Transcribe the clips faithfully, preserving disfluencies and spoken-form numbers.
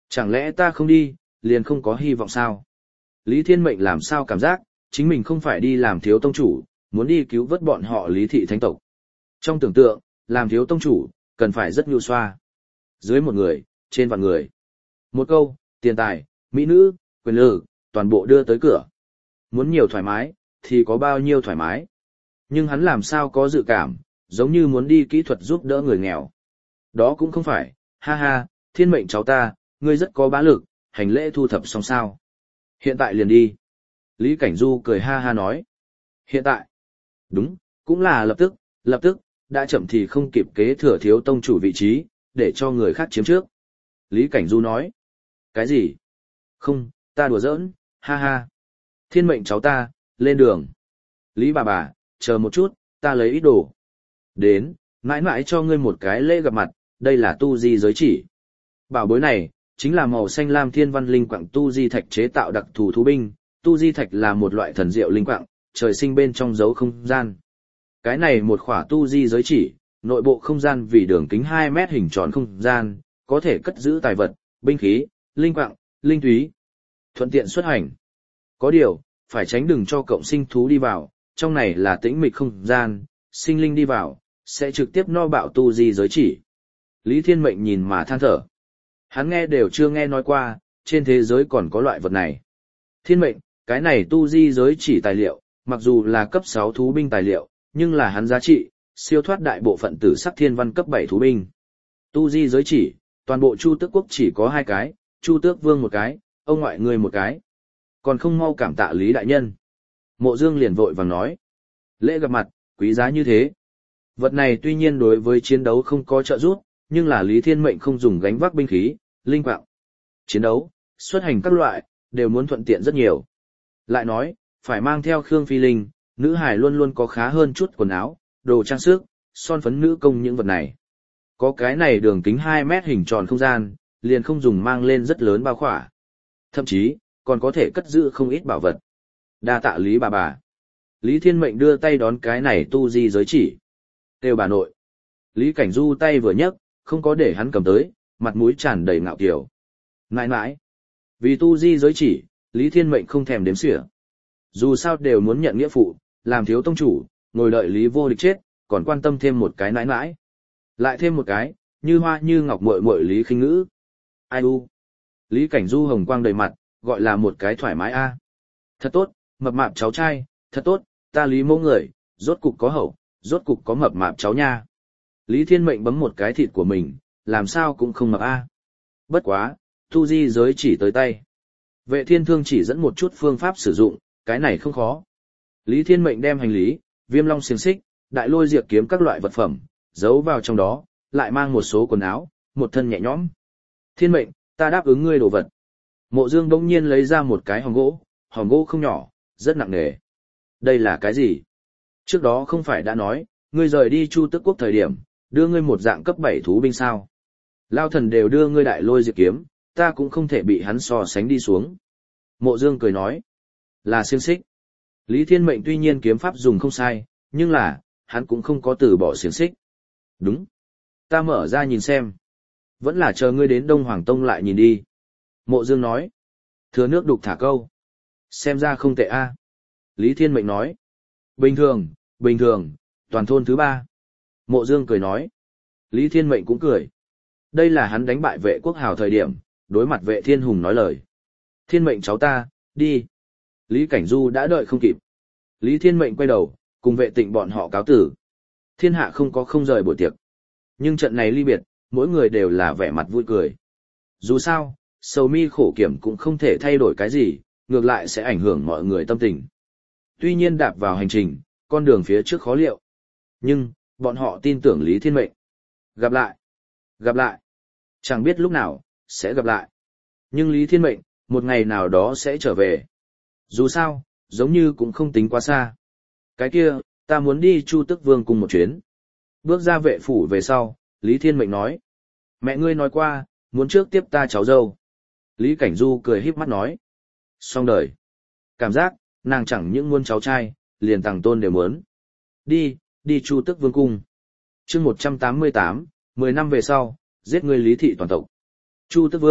Chẳng lẽ ta không đi, liền không có hy vọng sao? Lý Thiên Mệnh làm sao cảm giác, chính mình không phải đi làm thiếu tông chủ, muốn đi cứu vớt bọn họ Lý thị thánh tộc. Trong tưởng tượng, làm thiếu tông chủ, cần phải rất nhu xoa. Dưới một người, trên vạn người. Một câu, tiền tài, mỹ nữ, quyền lực, toàn bộ đưa tới cửa. Muốn nhiều thoải mái, thì có bao nhiêu thoải mái. Nhưng hắn làm sao có dự cảm, giống như muốn đi kỹ thuật giúp đỡ người nghèo. Đó cũng không phải, ha ha, Thiên Mệnh cháu ta, ngươi rất có bá lực, hành lễ thu thập xong sao. Hiện tại liền đi. Lý Cảnh Du cười ha ha nói. Hiện tại. Đúng, cũng là lập tức, lập tức, đã chậm thì không kịp kế thừa thiếu tông chủ vị trí, để cho người khác chiếm trước. Lý Cảnh Du nói. Cái gì? Không, ta đùa giỡn, ha ha. Thiên Mệnh cháu ta, lên đường. Lý bà bà, chờ một chút, ta lấy ít đồ. Đến, mãi mãi cho ngươi một cái lễ gặp mặt, đây là tu di giới chỉ. Bảo bối này, chính là màu xanh lam thiên văn linh quặng tu di thạch chế tạo đặc thù thú binh. Tu di thạch là một loại thần diệu linh quặng, trời sinh bên trong dấu không gian. Cái này một khỏa tu di giới chỉ, nội bộ không gian vì đường kính hai mét hình tròn không gian, có thể cất giữ tài vật, binh khí, linh quặng, linh túy. Thuận tiện xuất hành. Có điều, phải tránh đừng cho cộng sinh thú đi vào, trong này là tĩnh mịch không gian, sinh linh đi vào, sẽ trực tiếp no bạo tu di giới chỉ. Lý Thiên Mệnh nhìn mà than thở. Hắn nghe đều chưa nghe nói qua, trên thế giới còn có loại vật này. Thiên Mệnh, cái này tu di giới chỉ tài liệu, mặc dù là cấp sáu thú binh tài liệu, nhưng là hắn giá trị, siêu thoát đại bộ phận tử sắc thiên văn cấp bảy thú binh. Tu di giới chỉ, toàn bộ Chu Tước quốc chỉ có hai cái, Chu Tước vương một cái, ông ngoại người một cái. Còn không mau cảm tạ Lý đại nhân. Mộ Dương liền vội vàng nói. Lễ gặp mặt, quý giá như thế. Vật này tuy nhiên đối với chiến đấu không có trợ giúp, nhưng là Lý Thiên Mệnh không dùng gánh vác binh khí, linh quạng. Chiến đấu, xuất hành các loại, đều muốn thuận tiện rất nhiều. Lại nói, phải mang theo Khương Phi Linh, nữ hải luôn luôn có khá hơn chút quần áo, đồ trang sức, son phấn nữ công những vật này. Có cái này đường kính hai mét hình tròn không gian, liền không dùng mang lên rất lớn bao khỏa. Thậm chí, còn có thể cất giữ không ít bảo vật. Đa tạ Lý bà bà. Lý Thiên Mệnh đưa tay đón cái này tu di giới chỉ. Kêu bà nội. Lý Cảnh Du tay vừa nhấc, không có để hắn cầm tới, mặt mũi tràn đầy ngạo kiều. Nãi nãi. Vì tu di giới chỉ, Lý Thiên Mệnh không thèm đếm xỉa. Dù sao đều muốn nhận nghĩa phụ, làm thiếu tông chủ, ngồi đợi Lý vô địch chết, còn quan tâm thêm một cái nãi nãi. Lại thêm một cái, như hoa như ngọc muội muội Lý Khinh Ngữ. Ai u. Lý Cảnh Du hồng quang đầy mặt, gọi là một cái thoải mái a. Thật tốt, mập mạp cháu trai, thật tốt, ta Lý mẫu người, rốt cục có hậu, rốt cục có mập mạp cháu nha. Lý Thiên Mệnh bấm một cái thịt của mình, làm sao cũng không mập a. Bất quá, tu di giới chỉ tới tay. Vệ Thiên Thương chỉ dẫn một chút phương pháp sử dụng, cái này không khó. Lý Thiên Mệnh đem hành lý, viêm long xiềng xích, đại lôi diệt kiếm các loại vật phẩm, giấu vào trong đó, lại mang một số quần áo, một thân nhẹ nhõm. Thiên Mệnh, ta đáp ứng ngươi đồ vật. Mộ Dương bỗng nhiên lấy ra một cái hòm gỗ, hòm gỗ không nhỏ, rất nặng nề. Đây là cái gì? Trước đó không phải đã nói, ngươi rời đi Chu Tước quốc thời điểm, đưa ngươi một dạng cấp bảy thú binh sao? Lao thần đều đưa ngươi đại lôi diệt kiếm, ta cũng không thể bị hắn so sánh đi xuống. Mộ Dương cười nói, là xiềng xích. Lý Thiên Mệnh tuy nhiên kiếm pháp dùng không sai, nhưng là, hắn cũng không có từ bỏ xiềng xích. Đúng. Ta mở ra nhìn xem. Vẫn là chờ ngươi đến Đông Hoàng Tông lại nhìn đi. Mộ Dương nói. Thừa nước đục thả câu. Xem ra không tệ a. Lý Thiên Mệnh nói. Bình thường, bình thường, toàn thôn thứ ba. Mộ Dương cười nói. Lý Thiên Mệnh cũng cười. Đây là hắn đánh bại vệ quốc hào thời điểm, đối mặt vệ thiên hùng nói lời. Thiên Mệnh cháu ta, đi. Lý Cảnh Du đã đợi không kịp. Lý Thiên Mệnh quay đầu, cùng vệ tịnh bọn họ cáo tử. Thiên hạ không có không rời buổi tiệc. Nhưng trận này ly biệt, mỗi người đều là vẻ mặt vui cười. Dù sao, sầu mi khổ kiểm cũng không thể thay đổi cái gì, ngược lại sẽ ảnh hưởng mọi người tâm tình. Tuy nhiên đạp vào hành trình, con đường phía trước khó liệu. Nhưng, bọn họ tin tưởng Lý Thiên Mệnh. Gặp lại. Gặp lại. Chẳng biết lúc nào, sẽ gặp lại. Nhưng Lý Thiên Mệnh, một ngày nào đó sẽ trở về. Dù sao, giống như cũng không tính quá xa. Cái kia, ta muốn đi Chu Tước Vương cùng một chuyến. Bước ra vệ phủ về sau, Lý Thiên Mệnh nói. Mẹ ngươi nói qua, muốn trước tiếp ta cháu dâu. Lý Cảnh Du cười híp mắt nói. Xong đời. Cảm giác, nàng chẳng những muốn cháu trai, liền tàng tôn đều muốn. Đi, đi Chu Tước Vương cung. chương một trăm tám mươi tám, mười năm về sau, giết ngươi Lý thị toàn tộc. Chu Tước Vương,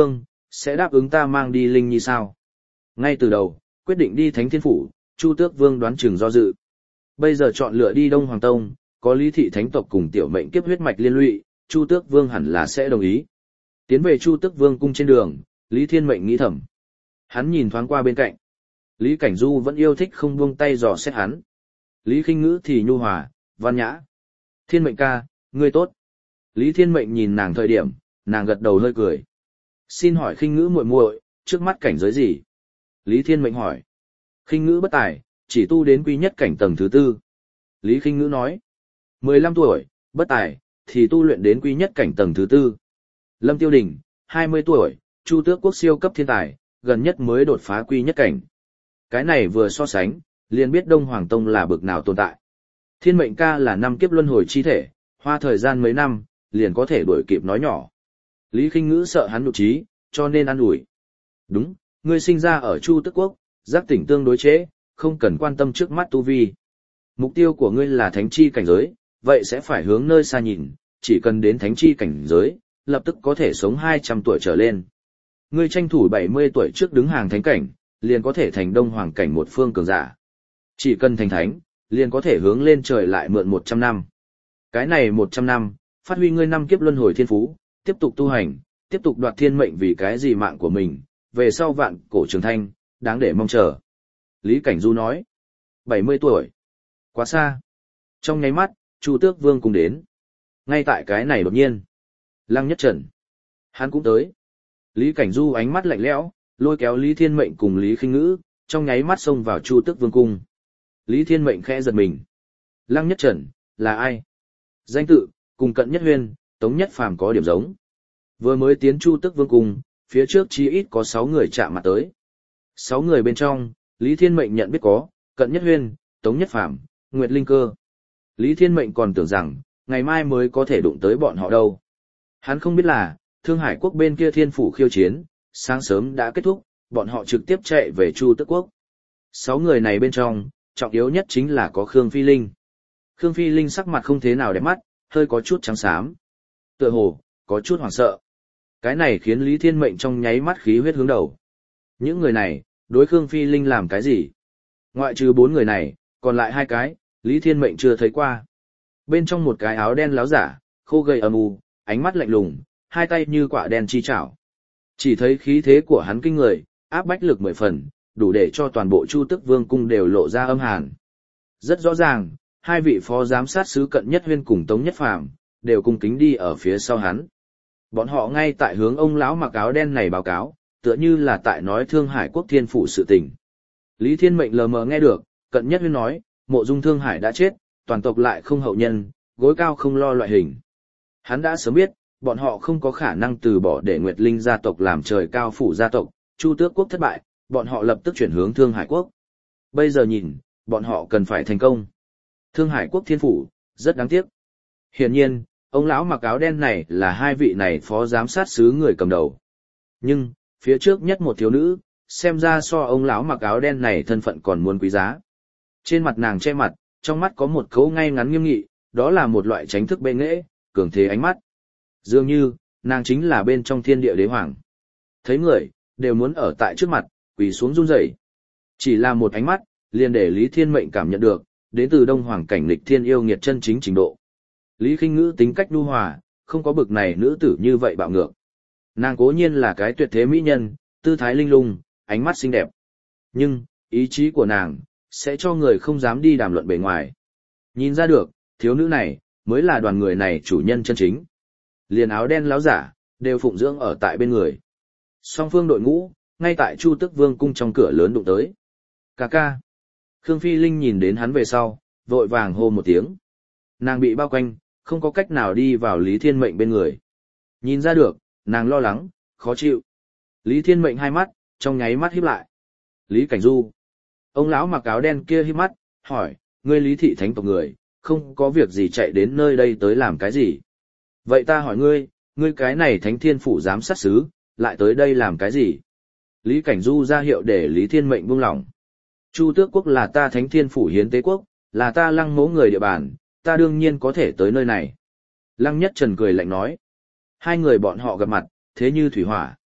sẽ đáp ứng ta mang đi Linh Nhi sao? Ngay từ đầu, quyết định đi Thánh Thiên Phủ, Chu Tước Vương đoán chừng do dự. Bây giờ chọn lựa đi Đông Hoàng Tông, có Lý thị thánh tộc cùng tiểu mệnh kiếp huyết mạch liên lụy, Chu Tước Vương hẳn là sẽ đồng ý. Tiến về Chu Tước Vương cung trên đường, Lý Thiên Mệnh nghĩ thầm. Hắn nhìn thoáng qua bên cạnh. Lý Cảnh Du vẫn yêu thích không buông tay dò xét hắn. Lý Khinh Ngữ thì nhu hòa, văn nhã. Thiên Mệnh ca, ngươi tốt. Lý Thiên Mệnh nhìn nàng thời điểm, nàng gật đầu hơi cười. Xin hỏi Khinh Ngữ muội muội, trước mắt cảnh giới gì? Lý Thiên Mệnh hỏi. Khinh Ngữ bất tài, chỉ tu đến quy nhất cảnh tầng thứ tư. Lý Khinh Ngữ nói. mười lăm tuổi, bất tài, thì tu luyện đến quy nhất cảnh tầng thứ tư. Lâm Tiêu Đình, hai mươi tuổi, Chu Tước Quốc siêu cấp thiên tài, gần nhất mới đột phá quy nhất cảnh. Cái này vừa so sánh, liền biết Đông Hoàng Tông là bực nào tồn tại. Thiên Mệnh ca là năm kiếp luân hồi chi thể, hoa thời gian mấy năm, liền có thể đuổi kịp nói nhỏ. Lý Khinh Ngữ sợ hắn nhục trí, cho nên an ủi. Đúng, ngươi sinh ra ở Chu Tước Quốc, giác tỉnh tương đối chế, không cần quan tâm trước mắt tu vi. Mục tiêu của ngươi là thánh chi cảnh giới, vậy sẽ phải hướng nơi xa nhìn, chỉ cần đến thánh chi cảnh giới, lập tức có thể sống hai trăm tuổi trở lên. Ngươi tranh thủ bảy mươi tuổi trước đứng hàng thánh cảnh, liền có thể thành Đông Hoàng cảnh một phương cường giả. Chỉ cần thành thánh, liền có thể hướng lên trời lại mượn một trăm năm. Cái này một trăm năm, phát huy ngươi năm kiếp luân hồi thiên phú, tiếp tục tu hành, tiếp tục đoạt thiên mệnh vì cái gì mạng của mình, về sau vạn cổ trường thanh, đáng để mong chờ. Lý Cảnh Du nói, bảy mươi tuổi, quá xa. Trong nháy mắt, Chu Tước Vương cùng đến. Ngay tại cái này đột nhiên, Lăng Nhất Trần, hắn cũng tới. Lý Cảnh Du ánh mắt lạnh lẽo, lôi kéo Lý Thiên Mệnh cùng Lý Khinh Ngữ, trong nháy mắt xông vào Chu Tước Vương cung. Lý Thiên Mệnh khẽ giật mình. Lăng Nhất Trần, là ai? Danh tự, cùng Cận Nhất Huyên, Tống Nhất Phàm có điểm giống. Vừa mới tiến Chu Tước Vương cung, phía trước chí ít có sáu người chạm mặt tới. Sáu người bên trong, Lý Thiên Mệnh nhận biết có, Cận Nhất Huyên, Tống Nhất Phàm, Nguyệt Linh Cơ. Lý Thiên Mệnh còn tưởng rằng, ngày mai mới có thể đụng tới bọn họ đâu. Hắn không biết là, Thương Hải quốc bên kia thiên phủ khiêu chiến, sáng sớm đã kết thúc, bọn họ trực tiếp chạy về Chu Tước Quốc. Sáu người này bên trong, trọng yếu nhất chính là có Khương Phi Linh. Khương Phi Linh sắc mặt không thế nào đẹp mắt, hơi có chút trắng xám. Tựa hồ, có chút hoảng sợ. Cái này khiến Lý Thiên Mệnh trong nháy mắt khí huyết hướng đầu. Những người này, đối Khương Phi Linh làm cái gì? Ngoại trừ bốn người này, còn lại hai cái, Lý Thiên Mệnh chưa thấy qua. Bên trong một cái áo đen láo giả, khô gầy âm u, ánh mắt lạnh lùng, hai tay như quả đen chi chảo. Chỉ thấy khí thế của hắn kinh người, áp bách lực mười phần, đủ để cho toàn bộ Chu Tước Vương cung đều lộ ra âm hàn. Rất rõ ràng, hai vị phó giám sát sứ Cận Nhất Huyên cùng Tống Nhất Phàm đều cung kính đi ở phía sau hắn. Bọn họ ngay tại hướng ông lão mặc áo đen này báo cáo, tựa như là tại nói Thương Hải quốc thiên phủ sự tình. Lý Thiên Mệnh lờ mờ nghe được, Cận Nhất Huyên nói, Mộ Dung Thương Hải đã chết, toàn tộc lại không hậu nhân, gối cao không lo loại hình. Hắn đã sớm biết, bọn họ không có khả năng từ bỏ để Nguyệt Linh gia tộc làm trời cao phủ gia tộc, Chu Tước Quốc thất bại, bọn họ lập tức chuyển hướng Thương Hải quốc. Bây giờ nhìn, bọn họ cần phải thành công. Thương Hải quốc thiên phủ, rất đáng tiếc. Hiển nhiên, ông lão mặc áo đen này là hai vị này phó giám sát sứ người cầm đầu. Nhưng, phía trước nhất một thiếu nữ, xem ra so ông lão mặc áo đen này thân phận còn muốn quý giá. Trên mặt nàng che mặt, trong mắt có một cấu ngay ngắn nghiêm nghị, đó là một loại tránh thức bệ nghệ, cường thế ánh mắt. Dường như, nàng chính là bên trong thiên địa đế hoàng. Thấy người, đều muốn ở tại trước mặt, quỳ xuống run rẩy. Chỉ là một ánh mắt, liền để Lý Thiên Mệnh cảm nhận được, đến từ Đông Hoàng cảnh lịch thiên yêu nghiệt chân chính trình độ. Lý Khinh Ngữ tính cách nhu hòa, không có bực này nữ tử như vậy bạo ngược. Nàng cố nhiên là cái tuyệt thế mỹ nhân, tư thái linh lung, ánh mắt xinh đẹp. Nhưng, ý chí của nàng, sẽ cho người không dám đi đàm luận bề ngoài. Nhìn ra được, thiếu nữ này, mới là đoàn người này chủ nhân chân chính. Liền áo đen láo giả, đều phụng dưỡng ở tại bên người. Song phương đội ngũ, ngay tại Chu Tước Vương cung trong cửa lớn đụng tới. Cà ca. Khương Phi Linh nhìn đến hắn về sau, vội vàng hô một tiếng. Nàng bị bao quanh, không có cách nào đi vào Lý Thiên Mệnh bên người. Nhìn ra được, nàng lo lắng, khó chịu. Lý Thiên Mệnh hai mắt, trong nháy mắt híp lại. Lý Cảnh Du. Ông lão mặc áo đen kia híp mắt, hỏi, ngươi Lý thị thánh tộc người, không có việc gì chạy đến nơi đây tới làm cái gì? Vậy ta hỏi ngươi, ngươi cái này thánh thiên phủ giám sát sứ, lại tới đây làm cái gì? Lý Cảnh Du ra hiệu để Lý Thiên Mệnh buông lỏng. Chu Tước Quốc là ta thánh thiên phủ hiến tế quốc, là ta Lăng Mỗ người địa bàn, ta đương nhiên có thể tới nơi này. Lăng Nhất Trần cười lạnh nói. Hai người bọn họ gặp mặt, thế như thủy hỏa.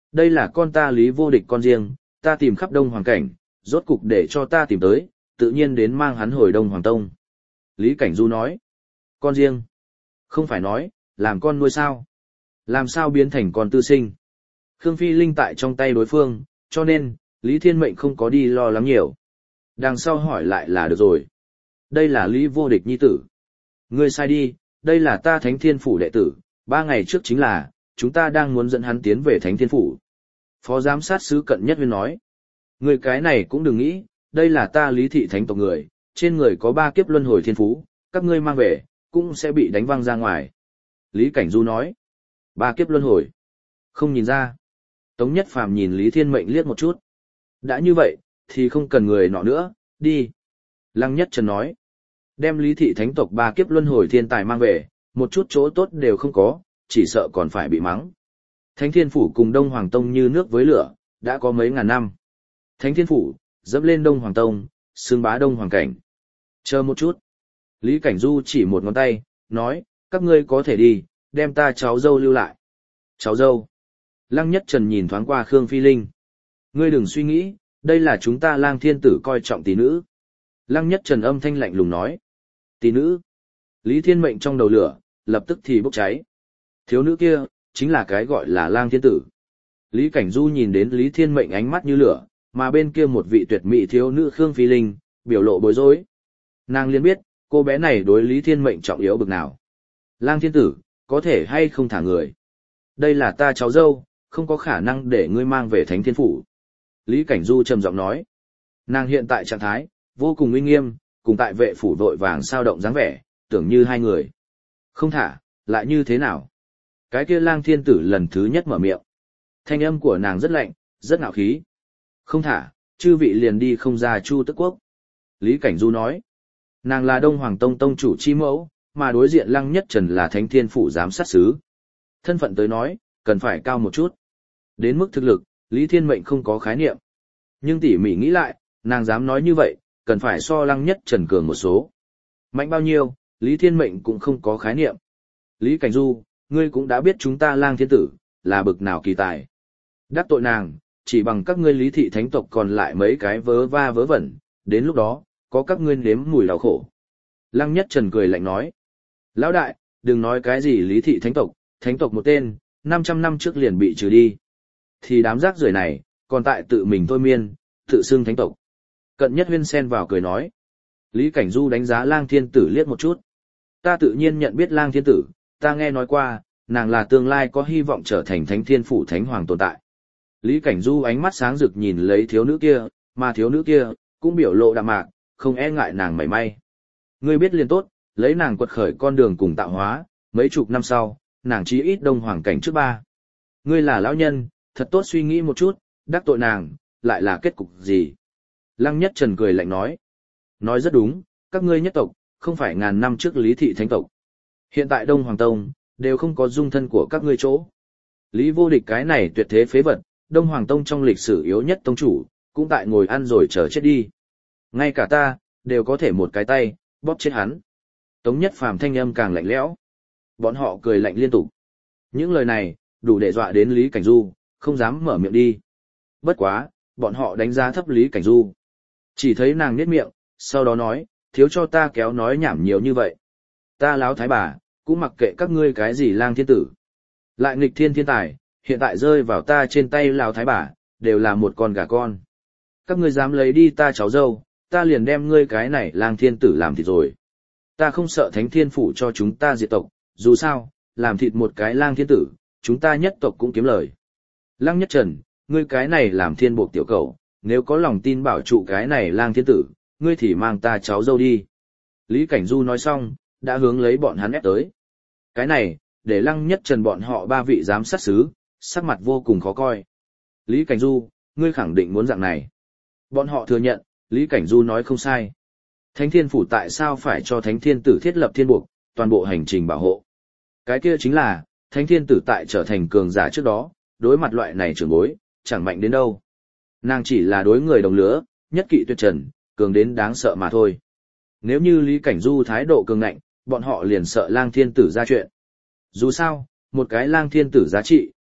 Đây là con ta Lý Vô Địch con riêng, ta tìm khắp Đông Hoàng Cảnh, rốt cục để cho ta tìm tới, tự nhiên đến mang hắn hồi Đông Hoàng Tông. Lý Cảnh Du nói, con riêng. Không phải nói, làm con nuôi sao? Làm sao biến thành con tư sinh? Khương Phi Linh tại trong tay đối phương, cho nên, Lý Thiên Mệnh không có đi lo lắng nhiều. Đằng sau hỏi lại là được rồi. Đây là Lý Vô Địch nhi tử. Ngươi sai đi, đây là ta Thánh Thiên Phủ đệ tử, ba ngày trước chính là, chúng ta đang muốn dẫn hắn tiến về Thánh Thiên Phủ. Phó giám sát sứ Cận Nhất Huyên nói. Người cái này cũng đừng nghĩ, đây là ta Lý Thị Thánh tộc người, trên người có ba kiếp luân hồi thiên phú, các ngươi mang về, cũng sẽ bị đánh văng ra ngoài. Lý Cảnh Du nói. Ba kiếp luân hồi. Không nhìn ra. Tống Nhất Phàm nhìn Lý Thiên Mệnh liếc một chút. Đã như vậy, thì không cần người nọ nữa, đi. Lăng Nhất Trần nói. Đem Lý Thị Thánh tộc ba kiếp luân hồi thiên tài mang về, một chút chỗ tốt đều không có, chỉ sợ còn phải bị mắng. Thánh Thiên Phủ cùng Đông Hoàng Tông như nước với lửa, đã có mấy ngàn năm. Thánh Thiên Phủ, dẫm lên Đông Hoàng Tông, xưng bá Đông Hoàng Cảnh. Chờ một chút. Lý Cảnh Du chỉ một ngón tay, nói, các ngươi có thể đi, đem ta cháu dâu lưu lại. Cháu dâu. Lăng Nhất Trần nhìn thoáng qua Khương Phi Linh. Ngươi đừng suy nghĩ, đây là chúng ta Lang Thiên Tử coi trọng tỷ nữ. Lăng Nhất Trần âm thanh lạnh lùng nói. Tỷ nữ. Lý Thiên Mệnh trong đầu lửa, lập tức thì bốc cháy. Thiếu nữ kia, chính là cái gọi là Lang Thiên Tử. Lý Cảnh Du nhìn đến Lý Thiên Mệnh ánh mắt như lửa, mà bên kia một vị tuyệt mỹ thiếu nữ Khương Phi Linh, biểu lộ bối rối. Nàng liền biết, cô bé này đối Lý Thiên Mệnh trọng yếu bực nào. Lang Thiên Tử, có thể hay không thả người. Đây là ta cháu dâu, không có khả năng để ngươi mang về Thánh Thiên Phủ. Lý Cảnh Du trầm giọng nói. Nàng hiện tại trạng thái, vô cùng uy nghiêm, cùng tại vệ phủ vội vàng sao động dáng vẻ, tưởng như hai người. Không thả, lại như thế nào? Cái kia Lang Thiên Tử lần thứ nhất mở miệng. Thanh âm của nàng rất lạnh, rất ngạo khí. Không thả, chư vị liền đi không ra Chu Tức Quốc. Lý Cảnh Du nói. Nàng là Đông Hoàng Tông tông chủ chi mẫu, mà đối diện Lăng Nhất Trần là Thánh Thiên Phủ giám sát sứ. Thân phận tới nói, cần phải cao một chút. Đến mức thực lực, Lý Thiên Mệnh không có khái niệm. Nhưng tỉ mỉ nghĩ lại, nàng dám nói như vậy, cần phải so Lăng Nhất Trần cường một số. Mạnh bao nhiêu, Lý Thiên Mệnh cũng không có khái niệm. Lý Cảnh Du, ngươi cũng đã biết chúng ta Lang Thiên Tử, là bực nào kỳ tài. Đắc tội nàng, chỉ bằng các ngươi Lý Thị Thánh tộc còn lại mấy cái vớ va vớ vẩn, đến lúc đó, có các ngươi nếm mùi đau khổ. Lăng Nhất Trần cười lạnh nói. Lão đại, đừng nói cái gì Lý Thị Thánh tộc, Thánh tộc một tên, năm trăm năm trước liền bị trừ đi. Thì đám rác rưởi này, còn tại tự mình thôi miên, tự xưng Thánh tộc. Cận Nhất Huyên xen vào cười nói. Lý Cảnh Du đánh giá Lang Thiên Tử liếc một chút. Ta tự nhiên nhận biết Lang Thiên Tử, ta nghe nói qua, nàng là tương lai có hy vọng trở thành Thánh Thiên Phủ Thánh Hoàng tồn tại. Lý Cảnh Du ánh mắt sáng rực nhìn lấy thiếu nữ kia, mà thiếu nữ kia, cũng biểu lộ đạm mạc, không e ngại nàng mảy may. Ngươi biết liền tốt, lấy nàng quật khởi con đường cùng tạo hóa, mấy chục năm sau, nàng chí ít Đông Hoàng Cảnh trước ba. Ngươi là lão nhân, thật tốt suy nghĩ một chút, đắc tội nàng, lại là kết cục gì? Lăng Nhất Trần cười lạnh nói. Nói rất đúng, các ngươi nhất tộc, không phải ngàn năm trước Lý Thị Thánh tộc. Hiện tại Đông Hoàng Tông, đều không có dung thân của các ngươi chỗ. Lý Vô Địch cái này tuyệt thế phế vật, Đông Hoàng Tông trong lịch sử yếu nhất tông chủ, cũng tại ngồi ăn rồi chờ chết đi. Ngay cả ta, đều có thể một cái tay, bóp chết hắn. Tống Nhất Phàm thanh âm càng lạnh lẽo. Bọn họ cười lạnh liên tục. Những lời này, đủ để dọa đến Lý Cảnh Du, không dám mở miệng đi. Bất quá, bọn họ đánh giá thấp Lý Cảnh Du. Chỉ thấy nàng nhếch miệng, sau đó nói, thiếu cho ta kéo nói nhảm nhiều như vậy. Ta láo thái bà, cũng mặc kệ các ngươi cái gì Lang Thiên Tử. Lại nghịch thiên thiên tài, hiện tại rơi vào ta trên tay láo thái bà, đều là một con gà con. Các ngươi dám lấy đi ta cháu dâu, ta liền đem ngươi cái này Lang Thiên Tử làm thịt rồi. Ta không sợ Thánh Thiên Phủ cho chúng ta diệt tộc, dù sao, làm thịt một cái Lang Thiên Tử, chúng ta nhất tộc cũng kiếm lời. Lăng Nhất Trần, ngươi cái này làm thiên buộc tiểu cầu, nếu có lòng tin bảo trụ cái này Lang Thiên Tử, ngươi thì mang ta cháu dâu đi. Lý Cảnh Du nói xong, đã hướng lấy bọn hắn ép tới. Cái này, để Lăng Nhất Trần bọn họ ba vị giám sát sứ, sắc mặt vô cùng khó coi. Lý Cảnh Du, ngươi khẳng định muốn dạng này. Bọn họ thừa nhận, Lý Cảnh Du nói không sai. Thánh Thiên Phủ tại sao phải cho Thánh Thiên Tử thiết lập thiên buộc, toàn bộ hành trình bảo hộ. Cái kia chính là, Thánh Thiên Tử tại trở thành cường giả trước đó, đối mặt loại này trưởng bối, chẳng mạnh đến đâu. Nàng chỉ là đối người đồng lứa, nhất kỵ tuyệt trần, cường đến đáng sợ mà thôi. Nếu như Lý Cảnh Du thái độ cường ngạnh, bọn họ liền sợ Lang Thiên Tử ra chuyện. Dù sao, một cái Lang Thiên Tử giá trị,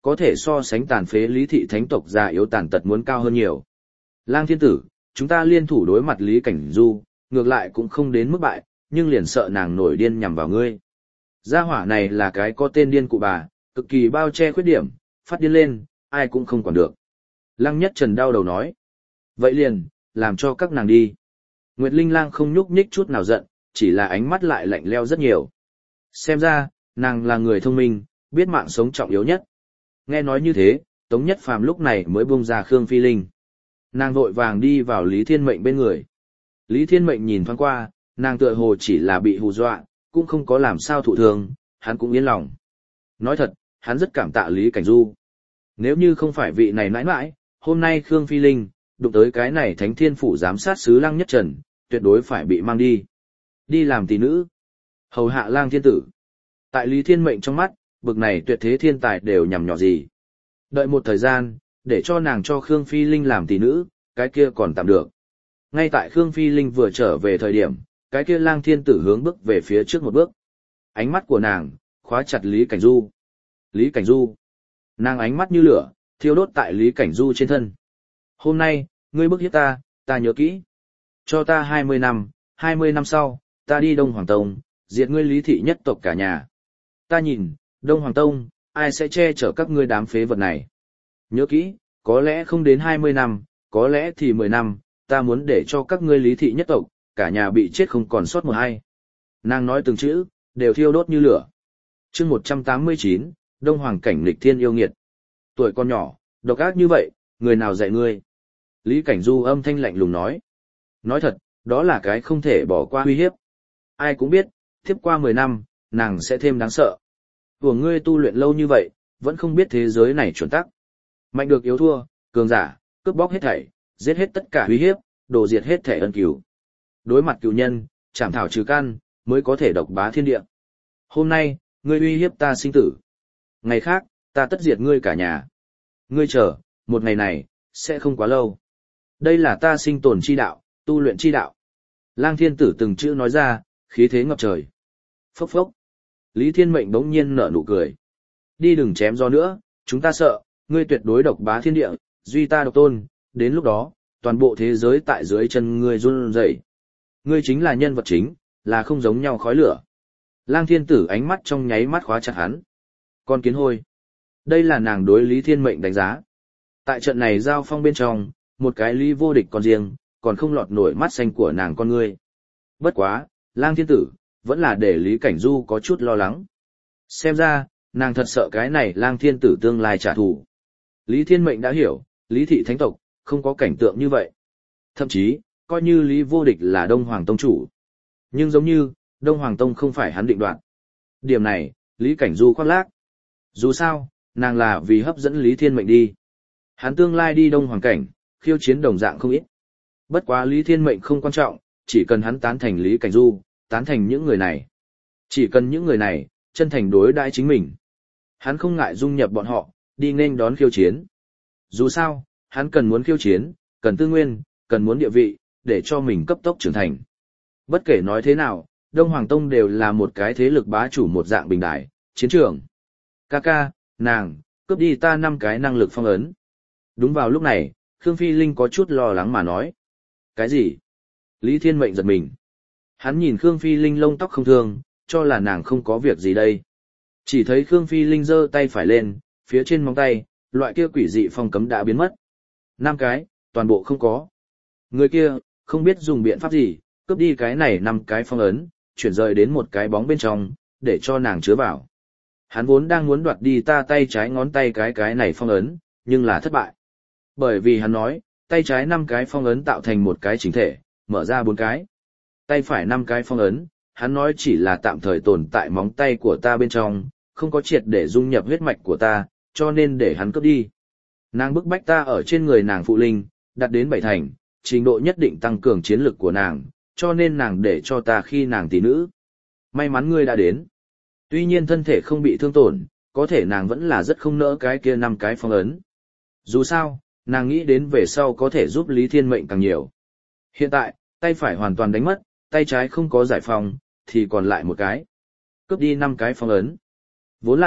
có thể so sánh tàn phế Lý thị thánh tộc già yếu tàn tật muốn cao hơn nhiều. Lang thiên tử, chúng ta liên thủ đối mặt Lý Cảnh Du, ngược lại cũng không đến mức bại, nhưng liền sợ nàng nổi điên nhằm vào ngươi. Gia hỏa này là cái có tên điên cụ bà, cực kỳ bao che khuyết điểm, phát điên lên, ai cũng không quản được. Lăng Nhất Trần đau đầu nói. Vậy liền, làm cho các nàng đi. Nguyệt Linh Lang không nhúc nhích chút nào giận, chỉ là ánh mắt lại lạnh leo rất nhiều. Xem ra, nàng là người thông minh, biết mạng sống trọng yếu nhất. Nghe nói như thế, Tống Nhất Phàm lúc này mới buông ra Khương Phi Linh. Nàng vội vàng đi vào Lý Thiên Mệnh bên người. Lý Thiên Mệnh nhìn thoáng qua, nàng tựa hồ chỉ là bị hù dọa, cũng không có làm sao thụ thương, hắn cũng yên lòng. Nói thật, hắn rất cảm tạ Lý Cảnh Du. Nếu như không phải vị này mãi mãi, hôm nay Khương Phi Linh, đụng tới cái này Thánh Thiên Phủ giám sát sứ Lăng Nhất Trần, tuyệt đối phải bị mang đi. Đi làm tỷ nữ. Hầu hạ Lang Thiên Tử. Tại Lý Thiên Mệnh trong mắt, bực này tuyệt thế thiên tài đều nhằm nhỏ gì. Đợi một thời gian, để cho nàng cho Khương Phi Linh làm tỷ nữ, cái kia còn tạm được. Ngay tại Khương Phi Linh vừa trở về thời điểm, cái kia Lang Thiên Tử hướng bước về phía trước một bước. Ánh mắt của nàng, khóa chặt Lý Cảnh Du. Lý Cảnh Du. Nàng ánh mắt như lửa, thiêu đốt tại Lý Cảnh Du trên thân. Hôm nay, ngươi bức hiếp ta, ta nhớ kỹ. Cho ta hai mươi năm, hai mươi năm sau, ta đi Đông Hoàng Tông, diệt ngươi Lý thị nhất tộc cả nhà. Ta nhìn, Đông Hoàng Tông, ai sẽ che chở các ngươi đám phế vật này. Nhớ kỹ, có lẽ không đến hai mươi năm, có lẽ thì mười năm, ta muốn để cho các ngươi Lý thị nhất tộc, cả nhà bị chết không còn sót một ai. Nàng nói từng chữ, đều thiêu đốt như lửa. chương một trăm tám mươi chín, Đông Hoàng cảnh nghịch thiên yêu nghiệt. Tuổi con nhỏ, độc ác như vậy, người nào dạy ngươi? Lý Cảnh Du âm thanh lạnh lùng nói. Nói thật, đó là cái không thể bỏ qua uy hiếp. Ai cũng biết, tiếp qua mười năm, nàng sẽ thêm đáng sợ. Của ngươi tu luyện lâu như vậy, vẫn không biết thế giới này chuẩn tắc. Mạnh được yếu thua, cường giả, cướp bóc hết thảy, giết hết tất cả uy hiếp, đổ diệt hết thể ân cửu. Đối mặt cửu nhân, chảm thảo trừ căn, mới có thể độc bá thiên địa. Hôm nay, ngươi uy hiếp ta sinh tử. Ngày khác, ta tất diệt ngươi cả nhà. Ngươi chờ, một ngày này, sẽ không quá lâu. Đây là ta sinh tồn chi đạo, tu luyện chi đạo. Lang Thiên Tử từng chữ nói ra, khí thế ngập trời. Phốc phốc. Lý Thiên Mệnh bỗng nhiên nở nụ cười. Đi đừng chém gió nữa, chúng ta sợ, ngươi tuyệt đối độc bá thiên địa, duy ta độc tôn, đến lúc đó, toàn bộ thế giới tại dưới chân ngươi run rẩy. Ngươi chính là nhân vật chính, là không giống nhau khói lửa. Lang Thiên Tử ánh mắt trong nháy mắt khóa chặt hắn. Con kiến hôi. Đây là nàng đối Lý Thiên Mệnh đánh giá. Tại trận này giao phong bên trong, một cái Lý vô địch còn riêng, còn không lọt nổi mắt xanh của nàng con ngươi. Bất quá, Lang Thiên Tử, vẫn là để Lý Cảnh Du có chút lo lắng. Xem ra, nàng thật sợ cái này Lang Thiên Tử tương lai trả thù. Lý Thiên Mệnh đã hiểu, Lý thị thánh tộc, không có cảnh tượng như vậy. Thậm chí, coi như Lý vô địch là Đông Hoàng Tông chủ. Nhưng giống như, Đông Hoàng Tông không phải hắn định đoạt. Điểm này, Lý Cảnh Du khoác lác. Dù sao, nàng là vì hấp dẫn Lý Thiên Mệnh đi. Hắn tương lai đi Đông Hoàng Cảnh, khiêu chiến đồng dạng không ít. Bất quá Lý Thiên Mệnh không quan trọng, chỉ cần hắn tán thành Lý Cảnh Du, tán thành những người này. Chỉ cần những người này, chân thành đối đãi chính mình. Hắn không ngại dung nhập bọn họ, đi nên đón khiêu chiến. Dù sao, hắn cần muốn khiêu chiến, cần tư nguyên, cần muốn địa vị, để cho mình cấp tốc trưởng thành. Bất kể nói thế nào, Đông Hoàng Tông đều là một cái thế lực bá chủ một dạng bình đại, chiến trường. Ca ca, nàng, cướp đi ta năm cái năng lực phong ấn. Đúng vào lúc này, Khương Phi Linh có chút lo lắng mà nói. Cái gì? Lý Thiên Mệnh giật mình. Hắn nhìn Khương Phi Linh lông tóc không thương, cho là nàng không có việc gì đây. Chỉ thấy Khương Phi Linh giơ tay phải lên, phía trên móng tay, loại kia quỷ dị phong cấm đã biến mất. Năm cái, toàn bộ không có. Người kia, không biết dùng biện pháp gì, cướp đi cái này năm cái phong ấn, chuyển rời đến một cái bóng bên trong, để cho nàng chứa vào. Hắn vốn đang muốn đoạt đi ta tay trái ngón tay cái cái này phong ấn, nhưng là thất bại. Bởi vì hắn nói, tay trái năm cái phong ấn tạo thành một cái chính thể, mở ra bốn cái. Tay phải năm cái phong ấn, hắn nói chỉ là tạm thời tồn tại móng tay của ta bên trong, không có triệt để dung nhập huyết mạch của ta, cho nên để hắn cướp đi. Nàng bức bách ta ở trên người nàng phụ linh, đặt đến bảy thành, trình độ nhất định tăng cường chiến lực của nàng, cho nên nàng để cho ta khi nàng tỷ nữ. May mắn ngươi đã đến. Tuy nhiên thân thể không bị thương tổn, có thể nàng vẫn là rất không nỡ cái kia năm cái phong ấn. Dù sao, nàng nghĩ đến về sau có thể giúp Lý Thiên Mệnh càng nhiều. Hiện tại, tay phải hoàn toàn đánh mất, tay trái không có giải phòng, thì còn lại một cái. Cướp đi năm cái phong ấn. Vốn là,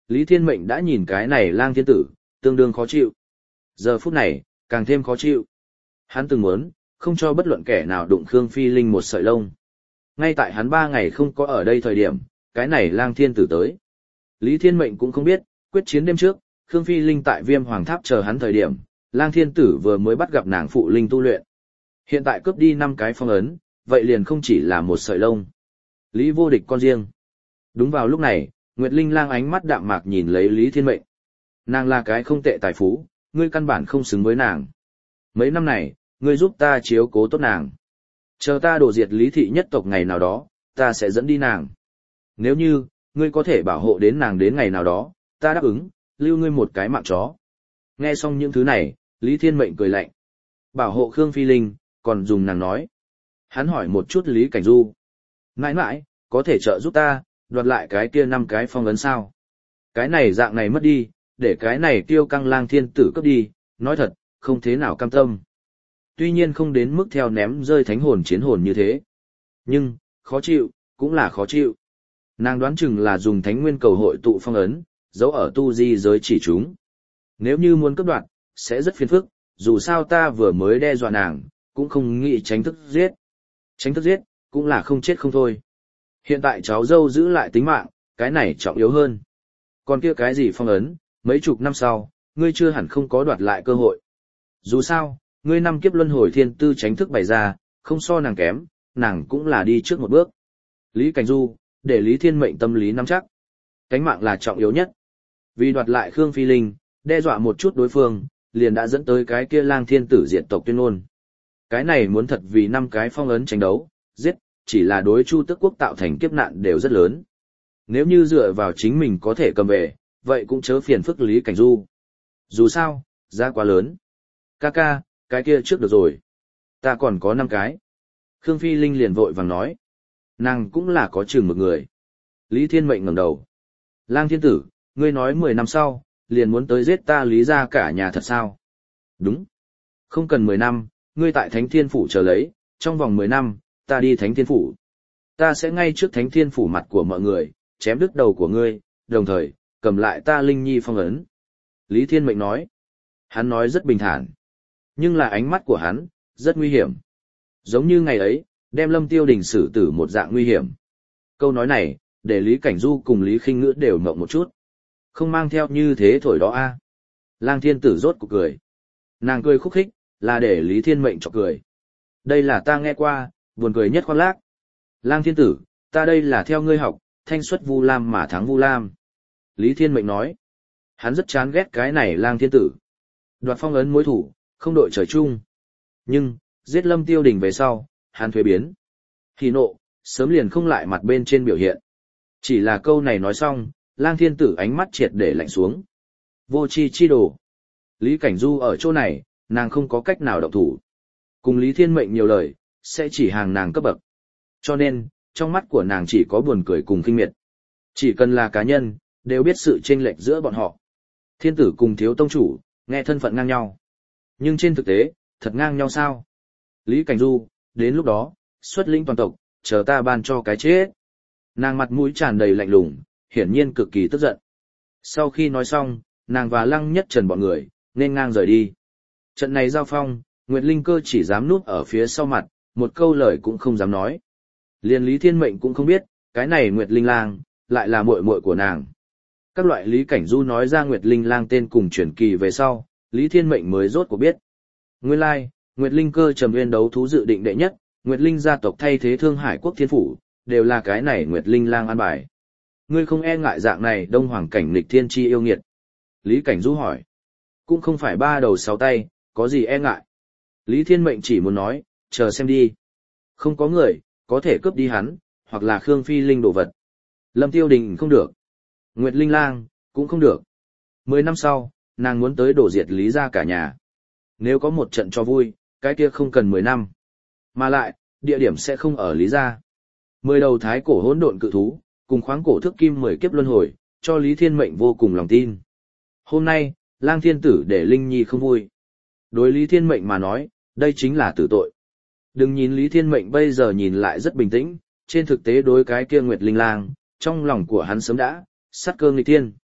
Lý Thiên Mệnh đã nhìn cái này lang thiên tử, tương đương khó chịu. Giờ phút này, càng thêm khó chịu. Hắn từng muốn, không cho bất luận kẻ nào đụng Khương Phi Linh một sợi lông. Ngay tại hắn ba ngày không có ở đây thời điểm, cái này lang thiên tử tới. Lý Thiên Mệnh cũng không biết, quyết chiến đêm trước, Khương Phi Linh tại Viêm Hoàng Tháp chờ hắn thời điểm, lang thiên tử vừa mới bắt gặp nàng phụ linh tu luyện. Hiện tại cướp đi năm cái phong ấn, vậy liền không chỉ là một sợi lông. Lý Vô Địch con riêng. Đúng vào lúc này, Nguyệt Linh lang ánh mắt đạm mạc nhìn lấy Lý Thiên Mệnh. Nàng là cái không tệ tài phú, ngươi căn bản không xứng với nàng. Mấy năm này, ngươi giúp ta chiếu cố tốt nàng. Chờ ta đổ diệt Lý thị nhất tộc ngày nào đó, ta sẽ dẫn đi nàng. Nếu như, ngươi có thể bảo hộ đến nàng đến ngày nào đó, ta đáp ứng, lưu ngươi một cái mạng chó. Nghe xong những thứ này, Lý Thiên Mệnh cười lạnh. Bảo hộ Khương Phi Linh, còn dùng nàng nói. Hắn hỏi một chút Lý Cảnh Du. Mãi mãi, có thể trợ giúp ta, đoạt lại cái kia năm cái phong ấn sao? Cái này dạng này mất đi, để cái này tiêu căng lang thiên tử cấp đi, nói thật, không thế nào cam tâm. Tuy nhiên không đến mức theo ném rơi thánh hồn chiến hồn như thế. Nhưng, khó chịu, cũng là khó chịu. Nàng đoán chừng là dùng thánh nguyên cầu hội tụ phong ấn, giấu ở tu di giới chỉ chúng. Nếu như muốn cấp đoạt, sẽ rất phiền phức, dù sao ta vừa mới đe dọa nàng, cũng không nghĩ tránh thức giết. Tránh thức giết, cũng là không chết không thôi. Hiện tại cháu dâu giữ lại tính mạng, cái này trọng yếu hơn. Còn kia cái gì phong ấn, mấy chục năm sau, ngươi chưa hẳn không có đoạt lại cơ hội. Dù sao, ngươi năm kiếp luân hồi thiên tư tránh thức bày ra, không so nàng kém, nàng cũng là đi trước một bước. Lý Cảnh Du, để Lý Thiên Mệnh tâm lý nắm chắc. Cánh mạng là trọng yếu nhất. Vì đoạt lại Khương Phi Linh, đe dọa một chút đối phương, liền đã dẫn tới cái kia lang thiên tử diệt tộc tuyên ngôn. Cái này muốn thật vì năm cái phong ấn tranh đấu, giết, chỉ là đối Chu Tước quốc tạo thành kiếp nạn đều rất lớn. Nếu như dựa vào chính mình có thể cầm về, vậy cũng chớ phiền phức Lý Cảnh Du. Dù sao, giá quá lớn. Ca ca, cái kia trước được rồi. Ta còn có năm cái. Khương Phi Linh liền vội vàng nói. Nàng cũng là có chừng một người. Lý Thiên Mệnh ngẩng đầu. Lang thiên tử, ngươi nói mười năm sau, liền muốn tới giết ta Lý ra cả nhà thật sao? Đúng. Không cần mười năm, ngươi tại Thánh Thiên Phủ chờ lấy, trong vòng mười năm, ta đi Thánh Thiên Phủ. Ta sẽ ngay trước Thánh Thiên Phủ mặt của mọi người, chém đứt đầu của ngươi, đồng thời, cầm lại ta Linh Nhi phong ấn. Lý Thiên Mệnh nói. Hắn nói rất bình thản. Nhưng là ánh mắt của hắn, rất nguy hiểm. Giống như ngày ấy, đem Lâm Tiêu Đình xử tử một dạng nguy hiểm. Câu nói này, để Lý Cảnh Du cùng Lý Khinh Ngữ đều mộng một chút. Không mang theo như thế thổi đó a. Lang thiên tử rốt cuộc cười. Nàng cười khúc khích, là để Lý Thiên Mệnh chọc cười. Đây là ta nghe qua, buồn cười nhất khoan lác. Lang thiên tử, ta đây là theo ngươi học, thanh xuất Vu Lam mà thắng Vu Lam. Lý Thiên Mệnh nói. Hắn rất chán ghét cái này Lang thiên tử. Đoạt phong ấn mối thủ, không đội trời chung. Nhưng, giết Lâm Tiêu Đình về sau, hắn thuế biến. Hỉ nộ, sớm liền không lại mặt bên trên biểu hiện. Chỉ là câu này nói xong, Lang thiên tử ánh mắt triệt để lạnh xuống. Vô chi chi đồ. Lý Cảnh Du ở chỗ này, nàng không có cách nào động thủ. Cùng Lý Thiên Mệnh nhiều lời, sẽ chỉ hàng nàng cấp bậc. Cho nên, trong mắt của nàng chỉ có buồn cười cùng kinh miệt. Chỉ cần là cá nhân, đều biết sự chênh lệch giữa bọn họ. Thiên tử cùng thiếu tông chủ, nghe thân phận ngang nhau. Nhưng trên thực tế, thật ngang nhau sao? Lý Cảnh Du, đến lúc đó, xuất lĩnh toàn tộc, chờ ta ban cho cái chết. Nàng mặt mũi tràn đầy lạnh lùng, hiển nhiên cực kỳ tức giận. Sau khi nói xong, nàng và Lăng Nhất Trần bọn người, nên ngang rời đi. Trận này giao phong, Nguyệt Linh Cơ chỉ dám núp ở phía sau mặt, một câu lời cũng không dám nói. Liên Lý Thiên Mệnh cũng không biết, cái này Nguyệt Linh Lang, lại là muội muội của nàng. Các loại Lý Cảnh Du nói ra Nguyệt Linh Lang tên cùng truyền kỳ về sau, Lý Thiên Mệnh mới rốt cuộc biết. Nguyên lai, like, Nguyệt Linh Cơ trầm nguyên đấu thú dự định đệ nhất, Nguyệt Linh gia tộc thay thế Thương Hải quốc thiên phủ, đều là cái này Nguyệt Linh Lang an bài. Ngươi không e ngại dạng này đông hoàng cảnh nghịch thiên chi yêu nghiệt? Lý Cảnh Du hỏi. Cũng không phải ba đầu sáu tay, có gì e ngại. Lý Thiên Mệnh chỉ muốn nói, chờ xem đi. Không có người, có thể cướp đi hắn, hoặc là Khương Phi Linh đồ vật. Lâm Tiêu Đình không được. Nguyệt Linh Lang, cũng không được. Mười năm sau, nàng muốn tới đổ diệt Lý gia cả nhà. Nếu có một trận cho vui, cái kia không cần mười năm. Mà lại, địa điểm sẽ không ở Lý gia. Mười đầu thái cổ hỗn độn cự thú, cùng khoáng cổ thước kim mười kiếp luân hồi, cho Lý Thiên Mệnh vô cùng lòng tin. Hôm nay, Lang thiên tử để Linh Nhi không vui. Đối Lý Thiên Mệnh mà nói, đây chính là tử tội. Đừng nhìn Lý Thiên Mệnh bây giờ nhìn lại rất bình tĩnh, trên thực tế đối cái kia Nguyệt Linh Lang, trong lòng của hắn sớm đã, sát cơ nghịch thiên.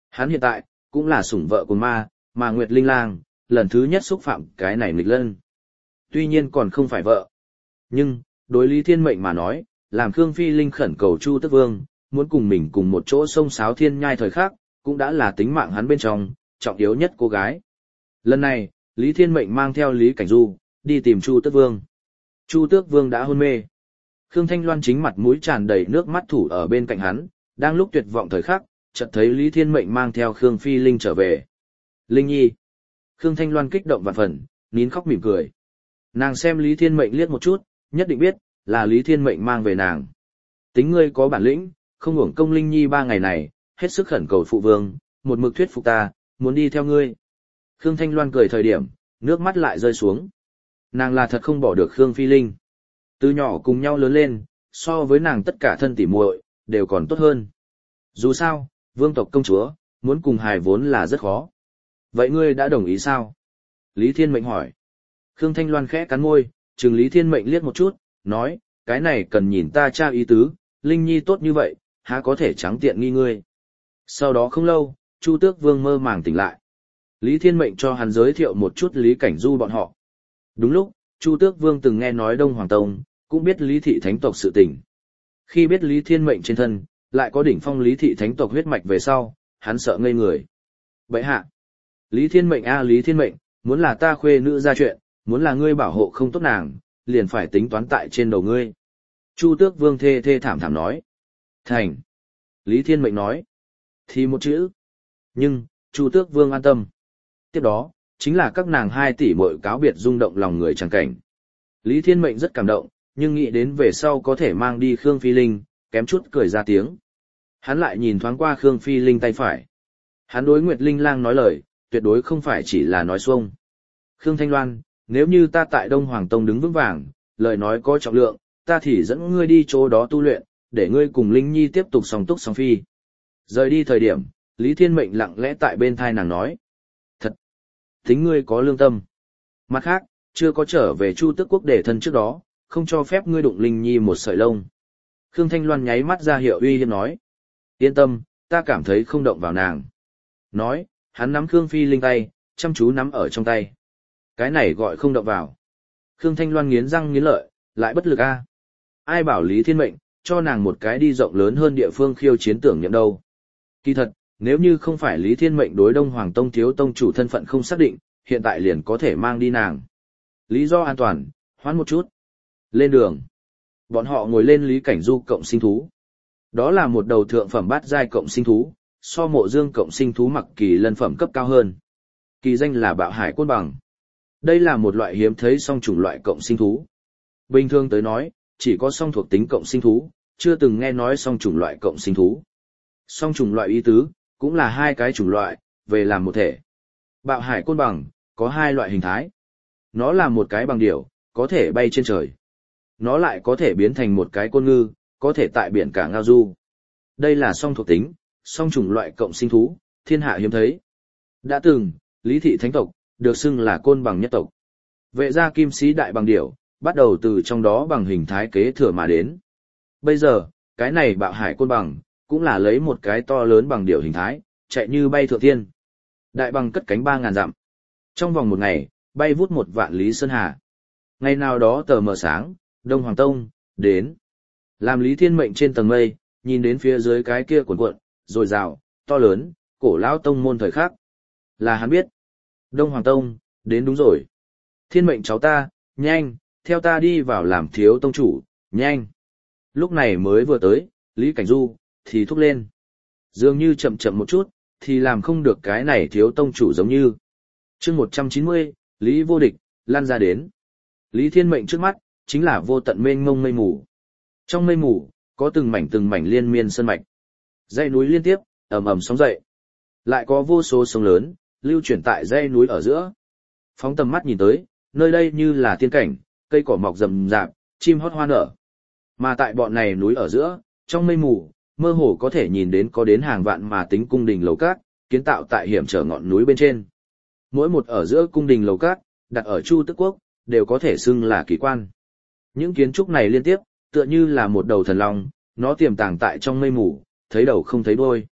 Hắn hiện tại, cũng là sủng vợ của ma, mà Nguyệt Linh Lang, lần thứ nhất xúc phạm cái này nghịch lân. Tuy nhiên còn không phải vợ. Nhưng, đối Lý Thiên Mệnh mà nói, làm Khương Phi Linh khẩn cầu Chu Tước Vương, muốn cùng mình cùng một chỗ sông sáo thiên nhai thời khắc, cũng đã là tính mạng hắn bên trong, trọng yếu nhất cô gái. Lần này, Lý Thiên Mệnh mang theo Lý Cảnh Du, đi tìm Chu Tước Vương. Chu Tước Vương đã hôn mê. Khương Thanh Loan chính mặt mũi tràn đầy nước mắt thủ ở bên cạnh hắn, đang lúc tuyệt vọng thời khắc, chợt thấy Lý Thiên Mệnh mang theo Khương Phi Linh trở về. Linh Nhi. Khương Thanh Loan kích động vạn phần, nín khóc mỉm cười. Nàng xem Lý Thiên Mệnh liếc một chút, nhất định biết, là Lý Thiên Mệnh mang về nàng. Tính ngươi có bản lĩnh, không uổng công Linh Nhi ba ngày này, hết sức khẩn cầu phụ vương, một mực thuyết phục ta, muốn đi theo ngươi. Khương Thanh Loan cười thời điểm, nước mắt lại rơi xuống. Nàng là thật không bỏ được Khương Phi Linh. Từ nhỏ cùng nhau lớn lên, so với nàng tất cả thân tỉ muội đều còn tốt hơn. Dù sao, vương tộc công chúa, muốn cùng hài vốn là rất khó. Vậy ngươi đã đồng ý sao? Lý Thiên Mệnh hỏi. Khương Thanh Loan khẽ cắn môi, trừng Lý Thiên Mệnh liếc một chút, nói, cái này cần nhìn ta tra ý tứ, Linh Nhi tốt như vậy, há có thể trắng tiện nghi ngươi. Sau đó không lâu, Chu Tước Vương mơ màng tỉnh lại. Lý Thiên Mệnh cho hắn giới thiệu một chút Lý Cảnh Du bọn họ. Đúng lúc, Chu Tước Vương từng nghe nói Đông Hoàng Tông, cũng biết Lý Thị Thánh tộc sự tình. Khi biết Lý Thiên Mệnh trên thân, lại có đỉnh phong Lý Thị Thánh tộc huyết mạch về sau, hắn sợ ngây người. Vậy hạ, Lý Thiên Mệnh a Lý Thiên Mệnh, muốn là ta khuê nữ ra chuyện, muốn là ngươi bảo hộ không tốt nàng, liền phải tính toán tại trên đầu ngươi. Chu Tước Vương thê thê thảm thảm nói. Thành. Lý Thiên Mệnh nói. Thì một chữ. Nhưng, Chu Tước Vương an tâm. Tiếp đó, chính là các nàng hai tỷ muội cáo biệt rung động lòng người chẳng cảnh. Lý Thiên Mệnh rất cảm động, nhưng nghĩ đến về sau có thể mang đi Khương Phi Linh, kém chút cười ra tiếng. Hắn lại nhìn thoáng qua Khương Phi Linh tay phải. Hắn đối Nguyệt Linh Lang nói lời, tuyệt đối không phải chỉ là nói xuông. Khương Thanh Loan, nếu như ta tại Đông Hoàng Tông đứng vững vàng, lời nói có trọng lượng, ta thì dẫn ngươi đi chỗ đó tu luyện, để ngươi cùng Linh Nhi tiếp tục song túc song phi. Rời đi thời điểm, Lý Thiên Mệnh lặng lẽ tại bên thai nàng nói. Thật! Tính ngươi có lương tâm. Mặt khác, chưa có trở về Chu Tước Quốc để thân trước đó, không cho phép ngươi đụng Linh Nhi một sợi lông. Khương Thanh Loan nháy mắt ra hiệu uy hiếp nói. Yên tâm, ta cảm thấy không động vào nàng. Nói, hắn nắm Khương Phi Linh tay, chăm chú nắm ở trong tay. Cái này gọi không động vào. Khương Thanh Loan nghiến răng nghiến lợi, lại bất lực a. Ai bảo Lý Thiên Mệnh, cho nàng một cái đi rộng lớn hơn địa phương khiêu chiến tưởng nhậm đâu. Kỳ thật, nếu như không phải Lý Thiên Mệnh đối Đông Hoàng Tông thiếu tông chủ thân phận không xác định, hiện tại liền có thể mang đi nàng. Lý do an toàn, hoãn một chút. Lên đường. Bọn họ ngồi lên Lý Cảnh Du cộng sinh thú. Đó là một đầu thượng phẩm bát giai cộng sinh thú, so Mộ Dương cộng sinh thú mặc kỳ lân phẩm cấp cao hơn. Kỳ danh là Bạo Hải Côn Bằng. Đây là một loại hiếm thấy song chủng loại cộng sinh thú. Bình thường tới nói, chỉ có song thuộc tính cộng sinh thú, chưa từng nghe nói song chủng loại cộng sinh thú. Song chủng loại ý tứ, cũng là hai cái chủng loại, về làm một thể. Bạo Hải Côn Bằng, có hai loại hình thái. Nó là một cái bằng điểu, có thể bay trên trời. Nó lại có thể biến thành một cái côn ngư, có thể tại biển cả ngao du. Đây là song thuộc tính, song chủng loại cộng sinh thú, thiên hạ hiếm thấy. Đã từng, Lý Thị Thánh tộc, được xưng là côn bằng nhất tộc. Vệ gia kim sĩ đại bằng điểu, bắt đầu từ trong đó bằng hình thái kế thừa mà đến. Bây giờ, cái này Bạo Hải Côn Bằng, cũng là lấy một cái to lớn bằng điểu hình thái, chạy như bay thượng thiên. Đại bằng cất cánh ba ngàn dặm. Trong vòng một ngày, bay vút một vạn lý sơn hà. Ngày nào đó tờ mờ sáng, Đông Hoàng Tông, đến. Làm Lý Thiên Mệnh trên tầng mây, nhìn đến phía dưới cái kia cuộn cuộn, rồi rào, to lớn, cổ lão tông môn thời khắc. Là hắn biết. Đông Hoàng Tông, đến đúng rồi. Thiên Mệnh cháu ta, nhanh, theo ta đi vào làm thiếu tông chủ, nhanh. Lúc này mới vừa tới, Lý Cảnh Du, thì thúc lên. Dường như chậm chậm một chút, thì làm không được cái này thiếu tông chủ giống như. chương một trăm chín mươi, Lý vô địch, lan ra đến. Lý Thiên Mệnh trước mắt, chính là vô tận mênh mông mây mù. Trong mây mù, có từng mảnh từng mảnh liên miên sơn mạch. Dãy núi liên tiếp, ầm ầm sóng dậy. Lại có vô số sông lớn, lưu chuyển tại dãy núi ở giữa. Phóng tầm mắt nhìn tới, nơi đây như là tiên cảnh, cây cỏ mọc rậm rạp, chim hót hoa nở. Mà tại bọn này núi ở giữa, trong mây mù, mơ hồ có thể nhìn đến có đến hàng vạn mà tính cung đình lầu cát, kiến tạo tại hiểm trở ngọn núi bên trên. Mỗi một ở giữa cung đình lầu cát, đặt ở Chu Tước Quốc, đều có thể xưng là kỳ quan. Những kiến trúc này liên tiếp, tựa như là một đầu thần long, nó tiềm tàng tại trong mây mù, thấy đầu không thấy đuôi.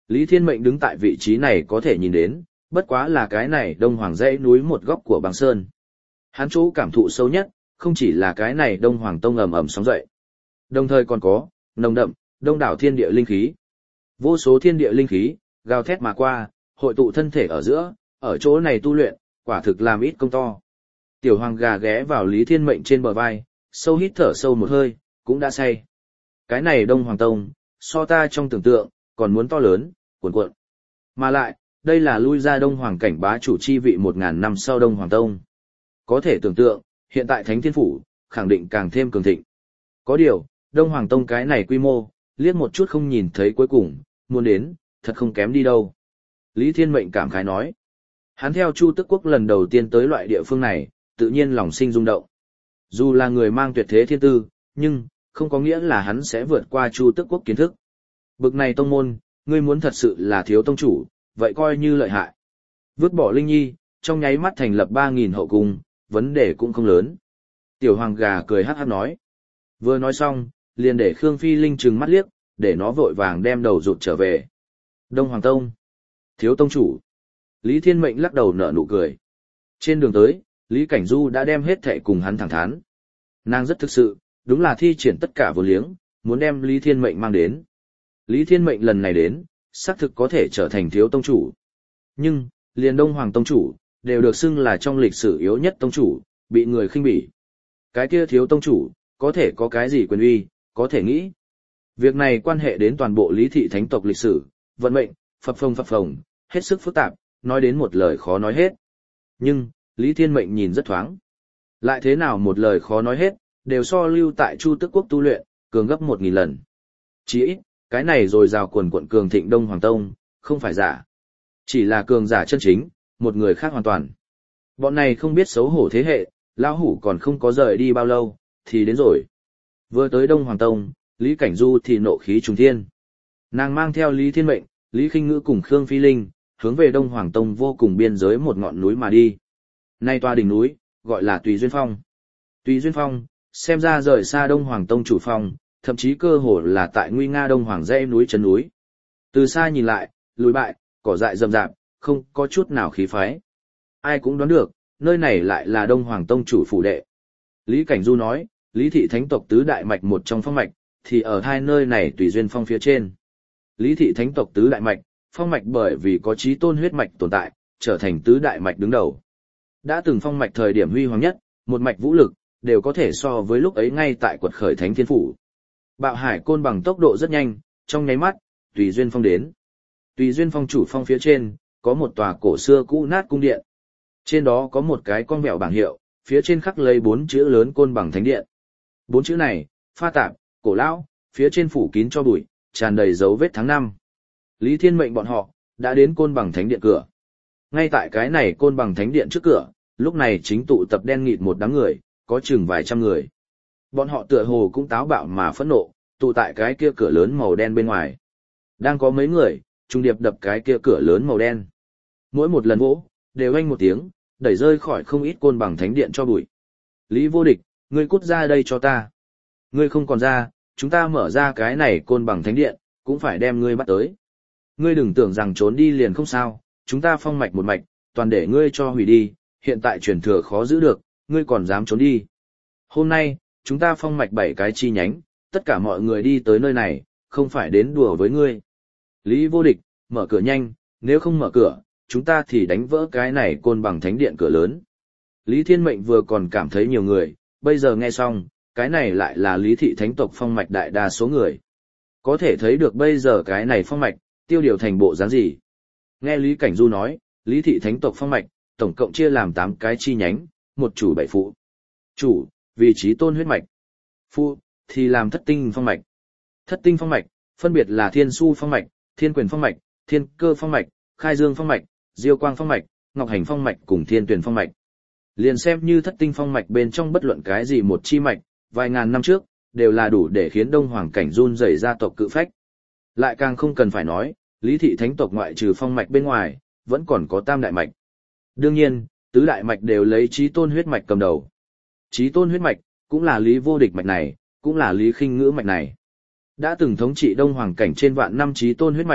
Lý Thiên Mệnh đứng tại vị trí này có thể nhìn đến, bất quá là cái này Đông Hoàng dãy núi một góc của băng sơn. Hắn chỗ cảm thụ sâu nhất, không chỉ là cái này Đông Hoàng Tông ầm ầm sóng dậy. Đồng thời còn có, nồng đậm, đông đảo thiên địa linh khí. Vô số thiên địa linh khí, gào thét mà qua, hội tụ thân thể ở giữa, ở chỗ này tu luyện, quả thực làm ít công to. Tiểu Hoàng gà ghé vào Lý Thiên Mệnh trên bờ vai, sâu hít thở sâu một hơi, cũng đã say. Cái này Đông Hoàng Tông, so ta trong tưởng tượng, còn muốn to lớn, cuồn cuộn. Mà lại, đây là lui ra Đông Hoàng cảnh bá chủ chi vị một ngàn năm sau Đông Hoàng Tông. Có thể tưởng tượng, hiện tại Thánh Thiên Phủ, khẳng định càng thêm cường thịnh. Có điều, Đông Hoàng Tông cái này quy mô, liếc một chút không nhìn thấy cuối cùng, muốn đến, thật không kém đi đâu. Lý Thiên Mệnh cảm khái nói. Hắn theo Chu Tức Quốc lần đầu tiên tới loại địa phương này, tự nhiên lòng sinh rung động. Dù là người mang tuyệt thế thiên tư, nhưng, không có nghĩa là hắn sẽ vượt qua Chu Tức Quốc kiến thức. Bực này tông môn, ngươi muốn thật sự là thiếu tông chủ, vậy coi như lợi hại. Vứt bỏ Linh Nhi, trong nháy mắt thành lập ba nghìn hậu cung, vấn đề cũng không lớn. Tiểu Hoàng gà cười hát hát nói. Vừa nói xong, liền để Khương Phi Linh trừng mắt liếc, để nó vội vàng đem đầu rụt trở về. Đông Hoàng Tông. Thiếu tông chủ. Lý Thiên Mệnh lắc đầu nở nụ cười. Trên đường tới, Lý Cảnh Du đã đem hết thệ cùng hắn thẳng thắn. Nàng rất thực sự, đúng là thi triển tất cả vô liếng, muốn đem Lý Thiên Mệnh mang đến. Lý Thiên Mệnh lần này đến, xác thực có thể trở thành thiếu tông chủ. Nhưng, liền Đông Hoàng tông chủ, đều được xưng là trong lịch sử yếu nhất tông chủ, bị người khinh bỉ. Cái kia thiếu tông chủ, có thể có cái gì quyền uy, có thể nghĩ. Việc này quan hệ đến toàn bộ Lý thị thánh tộc lịch sử, vận mệnh, phập phồng phập phồng, hết sức phức tạp, nói đến một lời khó nói hết. Nhưng, Lý Thiên Mệnh nhìn rất thoáng. Lại thế nào một lời khó nói hết, đều so lưu tại Chu Tức Quốc tu luyện, cường gấp một nghìn lần. Chỉ ít, cái này rồi rào quần quận cường thịnh Đông Hoàng Tông, không phải giả. Chỉ là cường giả chân chính, một người khác hoàn toàn. Bọn này không biết xấu hổ thế hệ, lão hủ còn không có rời đi bao lâu, thì đến rồi. Vừa tới Đông Hoàng Tông, Lý Cảnh Du thì nộ khí trùng thiên. Nàng mang theo Lý Thiên Mệnh, Lý Khinh Ngữ cùng Khương Phi Linh, hướng về Đông Hoàng Tông vô cùng biên giới một ngọn núi mà đi. Nay tòa đỉnh núi, gọi là Tùy Duyên Phong. Tùy Duyên Phong, xem ra rời xa Đông Hoàng Tông chủ phong, thậm chí cơ hồ là tại nguy nga Đông Hoàng dãy núi chân núi. Từ xa nhìn lại, lùi bại, cỏ dại rậm rạp, không có chút nào khí phái. Ai cũng đoán được, nơi này lại là Đông Hoàng Tông chủ phủ đệ. Lý Cảnh Du nói, Lý thị thánh tộc tứ đại mạch một trong phong mạch, thì ở hai nơi này Tùy Duyên Phong phía trên. Lý thị thánh tộc tứ đại mạch, phong mạch bởi vì có chí tôn huyết mạch tồn tại, trở thành tứ đại mạch đứng đầu. Đã từng phong mạch thời điểm huy hoàng nhất, một mạch vũ lực, đều có thể so với lúc ấy ngay tại quật khởi Thánh Thiên Phủ. Bạo hải côn bằng tốc độ rất nhanh, trong nháy mắt, Tùy Duyên Phong đến. Tùy Duyên Phong chủ phong phía trên, có một tòa cổ xưa cũ nát cung điện. Trên đó có một cái con mèo bảng hiệu, phía trên khắc lấy bốn chữ lớn Côn Bằng Thánh Điện. Bốn chữ này, pha tạp, cổ lão, phía trên phủ kín cho bụi, tràn đầy dấu vết tháng năm. Lý Thiên Mệnh bọn họ, đã đến Côn Bằng Thánh Điện cửa. Ngay tại cái này Côn Bằng Thánh Điện trước cửa, lúc này chính tụ tập đen nghịt một đám người, có chừng vài trăm người. Bọn họ tựa hồ cũng táo bạo mà phẫn nộ, tụ tại cái kia cửa lớn màu đen bên ngoài. Đang có mấy người, trung điệp đập cái kia cửa lớn màu đen. Mỗi một lần vỗ, đều oanh một tiếng, đẩy rơi khỏi không ít Côn Bằng Thánh Điện cho bụi. Lý Vô Địch, ngươi cút ra đây cho ta. Ngươi không còn ra, chúng ta mở ra cái này Côn Bằng Thánh Điện, cũng phải đem ngươi bắt tới. Ngươi đừng tưởng rằng trốn đi liền không sao, chúng ta phong mạch một mạch, toàn để ngươi cho hủy đi, hiện tại truyền thừa khó giữ được, ngươi còn dám trốn đi. Hôm nay, chúng ta phong mạch bảy cái chi nhánh, tất cả mọi người đi tới nơi này, không phải đến đùa với ngươi. Lý Vô Địch, mở cửa nhanh, nếu không mở cửa, chúng ta thì đánh vỡ cái này Côn Bằng Thánh Điện cửa lớn. Lý Thiên Mệnh vừa còn cảm thấy nhiều người, bây giờ nghe xong, cái này lại là Lý thị thánh tộc phong mạch đại đa số người. Có thể thấy được bây giờ cái này phong mạch, tiêu điều thành bộ dáng gì. Nghe Lý Cảnh Du nói, Lý thị thánh tộc phong mạch, tổng cộng chia làm tám cái chi nhánh, một chủ bảy phụ. Chủ, vị trí tôn huyết mạch. Phụ, thì làm thất tinh phong mạch. Thất tinh phong mạch, phân biệt là Thiên Su phong mạch, Thiên Quyền phong mạch, Thiên Cơ phong mạch, Khai Dương phong mạch, Diêu Quang phong mạch, Ngọc Hành phong mạch cùng Thiên Tuyền phong mạch. Liền xem như thất tinh phong mạch bên trong bất luận cái gì một chi mạch, vài ngàn năm trước, đều là đủ để khiến Đông Hoàng cảnh run rẩy gia tộc cự phách. Lại càng không cần phải nói, Lý thị thánh tộc ngoại trừ phong mạch bên ngoài, vẫn còn có tam đại mạch. Đương nhiên, tứ đại mạch đều lấy Chí Tôn huyết mạch cầm đầu. Chí Tôn huyết mạch, cũng là Lý Vô Địch mạch này, cũng là Lý Khinh Ngữ mạch này. Đã từng thống trị Đông Hoàng cảnh trên vạn năm Chí Tôn huyết mạch,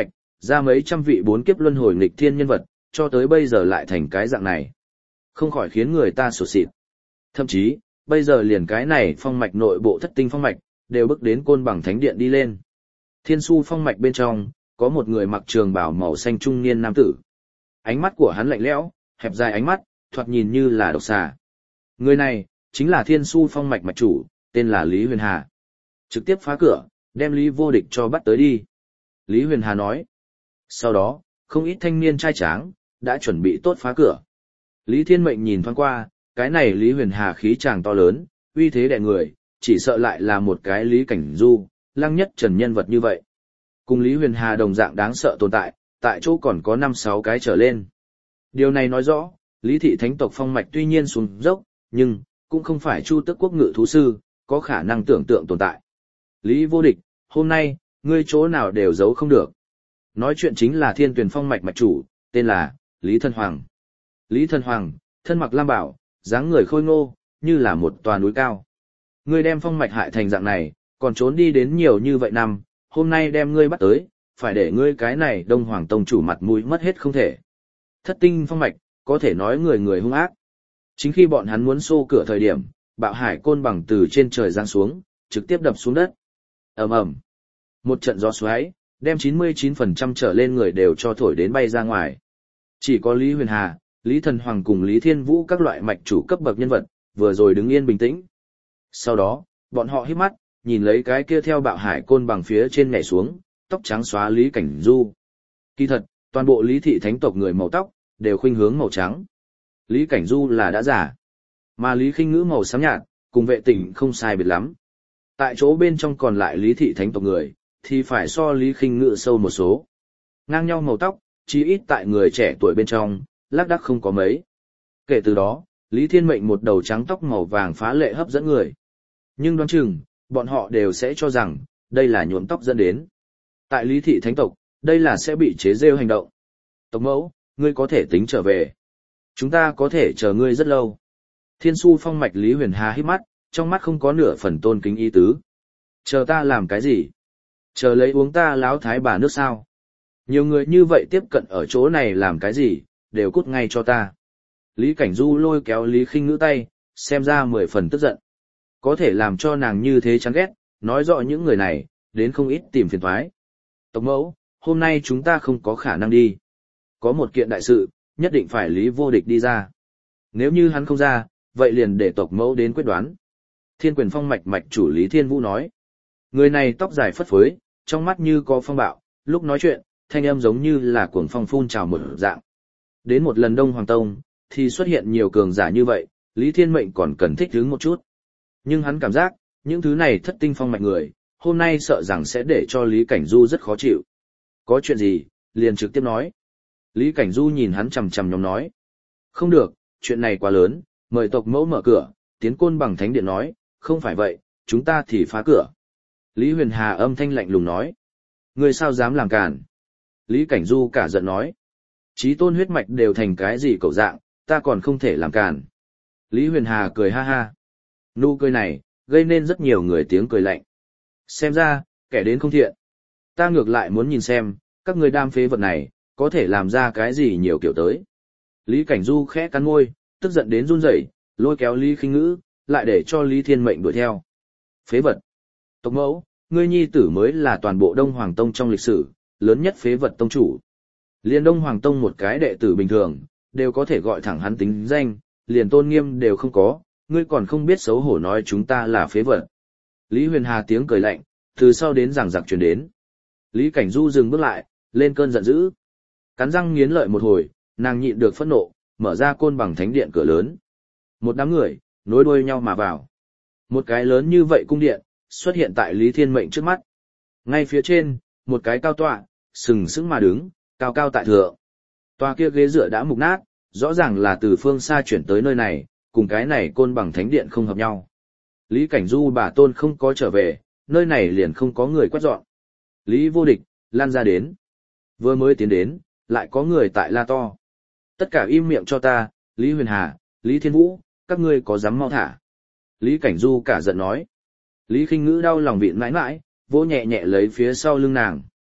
ra mấy trăm vị bốn kiếp luân hồi nghịch thiên nhân vật, cho tới bây giờ lại thành cái dạng này. Không khỏi khiến người ta sụt sịt. Thậm chí, bây giờ liền cái này phong mạch nội bộ thất tinh phong mạch, đều bước đến côn bằng thánh điện đi lên. Thiên su phong mạch bên trong, có một người mặc trường bào màu xanh trung niên nam tử. Ánh mắt của hắn lạnh lẽo, hẹp dài ánh mắt, thoạt nhìn như là độc xà. Người này, chính là thiên su phong mạch mạch chủ, tên là Lý Huyền Hà. Trực tiếp phá cửa, đem Lý Vô Địch cho bắt tới đi. Lý Huyền Hà nói. Sau đó, không ít thanh niên trai tráng, đã chuẩn bị tốt phá cửa. Lý Thiên Mệnh nhìn thoáng qua, cái này Lý Huyền Hà khí tràng to lớn, uy thế đè người, chỉ sợ lại là một cái Lý Cảnh Du, Lăng Nhất Trần nhân vật như vậy. Cùng Lý Huyền Hà đồng dạng đáng sợ tồn tại, tại chỗ còn có năm sáu cái trở lên. Điều này nói rõ, Lý thị thánh tộc phong mạch tuy nhiên xuống dốc, nhưng cũng không phải Chu Tước quốc ngự thú sư, có khả năng tưởng tượng tồn tại. Lý Vô Địch, hôm nay, ngươi chỗ nào đều giấu không được. Nói chuyện chính là Thiên Tuyền phong mạch mạch chủ, tên là Lý Thân Hoàng. Lý Thân Hoàng, thân mặc lam bảo, dáng người khôi ngô, như là một tòa núi cao. Ngươi đem phong mạch hại thành dạng này, còn trốn đi đến nhiều như vậy năm, hôm nay đem ngươi bắt tới, phải để ngươi cái này Đông Hoàng tông chủ mặt mũi mất hết không thể. Thất tinh phong mạch, có thể nói người người hung ác. Chính khi bọn hắn muốn xô cửa thời điểm, bạo hải côn bằng từ trên trời giáng xuống, trực tiếp đập xuống đất. Ầm ầm. Một trận gió xoáy, đem chín mươi chín phần trăm trở lên người đều cho thổi đến bay ra ngoài. Chỉ có Lý Huyền Hà, Lý Thần Hoàng cùng Lý Thiên Vũ các loại mạch chủ cấp bậc nhân vật, vừa rồi đứng yên bình tĩnh. Sau đó, bọn họ hít mắt, nhìn lấy cái kia theo bạo hải côn bằng phía trên nhảy xuống, tóc trắng xóa Lý Cảnh Du. Kỳ thật, toàn bộ Lý thị thánh tộc người màu tóc, đều khuynh hướng màu trắng. Lý Cảnh Du là đã giả, mà Lý Khinh Ngữ màu xám nhạt, cùng vệ tỉnh không sai biệt lắm. Tại chỗ bên trong còn lại Lý thị thánh tộc người, thì phải so Lý Khinh Ngữ sâu một số. Ngang nhau màu tóc, chỉ ít tại người trẻ tuổi bên trong, lác đác không có mấy. Kể từ đó, Lý Thiên Mệnh một đầu trắng tóc màu vàng phá lệ hấp dẫn người. Nhưng đoán chừng, bọn họ đều sẽ cho rằng, đây là nhuộm tóc dẫn đến. Tại Lý thị thánh tộc, đây là sẽ bị chế rêu hành động. Tộc mẫu, ngươi có thể tính trở về. Chúng ta có thể chờ ngươi rất lâu. Thiên su phong mạch Lý Huyền Hà hít mắt, trong mắt không có nửa phần tôn kính ý tứ. Chờ ta làm cái gì? Chờ lấy uống ta láo thái bà nước sao? Nhiều người như vậy tiếp cận ở chỗ này làm cái gì, đều cút ngay cho ta. Lý Cảnh Du lôi kéo Lý Khinh Ngữ tay, xem ra mười phần tức giận. Có thể làm cho nàng như thế chán ghét, nói rõ những người này, đến không ít tìm phiền thoái. Tộc mẫu, hôm nay chúng ta không có khả năng đi. Có một kiện đại sự, nhất định phải Lý Vô Địch đi ra. Nếu như hắn không ra, vậy liền để tộc mẫu đến quyết đoán. Thiên Quyền phong mạch mạch chủ Lý Thiên Vũ nói. Người này tóc dài phất phới, trong mắt như có phong bạo, lúc nói chuyện, thanh âm giống như là cuồng phong phun trào một dạng. Đến một lần Đông Hoàng Tông, thì xuất hiện nhiều cường giả như vậy, Lý Thiên Mệnh còn cần thích ứng một chút. Nhưng hắn cảm giác, những thứ này thất tinh phong mạch người, hôm nay sợ rằng sẽ để cho Lý Cảnh Du rất khó chịu. Có chuyện gì, liền trực tiếp nói. Lý Cảnh Du nhìn hắn chằm chằm nhóm nói. Không được, chuyện này quá lớn, mời tộc mẫu mở cửa, tiến côn bằng thánh điện nói, không phải vậy, chúng ta thì phá cửa. Lý Huyền Hà âm thanh lạnh lùng nói. Ngươi sao dám làm cản? Lý Cảnh Du cả giận nói. Chí tôn huyết mạch đều thành cái gì cậu dạng, ta còn không thể làm cản. Lý Huyền Hà cười ha ha. Nụ cười này, gây nên rất nhiều người tiếng cười lạnh. Xem ra, kẻ đến không thiện. Ta ngược lại muốn nhìn xem, các người đam phế vật này, có thể làm ra cái gì nhiều kiểu tới. Lý Cảnh Du khẽ cắn môi, tức giận đến run rẩy, lôi kéo Lý Khinh Ngữ, lại để cho Lý Thiên Mệnh đuổi theo. Phế vật. Tộc mẫu, ngươi nhi tử mới là toàn bộ Đông Hoàng Tông trong lịch sử, lớn nhất phế vật tông chủ. Liên Đông Hoàng Tông một cái đệ tử bình thường, đều có thể gọi thẳng hắn tính danh, liền tôn nghiêm đều không có, ngươi còn không biết xấu hổ nói chúng ta là phế vật. Lý Huyền Hà tiếng cười lạnh, từ sau đến giằng giặc truyền đến. Lý Cảnh Du dừng bước lại, lên cơn giận dữ. Cắn răng nghiến lợi một hồi, nàng nhịn được phẫn nộ, mở ra côn bằng thánh điện cửa lớn. Một đám người, nối đuôi nhau mà vào. Một cái lớn như vậy cung điện, xuất hiện tại Lý Thiên Mệnh trước mắt. Ngay phía trên, một cái cao tọa, sừng sững mà đứng, cao cao tại thượng. Tòa kia ghế dựa đã mục nát, rõ ràng là từ phương xa chuyển tới nơi này, cùng cái này côn bằng thánh điện không hợp nhau. Lý Cảnh Du bà tôn không có trở về, nơi này liền không có người quét dọn. Lý Vô Địch, lan ra đến. Vừa mới tiến đến, lại có người tại la to. Tất cả im miệng cho ta, Lý Huyền Hà, Lý Thiên Vũ, các ngươi có dám mau thả. Lý Cảnh Du cả giận nói. Lý Khinh Ngữ đau lòng vịn mãi mãi, vỗ nhẹ nhẹ lấy phía sau lưng nàng.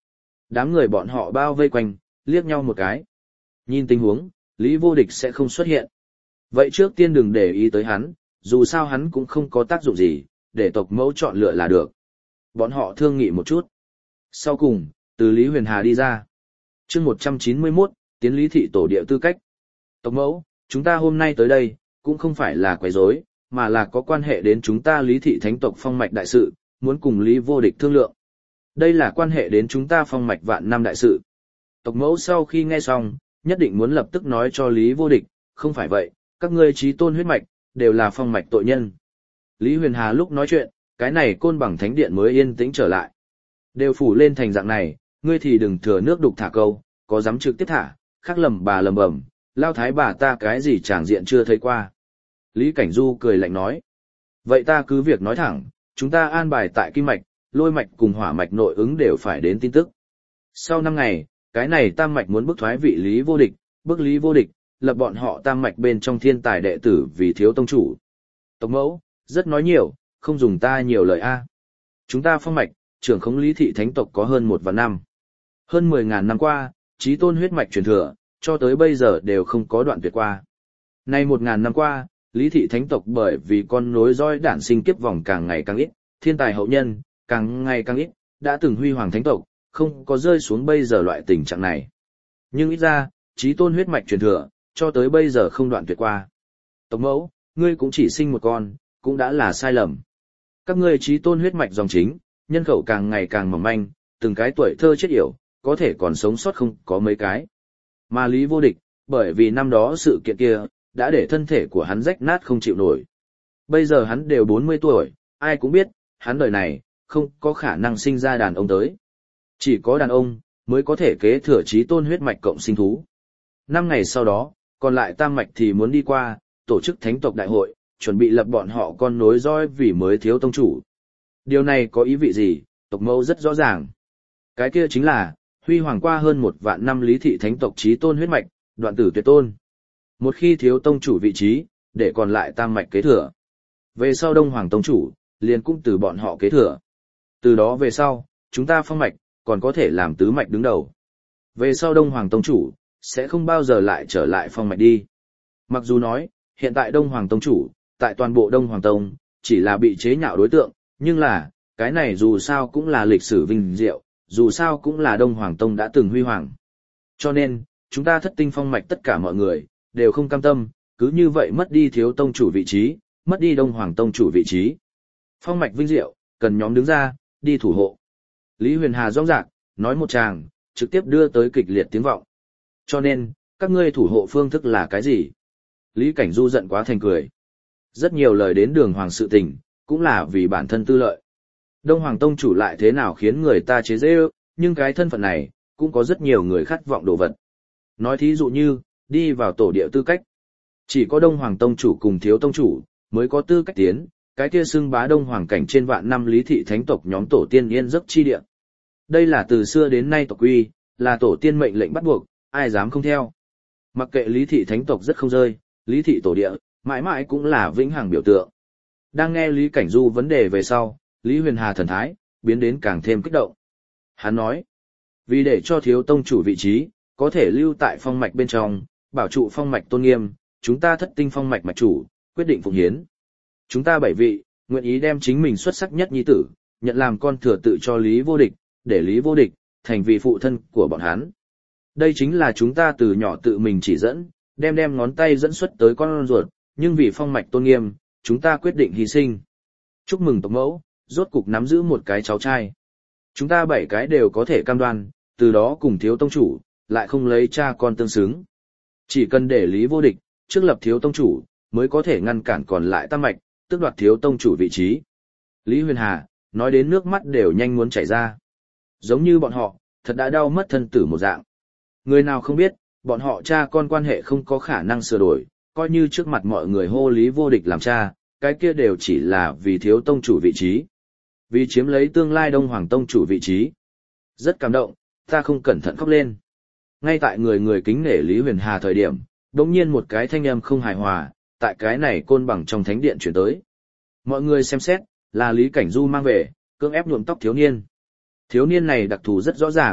Đám người bọn họ bao vây quanh, liếc nhau một cái. Nhìn tình huống, Lý Vô Địch sẽ không xuất hiện. Vậy trước tiên đừng để ý tới hắn, dù sao hắn cũng không có tác dụng gì, để tộc mẫu chọn lựa là được. Bọn họ thương nghị một chút. Sau cùng, từ Lý Huyền Hà đi ra. chương một trăm chín mươi mốt, tiến Lý Thị tổ địa tư cách. Tộc mẫu, chúng ta hôm nay tới đây, cũng không phải là quấy rối, mà là có quan hệ đến chúng ta Lý Thị Thánh tộc phong mạch đại sự, muốn cùng Lý Vô Địch thương lượng. Đây là quan hệ đến chúng ta phong mạch vạn năm đại sự. Tộc mẫu sau khi nghe xong, nhất định muốn lập tức nói cho Lý Vô Địch, không phải vậy, các ngươi chí tôn huyết mạch, đều là phong mạch tội nhân. Lý Huyền Hà lúc nói chuyện, cái này côn bằng thánh điện mới yên tĩnh trở lại. Đều phủ lên thành dạng này, ngươi thì đừng thừa nước đục thả câu, có dám trực tiếp thả, khắc lầm bà lầm bẩm, lao thái bà ta cái gì tràng diện chưa thấy qua. Lý Cảnh Du cười lạnh nói. Vậy ta cứ việc nói thẳng, chúng ta an bài tại kim mạch, lôi mạch cùng hỏa mạch nội ứng đều phải đến tin tức. Sau năm ngày, cái này tam mạch muốn bức thoái vị Lý Vô Địch, bức Lý Vô Địch, lập bọn họ tam mạch bên trong thiên tài đệ tử vì thiếu tông chủ. Tộc mẫu, rất nói nhiều, không dùng ta nhiều lời a. Chúng ta phong mạch, trưởng khống Lý Thị Thánh tộc có hơn một vạn năm. Hơn mười ngàn năm qua, chí tôn huyết mạch truyền thừa, cho tới bây giờ đều không có đoạn tuyệt qua. Nay một ngàn năm qua, Lý Thị Thánh tộc bởi vì con nối dõi đản sinh kiếp vòng càng ngày càng ít, thiên tài hậu nhân, càng ngày càng ít, đã từng huy hoàng thánh tộc, không có rơi xuống bây giờ loại tình trạng này. Nhưng ít ra, chí tôn huyết mạch truyền thừa, cho tới bây giờ không đoạn tuyệt qua. Tộc mẫu, ngươi cũng chỉ sinh một con, cũng đã là sai lầm. Các ngươi chí tôn huyết mạch dòng chính, nhân khẩu càng ngày càng mỏng manh, từng cái tuổi thơ chết yểu, có thể còn sống sót không có mấy cái. Mà Lý Vô Địch, bởi vì năm đó sự kiện kia, đã để thân thể của hắn rách nát không chịu nổi. Bây giờ hắn đều bốn mươi tuổi, ai cũng biết, hắn đời này, không có khả năng sinh ra đàn ông tới. Chỉ có đàn ông, mới có thể kế thừa chí tôn huyết mạch cộng sinh thú. Năm ngày sau đó, còn lại tam mạch thì muốn đi qua, tổ chức thánh tộc đại hội, chuẩn bị lập bọn họ con nối dõi vì mới thiếu tông chủ. Điều này có ý vị gì, tộc mẫu rất rõ ràng. Cái kia chính là, huy hoàng qua hơn một vạn năm Lý Thị Thánh tộc chí tôn huyết mạch, đoạn tử tuyệt tôn. Một khi thiếu tông chủ vị trí, để còn lại tam mạch kế thừa. Về sau Đông Hoàng tông chủ, liền cũng từ bọn họ kế thừa. Từ đó về sau, chúng ta phong mạch, còn có thể làm tứ mạch đứng đầu. Về sau Đông Hoàng tông chủ, sẽ không bao giờ lại trở lại phong mạch đi. Mặc dù nói, hiện tại Đông Hoàng tông chủ, tại toàn bộ Đông Hoàng tông, chỉ là bị chế nhạo đối tượng, nhưng là, cái này dù sao cũng là lịch sử vinh diệu, dù sao cũng là Đông Hoàng tông đã từng huy hoàng. Cho nên, chúng ta thất tinh phong mạch tất cả mọi người, đều không cam tâm, cứ như vậy mất đi thiếu tông chủ vị trí, mất đi Đông Hoàng tông chủ vị trí. Phong mạch vinh diệu, cần nhóm đứng ra, đi thủ hộ. Lý Huyền Hà rõng rạc, nói một tràng, trực tiếp đưa tới kịch liệt tiếng vọng. Cho nên, các ngươi thủ hộ phương thức là cái gì? Lý Cảnh Du giận quá thành cười. Rất nhiều lời đến đường hoàng sự tình, cũng là vì bản thân tư lợi. Đông Hoàng tông chủ lại thế nào khiến người ta chế giễu, nhưng cái thân phận này, cũng có rất nhiều người khát vọng đồ vật. Nói thí dụ như, đi vào tổ địa tư cách. Chỉ có Đông Hoàng tông chủ cùng thiếu tông chủ, mới có tư cách tiến, cái kia xưng bá Đông Hoàng cảnh trên vạn năm Lý Thị Thánh tộc nhóm tổ tiên yên giấc chi địa. Đây là từ xưa đến nay tộc quy, là tổ tiên mệnh lệnh bắt buộc, ai dám không theo. Mặc kệ Lý Thị Thánh tộc rất không rơi, Lý Thị tổ địa, mãi mãi cũng là vĩnh hằng biểu tượng. Đang nghe Lý Cảnh Du vấn đề về sau, Lý Huyền Hà thần thái, biến đến càng thêm kích động. Hắn nói, vì để cho thiếu tông chủ vị trí, có thể lưu tại phong mạch bên trong, bảo trụ phong mạch tôn nghiêm, chúng ta thất tinh phong mạch mạch chủ, quyết định phụng hiến. Chúng ta bảy vị, nguyện ý đem chính mình xuất sắc nhất nhi tử, nhận làm con thừa tự cho Lý Vô Địch, để Lý Vô Địch, thành vị phụ thân của bọn hắn. Đây chính là chúng ta từ nhỏ tự mình chỉ dẫn, đem đem ngón tay dẫn xuất tới con ruột, nhưng vì phong mạch tôn nghiêm, chúng ta quyết định hy sinh. Chúc mừng tộc mẫu, rốt cục nắm giữ một cái cháu trai. Chúng ta bảy cái đều có thể cam đoan, từ đó cùng thiếu tông chủ, lại không lấy cha con tương xứng. Chỉ cần để Lý Vô Địch, trước lập thiếu tông chủ, mới có thể ngăn cản còn lại tam mạch, tước đoạt thiếu tông chủ vị trí. Lý Huyền Hà, nói đến nước mắt đều nhanh muốn chảy ra. Giống như bọn họ, thật đã đau mất thân tử một dạng. Người nào không biết, bọn họ cha con quan hệ không có khả năng sửa đổi, coi như trước mặt mọi người hô Lý Vô Địch làm cha, cái kia đều chỉ là vì thiếu tông chủ vị trí. Vì chiếm lấy tương lai Đông Hoàng tông chủ vị trí. Rất cảm động, ta không cẩn thận khóc lên. Ngay tại người người kính nể Lý Huyền Hà thời điểm, đột nhiên một cái thanh âm không hài hòa, tại cái này côn bằng trong thánh điện chuyển tới. Mọi người xem xét, là Lý Cảnh Du mang về, cưỡng ép nhuộm tóc thiếu niên. Thiếu niên này đặc thù rất rõ ràng,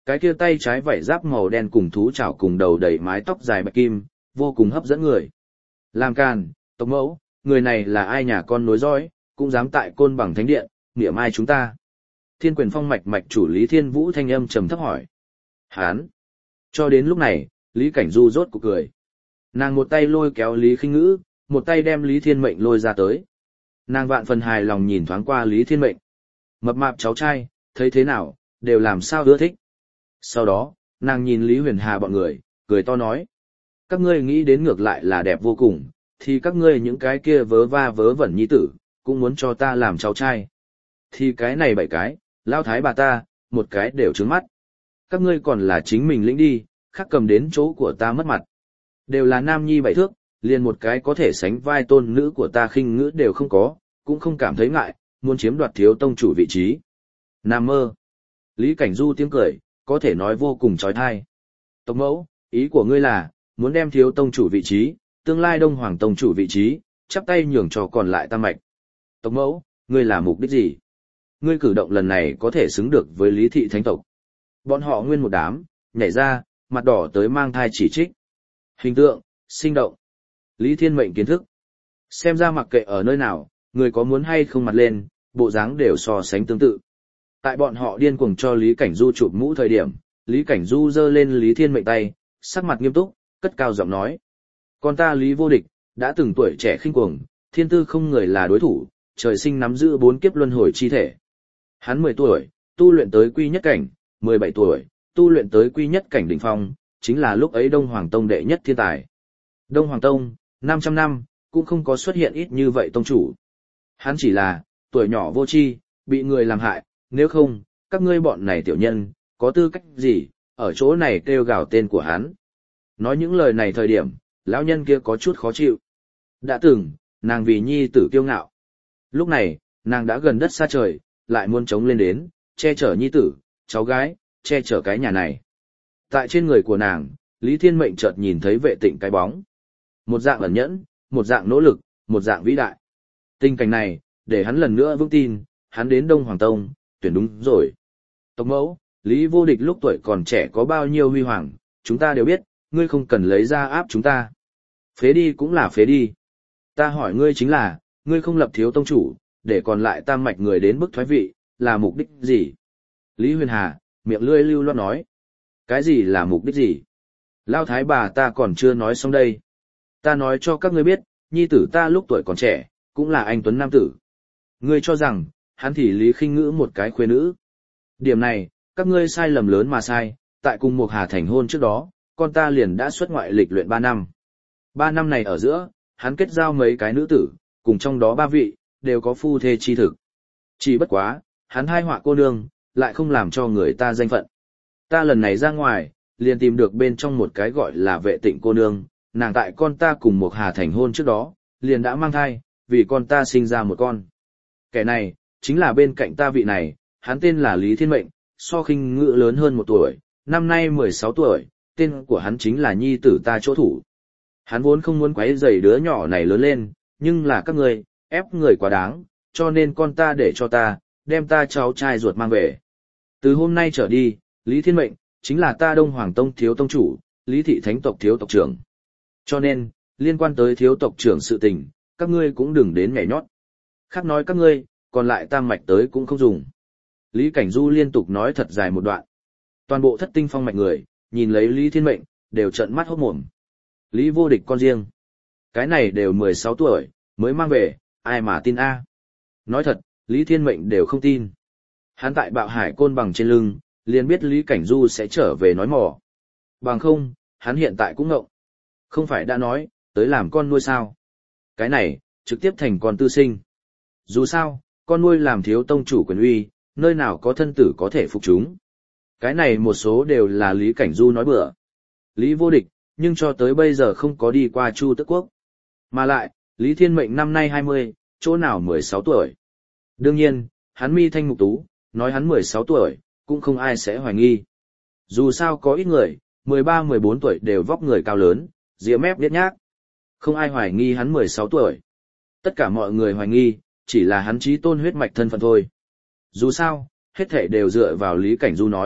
Cái kia tay trái vảy giáp màu đen cùng thú chảo cùng đầu đầy mái tóc dài bạch kim, vô cùng hấp dẫn người. Làm càn, tộc mẫu, người này là ai nhà con nối dõi, cũng dám tại Côn Bằng Thánh Điện, nghĩa mai chúng ta. Thiên Quyền Phong mạch mạch chủ Lý Thiên Vũ thanh âm trầm thấp hỏi. Hán. Cho đến lúc này, Lý Cảnh Du rốt cuộc cười. Nàng một tay lôi kéo Lý Khinh Ngữ, một tay đem Lý Thiên Mệnh lôi ra tới. Nàng vạn phần hài lòng nhìn thoáng qua Lý Thiên Mệnh. Mập mạp cháu trai, thấy thế nào, đều làm sao ưa thích. Sau đó, nàng nhìn Lý Huyền Hà bọn người, cười to nói. Các ngươi nghĩ đến ngược lại là đẹp vô cùng, thì các ngươi những cái kia vớ va vớ vẩn nhi tử, cũng muốn cho ta làm cháu trai. Thì cái này bảy cái, lao thái bà ta, một cái đều trướng mắt. Các ngươi còn là chính mình lĩnh đi, khác cầm đến chỗ của ta mất mặt. Đều là nam nhi bảy thước, liền một cái có thể sánh vai tôn nữ của ta Khinh Ngữ đều không có, cũng không cảm thấy ngại, muốn chiếm đoạt thiếu tông chủ vị trí. Nam mơ. Lý Cảnh Du tiếng cười, có thể nói vô cùng trói thai. Tộc mẫu, ý của ngươi là, muốn đem thiếu tông chủ vị trí, tương lai đông hoàng tông chủ vị trí, chắp tay nhường cho còn lại tam mạch. Tộc mẫu, ngươi là mục đích gì? Ngươi cử động lần này có thể xứng được với Lý thị thánh tộc. Bọn họ nguyên một đám, nhảy ra, mặt đỏ tới mang thai chỉ trích. Hình tượng, sinh động. Lý Thiên Mệnh kiến thức. Xem ra mặc kệ ở nơi nào, người có muốn hay không mặt lên, bộ dáng đều so sánh tương tự. Tại bọn họ điên cuồng cho Lý Cảnh Du chụp mũ thời điểm, Lý Cảnh Du giơ lên Lý Thiên Mệnh tay, sắc mặt nghiêm túc, cất cao giọng nói. Con ta Lý Vô Địch, đã từng tuổi trẻ khinh cuồng, thiên tư không người là đối thủ, trời sinh nắm giữ bốn kiếp luân hồi chi thể. Hắn mười tuổi, tu luyện tới quy nhất cảnh, mười bảy tuổi, tu luyện tới quy nhất cảnh đỉnh phong, chính là lúc ấy Đông Hoàng Tông đệ nhất thiên tài. Đông Hoàng Tông, năm trăm năm, cũng không có xuất hiện ít như vậy tông chủ. Hắn chỉ là, tuổi nhỏ vô tri, bị người làm hại, nếu không, các ngươi bọn này tiểu nhân, có tư cách gì, ở chỗ này kêu gào tên của hắn. Nói những lời này thời điểm, lão nhân kia có chút khó chịu. Đã từng, nàng vì nhi tử kiêu ngạo. Lúc này, nàng đã gần đất xa trời, lại muốn chống lên đến, che chở nhi tử, cháu gái, che chở cái nhà này. Tại trên người của nàng, Lý Thiên Mệnh chợt nhìn thấy Vệ Tịnh cái bóng. Một dạng ẩn nhẫn, một dạng nỗ lực, một dạng vĩ đại. Tình cảnh này, để hắn lần nữa vững tin, hắn đến Đông Hoàng Tông, tuyển đúng rồi. Tộc mẫu, Lý Vô Địch lúc tuổi còn trẻ có bao nhiêu huy hoàng, chúng ta đều biết, ngươi không cần lấy ra áp chúng ta. Phế đi cũng là phế đi. Ta hỏi ngươi chính là, ngươi không lập thiếu tông chủ, để còn lại tam mạch người đến bức thoái vị, là mục đích gì? Lý Huyền Hà, miệng lươi lưu loát nói. Cái gì là mục đích gì? Lao thái bà ta còn chưa nói xong đây. Ta nói cho các ngươi biết, nhi tử ta lúc tuổi còn trẻ, cũng là anh tuấn nam tử. Ngươi cho rằng, hắn thì Lý Khinh Ngữ một cái khuê nữ. Điểm này, các ngươi sai lầm lớn mà sai, tại cùng một Hà thành hôn trước đó, con ta liền đã xuất ngoại lịch luyện ba năm. Ba năm này ở giữa, hắn kết giao mấy cái nữ tử, cùng trong đó ba vị, đều có phu thê chi thực. Chỉ bất quá, hắn hai họa cô nương, lại không làm cho người ta danh phận. Ta lần này ra ngoài, liền tìm được bên trong một cái gọi là Vệ Tịnh cô nương, nàng tại con ta cùng một Hà thành hôn trước đó, liền đã mang thai, vì con ta sinh ra một con. Kẻ này, chính là bên cạnh ta vị này, hắn tên là Lý Thiên Mệnh, so Khinh Ngữ lớn hơn một tuổi, năm nay mười sáu tuổi, tên của hắn chính là nhi tử ta chỗ thủ. Hắn vốn không muốn quấy rầy đứa nhỏ này lớn lên, nhưng là các người, ép người quá đáng, cho nên con ta để cho ta, đem ta cháu trai ruột mang về. Từ hôm nay trở đi, Lý Thiên Mệnh, chính là ta Đông Hoàng Tông thiếu tông chủ, Lý thị thánh tộc thiếu tộc trưởng. Cho nên, liên quan tới thiếu tộc trưởng sự tình, các ngươi cũng đừng đến nhảy nhót. Khác nói các ngươi, còn lại tam mạch tới cũng không dùng. Lý Cảnh Du liên tục nói thật dài một đoạn. Toàn bộ thất tinh phong mạch người, nhìn lấy Lý Thiên Mệnh, đều trợn mắt hốt mồm. Lý Vô Địch con riêng. Cái này đều mười sáu tuổi, mới mang về, ai mà tin a? Nói thật, Lý Thiên Mệnh đều không tin. Hắn tại Bạo Hải Côn Bằng trên lưng, liền biết Lý Cảnh Du sẽ trở về nói mỏ. Bằng không, hắn hiện tại cũng ngộng. Không phải đã nói, tới làm con nuôi sao? Cái này, trực tiếp thành con tư sinh. Dù sao, con nuôi làm thiếu tông chủ quyền uy, nơi nào có thân tử có thể phục chúng. Cái này một số đều là Lý Cảnh Du nói bừa. Lý Vô Địch, nhưng cho tới bây giờ không có đi qua Chu Tước Quốc. Mà lại, Lý Thiên Mệnh năm nay hai mươi, chỗ nào mười sáu tuổi. Đương nhiên, hắn mi thanh mục tú, nói hắn mười sáu tuổi, cũng không ai sẽ hoài nghi. Dù sao có ít người, mười ba mười bốn tuổi đều vóc người cao lớn, rìa mép biết nhác. Không ai hoài nghi hắn mười sáu tuổi. Tất cả mọi người hoài nghi, chỉ là hắn chí tôn huyết mạch thân phận thôi. Dù sao, hết thảy đều dựa vào Lý Cảnh Du nói,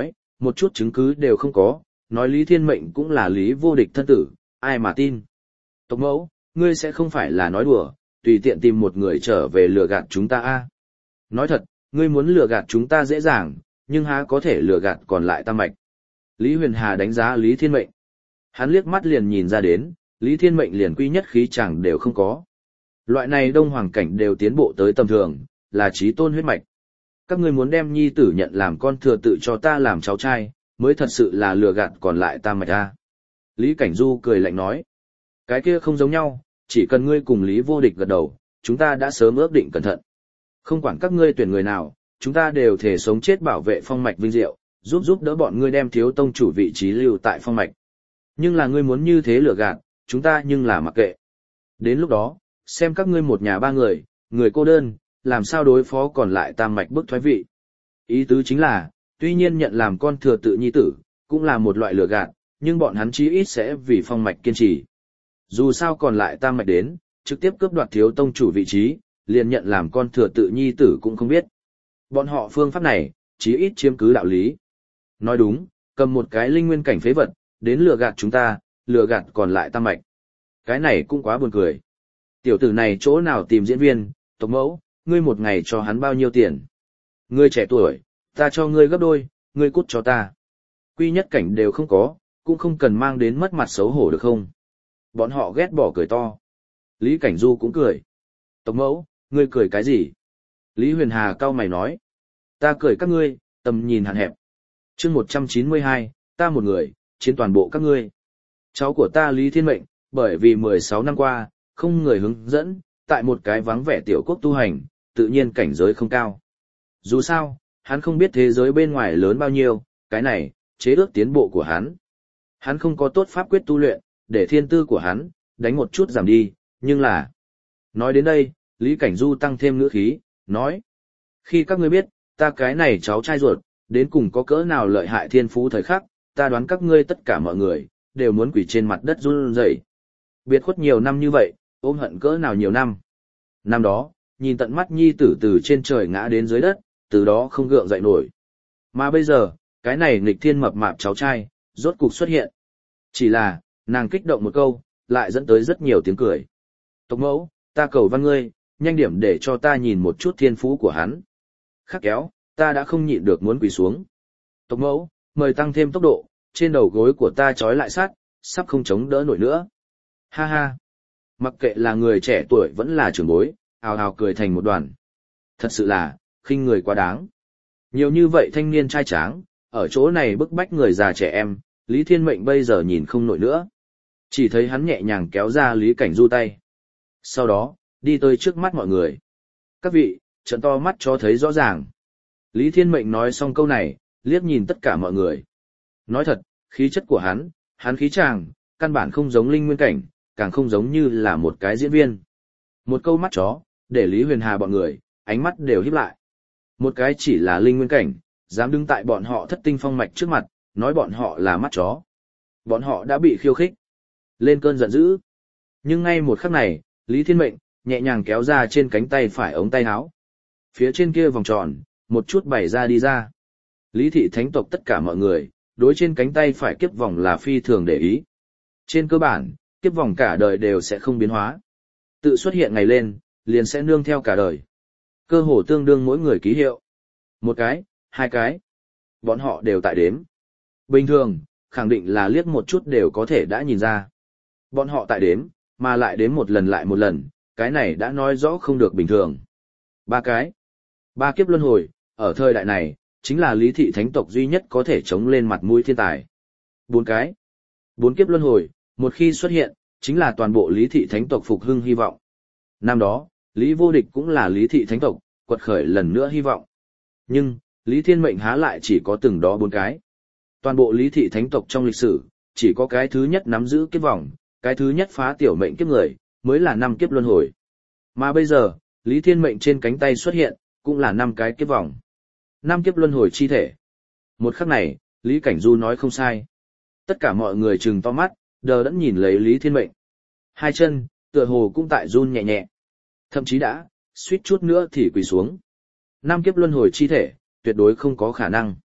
một chút chứng cứ đều không có, nói Lý Thiên Mệnh cũng là Lý Vô Địch thân tử, ai mà tin. Tộc mẫu, ngươi sẽ không phải là nói đùa, tùy tiện tìm một người trở về lừa gạt chúng ta a? Nói thật, ngươi muốn lừa gạt chúng ta dễ dàng, nhưng há có thể lừa gạt còn lại tam mạch. Lý Huyền Hà đánh giá Lý Thiên Mệnh. Hắn liếc mắt liền nhìn ra đến, Lý Thiên Mệnh liền quy nhất khí chẳng đều không có. Loại này đông hoàng cảnh đều tiến bộ tới tầm thường, là chí tôn huyết mạch. Các ngươi muốn đem nhi tử nhận làm con thừa tự cho ta làm cháu trai, mới thật sự là lừa gạt còn lại tam mạch a. Lý Cảnh Du cười lạnh nói. Cái kia không giống nhau, chỉ cần ngươi cùng Lý Vô Địch gật đầu, chúng ta đã sớm ước định cẩn thận. Không quản các ngươi tuyển người nào, chúng ta đều thể sống chết bảo vệ phong mạch vinh diệu, giúp giúp đỡ bọn ngươi đem thiếu tông chủ vị trí lưu tại phong mạch. Nhưng là ngươi muốn như thế lừa gạt, chúng ta nhưng là mặc kệ. Đến lúc đó, xem các ngươi một nhà ba người, người cô đơn, làm sao đối phó còn lại tam mạch bức thoái vị. Ý tứ chính là, tuy nhiên nhận làm con thừa tự nhi tử, cũng là một loại lừa gạt, nhưng bọn hắn chí ít sẽ vì phong mạch kiên trì. Dù sao còn lại tam mạch đến, trực tiếp cướp đoạt thiếu tông chủ vị trí, liền nhận làm con thừa tự nhi tử cũng không biết. Bọn họ phương pháp này, chí ít chiếm cứ đạo lý. Nói đúng, cầm một cái linh nguyên cảnh phế vật, đến lừa gạt chúng ta, lừa gạt còn lại tam mạch. Cái này cũng quá buồn cười. Tiểu tử này chỗ nào tìm diễn viên, tộc mẫu, ngươi một ngày cho hắn bao nhiêu tiền? Ngươi trẻ tuổi, ta cho ngươi gấp đôi, ngươi cút cho ta. Quy nhất cảnh đều không có, cũng không cần mang đến mất mặt xấu hổ được không? Bọn họ ghét bỏ cười to. Lý Cảnh Du cũng cười. Tộc mẫu, ngươi cười cái gì? Lý Huyền Hà cau mày nói. Ta cười các ngươi, tầm nhìn hạn hẹp. chương một trăm chín mươi hai, ta một người, chiến toàn bộ các ngươi. Cháu của ta Lý Thiên Mệnh, bởi vì mười sáu năm qua, không người hướng dẫn, tại một cái vắng vẻ tiểu quốc tu hành, tự nhiên cảnh giới không cao. Dù sao, hắn không biết thế giới bên ngoài lớn bao nhiêu, cái này, chế ước tiến bộ của hắn. Hắn không có tốt pháp quyết tu luyện, để thiên tư của hắn, đánh một chút giảm đi, nhưng là... Nói đến đây, Lý Cảnh Du tăng thêm ngữ khí, nói. Khi các ngươi biết, ta cái này cháu trai ruột, đến cùng có cỡ nào lợi hại thiên phú thời khắc, ta đoán các ngươi tất cả mọi người, đều muốn quỳ trên mặt đất run rẩy. Biệt khuất nhiều năm như vậy, ôm hận cỡ nào nhiều năm. Năm đó, nhìn tận mắt nhi tử từ trên trời ngã đến dưới đất, từ đó không gượng dậy nổi. Mà bây giờ, cái này nghịch thiên mập mạp cháu trai, rốt cục xuất hiện. Chỉ là, nàng kích động một câu, lại dẫn tới rất nhiều tiếng cười. Tộc mẫu, ta cầu văn ngươi, nhanh điểm để cho ta nhìn một chút thiên phú của hắn. Khắc kéo, ta đã không nhịn được muốn quỳ xuống. Tộc mẫu, mời tăng thêm tốc độ, trên đầu gối của ta trói lại sát, sắp không chống đỡ nổi nữa. Ha ha. Mặc kệ là người trẻ tuổi vẫn là trưởng bối, ào ào cười thành một đoàn. Thật sự là, khinh người quá đáng. Nhiều như vậy thanh niên trai tráng, ở chỗ này bức bách người già trẻ em, Lý Thiên Mệnh bây giờ nhìn không nổi nữa. Chỉ thấy hắn nhẹ nhàng kéo ra Lý Cảnh Du tay. Sau đó, đi tới trước mắt mọi người. Các vị, trợn to mắt cho thấy rõ ràng. Lý Thiên Mệnh nói xong câu này, liếc nhìn tất cả mọi người. Nói thật, khí chất của hắn, hắn khí chàng, căn bản không giống linh nguyên cảnh, càng không giống như là một cái diễn viên. Một câu mắt chó, để Lý Huyền Hà bọn người, ánh mắt đều híp lại. Một cái chỉ là linh nguyên cảnh, dám đứng tại bọn họ thất tinh phong mạch trước mặt, nói bọn họ là mắt chó. Bọn họ đã bị khiêu khích. Lên cơn giận dữ. Nhưng ngay một khắc này, Lý Thiên Mệnh, nhẹ nhàng kéo ra trên cánh tay phải ống tay áo. Phía trên kia vòng tròn, một chút bày ra đi ra. Lý thị thánh tộc tất cả mọi người, đối trên cánh tay phải kiếp vòng là phi thường để ý. Trên cơ bản, kiếp vòng cả đời đều sẽ không biến hóa. Tự xuất hiện ngày lên, liền sẽ nương theo cả đời. Cơ hồ tương đương mỗi người ký hiệu. Một cái, hai cái. Bọn họ đều tại đếm. Bình thường, khẳng định là liếc một chút đều có thể đã nhìn ra. Bọn họ tại đếm, mà lại đếm một lần lại một lần, cái này đã nói rõ không được bình thường. Ba cái. Ba kiếp luân hồi, ở thời đại này, chính là Lý thị thánh tộc duy nhất có thể chống lên mặt mũi thiên tài. Bốn cái. Bốn kiếp luân hồi, một khi xuất hiện, chính là toàn bộ Lý thị thánh tộc phục hưng hy vọng. Năm đó, Lý Vô Địch cũng là Lý thị thánh tộc, quật khởi lần nữa hy vọng. Nhưng, Lý Thiên Mệnh há lại chỉ có từng đó bốn cái. Toàn bộ Lý thị thánh tộc trong lịch sử, chỉ có cái thứ nhất nắm giữ kiếp vòng, cái thứ nhất phá tiểu mệnh kiếp người, mới là năm kiếp luân hồi. Mà bây giờ, Lý Thiên Mệnh trên cánh tay xuất hiện, cũng là năm cái kiếp vòng. Năm kiếp luân hồi chi thể. Một khắc này, Lý Cảnh Du nói không sai. Tất cả mọi người trừng to mắt, đờ đẫn nhìn lấy Lý Thiên Mệnh. Hai chân, tựa hồ cũng tại run nhẹ nhẹ. Thậm chí đã, suýt chút nữa thì quỳ xuống. Năm kiếp luân hồi chi thể, tuyệt đối không có khả năng.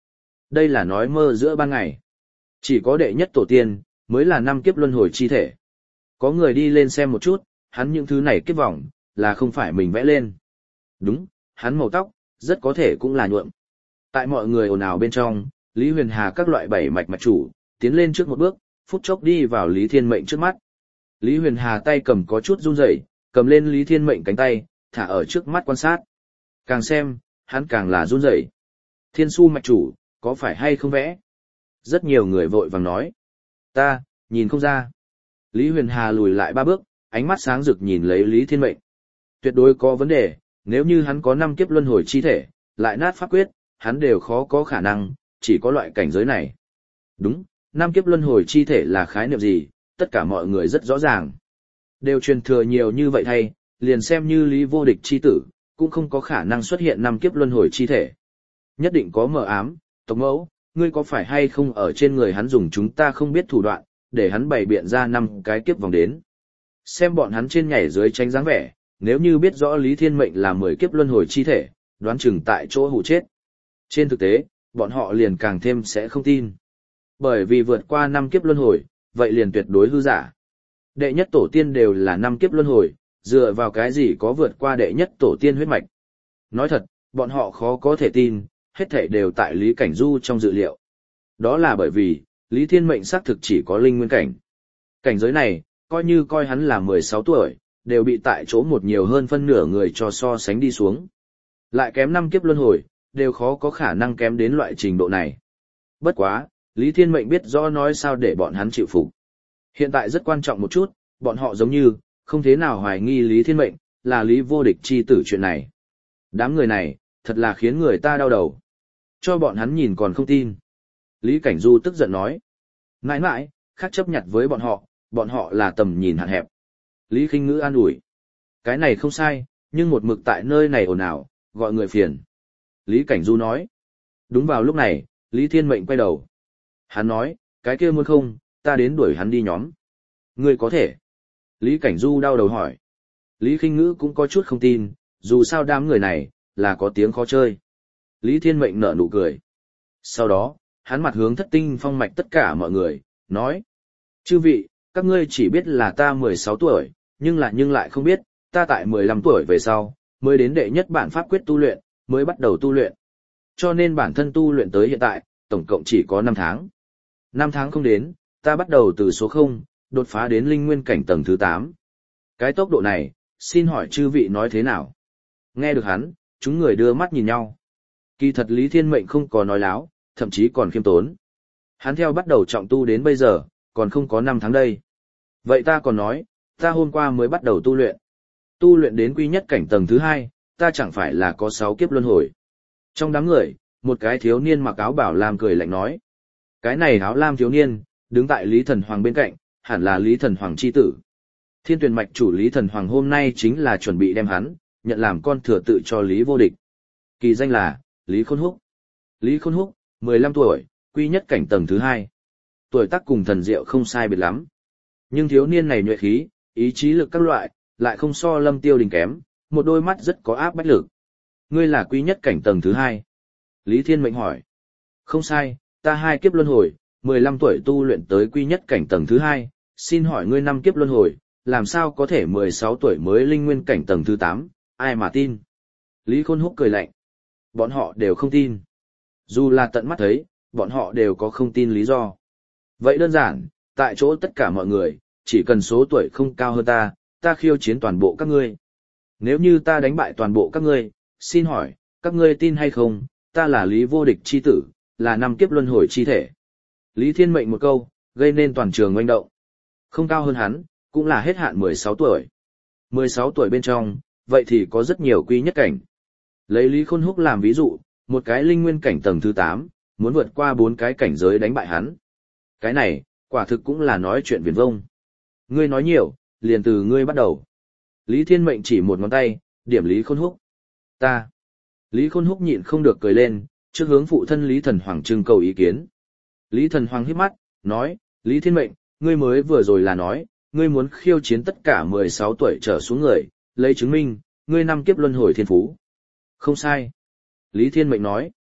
đây là nói mơ giữa ban ngày. Chỉ có đệ nhất tổ tiên, mới là năm kiếp luân hồi chi thể. Có người đi lên xem một chút, hắn những thứ này kiếp vòng, là không phải mình vẽ lên. Đúng, hắn màu tóc, rất có thể cũng là nhuộm. Tại mọi người ồn ào bên trong, Lý Huyền Hà các loại bảy mạch mạch chủ, tiến lên trước một bước, phút chốc đi vào Lý Thiên Mệnh trước mắt. Lý Huyền Hà tay cầm có chút run rẩy, cầm lên Lý Thiên Mệnh cánh tay, thả ở trước mắt quan sát. Càng xem, hắn càng là run rẩy. Thiên su mạch chủ, có phải hay không vẽ? Rất nhiều người vội vàng nói. Ta, nhìn không ra. Lý Huyền Hà lùi lại ba bước, ánh mắt sáng rực nhìn lấy Lý Thiên Mệnh. Tuyệt đối có vấn đề, nếu như hắn có năm kiếp luân hồi chi thể, lại nát pháp quyết, hắn đều khó có khả năng, chỉ có loại cảnh giới này. Đúng, năm kiếp luân hồi chi thể là khái niệm gì, tất cả mọi người rất rõ ràng. Đều truyền thừa nhiều như vậy thay, liền xem như Lý Vô Địch chi tử, cũng không có khả năng xuất hiện năm kiếp luân hồi chi thể. Nhất định có mờ ám, Tộc Mẫu, ngươi có phải hay không ở trên người hắn dùng chúng ta không biết thủ đoạn, để hắn bày biện ra năm cái kiếp vòng đến. Xem bọn hắn trên nhảy dưới tránh dáng vẻ, nếu như biết rõ Lý Thiên Mệnh là mười kiếp luân hồi chi thể, đoán chừng tại chỗ hù chết. Trên thực tế, bọn họ liền càng thêm sẽ không tin. Bởi vì vượt qua năm kiếp luân hồi, vậy liền tuyệt đối hư giả. Đệ nhất tổ tiên đều là năm kiếp luân hồi, dựa vào cái gì có vượt qua đệ nhất tổ tiên huyết mạch. Nói thật, bọn họ khó có thể tin, hết thảy đều tại Lý Cảnh Du trong dự liệu. Đó là bởi vì, Lý Thiên Mệnh xác thực chỉ có linh nguyên cảnh. Cảnh giới này, coi như coi hắn là mười sáu tuổi, đều bị tại chỗ một nhiều hơn phân nửa người cho so sánh đi xuống. Lại kém năm kiếp luân hồi, đều khó có khả năng kém đến loại trình độ này. Bất quá, Lý Thiên Mệnh biết rõ nói sao để bọn hắn chịu phục. Hiện tại rất quan trọng một chút, bọn họ giống như, không thế nào hoài nghi Lý Thiên Mệnh, là Lý Vô Địch chi tử chuyện này. Đám người này, thật là khiến người ta đau đầu. Cho bọn hắn nhìn còn không tin. Lý Cảnh Du tức giận nói. Nãi nãi, khác chấp nhặt với bọn họ, bọn họ là tầm nhìn hạn hẹp. Lý Khinh Ngữ an ủi. Cái này không sai, nhưng một mực tại nơi này ồn ào, gọi người phiền. Lý Cảnh Du nói. Đúng vào lúc này, Lý Thiên Mệnh quay đầu. Hắn nói, cái kia muốn không, ta đến đuổi hắn đi nhóm. Ngươi có thể. Lý Cảnh Du đau đầu hỏi. Lý Khinh Ngữ cũng có chút không tin, dù sao đám người này, là có tiếng khó chơi. Lý Thiên Mệnh nở nụ cười. Sau đó, hắn mặt hướng Thất Tinh Phong mạch tất cả mọi người, nói. Chư vị, các ngươi chỉ biết là ta mười sáu tuổi, nhưng lại nhưng lại không biết, ta tại mười lăm tuổi về sau, mới đến đệ nhất bản pháp quyết tu luyện, mới bắt đầu tu luyện. Cho nên bản thân tu luyện tới hiện tại, tổng cộng chỉ có năm tháng. năm tháng không đến, ta bắt đầu từ số không, đột phá đến linh nguyên cảnh tầng thứ tám. Cái tốc độ này, xin hỏi chư vị nói thế nào? Nghe được hắn, chúng người đưa mắt nhìn nhau. Kỳ thật Lý Thiên Mệnh không có nói láo, thậm chí còn khiêm tốn. Hắn theo bắt đầu trọng tu đến bây giờ, còn không có năm tháng đây. Vậy ta còn nói, ta hôm qua mới bắt đầu tu luyện. Tu luyện đến quy nhất cảnh tầng thứ hai, ta chẳng phải là có sáu kiếp luân hồi. Trong đám người, một cái thiếu niên mặc áo bảo lam cười lạnh nói. Cái này áo lam thiếu niên, đứng tại Lý Thần Hoàng bên cạnh, hẳn là Lý Thần Hoàng chi tử. Thiên Tuyền mạch chủ Lý Thần Hoàng hôm nay chính là chuẩn bị đem hắn, nhận làm con thừa tự cho Lý Vô Địch. Kỳ danh là, Lý Khôn Húc. Lý Khôn Húc, mười lăm tuổi, quy nhất cảnh tầng thứ hai. Tuổi tác cùng thần diệu không sai biệt lắm. Nhưng thiếu niên này nhuệ khí, ý chí lực các loại, lại không so Lâm Tiêu Đình kém, một đôi mắt rất có áp bách lực. Ngươi là quy nhất cảnh tầng thứ hai. Lý Thiên Mệnh hỏi. Không sai, ta hai kiếp luân hồi, mười lăm tuổi tu luyện tới quy nhất cảnh tầng thứ hai, xin hỏi ngươi năm kiếp luân hồi, làm sao có thể mười sáu tuổi mới linh nguyên cảnh tầng thứ tám, ai mà tin? Lý Khôn Húc cười lạnh. Bọn họ đều không tin. Dù là tận mắt thấy, bọn họ đều có không tin lý do. Vậy đơn giản, tại chỗ tất cả mọi người, chỉ cần số tuổi không cao hơn ta, ta khiêu chiến toàn bộ các ngươi. Nếu như ta đánh bại toàn bộ các ngươi, xin hỏi, các ngươi tin hay không, ta là Lý Vô Địch chi tử, là năm kiếp luân hồi chi thể. Lý Thiên Mệnh một câu, gây nên toàn trường oanh động. Không cao hơn hắn, cũng là hết hạn mười sáu tuổi. mười sáu tuổi bên trong, vậy thì có rất nhiều quy nhất cảnh. Lấy Lý Khôn Húc làm ví dụ, một cái linh nguyên cảnh tầng thứ tám, muốn vượt qua bốn cái cảnh giới đánh bại hắn. Cái này, quả thực cũng là nói chuyện viển vông. Ngươi nói nhiều, liền từ ngươi bắt đầu. Lý Thiên Mệnh chỉ một ngón tay, điểm Lý Khôn Húc. Ta. Lý Khôn Húc nhịn không được cười lên, trước hướng phụ thân Lý Thần Hoàng trưng cầu ý kiến. Lý Thần Hoàng híp mắt, nói, Lý Thiên Mệnh, ngươi mới vừa rồi là nói, ngươi muốn khiêu chiến tất cả mười sáu tuổi trở xuống người, lấy chứng minh, ngươi năm kiếp luân hồi thiên phú. Không sai. Lý Thiên Mệnh nói.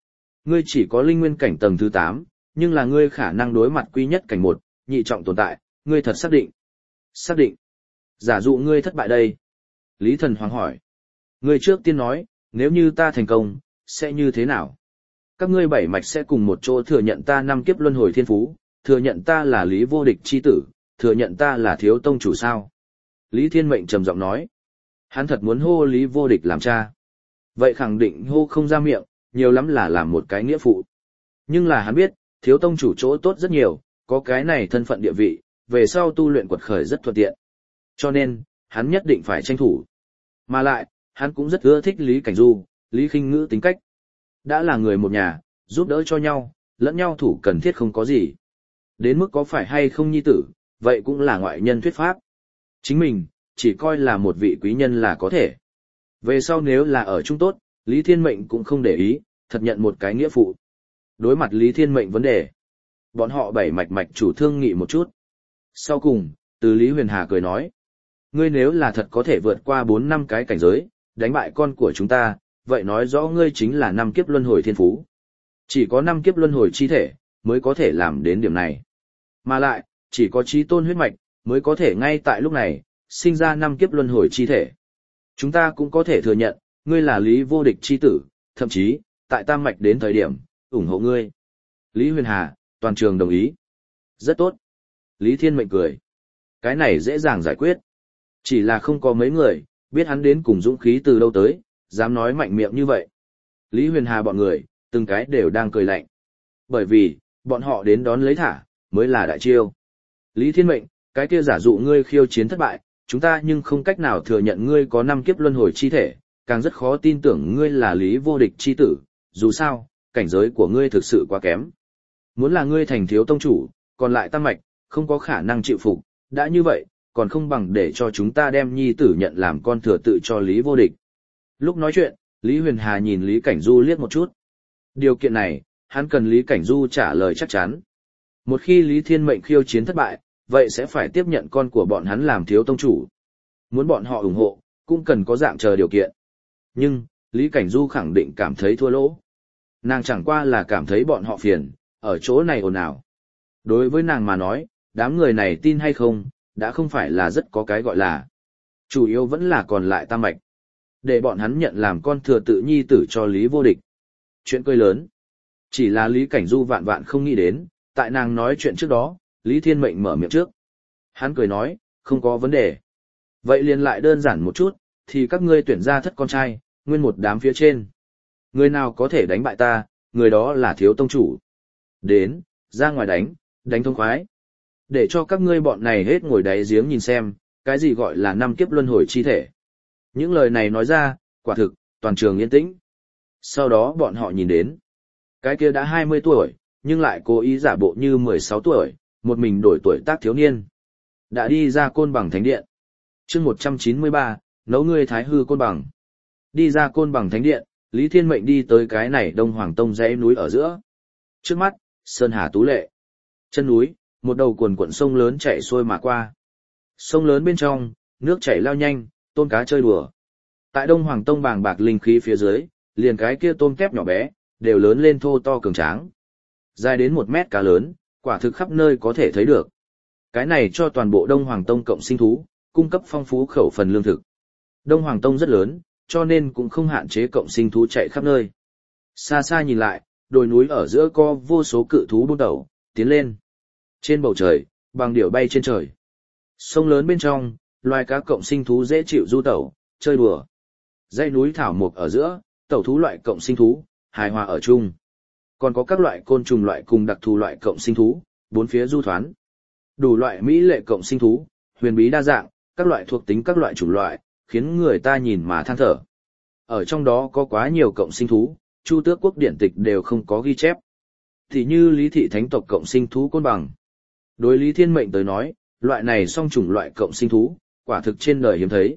Ngươi chỉ có linh nguyên cảnh tầng thứ tám, nhưng là ngươi khả năng đối mặt quy nhất cảnh một, nhị trọng tồn tại, ngươi thật xác định. Xác định. Giả dụ ngươi thất bại đây. Lý Thần Hoàng hỏi. Ngươi trước tiên nói, nếu như ta thành công, sẽ như thế nào? Các ngươi bảy mạch sẽ cùng một chỗ thừa nhận ta năm kiếp luân hồi thiên phú, thừa nhận ta là Lý Vô Địch chi tử, thừa nhận ta là thiếu tông chủ sao? Lý Thiên Mệnh trầm giọng nói. Hắn thật muốn hô Lý Vô Địch làm cha. Vậy khẳng định hô không ra miệng, nhiều lắm là làm một cái nghĩa phụ. Nhưng là hắn biết, thiếu tông chủ chỗ tốt rất nhiều, có cái này thân phận địa vị, về sau tu luyện quật khởi rất thuận tiện. Cho nên, hắn nhất định phải tranh thủ. Mà lại, hắn cũng rất ưa thích Lý Cảnh Du, Lý Khinh Ngữ tính cách. Đã là người một nhà, giúp đỡ cho nhau, lẫn nhau thủ cần thiết không có gì. Đến mức có phải hay không nhi tử, vậy cũng là ngoại nhân thuyết pháp. Chính mình, chỉ coi là một vị quý nhân là có thể. Về sau nếu là ở chung tốt, Lý Thiên Mệnh cũng không để ý, thật nhận một cái nghĩa phụ. Đối mặt Lý Thiên Mệnh vấn đề, bọn họ bảy mạch mạch chủ thương nghị một chút. Sau cùng, từ Lý Huyền Hà cười nói, ngươi nếu là thật có thể vượt qua bốn năm cái cảnh giới, đánh bại con của chúng ta, vậy nói rõ ngươi chính là năm kiếp luân hồi thiên phú. Chỉ có năm kiếp luân hồi chi thể, mới có thể làm đến điểm này. Mà lại, chỉ có chí tôn huyết mạch, mới có thể ngay tại lúc này, sinh ra năm kiếp luân hồi chi thể. Chúng ta cũng có thể thừa nhận, ngươi là Lý Vô Địch chi tử, thậm chí, tại tam mạch đến thời điểm, ủng hộ ngươi. Lý Huyền Hà, toàn trường đồng ý. Rất tốt. Lý Thiên Mệnh cười. Cái này dễ dàng giải quyết. Chỉ là không có mấy người, biết hắn đến cùng dũng khí từ đâu tới, dám nói mạnh miệng như vậy. Lý Huyền Hà bọn người, từng cái đều đang cười lạnh. Bởi vì, bọn họ đến đón lấy thả, mới là đại chiêu. Lý Thiên Mệnh, cái kia giả dụ ngươi khiêu chiến thất bại, chúng ta nhưng không cách nào thừa nhận ngươi có năm kiếp luân hồi chi thể, càng rất khó tin tưởng ngươi là Lý Vô Địch chi tử, dù sao, cảnh giới của ngươi thực sự quá kém. Muốn là ngươi thành thiếu tông chủ, còn lại tam mạch, không có khả năng chịu phục, đã như vậy, còn không bằng để cho chúng ta đem nhi tử nhận làm con thừa tự cho Lý Vô Địch. Lúc nói chuyện, Lý Huyền Hà nhìn Lý Cảnh Du liếc một chút. Điều kiện này, hắn cần Lý Cảnh Du trả lời chắc chắn. Một khi Lý Thiên Mệnh khiêu chiến thất bại, vậy sẽ phải tiếp nhận con của bọn hắn làm thiếu tông chủ. Muốn bọn họ ủng hộ, cũng cần có dạng chờ điều kiện. Nhưng, Lý Cảnh Du khẳng định cảm thấy thua lỗ. Nàng chẳng qua là cảm thấy bọn họ phiền, ở chỗ này ồn ào. Đối với nàng mà nói, đám người này tin hay không, đã không phải là rất có cái gọi là. Chủ yếu vẫn là còn lại tam mạch. Để bọn hắn nhận làm con thừa tự nhi tử cho Lý Vô Địch. Chuyện cười lớn. Chỉ là Lý Cảnh Du vạn vạn không nghĩ đến, tại nàng nói chuyện trước đó, Lý Thiên Mệnh mở miệng trước. Hắn cười nói, không có vấn đề. Vậy liền lại đơn giản một chút, thì các ngươi tuyển ra thất con trai, nguyên một đám phía trên. Người nào có thể đánh bại ta, người đó là thiếu tông chủ. Đến, ra ngoài đánh, đánh thông khoái. Để cho các ngươi bọn này hết ngồi đáy giếng nhìn xem, cái gì gọi là năm kiếp luân hồi chi thể. Những lời này nói ra, quả thực, toàn trường yên tĩnh. Sau đó bọn họ nhìn đến. Cái kia đã hai mươi tuổi, nhưng lại cố ý giả bộ như mười sáu tuổi, một mình đổi tuổi tác thiếu niên. Đã đi ra Côn Bằng Thánh Điện. chương một trăm chín mươi ba, nấu ngươi thái hư Côn Bằng. Đi ra Côn Bằng Thánh Điện, Lý Thiên Mệnh đi tới cái này Đông Hoàng Tông dãy núi ở giữa. Trước mắt, Sơn Hà tú lệ. Chân núi, một đầu cuồn cuộn sông lớn chảy xuôi mà qua. Sông lớn bên trong, nước chảy lao nhanh, tôm cá chơi đùa. Tại Đông Hoàng Tông bàng bạc linh khí phía dưới, liền cái kia tôm kép nhỏ bé, đều lớn lên thô to cường tráng. Dài đến một mét cá lớn, quả thực khắp nơi có thể thấy được. Cái này cho toàn bộ Đông Hoàng Tông cộng sinh thú, cung cấp phong phú khẩu phần lương thực. Đông Hoàng Tông rất lớn, cho nên cũng không hạn chế cộng sinh thú chạy khắp nơi. Xa xa nhìn lại, đồi núi ở giữa có vô số cự thú buôn tẩu, tiến lên. Trên bầu trời, bằng điểu bay trên trời. Sông lớn bên trong, loài cá cộng sinh thú dễ chịu du tẩu, chơi đùa. Dãy núi thảo mộc ở giữa, tẩu thú loại cộng sinh thú, hài hòa ở chung. Còn có các loại côn trùng loại cùng đặc thù loại cộng sinh thú, bốn phía du thoán. Đủ loại mỹ lệ cộng sinh thú, huyền bí đa dạng, các loại thuộc tính các loại chủng loại, khiến người ta nhìn mà than thở. Ở trong đó có quá nhiều cộng sinh thú, Chu Tước Quốc điển tịch đều không có ghi chép. Thì như Lý Thị Thánh tộc cộng sinh thú Côn Bằng. Đối Lý Thiên Mệnh tới nói, loại này song chủng loại cộng sinh thú, quả thực trên đời hiếm thấy.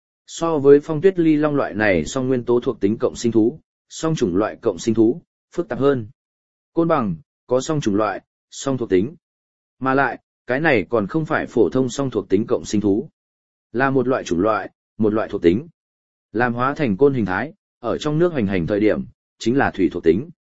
So với Phong Tuyết Ly Long loại này song nguyên tố thuộc tính cộng sinh thú, song chủng loại cộng sinh thú, phức tạp hơn. Côn Bằng, có song chủng loại, song thuộc tính. Mà lại, cái này còn không phải phổ thông song thuộc tính cộng sinh thú. Là một loại chủng loại, một loại thuộc tính. Làm hóa thành côn hình thái, ở trong nước hành hành thời điểm, chính là thủy thuộc tính.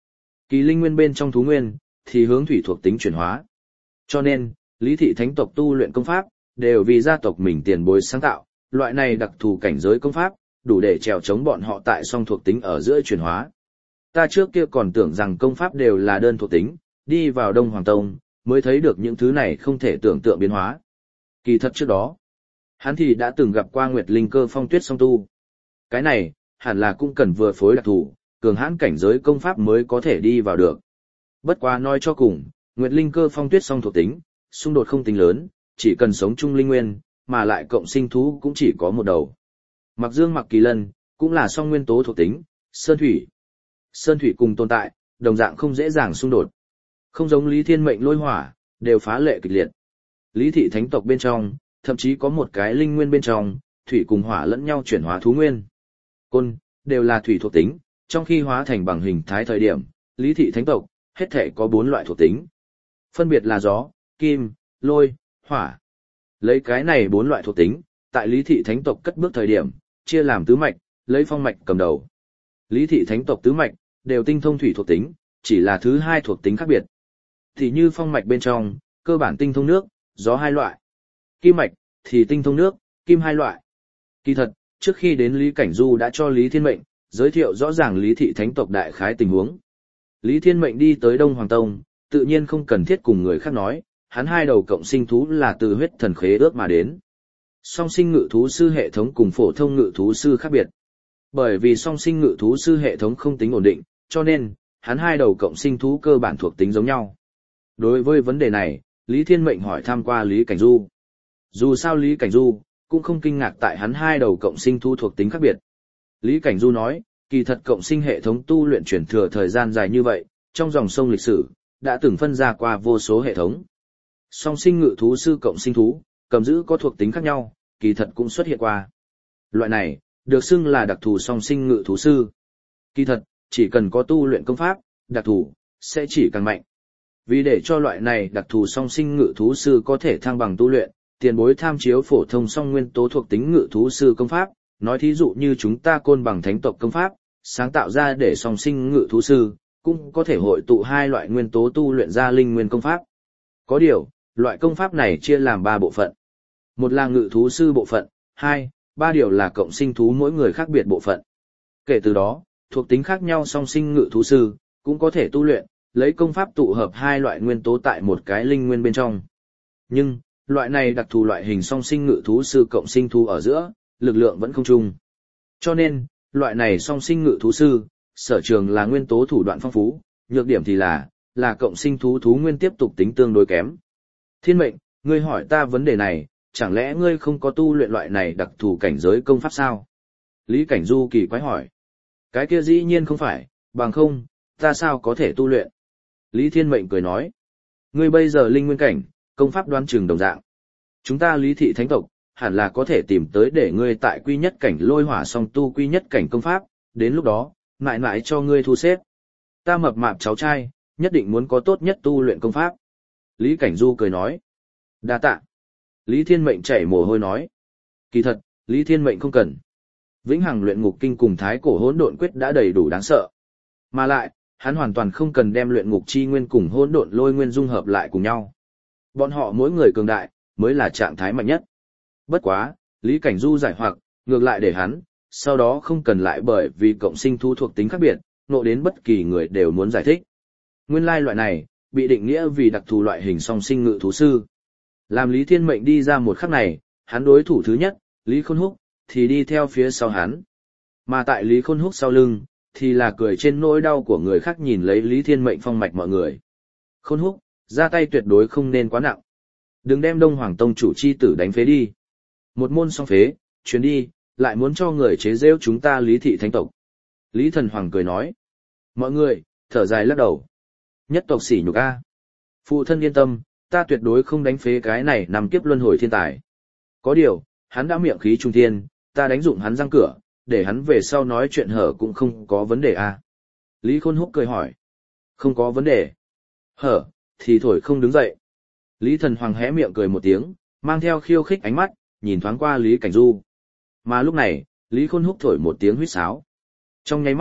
Kỳ linh nguyên bên trong thú nguyên, thì hướng thủy thuộc tính chuyển hóa. Cho nên, Lý thị thánh tộc tu luyện công pháp, đều vì gia tộc mình tiền bối sáng tạo, loại này đặc thù cảnh giới công pháp, đủ để trèo chống bọn họ tại song thuộc tính ở giữa chuyển hóa. Ta trước kia còn tưởng rằng công pháp đều là đơn thuộc tính, đi vào Đông Hoàng Tông, mới thấy được những thứ này không thể tưởng tượng biến hóa. Kỳ thật trước đó, hắn thì đã từng gặp qua Nguyệt Linh Cơ Phong Tuyết song tu. Cái này, hẳn là cũng cần vừa phối đặc thù, cường hãn cảnh giới công pháp mới có thể đi vào được. Bất quá nói cho cùng, Nguyệt Linh Cơ Phong Tuyết song thuộc tính, xung đột không tính lớn, chỉ cần sống chung linh nguyên, mà lại cộng sinh thú cũng chỉ có một đầu. Mặc Dương Mặc Kỳ Lân, cũng là song nguyên tố thuộc tính, sơn thủy. Sơn thủy cùng tồn tại, đồng dạng không dễ dàng xung đột. Không giống Lý Thiên Mệnh lôi hỏa, đều phá lệ kịch liệt. Lý thị thánh tộc bên trong, thậm chí có một cái linh nguyên bên trong, thủy cùng hỏa lẫn nhau chuyển hóa thú nguyên. Côn, đều là thủy thuộc tính, trong khi hóa thành bằng hình thái thời điểm, Lý thị thánh tộc, hết thể có bốn loại thuộc tính. Phân biệt là gió, kim, lôi, hỏa. Lấy cái này bốn loại thuộc tính, tại Lý thị thánh tộc cất bước thời điểm, chia làm tứ mạch, lấy phong mạch cầm đầu. Lý thị thánh tộc tứ mạch, đều tinh thông thủy thuộc tính, chỉ là thứ hai thuộc tính khác biệt. Thì như phong mạch bên trong, cơ bản tinh thông nước, gió hai loại. Kim mạch, thì tinh thông nước, kim hai loại. Kỳ thật, trước khi đến Lý Cảnh Du đã cho Lý Thiên Mệnh, giới thiệu rõ ràng Lý thị thánh tộc đại khái tình huống. Lý Thiên Mệnh đi tới Đông Hoàng Tông, tự nhiên không cần thiết cùng người khác nói, hắn hai đầu cộng sinh thú là từ huyết thần khế ước mà đến. Song sinh ngự thú sư hệ thống cùng phổ thông ngự thú sư khác biệt. Bởi vì song sinh ngự thú sư hệ thống không tính ổn định, cho nên, hắn hai đầu cộng sinh thú cơ bản thuộc tính giống nhau. Đối với vấn đề này, Lý Thiên Mệnh hỏi thăm qua Lý Cảnh Du. Dù sao Lý Cảnh Du, cũng không kinh ngạc tại hắn hai đầu cộng sinh thú thuộc tính khác biệt. Lý Cảnh Du nói, kỳ thật cộng sinh hệ thống tu luyện chuyển thừa thời gian dài như vậy, trong dòng sông lịch sử, đã từng phân ra qua vô số hệ thống. Song sinh ngự thú sư cộng sinh thú, cầm giữ có thuộc tính khác nhau, kỳ thật cũng xuất hiện qua. Loại này, được xưng là đặc thù song sinh ngự thú sư. Kỳ thật, chỉ cần có tu luyện công pháp, đặc thù, sẽ chỉ càng mạnh. Vì để cho loại này đặc thù song sinh ngự thú sư có thể thăng bằng tu luyện, tiền bối tham chiếu phổ thông song nguyên tố thuộc tính ngự thú sư công pháp, nói thí dụ như chúng ta côn bằng thánh tộc công pháp, sáng tạo ra để song sinh ngự thú sư, cũng có thể hội tụ hai loại nguyên tố tu luyện ra linh nguyên công pháp. Có điều, loại công pháp này chia làm ba bộ phận. Một là ngự thú sư bộ phận, hai, ba điều là cộng sinh thú mỗi người khác biệt bộ phận. Kể từ đó, thuộc tính khác nhau song sinh ngự thú sư, cũng có thể tu luyện, lấy công pháp tụ hợp hai loại nguyên tố tại một cái linh nguyên bên trong. Nhưng, loại này đặc thù loại hình song sinh ngự thú sư cộng sinh thú ở giữa, lực lượng vẫn không chung. Cho nên, loại này song sinh ngự thú sư, sở trường là nguyên tố thủ đoạn phong phú, nhược điểm thì là, là cộng sinh thú thú nguyên tiếp tục tính tương đối kém. Thiên Mệnh, ngươi hỏi ta vấn đề này, chẳng lẽ ngươi không có tu luyện loại này đặc thù cảnh giới công pháp sao? Lý Cảnh Du kỳ quái hỏi. Cái kia dĩ nhiên không phải, bằng không, ta sao có thể tu luyện? Lý Thiên Mệnh cười nói. Ngươi bây giờ linh nguyên cảnh, công pháp đoán chừng đồng dạng. Chúng ta Lý thị thánh tộc, hẳn là có thể tìm tới để ngươi tại quy nhất cảnh lôi hỏa song tu quy nhất cảnh công pháp, đến lúc đó, mãi mãi cho ngươi thu xếp. Ta mập mạp cháu trai, nhất định muốn có tốt nhất tu luyện công pháp. Lý Cảnh Du cười nói. Đa tạ. Lý Thiên Mệnh chảy mồ hôi nói. Kỳ thật, Lý Thiên Mệnh không cần. Vĩnh hằng luyện ngục kinh cùng thái cổ hỗn độn quyết đã đầy đủ đáng sợ. Mà lại, hắn hoàn toàn không cần đem luyện ngục chi nguyên cùng hỗn độn lôi nguyên dung hợp lại cùng nhau. Bọn họ mỗi người cường đại, mới là trạng thái mạnh nhất. Bất quá, Lý Cảnh Du giải hoặc, ngược lại để hắn, sau đó không cần lại bởi vì cộng sinh thu thuộc tính khác biệt, nộ đến bất kỳ người đều muốn giải thích. Nguyên lai loại này, bị định nghĩa vì đặc thù loại hình song sinh ngự thú sư. Làm Lý Thiên Mệnh đi ra một khắc này, hắn đối thủ thứ nhất, Lý Khôn Húc, thì đi theo phía sau hắn. Mà tại Lý Khôn Húc sau lưng, thì là cười trên nỗi đau của người khác nhìn lấy Lý Thiên Mệnh phong mạch mọi người. Khôn Húc, ra tay tuyệt đối không nên quá nặng. Đừng đem Đông Hoàng Tông chủ chi tử đánh phế đi. Một môn song phế, chuyến đi, lại muốn cho người chế giễu chúng ta Lý thị thánh tộc. Lý Thần Hoàng cười nói. Mọi người, thở dài lắc đầu. Nhất tộc sỉ nhục a. Phụ thân yên tâm, ta tuyệt đối không đánh phế cái này nằm kiếp luân hồi thiên tài. Có điều, hắn đã miệng khí trung thiên, ta đánh dụng hắn răng cửa, để hắn về sau nói chuyện hở cũng không có vấn đề a. Lý Khôn Húc cười hỏi. Không có vấn đề. Hở, thì thổi không đứng dậy. Lý Thần Hoàng hé miệng cười một tiếng, mang theo khiêu khích ánh mắt, nhìn thoáng qua Lý Cảnh Du. Mà lúc này, Lý Khôn Húc thổi một tiếng huýt sáo. Trong nháy mắt,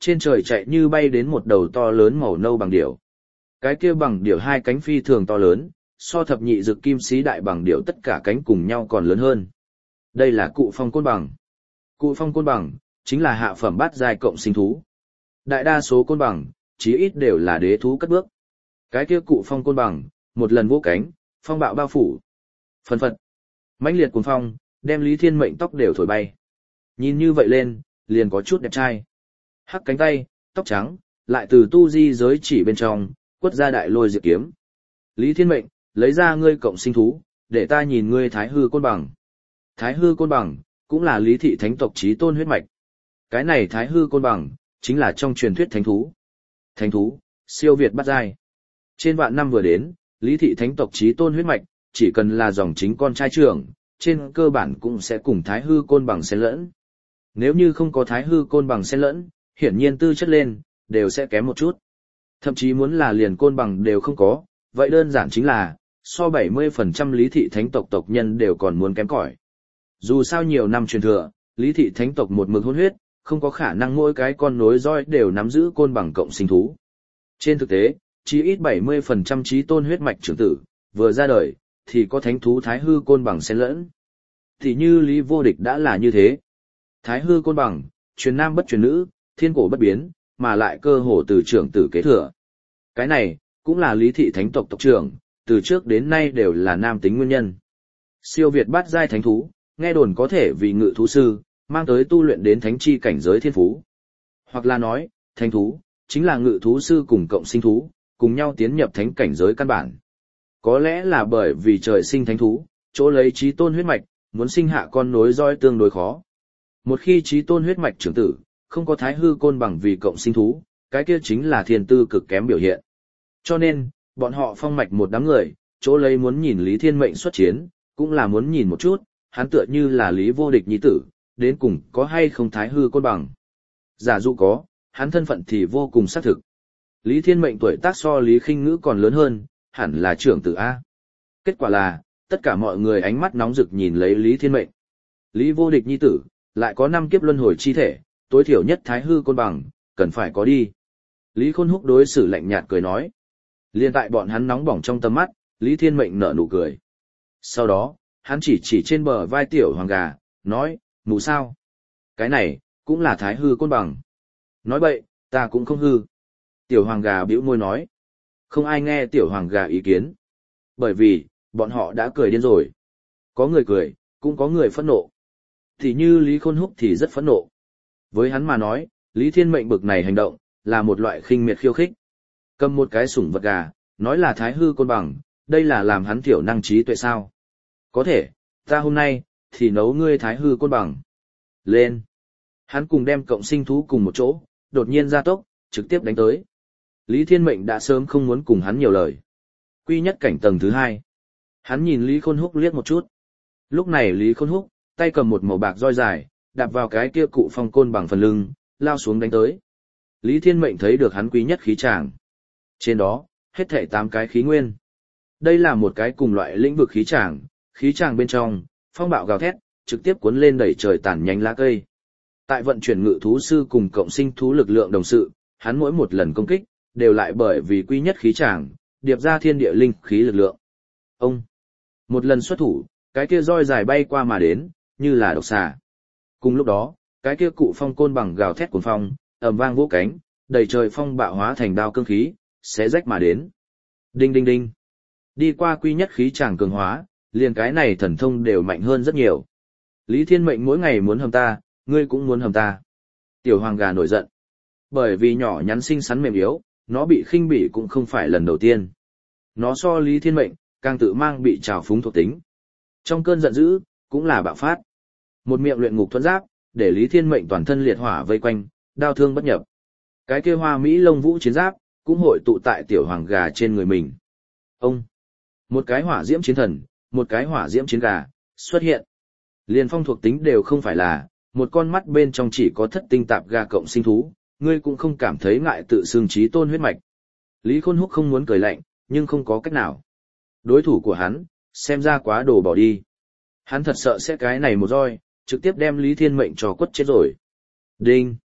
trên trời chạy như bay đến một đầu to lớn màu nâu bằng điểu. Cái kia bằng điểu hai cánh phi thường to lớn, so thập nhị dực kim sĩ đại bằng điểu tất cả cánh cùng nhau còn lớn hơn. Đây là cụ phong côn bằng. Cụ phong côn bằng chính là hạ phẩm bát giai cộng sinh thú. Đại đa số côn bằng, chí ít đều là đế thú cất bước. Cái kia cụ phong côn bằng, một lần vỗ cánh, phong bạo bao phủ. Phần phật, mãnh liệt cuồng phong, đem Lý Thiên Mệnh tóc đều thổi bay. Nhìn như vậy lên, liền có chút đẹp trai. Hắc cánh tay, tóc trắng, lại từ tu di giới chỉ bên trong, quất ra đại lôi diệt kiếm. Lý Thiên Mệnh, lấy ra ngươi cộng sinh thú, để ta nhìn ngươi thái hư côn bằng. Thái hư côn bằng, cũng là Lý thị thánh tộc chí tôn huyết mạch. Cái này thái hư côn bằng, chính là trong truyền thuyết thánh thú. Thánh thú, siêu việt bắt giai. Trên vạn năm vừa đến, Lý thị thánh tộc chí tôn huyết mạch, chỉ cần là dòng chính con trai trưởng, trên cơ bản cũng sẽ cùng thái hư côn bằng xen lẫn. Nếu như không có thái hư côn bằng xen lẫn, hiển nhiên tư chất lên, đều sẽ kém một chút. Thậm chí muốn là liền côn bằng đều không có, vậy đơn giản chính là, so bảy mươi phần trăm Lý thị thánh tộc tộc nhân đều còn muốn kém cỏi. Dù sao nhiều năm truyền thừa, Lý thị thánh tộc một mực hôn huyết, không có khả năng mỗi cái con nối roi đều nắm giữ côn bằng cộng sinh thú. Trên thực tế, chỉ ít bảy mươi phần trăm chí tôn huyết mạch trưởng tử, vừa ra đời, thì có thánh thú thái hư côn bằng xen lẫn. Thì như Lý Vô Địch đã là như thế. Thái hư côn bằng, truyền nam bất truyền nữ, thiên cổ bất biến, mà lại cơ hồ từ trưởng tử kế thừa. Cái này, cũng là Lý thị thánh tộc tộc trưởng, từ trước đến nay đều là nam tính nguyên nhân. Siêu việt bát giai thánh thú, nghe đồn có thể vì ngự thú sư, mang tới tu luyện đến thánh chi cảnh giới thiên phú. Hoặc là nói, thánh thú, chính là ngự thú sư cùng cộng sinh thú, cùng nhau tiến nhập thánh cảnh giới căn bản. Có lẽ là bởi vì trời sinh thánh thú, chỗ lấy chí tôn huyết mạch, muốn sinh hạ con nối roi tương đối khó. Một khi chí tôn huyết mạch trưởng tử, không có thái hư côn bằng vì cộng sinh thú, cái kia chính là thiên tư cực kém biểu hiện. Cho nên, bọn họ phong mạch một đám người, chỗ lấy muốn nhìn Lý Thiên Mệnh xuất chiến, cũng là muốn nhìn một chút, hắn tựa như là Lý Vô Địch nhi tử, đến cùng có hay không thái hư côn bằng. Giả dụ có, hắn thân phận thì vô cùng xác thực. Lý Thiên Mệnh tuổi tác so Lý Khinh Ngữ còn lớn hơn, hẳn là trưởng tử A. Kết quả là, tất cả mọi người ánh mắt nóng rực nhìn lấy Lý Thiên Mệnh. Lý Vô Địch nhi tử, lại có năm kiếp luân hồi chi thể, tối thiểu nhất thái hư côn bằng, cần phải có đi. Lý Khôn Húc đối xử lạnh nhạt cười nói. Liên tại bọn hắn nóng bỏng trong tầm mắt, Lý Thiên Mệnh nở nụ cười. Sau đó, hắn chỉ chỉ trên bờ vai tiểu hoàng gà, nói, mù sao? Cái này, cũng là thái hư côn bằng. Nói bậy, ta cũng không hư. Tiểu hoàng gà bĩu môi nói. Không ai nghe tiểu hoàng gà ý kiến. Bởi vì, bọn họ đã cười điên rồi. Có người cười, cũng có người phẫn nộ. Thì như Lý Khôn Húc thì rất phẫn nộ. Với hắn mà nói, Lý Thiên Mệnh bực này hành động, là một loại khinh miệt khiêu khích. Cầm một cái sủng vật gà, nói là thái hư côn bằng, đây là làm hắn thiểu năng trí tuệ sao. Có thể, ta hôm nay, thì nấu ngươi thái hư côn bằng. Lên. Hắn cùng đem cộng sinh thú cùng một chỗ, đột nhiên ra tốc, trực tiếp đánh tới. Lý Thiên Mệnh đã sớm không muốn cùng hắn nhiều lời. Quy nhất cảnh tầng thứ hai. Hắn nhìn Lý Khôn Húc liếc một chút. Lúc này Lý Khôn Húc, tay cầm một màu bạc roi dài, đạp vào cái kia cụ phong côn bằng phần lưng, lao xuống đánh tới. Lý Thiên Mệnh thấy được hắn quý nhất khí tràng. Trên đó, hết thảy tám cái khí nguyên. Đây là một cái cùng loại lĩnh vực khí tràng, khí tràng bên trong, phong bạo gào thét, trực tiếp cuốn lên đẩy trời tàn nhánh lá cây. Tại vận chuyển ngự thú sư cùng cộng sinh thú lực lượng đồng sự, hắn mỗi một lần công kích, đều lại bởi vì quy nhất khí tràng, điệp ra thiên địa linh khí lực lượng. Ông, một lần xuất thủ, cái kia roi dài bay qua mà đến, như là độc xà. Cùng lúc đó, cái kia cụ phong côn bằng gào thét cuồng phong, ầm vang vỗ cánh, đầy trời phong bạo hóa thành đao cương khí, xé rách mà đến. Đinh đinh đinh. Đi qua quy nhất khí tràng cường hóa, liền cái này thần thông đều mạnh hơn rất nhiều. Lý Thiên Mệnh mỗi ngày muốn hầm ta, ngươi cũng muốn hầm ta. Tiểu hoàng gà nổi giận. Bởi vì nhỏ nhắn xinh xắn mềm yếu, nó bị khinh bỉ cũng không phải lần đầu tiên. Nó so Lý Thiên Mệnh, càng tự mang bị trào phúng thuộc tính. Trong cơn giận dữ, cũng là bạo phát. Một miệng luyện ngục thuẫn giáp, để Lý Thiên Mệnh toàn thân liệt hỏa vây quanh, đao thương bất nhập. Cái kia hoa mỹ lông vũ chiến giáp, cũng hội tụ tại tiểu hoàng gà trên người mình. Ông, một cái hỏa diễm chiến thần, một cái hỏa diễm chiến gà, xuất hiện. Liên phong thuộc tính đều không phải là, một con mắt bên trong chỉ có thất tinh tạp gà cộng sinh thú, ngươi cũng không cảm thấy ngại tự xưng trí tôn huyết mạch. Lý Khôn Húc không muốn cười lạnh, nhưng không có cách nào. Đối thủ của hắn, xem ra quá đồ bỏ đi. Hắn thật sợ sẽ cái này một roi, trực tiếp đem Lý Thiên Mệnh cho quất chết rồi. Đinh!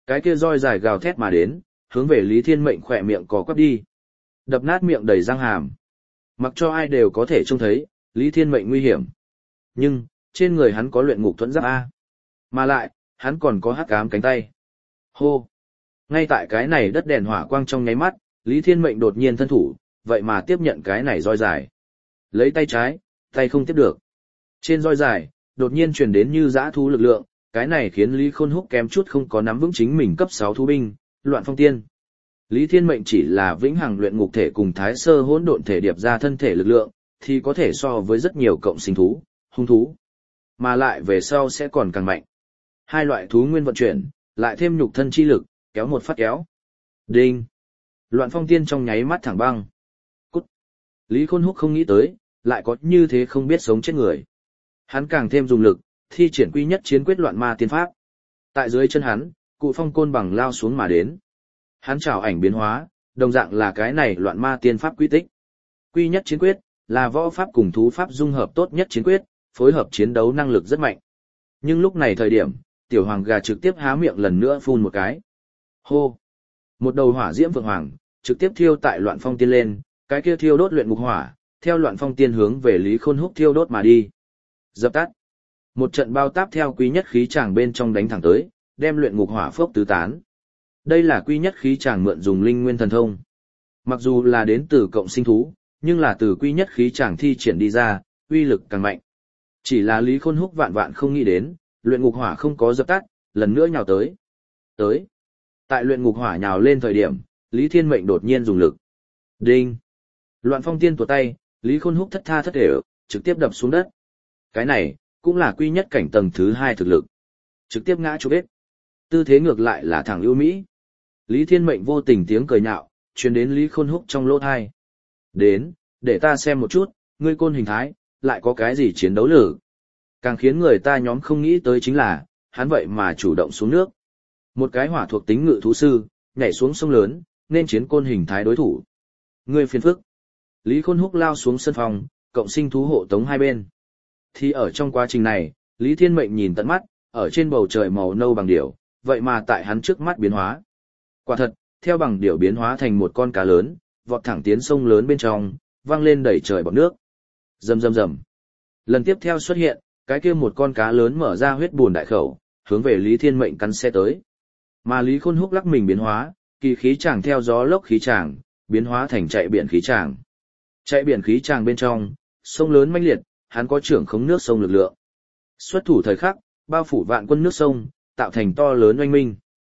Cái kia roi dài gào thét mà đến, hướng về Lý Thiên Mệnh khỏe miệng có quắp đi. Đập nát miệng đầy răng hàm. Mặc cho ai đều có thể trông thấy, Lý Thiên Mệnh nguy hiểm. Nhưng, trên người hắn có luyện ngục thuẫn giáp A. Mà lại, hắn còn có hắc ám cánh tay. Hô! Ngay tại cái này đất đèn hỏa quang trong nháy mắt, Lý Thiên Mệnh đột nhiên thân thủ, vậy mà tiếp nhận cái này roi dài. Lấy tay trái, tay không tiếp được. Trên roi dài, đột nhiên truyền đến như dã thú lực lượng, cái này khiến Lý Khôn Húc kém chút không có nắm vững chính mình cấp sáu thú binh, Loạn Phong Tiên. Lý Thiên Mệnh chỉ là vĩnh hằng luyện ngục thể cùng thái sơ hỗn độn thể điệp ra thân thể lực lượng, thì có thể so với rất nhiều cộng sinh thú, hung thú, mà lại về sau sẽ còn càng mạnh. Hai loại thú nguyên vận chuyển, lại thêm nhục thân chi lực, kéo một phát kéo. Đinh! Loạn Phong Tiên trong nháy mắt thẳng băng. Cút! Lý Khôn Húc không nghĩ tới, lại có như thế không biết sống chết người. Hắn càng thêm dùng lực, thi triển quy nhất chiến quyết loạn ma tiên pháp. Tại dưới chân hắn, cụ phong côn bằng lao xuống mà đến. Hắn trảo ảnh biến hóa, đồng dạng là cái này loạn ma tiên pháp quy tích. Quy nhất chiến quyết, là võ pháp cùng thú pháp dung hợp tốt nhất chiến quyết, phối hợp chiến đấu năng lực rất mạnh. Nhưng lúc này thời điểm, tiểu hoàng gà trực tiếp há miệng lần nữa phun một cái. Hô! Một đầu hỏa diễm vượng hoàng, trực tiếp thiêu tại loạn phong tiên lên, cái kia thiêu đốt luyện ngục hỏa, theo loạn phong tiên hướng về Lý Khôn Húc thiêu đốt mà đi. Dập tắt. Một trận bao táp theo quý nhất khí tràng bên trong đánh thẳng tới, đem luyện ngục hỏa phốc tứ tán. Đây là quý nhất khí tràng mượn dùng linh nguyên thần thông. Mặc dù là đến từ cộng sinh thú, nhưng là từ quý nhất khí tràng thi triển đi ra, uy lực càng mạnh. Chỉ là Lý Khôn Húc vạn vạn không nghĩ đến, luyện ngục hỏa không có dập tắt, lần nữa nhào tới. Tới. Tại luyện ngục hỏa nhào lên thời điểm, Lý Thiên Mệnh đột nhiên dùng lực. Đinh. Loạn phong tiên tuột tay, Lý Khôn Húc thất tha thất đều, trực tiếp đập xuống đất. Cái này, cũng là quy nhất cảnh tầng thứ hai thực lực. Trực tiếp ngã chụp hết. Tư thế ngược lại là thẳng ưu mỹ. Lý Thiên Mệnh vô tình tiếng cười nhạo, truyền đến Lý Khôn Húc trong lỗ thai. Đến, để ta xem một chút, ngươi côn hình thái, lại có cái gì chiến đấu lử. Càng khiến người ta nhóm không nghĩ tới chính là, hắn vậy mà chủ động xuống nước. Một cái hỏa thuộc tính ngự thú sư, nhảy xuống sông lớn, nên chiến côn hình thái đối thủ. Ngươi phiền phức. Lý Khôn Húc lao xuống sân phòng, cộng sinh thú hộ tống hai bên. Thì ở trong quá trình này, Lý Thiên Mệnh nhìn tận mắt, ở trên bầu trời màu nâu bằng điểu, vậy mà tại hắn trước mắt biến hóa. Quả thật, theo bằng điểu biến hóa thành một con cá lớn, vọt thẳng tiến sông lớn bên trong, vang lên đẩy trời bọt nước. Rầm rầm rầm. Lần tiếp theo xuất hiện, cái kia một con cá lớn mở ra huyết buồn đại khẩu, hướng về Lý Thiên Mệnh cắn xe tới. Mà Lý Khôn Húc lắc mình biến hóa, kỳ khí tràng theo gió lốc khí tràng, biến hóa thành chạy biển khí tràng. Chạy biển khí tràng bên trong, sông lớn mãnh liệt, hắn có trưởng khống nước sông lực lượng. Xuất thủ thời khắc, bao phủ vạn quân nước sông, tạo thành to lớn oanh minh.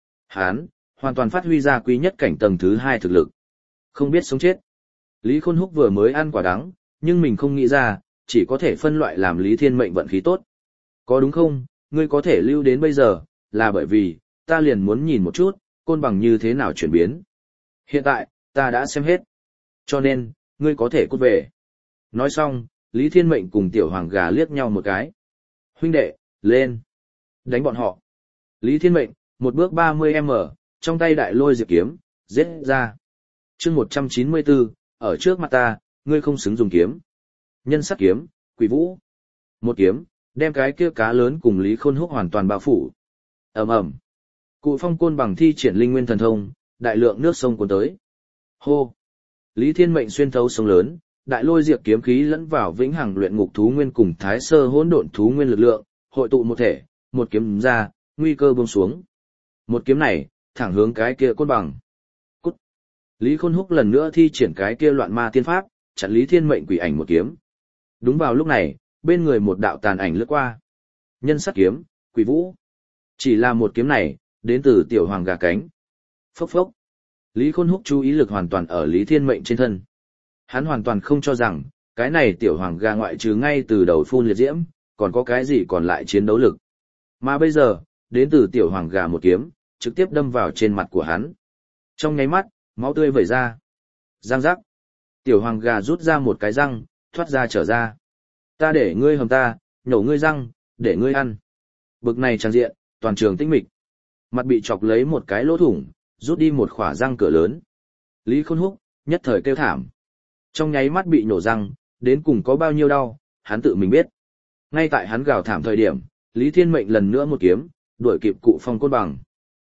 Hắn hoàn toàn phát huy ra quý nhất cảnh tầng thứ hai thực lực. Không biết sống chết. Lý Khôn Húc vừa mới ăn quả đắng, nhưng mình không nghĩ ra, chỉ có thể phân loại làm Lý Thiên Mệnh vận khí tốt. Có đúng không, ngươi có thể lưu đến bây giờ, là bởi vì, ta liền muốn nhìn một chút, côn bằng như thế nào chuyển biến. Hiện tại, ta đã xem hết. Cho nên, ngươi có thể cút về. Nói xong, Lý Thiên Mệnh cùng tiểu hoàng gà liếc nhau một cái. Huynh đệ, lên. Đánh bọn họ. Lý Thiên Mệnh, một bước ba mươi mét, trong tay đại lôi diệp kiếm, giết ra. chương một trăm chín mươi tư, ở trước mặt ta, ngươi không xứng dùng kiếm. Nhân sắc kiếm, quỷ vũ. Một kiếm, đem cái kia cá lớn cùng Lý Khôn Húc hoàn toàn bao phủ. ầm ầm. Cụ phong côn bằng thi triển linh nguyên thần thông, đại lượng nước sông cuốn tới. Hô. Lý Thiên Mệnh xuyên thấu sông lớn, đại lôi diệp kiếm khí lẫn vào vĩnh hằng luyện ngục thú nguyên cùng thái sơ hỗn độn thú nguyên lực lượng, hội tụ một thể, một kiếm ra, nguy cơ buông xuống. Một kiếm này, thẳng hướng cái kia côn bằng. Cút. Lý Khôn Húc lần nữa thi triển cái kia loạn ma tiên pháp, chặn Lý Thiên Mệnh quỷ ảnh một kiếm. Đúng vào lúc này, bên người một đạo tàn ảnh lướt qua. Nhân sắc kiếm, quỷ vũ. Chỉ là một kiếm này, đến từ tiểu hoàng gà cánh. Phốc phốc. Lý Khôn Húc chú ý lực hoàn toàn ở Lý Thiên Mệnh trên thân. Hắn hoàn toàn không cho rằng, cái này tiểu hoàng gà ngoại trừ ngay từ đầu phun liệt diễm, còn có cái gì còn lại chiến đấu lực. Mà bây giờ, đến từ tiểu hoàng gà một kiếm, trực tiếp đâm vào trên mặt của hắn. Trong nháy mắt, máu tươi vẩy ra. Răng rắc. Tiểu hoàng gà rút ra một cái răng, thoát ra trở ra. Ta để ngươi hầm ta, nhổ ngươi răng, để ngươi ăn. Bực này tràn diện, toàn trường tĩnh mịch. Mặt bị chọc lấy một cái lỗ thủng, rút đi một khỏa răng cửa lớn. Lý Khôn Húc, nhất thời kêu thảm. Trong nháy mắt bị nhổ răng, đến cùng có bao nhiêu đau, hắn tự mình biết. Ngay tại hắn gào thảm thời điểm, Lý Thiên Mệnh lần nữa một kiếm, đuổi kịp cụ phong côn bằng.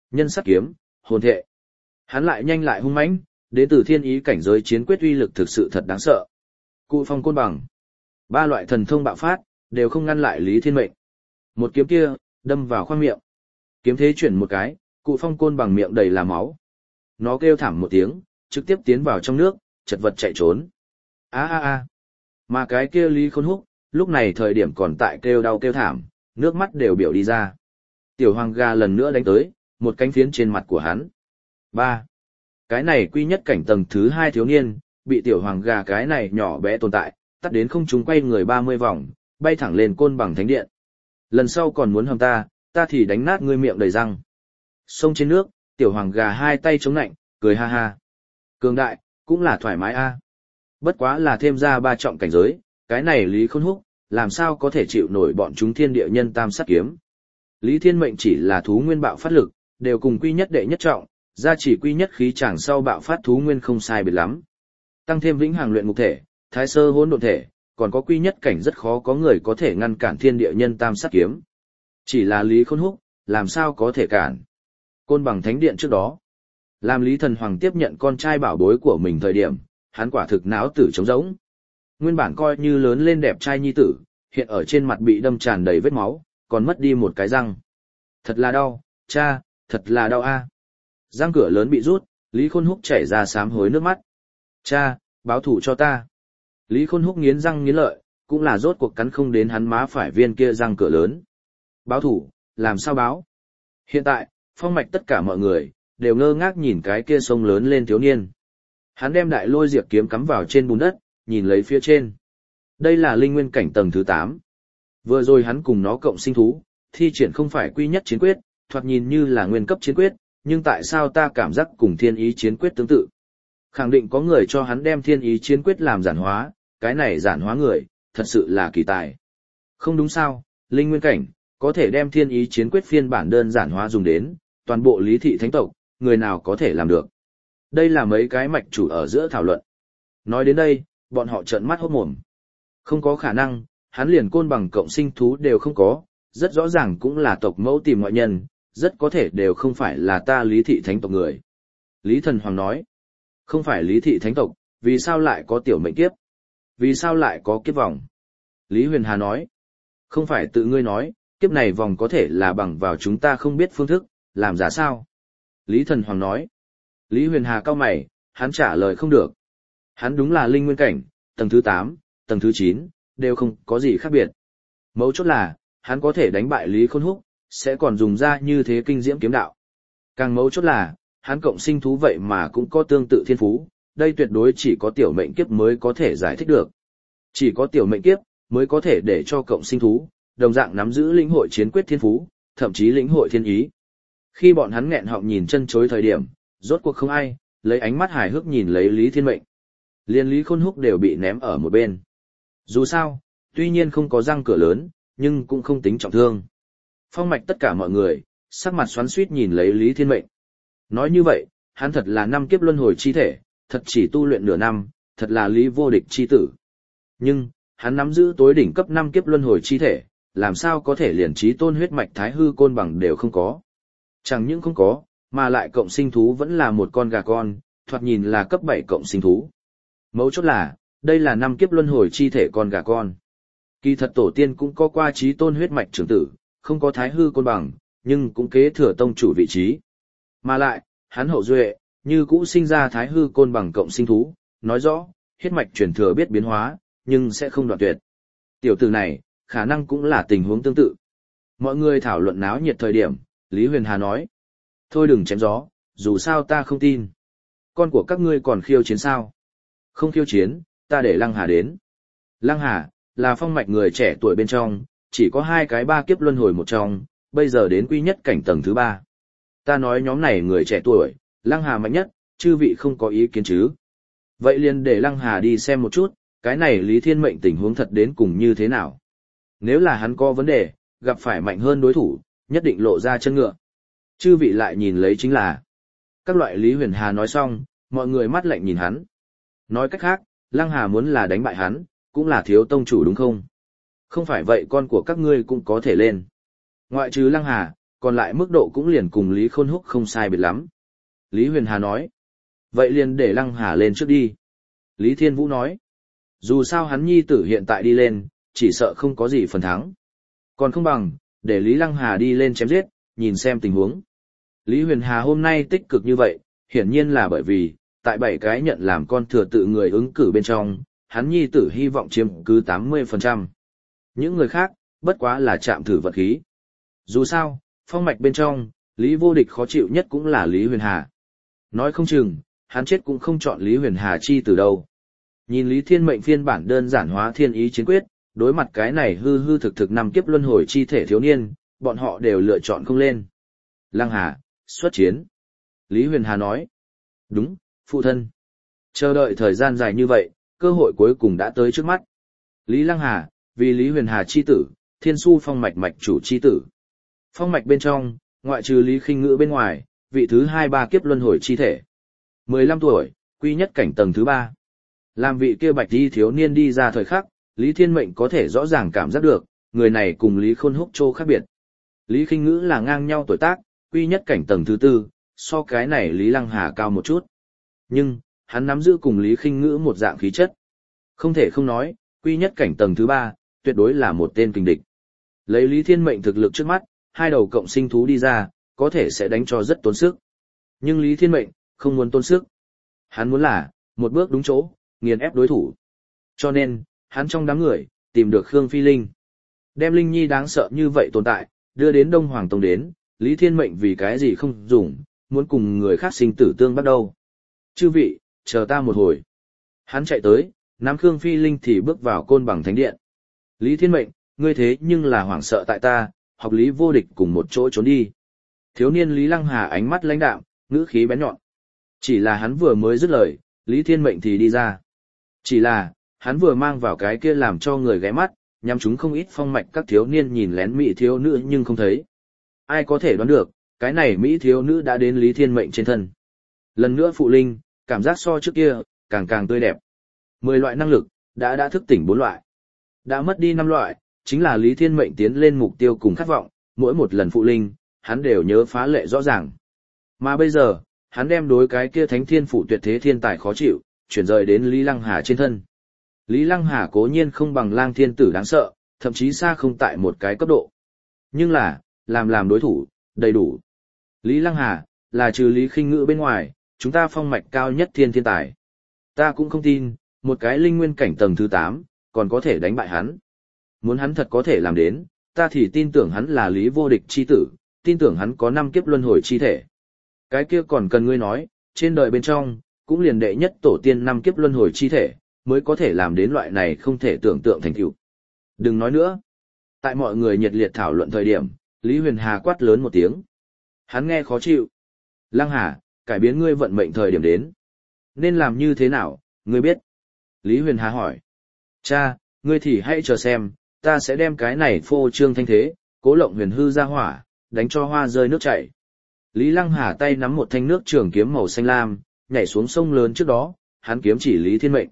Nhân sắc kiếm, hồn thệ. Hắn lại nhanh lại hung mãnh, đến từ thiên ý cảnh giới chiến quyết uy lực thực sự thật đáng sợ. Cụ phong côn bằng. Ba loại thần thông bạo phát, đều không ngăn lại Lý Thiên Mệnh. Một kiếm kia, đâm vào khoang miệng. Kiếm thế chuyển một cái, cụ phong côn bằng miệng đầy là máu. Nó kêu thảm một tiếng, trực tiếp tiến vào trong nước, chật vật chạy trốn. A a a. Mà cái kia Lý Khôn Húc, lúc này thời điểm còn tại kêu đau kêu thảm, nước mắt đều biểu đi ra. Tiểu hoàng gà lần nữa đánh tới, một cánh phiến trên mặt của hắn. Ba. Cái này quy nhất cảnh tầng thứ hai thiếu niên, bị tiểu hoàng gà cái này nhỏ bé tồn tại, tắt đến không trung quay người ba mươi vòng, bay thẳng lên côn bằng thánh điện. Lần sau còn muốn hầm ta, ta thì đánh nát ngươi miệng đầy răng. Sông trên nước, tiểu hoàng gà hai tay chống nạnh, cười ha ha. Cường đại, cũng là thoải mái a. Bất quá là thêm ra ba trọng cảnh giới, cái này Lý Khôn Húc, làm sao có thể chịu nổi bọn chúng thiên địa nhân tam sát kiếm. Lý Thiên Mệnh chỉ là thú nguyên bạo phát lực, đều cùng quy nhất đệ nhất trọng, ra chỉ quy nhất khí chẳng sau bạo phát thú nguyên không sai biệt lắm. Tăng thêm vĩnh hằng luyện ngục thể, thái sơ hỗn độn thể, còn có quy nhất cảnh rất khó có người có thể ngăn cản thiên địa nhân tam sát kiếm. Chỉ là Lý Khôn Húc, làm sao có thể cản. Côn bằng thánh điện trước đó, làm Lý Thần Hoàng tiếp nhận con trai bảo bối của mình thời điểm, hắn quả thực não tử trống rỗng. Nguyên bản coi như lớn lên đẹp trai nhi tử, hiện ở trên mặt bị đâm tràn đầy vết máu, còn mất đi một cái răng. Thật là đau, cha, thật là đau a. Răng cửa lớn bị rút, Lý Khôn Húc chảy ra sám hối nước mắt. Cha, báo thủ cho ta. Lý Khôn Húc nghiến răng nghiến lợi, cũng là rốt cuộc cắn không đến hắn má phải viên kia răng cửa lớn. Báo thủ, làm sao báo? Hiện tại, phong mạch tất cả mọi người, đều ngơ ngác nhìn cái kia sông lớn lên thiếu niên. Hắn đem đại lôi diệp kiếm cắm vào trên bùn đất, nhìn lấy phía trên. Đây là linh nguyên cảnh tầng thứ tám. Vừa rồi hắn cùng nó cộng sinh thú, thi triển không phải quy nhất chiến quyết, thoạt nhìn như là nguyên cấp chiến quyết, nhưng tại sao ta cảm giác cùng thiên ý chiến quyết tương tự? Khẳng định có người cho hắn đem thiên ý chiến quyết làm giản hóa, cái này giản hóa người, thật sự là kỳ tài. Không đúng sao, linh nguyên cảnh, có thể đem thiên ý chiến quyết phiên bản đơn giản hóa dùng đến, toàn bộ lý thị thánh tộc, người nào có thể làm được. Đây là mấy cái mạch chủ ở giữa thảo luận. Nói đến đây, bọn họ trợn mắt hốt mồm. Không có khả năng, hắn liền côn bằng cộng sinh thú đều không có, rất rõ ràng cũng là tộc mẫu tìm ngoại nhân, rất có thể đều không phải là ta lý thị thánh tộc người. Lý Thần Hoàng nói, không phải lý thị thánh tộc, vì sao lại có tiểu mệnh kiếp? Vì sao lại có kiếp vòng? Lý Huyền Hà nói, không phải tự ngươi nói, kiếp này vòng có thể là bằng vào chúng ta không biết phương thức, làm giả sao? Lý Thần Hoàng nói, Lý Huyền Hà cau mày, hắn trả lời không được. Hắn đúng là linh nguyên cảnh, tầng thứ tám, tầng thứ chín, đều không có gì khác biệt. Mấu chốt là, hắn có thể đánh bại Lý Khôn Húc, sẽ còn dùng ra như thế kinh diễm kiếm đạo. Càng mấu chốt là, hắn cộng sinh thú vậy mà cũng có tương tự thiên phú, đây tuyệt đối chỉ có tiểu mệnh kiếp mới có thể giải thích được. Chỉ có tiểu mệnh kiếp mới có thể để cho cộng sinh thú, đồng dạng nắm giữ lĩnh hội chiến quyết thiên phú, thậm chí lĩnh hội thiên ý. Khi bọn hắn nghẹn họng nhìn chân chối thời điểm, rốt cuộc không ai, lấy ánh mắt hài hước nhìn lấy Lý Thiên Mệnh. Liên Lý Khôn Húc đều bị ném ở một bên. Dù sao, tuy nhiên không có răng cửa lớn, nhưng cũng không tính trọng thương. Phong mạch tất cả mọi người, sắc mặt xoắn xuýt nhìn lấy Lý Thiên Mệnh. Nói như vậy, hắn thật là năm kiếp luân hồi chi thể, thật chỉ tu luyện nửa năm, thật là Lý vô địch chi tử. Nhưng, hắn nắm giữ tối đỉnh cấp năm kiếp luân hồi chi thể, làm sao có thể liền trí tôn huyết mạch thái hư côn bằng đều không có. Chẳng những không có, mà lại cộng sinh thú vẫn là một con gà con, thoạt nhìn là cấp bảy cộng sinh thú. Mấu chốt là, đây là năm kiếp luân hồi chi thể con gà con. Kỳ thật tổ tiên cũng có qua trí tôn huyết mạch trưởng tử, không có thái hư côn bằng, nhưng cũng kế thừa tông chủ vị trí. Mà lại, hắn hậu duệ, như cũ sinh ra thái hư côn bằng cộng sinh thú, nói rõ, huyết mạch truyền thừa biết biến hóa, nhưng sẽ không đoạn tuyệt. Tiểu tử này, khả năng cũng là tình huống tương tự. Mọi người thảo luận náo nhiệt thời điểm, Lý Huyền Hà nói. Thôi đừng chém gió, dù sao ta không tin. Con của các ngươi còn khiêu chiến sao? Không khiêu chiến, ta để Lăng Hà đến. Lăng Hà, là phong mạch người trẻ tuổi bên trong, chỉ có hai cái ba kiếp luân hồi một trong, bây giờ đến quy nhất cảnh tầng thứ ba. Ta nói nhóm này người trẻ tuổi, Lăng Hà mạnh nhất, chư vị không có ý kiến chứ. Vậy liền để Lăng Hà đi xem một chút, cái này Lý Thiên Mệnh tình huống thật đến cùng như thế nào. Nếu là hắn có vấn đề, gặp phải mạnh hơn đối thủ, nhất định lộ ra chân ngựa. Chư vị lại nhìn lấy chính là. Các loại Lý Huyền Hà nói xong, mọi người mắt lạnh nhìn hắn. Nói cách khác, Lăng Hà muốn là đánh bại hắn, cũng là thiếu tông chủ đúng không? Không phải vậy con của các ngươi cũng có thể lên. Ngoại trừ Lăng Hà, còn lại mức độ cũng liền cùng Lý Khôn Húc không sai biệt lắm. Lý Huyền Hà nói, vậy liền để Lăng Hà lên trước đi. Lý Thiên Vũ nói, dù sao hắn nhi tử hiện tại đi lên, chỉ sợ không có gì phần thắng. Còn không bằng, để Lý Lăng Hà đi lên chém giết, nhìn xem tình huống. Lý Huyền Hà hôm nay tích cực như vậy, hiển nhiên là bởi vì, tại bảy cái nhận làm con thừa tự người ứng cử bên trong, hắn nhi tử hy vọng chiếm cứ tám mươi phần trăm. Những người khác, bất quá là chạm thử vật khí. Dù sao, phong mạch bên trong, Lý Vô Địch khó chịu nhất cũng là Lý Huyền Hà. Nói không chừng, hắn chết cũng không chọn Lý Huyền Hà chi từ đâu. Nhìn Lý Thiên Mệnh phiên bản đơn giản hóa thiên ý chiến quyết, đối mặt cái này hư hư thực thực năm kiếp luân hồi chi thể thiếu niên, bọn họ đều lựa chọn không lên. Lăng Hà, xuất chiến. Lý Huyền Hà nói. Đúng, phụ thân. Chờ đợi thời gian dài như vậy, cơ hội cuối cùng đã tới trước mắt. Lý Lăng Hà, vì Lý Huyền Hà chi tử, Thiên Su phong mạch mạch chủ chi tử. Phong mạch bên trong, ngoại trừ Lý Khinh Ngữ bên ngoài, vị thứ hai ba kiếp luân hồi chi thể. mười lăm tuổi, quy nhất cảnh tầng thứ ba. Làm vị kia bạch đi thiếu niên đi ra thời khắc, Lý Thiên Mệnh có thể rõ ràng cảm giác được, người này cùng Lý Khôn Húc Châu khác biệt. Lý Khinh Ngữ là ngang nhau tuổi tác, quy nhất cảnh tầng thứ tư, so cái này Lý Lăng Hà cao một chút. Nhưng, hắn nắm giữ cùng Lý Khinh Ngữ một dạng khí chất. Không thể không nói, quy nhất cảnh tầng thứ ba, tuyệt đối là một tên kình địch. Lấy Lý Thiên Mệnh thực lực trước mắt, hai đầu cộng sinh thú đi ra, có thể sẽ đánh cho rất tốn sức. Nhưng Lý Thiên Mệnh, không muốn tốn sức. Hắn muốn là, một bước đúng chỗ, nghiền ép đối thủ. Cho nên, hắn trong đám người, tìm được Khương Phi Linh. Đem Linh Nhi đáng sợ như vậy tồn tại, đưa đến Đông Hoàng Tông đến, Lý Thiên Mệnh vì cái gì không dùng, muốn cùng người khác sinh tử tương bắt đầu. Chư vị, chờ ta một hồi. Hắn chạy tới, nắm Khương Phi Linh thì bước vào Côn Bằng Thánh Điện. Lý Thiên Mệnh, ngươi thế nhưng là hoảng sợ tại ta, học Lý Vô Địch cùng một chỗ trốn đi. Thiếu niên Lý Lăng Hà ánh mắt lãnh đạm, ngữ khí bén nhọn. Chỉ là hắn vừa mới dứt lời, Lý Thiên Mệnh thì đi ra. Chỉ là, hắn vừa mang vào cái kia làm cho người ghé mắt, nhằm chúng không ít phong mạch các thiếu niên nhìn lén mỹ thiếu nữ nhưng không thấy. Ai có thể đoán được, cái này mỹ thiếu nữ đã đến Lý Thiên Mệnh trên thân. Lần nữa phụ linh, cảm giác so trước kia, càng càng tươi đẹp. Mười loại năng lực, đã đã thức tỉnh bốn loại. Đã mất đi năm loại, chính là Lý Thiên Mệnh tiến lên mục tiêu cùng khát vọng, mỗi một lần phụ linh, hắn đều nhớ phá lệ rõ ràng. Mà bây giờ, hắn đem đối cái kia thánh thiên phủ tuyệt thế thiên tài khó chịu, chuyển rời đến Lý Lăng Hà trên thân. Lý Lăng Hà cố nhiên không bằng Lang Thiên Tử đáng sợ, thậm chí xa không tại một cái cấp độ. Nhưng là, làm làm đối thủ, đầy đủ. Lý Lăng Hà, là trừ Lý Khinh Ngữ bên ngoài, chúng ta phong mạch cao nhất thiên thiên tài. Ta cũng không tin, một cái linh nguyên cảnh tầng thứ tám, còn có thể đánh bại hắn. Muốn hắn thật có thể làm đến, ta thì tin tưởng hắn là Lý Vô Địch chi tử, tin tưởng hắn có năm kiếp luân hồi chi thể. Cái kia còn cần ngươi nói, trên đời bên trong, cũng liền đệ nhất tổ tiên năm kiếp luân hồi chi thể, mới có thể làm đến loại này không thể tưởng tượng thành tựu. Đừng nói nữa. Tại mọi người nhiệt liệt thảo luận thời điểm, Lý Huyền Hà quát lớn một tiếng. Hắn nghe khó chịu. Lăng Hà, cải biến ngươi vận mệnh thời điểm đến. Nên làm như thế nào, ngươi biết? Lý Huyền Hà hỏi. Cha, ngươi thì hãy chờ xem, ta sẽ đem cái này phô trương thanh thế, cố lộng huyền hư ra hỏa, đánh cho hoa rơi nước chảy. Lý Lăng Hà tay nắm một thanh nước trường kiếm màu xanh lam, nhảy xuống sông lớn trước đó, hắn kiếm chỉ Lý Thiên Mệnh.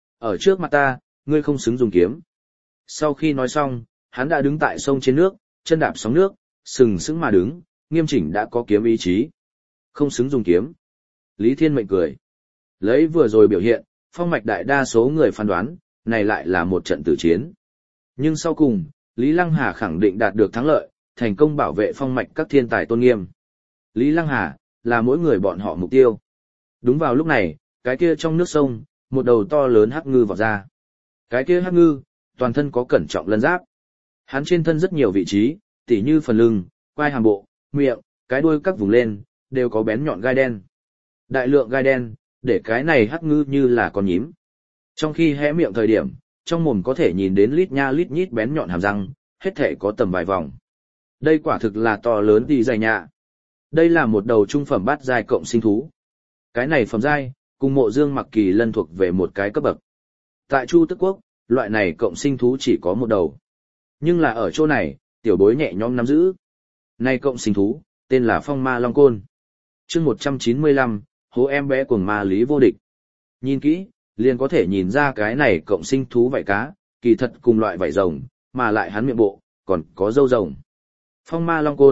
Ở trước mặt ta, ngươi không xứng dùng kiếm. Sau khi nói xong, hắn đã đứng tại sông trên nước, chân đạp sóng nước, sừng sững mà đứng, nghiêm chỉnh đã có kiếm ý chí. Không xứng dùng kiếm. Lý Thiên Mệnh cười. Lấy vừa rồi biểu hiện, phong mạch đại đa số người phán đoán, này lại là một trận tử chiến. Nhưng sau cùng, Lý Lăng Hà khẳng định đạt được thắng lợi, thành công bảo vệ phong mạch các thiên tài tôn nghiêm. Lý Lăng Hà, là mỗi người bọn họ mục tiêu. Đúng vào lúc này, cái kia trong nước sông, một đầu to lớn hắc ngư vọt ra. Cái kia hắc ngư, toàn thân có cẩn trọng lân giáp. Hắn trên thân rất nhiều vị trí, tỉ như phần lưng, quai hàm bộ, miệng, cái đuôi các vùng lên, đều có bén nhọn gai đen. Đại lượng gai đen, để cái này hắc ngư như là con nhím. Trong khi hé miệng thời điểm, trong mồm có thể nhìn đến lít nha lít nhít bén nhọn hàm răng, hết thể có tầm vài vòng. Đây quả thực là to lớn đi dày nhạ. Đây là một đầu trung phẩm bát giai cộng sinh thú. Cái này phẩm giai, cùng Mộ Dương Mặc Kỳ Lân thuộc về một cái cấp bậc. Tại Chu Tức Quốc, loại này cộng sinh thú chỉ có một đầu. Nhưng là ở chỗ này, tiểu bối nhẹ nhõm nắm giữ. Này cộng sinh thú, tên là Phong Ma Long Côn. Chương một trăm chín mươi lăm, hố em bé cuồng ma Lý Vô Địch. Nhìn kỹ, liền có thể nhìn ra cái này cộng sinh thú vảy cá, kỳ thật cùng loại vảy rồng, mà lại hắn miệng bộ, còn có râu rồng. Phong Ma Long Côn,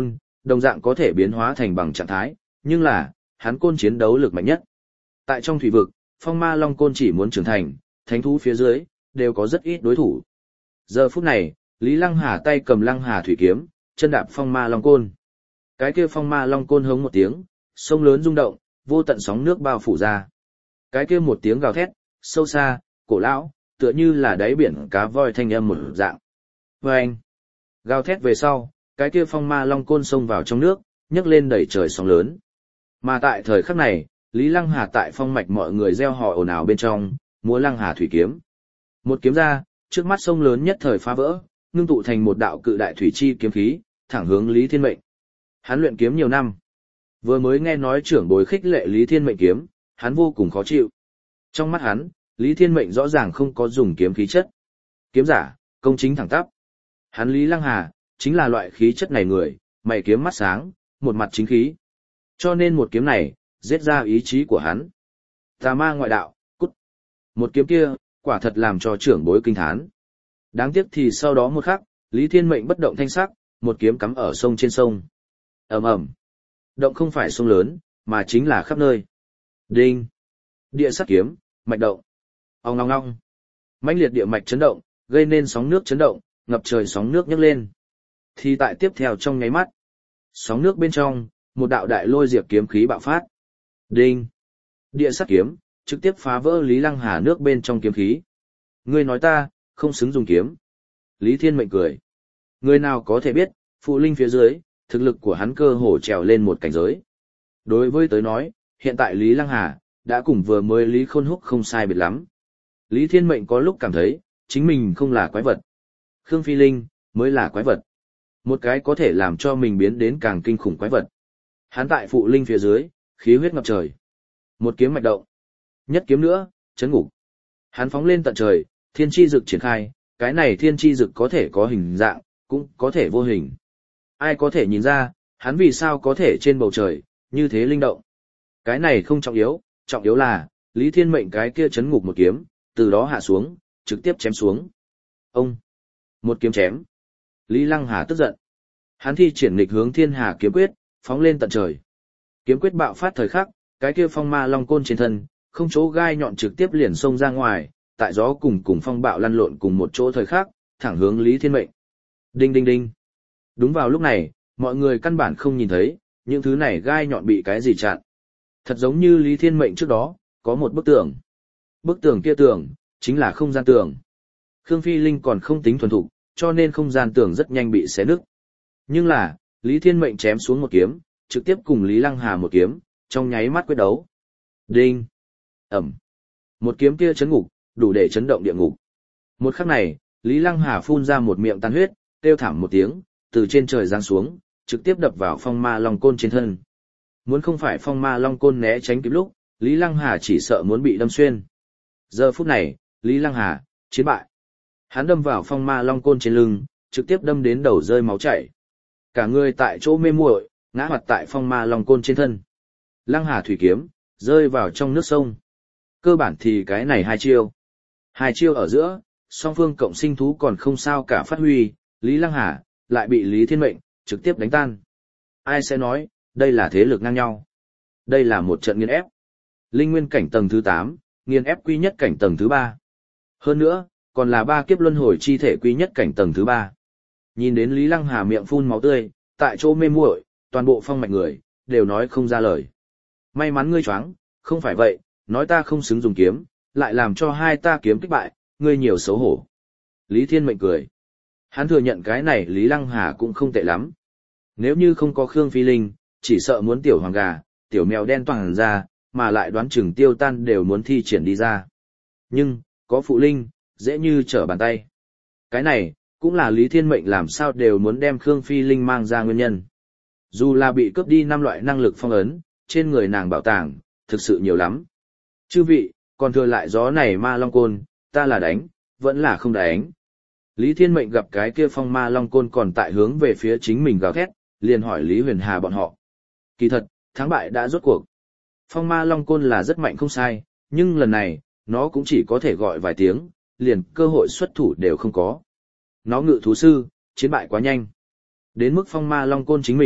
đồng dạng có thể biến hóa thành bằng trạng thái, nhưng là, hắn côn chiến đấu lực mạnh nhất. Tại trong thủy vực, phong ma long côn chỉ muốn trưởng thành, thánh thú phía dưới, đều có rất ít đối thủ. Giờ phút này, Lý Lăng Hà tay cầm Lăng Hà thủy kiếm, chân đạp phong ma long côn. Cái kia phong ma long côn hống một tiếng, sông lớn rung động, vô tận sóng nước bao phủ ra. Cái kia một tiếng gào thét, sâu xa, cổ lão, tựa như là đáy biển cá voi thanh âm một dạng. Vâng! Gào thét về sau, cái kia phong ma long côn xông vào trong nước, nhấc lên đẩy trời sóng lớn. Mà tại thời khắc này, Lý Lăng Hà tại phong mạch mọi người reo hò ồn ào bên trong, múa Lăng Hà thủy kiếm. Một kiếm ra, trước mắt sông lớn nhất thời phá vỡ, ngưng tụ thành một đạo cự đại thủy chi kiếm khí, thẳng hướng Lý Thiên Mệnh. Hắn luyện kiếm nhiều năm, vừa mới nghe nói trưởng bối khích lệ Lý Thiên Mệnh kiếm, hắn vô cùng khó chịu. Trong mắt hắn, Lý Thiên Mệnh rõ ràng không có dùng kiếm khí chất. Kiếm giả, công chính thẳng tắp. Hắn Lý Lăng Hà, chính là loại khí chất này người, mày kiếm mắt sáng, một mặt chính khí. Cho nên một kiếm này, giết ra ý chí của hắn. Tà ma ngoại đạo, cút. Một kiếm kia, quả thật làm cho trưởng bối kinh thán. Đáng tiếc thì sau đó một khắc, Lý Thiên Mệnh bất động thanh sắc, một kiếm cắm ở sông trên sông. Ầm ầm. Động không phải sông lớn, mà chính là khắp nơi. Đinh. Địa sắt kiếm, mạch động. Ong ong ong. Mãnh liệt địa mạch chấn động, gây nên sóng nước chấn động, ngập trời sóng nước nhấc lên. Thì tại tiếp theo trong nháy mắt, sóng nước bên trong, một đạo đại lôi diệp kiếm khí bạo phát. Đinh. Địa sắt kiếm, trực tiếp phá vỡ Lý Lăng Hà nước bên trong kiếm khí. Ngươi nói ta, không xứng dùng kiếm. Lý Thiên Mệnh cười. Người nào có thể biết, phụ linh phía dưới, thực lực của hắn cơ hồ trèo lên một cảnh giới. Đối với tới nói, hiện tại Lý Lăng Hà, đã cùng vừa mới Lý Khôn Húc không sai biệt lắm. Lý Thiên Mệnh có lúc cảm thấy, chính mình không là quái vật. Khương Phi Linh, mới là quái vật. Một cái có thể làm cho mình biến đến càng kinh khủng quái vật. Hắn tại phụ linh phía dưới, khí huyết ngập trời. Một kiếm mạch động. Nhất kiếm nữa, chấn ngục. Hắn phóng lên tận trời, thiên chi dực triển khai, cái này thiên chi dực có thể có hình dạng, cũng có thể vô hình. Ai có thể nhìn ra, hắn vì sao có thể trên bầu trời, như thế linh động. Cái này không trọng yếu, trọng yếu là, Lý Thiên Mệnh cái kia chấn ngục một kiếm, từ đó hạ xuống, trực tiếp chém xuống. Ông! Một kiếm chém. Lý Lăng Hà tức giận. Hắn thi triển nghịch hướng thiên hà kiếm quyết, phóng lên tận trời. Kiếm quyết bạo phát thời khắc, cái kia phong ma long côn trên thân, không chỗ gai nhọn trực tiếp liền xông ra ngoài, tại gió cùng cùng phong bạo lăn lộn cùng một chỗ thời khắc, thẳng hướng Lý Thiên Mệnh. Đinh đinh đinh. Đúng vào lúc này, mọi người căn bản không nhìn thấy, những thứ này gai nhọn bị cái gì chặn. Thật giống như Lý Thiên Mệnh trước đó, có một bức tường. Bức tường kia tường, chính là không gian tường. Khương Phi Linh còn không tính thuần thục, cho nên không gian tường rất nhanh bị xé nứt. Nhưng là, Lý Thiên Mệnh chém xuống một kiếm, trực tiếp cùng Lý Lăng Hà một kiếm, trong nháy mắt quyết đấu. Đinh! Ẩm! Một kiếm kia chấn ngục, đủ để chấn động địa ngục. Một khắc này, Lý Lăng Hà phun ra một miệng tan huyết, kêu thảm một tiếng, từ trên trời giáng xuống, trực tiếp đập vào phong ma long côn trên thân. Muốn không phải phong ma long côn né tránh kịp lúc, Lý Lăng Hà chỉ sợ muốn bị đâm xuyên. Giờ phút này, Lý Lăng Hà, chiến bại. Hắn đâm vào phong ma long côn trên lưng, trực tiếp đâm đến đầu rơi máu chảy. Cả người tại chỗ mê muội, ngã hoạt tại phong ma long côn trên thân. Lăng Hà thủy kiếm, rơi vào trong nước sông. Cơ bản thì cái này hai chiêu. Hai chiêu ở giữa, song phương cộng sinh thú còn không sao cả phát huy, Lý Lăng Hà, lại bị Lý Thiên Mệnh, trực tiếp đánh tan. Ai sẽ nói, đây là thế lực ngang nhau. Đây là một trận nghiền ép. Linh nguyên cảnh tầng thứ tám, nghiền ép quy nhất cảnh tầng thứ ba. Hơn nữa, còn là ba kiếp luân hồi chi thể quy nhất cảnh tầng thứ ba. Nhìn đến Lý Lăng Hà miệng phun máu tươi, tại chỗ mê muội, toàn bộ phong mạch người, đều nói không ra lời. May mắn ngươi choáng, không phải vậy, nói ta không xứng dùng kiếm, lại làm cho hai ta kiếm kích bại, ngươi nhiều xấu hổ. Lý Thiên Mệnh cười. Hắn thừa nhận cái này Lý Lăng Hà cũng không tệ lắm. Nếu như không có Khương Phi Linh, chỉ sợ muốn tiểu hoàng gà, tiểu mèo đen toàn ra, mà lại đoán chừng tiêu tan đều muốn thi triển đi ra. Nhưng, có phụ linh, dễ như trở bàn tay. Cái này, cũng là Lý Thiên Mệnh làm sao đều muốn đem Khương Phi Linh mang ra nguyên nhân. Dù là bị cướp đi năm loại năng lực phong ấn, trên người nàng bảo tàng, thực sự nhiều lắm. Chư vị, còn thừa lại gió này ma long côn, ta là đánh, vẫn là không đánh. Lý Thiên Mệnh gặp cái kia phong ma long côn còn tại hướng về phía chính mình gào thét, liền hỏi Lý Huyền Hà bọn họ. Kỳ thật, thắng bại đã rốt cuộc. Phong ma long côn là rất mạnh không sai, nhưng lần này, nó cũng chỉ có thể gọi vài tiếng, liền cơ hội xuất thủ đều không có. Nó ngự thú sư, chiến bại quá nhanh. Đến mức phong ma long côn chính mình,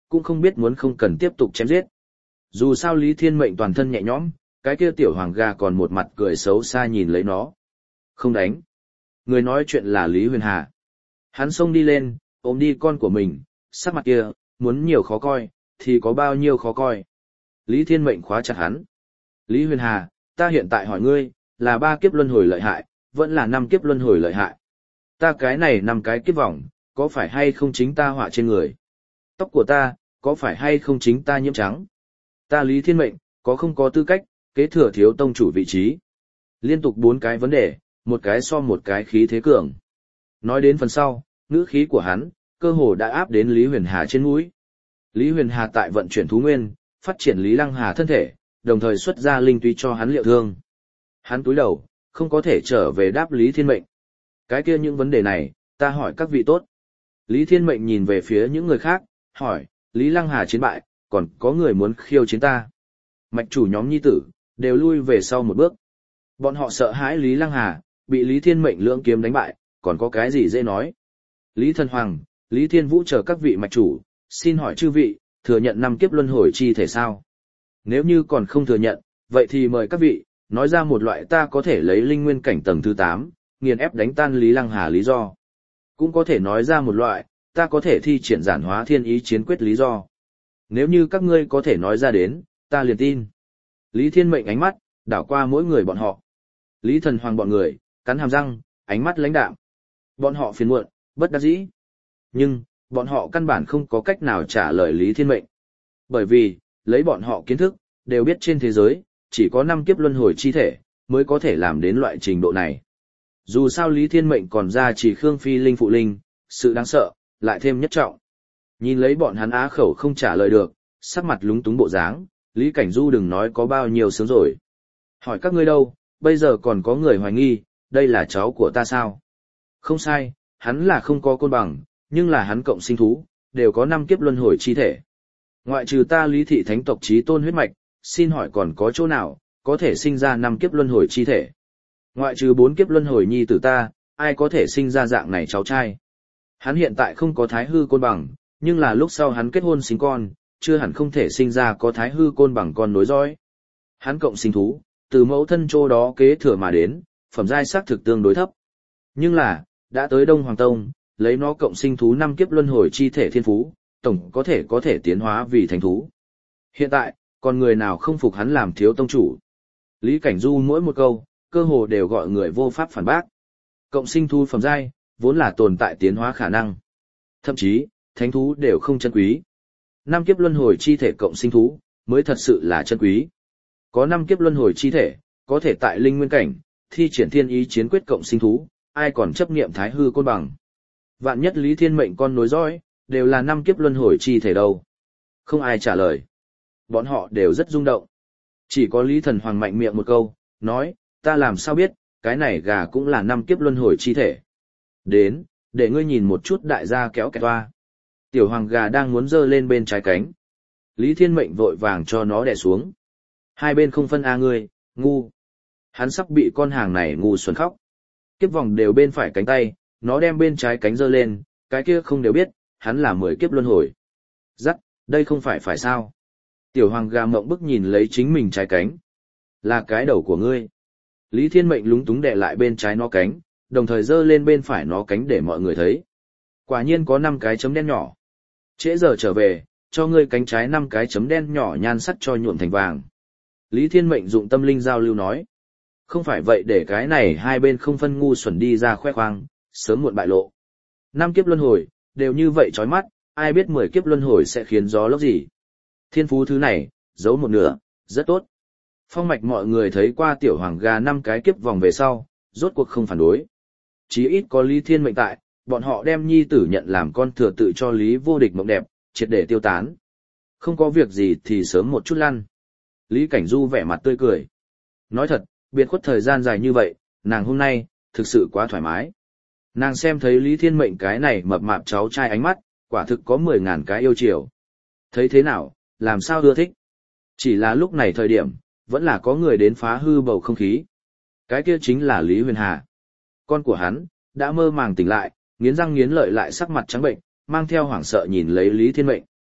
cũng không biết muốn không cần tiếp tục chém giết. Dù sao Lý Thiên Mệnh toàn thân nhẹ nhõm, cái kia tiểu hoàng gà còn một mặt cười xấu xa nhìn lấy nó. Không đánh. Người nói chuyện là Lý Huyền Hà. Hắn xông đi lên, ôm đi con của mình, sắc mặt kia, muốn nhiều khó coi, thì có bao nhiêu khó coi. Lý Thiên Mệnh khóa chặt hắn. Lý Huyền Hà, ta hiện tại hỏi ngươi, là ba kiếp luân hồi lợi hại, vẫn là năm kiếp luân hồi lợi hại. Ta cái này năm cái kiếp vòng, có phải hay không chính ta họa trên người? Tóc của ta, có phải hay không chính ta nhiễm trắng? Ta Lý Thiên Mệnh, có không có tư cách, kế thừa thiếu tông chủ vị trí? Liên tục bốn cái vấn đề, một cái so một cái khí thế cường. Nói đến phần sau, ngữ khí của hắn, cơ hồ đã áp đến Lý Huyền Hà trên mũi. Lý Huyền Hà tại vận chuyển thú nguyên, phát triển Lý Lăng Hà thân thể, đồng thời xuất ra linh túy cho hắn liệu thương. Hắn túi đầu, không có thể trở về đáp Lý Thiên Mệnh. Cái kia những vấn đề này, ta hỏi các vị tốt. Lý Thiên Mệnh nhìn về phía những người khác, hỏi, Lý Lăng Hà chiến bại, còn có người muốn khiêu chiến ta. Mạch chủ nhóm nhi tử, đều lui về sau một bước. Bọn họ sợ hãi Lý Lăng Hà, bị Lý Thiên Mệnh lưỡng kiếm đánh bại, còn có cái gì dễ nói. Lý Thần Hoàng, Lý Thiên Vũ chờ các vị mạch chủ, xin hỏi chư vị, thừa nhận năm kiếp luân hồi chi thể sao? Nếu như còn không thừa nhận, vậy thì mời các vị, nói ra một loại ta có thể lấy linh nguyên cảnh tầng thứ tám, nghiền ép đánh tan Lý Lăng Hà lý do. Cũng có thể nói ra một loại, ta có thể thi triển giản hóa thiên ý chiến quyết lý do. Nếu như các ngươi có thể nói ra đến, ta liền tin. Lý Thiên Mệnh ánh mắt, đảo qua mỗi người bọn họ. Lý Thần Hoàng bọn người, cắn hàm răng, ánh mắt lãnh đạm. Bọn họ phiền muộn, bất đắc dĩ. Nhưng, bọn họ căn bản không có cách nào trả lời Lý Thiên Mệnh. Bởi vì, lấy bọn họ kiến thức, đều biết trên thế giới, chỉ có năm kiếp luân hồi chi thể, mới có thể làm đến loại trình độ này. Dù sao Lý Thiên Mệnh còn ra chỉ Khương Phi Linh phụ linh, sự đáng sợ, lại thêm nhất trọng. Nhìn lấy bọn hắn á khẩu không trả lời được, sắc mặt lúng túng bộ dáng, Lý Cảnh Du đừng nói có bao nhiêu sướng rồi. Hỏi các ngươi đâu, bây giờ còn có người hoài nghi, đây là cháu của ta sao? Không sai, hắn là không có côn bằng, nhưng là hắn cộng sinh thú, đều có năm kiếp luân hồi chi thể. Ngoại trừ ta Lý thị thánh tộc chí tôn huyết mạch, xin hỏi còn có chỗ nào, có thể sinh ra năm kiếp luân hồi chi thể? Ngoại trừ bốn kiếp luân hồi nhi tử ta, ai có thể sinh ra dạng này cháu trai? Hắn hiện tại không có thái hư côn bằng, nhưng là lúc sau hắn kết hôn sinh con, chưa hẳn không thể sinh ra có thái hư côn bằng con nối dõi. Hắn cộng sinh thú, từ mẫu thân chỗ đó kế thừa mà đến, phẩm giai xác thực tương đối thấp. Nhưng là, đã tới Đông Hoàng Tông, lấy nó cộng sinh thú năm kiếp luân hồi chi thể thiên phú, tổng có thể có thể tiến hóa vì thánh thú. Hiện tại, còn người nào không phục hắn làm thiếu tông chủ? Lý Cảnh Du mỗi một câu, cơ hồ đều gọi người vô pháp phản bác. Cộng sinh thú phẩm giai, vốn là tồn tại tiến hóa khả năng. Thậm chí, thánh thú đều không chân quý. Năm kiếp luân hồi chi thể cộng sinh thú, mới thật sự là chân quý. Có năm kiếp luân hồi chi thể, có thể tại linh nguyên cảnh, thi triển thiên ý chiến quyết cộng sinh thú, ai còn chấp niệm thái hư côn bằng. Vạn nhất Lý Thiên Mệnh con nối dõi, đều là năm kiếp luân hồi chi thể đâu. Không ai trả lời. Bọn họ đều rất rung động. Chỉ có Lý Thần Hoàng mạnh miệng một câu, nói, ta làm sao biết, cái này gà cũng là năm kiếp luân hồi chi thể. Đến, để ngươi nhìn một chút đại gia kéo kẹt toa. Tiểu hoàng gà đang muốn giơ lên bên trái cánh. Lý Thiên Mệnh vội vàng cho nó đè xuống. Hai bên không phân a ngươi, ngu. Hắn sắp bị con hàng này ngu xuẩn khóc. Kiếp vòng đều bên phải cánh tay, nó đem bên trái cánh giơ lên, cái kia không đều biết, hắn là mười kiếp luân hồi. Dắt, đây không phải phải sao. Tiểu hoàng gà mộng bức nhìn lấy chính mình trái cánh. Là cái đầu của ngươi. Lý Thiên Mệnh lúng túng đè lại bên trái nó cánh, đồng thời giơ lên bên phải nó cánh để mọi người thấy. Quả nhiên có năm cái chấm đen nhỏ. Trễ giờ trở về, cho ngươi cánh trái năm cái chấm đen nhỏ nhan sắc cho nhuộm thành vàng. Lý Thiên Mệnh dụng tâm linh giao lưu nói. Không phải vậy để cái này hai bên không phân ngu xuẩn đi ra khoe khoang, sớm muộn bại lộ. Năm kiếp luân hồi, đều như vậy chói mắt, ai biết mười kiếp luân hồi sẽ khiến gió lốc gì. Thiên phú thứ này, giấu một nửa, rất tốt. Phong mạch mọi người thấy qua tiểu hoàng gà năm cái kiếp vòng về sau, rốt cuộc không phản đối. Chí ít có Lý Thiên Mệnh tại, bọn họ đem nhi tử nhận làm con thừa tự cho Lý Vô Địch mộng đẹp, triệt để tiêu tán. Không có việc gì thì sớm một chút lăn. Lý Cảnh Du vẻ mặt tươi cười. Nói thật, biệt khuất thời gian dài như vậy, nàng hôm nay, thực sự quá thoải mái. Nàng xem thấy Lý Thiên Mệnh cái này mập mạp cháu trai ánh mắt, quả thực có mười ngàn cái yêu chiều. Thấy thế nào, làm sao ưa thích. Chỉ là lúc này thời điểm, vẫn là có người đến phá hư bầu không khí. Cái kia chính là Lý Huyền Hà. Con của hắn, đã mơ màng tỉnh lại, nghiến răng nghiến lợi lại sắc mặt trắng bệnh, mang theo hoảng sợ nhìn lấy Lý Thiên Mệnh.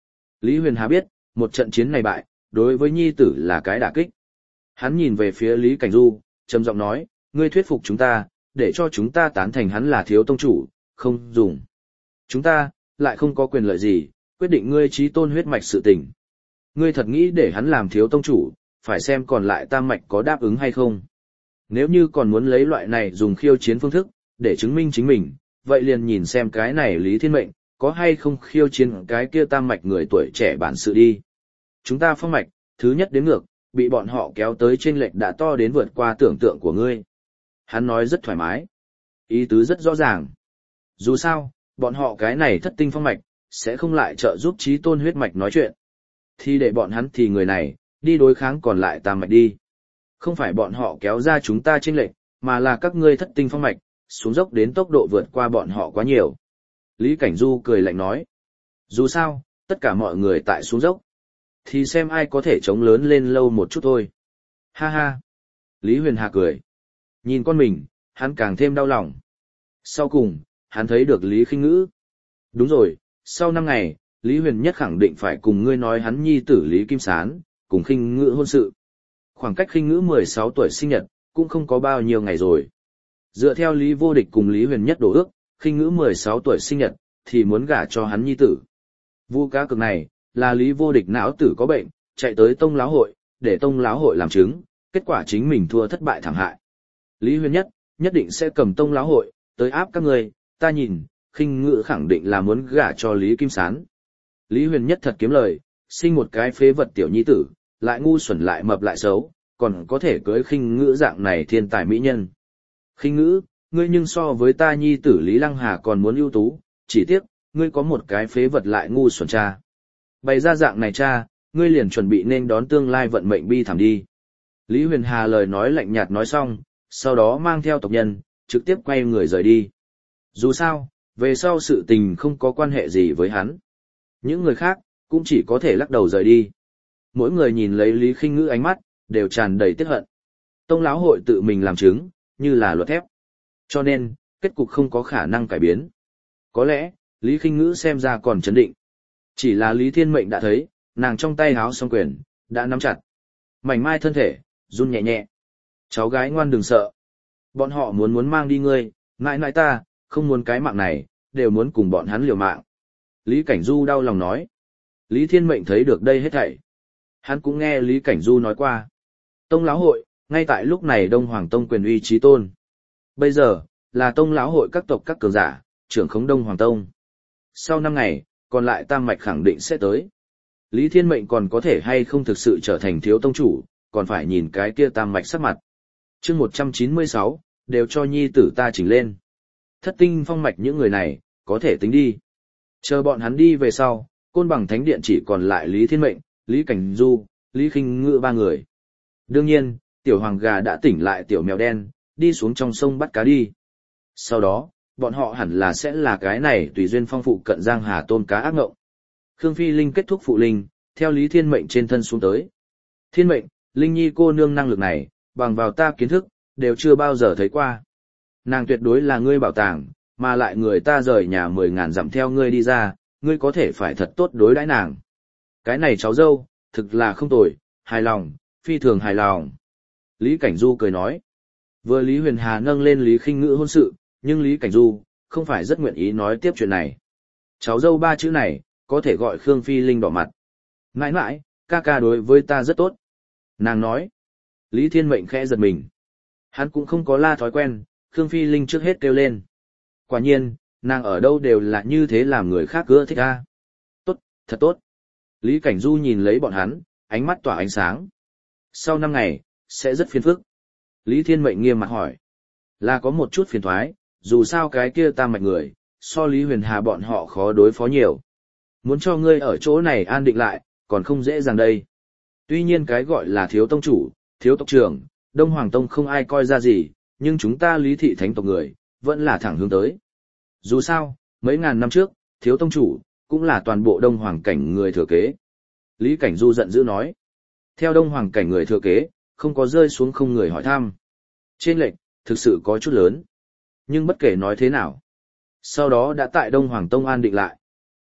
Lý Huyền Hà biết, một trận chiến này bại, đối với nhi tử là cái đả kích. Hắn nhìn về phía Lý Cảnh Du, trầm giọng nói, ngươi thuyết phục chúng ta, để cho chúng ta tán thành hắn là thiếu tông chủ, không dùng. Chúng ta, lại không có quyền lợi gì, quyết định ngươi chí tôn huyết mạch sự tình. Ngươi thật nghĩ để hắn làm thiếu tông chủ, phải xem còn lại tam mạch có đáp ứng hay không. Nếu như còn muốn lấy loại này dùng khiêu chiến phương thức, để chứng minh chính mình, vậy liền nhìn xem cái này Lý Thiên Mệnh, có hay không khiêu chiến cái kia tam mạch người tuổi trẻ bản sự đi. Chúng ta phong mạch, thứ nhất đến ngược, bị bọn họ kéo tới trên lệch đã to đến vượt qua tưởng tượng của ngươi. Hắn nói rất thoải mái. Ý tứ rất rõ ràng. Dù sao, bọn họ cái này thất tinh phong mạch, sẽ không lại trợ giúp chí tôn huyết mạch nói chuyện. Thì để bọn hắn thì người này, đi đối kháng còn lại tam mạch đi. Không phải bọn họ kéo ra chúng ta trên lệch, mà là các ngươi thất tinh phong mạch, xuống dốc đến tốc độ vượt qua bọn họ quá nhiều. Lý Cảnh Du cười lạnh nói. Dù sao, tất cả mọi người tại xuống dốc. Thì xem ai có thể chống lớn lên lâu một chút thôi. Ha ha. Lý Huyền Hà cười. Nhìn con mình, hắn càng thêm đau lòng. Sau cùng, hắn thấy được Lý Khinh Ngữ. Đúng rồi, sau năm ngày, Lý Huyền nhất khẳng định phải cùng ngươi nói hắn nhi tử Lý Kim Sán, cùng Khinh Ngữ hôn sự. Khoảng cách Khinh Ngữ mười sáu tuổi sinh nhật, cũng không có bao nhiêu ngày rồi. Dựa theo Lý Vô Địch cùng Lý Huyền nhất đổ ước, Khinh Ngữ mười sáu tuổi sinh nhật, thì muốn gả cho hắn nhi tử. Vu cá cược này, là Lý Vô Địch não tử có bệnh, chạy tới Tông Láo hội, để Tông Láo hội làm chứng, kết quả chính mình thua thất bại thảm hại. Lý Huyền nhất, nhất định sẽ cầm Tông Láo hội, tới áp các người, ta nhìn, Khinh Ngữ khẳng định là muốn gả cho Lý Kim Sán. Lý Huyền nhất thật kiếm lời, sinh một cái phế vật tiểu nhi tử, lại ngu xuẩn lại mập lại xấu, còn có thể cưới Khinh Ngữ dạng này thiên tài mỹ nhân. Khinh Ngữ, ngươi nhưng so với ta nhi tử Lý Lăng Hà còn muốn ưu tú, chỉ tiếc, ngươi có một cái phế vật lại ngu xuẩn cha. Bày ra dạng này cha, ngươi liền chuẩn bị nên đón tương lai vận mệnh bi thảm đi. Lý Huyền Hà lời nói lạnh nhạt nói xong, sau đó mang theo tộc nhân, trực tiếp quay người rời đi. Dù sao, về sau sự tình không có quan hệ gì với hắn. Những người khác, cũng chỉ có thể lắc đầu rời đi. Mỗi người nhìn lấy Lý Khinh Ngữ ánh mắt, đều tràn đầy tiếc hận. Tông Láo hội tự mình làm chứng, như là luật thép. Cho nên, kết cục không có khả năng cải biến. Có lẽ, Lý Khinh Ngữ xem ra còn chấn định. Chỉ là Lý Thiên Mệnh đã thấy, nàng trong tay háo song quyền, đã nắm chặt. Mảnh mai thân thể, run nhẹ nhẹ. Cháu gái ngoan đừng sợ. Bọn họ muốn muốn mang đi ngươi, ngại ngại ta, không muốn cái mạng này, đều muốn cùng bọn hắn liều mạng. Lý Cảnh Du đau lòng nói. Lý Thiên Mệnh thấy được đây hết thảy. Hắn cũng nghe Lý Cảnh Du nói qua. Tông Láo hội, ngay tại lúc này Đông Hoàng Tông quyền uy chí tôn. Bây giờ, là Tông Láo hội các tộc các cường giả, trưởng khống Đông Hoàng Tông. Sau năm ngày, còn lại tam mạch khẳng định sẽ tới. Lý Thiên Mệnh còn có thể hay không thực sự trở thành thiếu tông chủ, còn phải nhìn cái kia tam mạch sắc mặt. chương một trăm chín mươi sáu, đều cho nhi tử ta chỉnh lên. Thất tinh phong mạch những người này, có thể tính đi. Chờ bọn hắn đi về sau, Côn Bằng Thánh Điện chỉ còn lại Lý Thiên Mệnh, Lý Cảnh Du, Lý Khinh Ngữ ba người. Đương nhiên, tiểu hoàng gà đã tỉnh lại tiểu mèo đen, đi xuống trong sông bắt cá đi. Sau đó, bọn họ hẳn là sẽ là cái này tùy duyên phong phụ cận giang hà tôm cá ác ngộng. Khương Phi Linh kết thúc phụ linh, theo Lý Thiên Mệnh trên thân xuống tới. Thiên Mệnh, Linh Nhi cô nương năng lực này, bằng vào ta kiến thức, đều chưa bao giờ thấy qua. Nàng tuyệt đối là ngươi bảo tàng, mà lại người ta rời nhà mười ngàn dặm theo ngươi đi ra, ngươi có thể phải thật tốt đối đãi nàng. Cái này cháu dâu, thực là không tồi, hài lòng, phi thường hài lòng. Lý Cảnh Du cười nói. Vừa Lý Huyền Hà nâng lên Lý Khinh Ngữ hôn sự, nhưng Lý Cảnh Du, không phải rất nguyện ý nói tiếp chuyện này. Cháu dâu ba chữ này, có thể gọi Khương Phi Linh đỏ mặt. Mãi mãi, ca ca đối với ta rất tốt. Nàng nói. Lý Thiên Mệnh khẽ giật mình. Hắn cũng không có la thói quen, Khương Phi Linh trước hết kêu lên. Quả nhiên, nàng ở đâu đều là như thế làm người khác ưa thích a. Tốt, thật tốt. Lý Cảnh Du nhìn lấy bọn hắn, ánh mắt tỏa ánh sáng. Sau năm ngày, sẽ rất phiền phức. Lý Thiên Mệnh nghiêm mặt hỏi. Là có một chút phiền thoái, dù sao cái kia tam mạch người, so Lý Huyền Hà bọn họ khó đối phó nhiều. Muốn cho ngươi ở chỗ này an định lại, còn không dễ dàng đây. Tuy nhiên cái gọi là thiếu tông chủ, thiếu tộc trưởng, Đông Hoàng Tông không ai coi ra gì, nhưng chúng ta Lý thị thánh tộc người, vẫn là thẳng hướng tới. Dù sao, mấy ngàn năm trước, thiếu tông chủ, cũng là toàn bộ Đông Hoàng cảnh người thừa kế. Lý Cảnh Du giận dữ nói. Theo Đông Hoàng cảnh người thừa kế, không có rơi xuống không người hỏi thăm. Trên lệnh, thực sự có chút lớn. Nhưng bất kể nói thế nào. Sau đó đã tại Đông Hoàng Tông an định lại.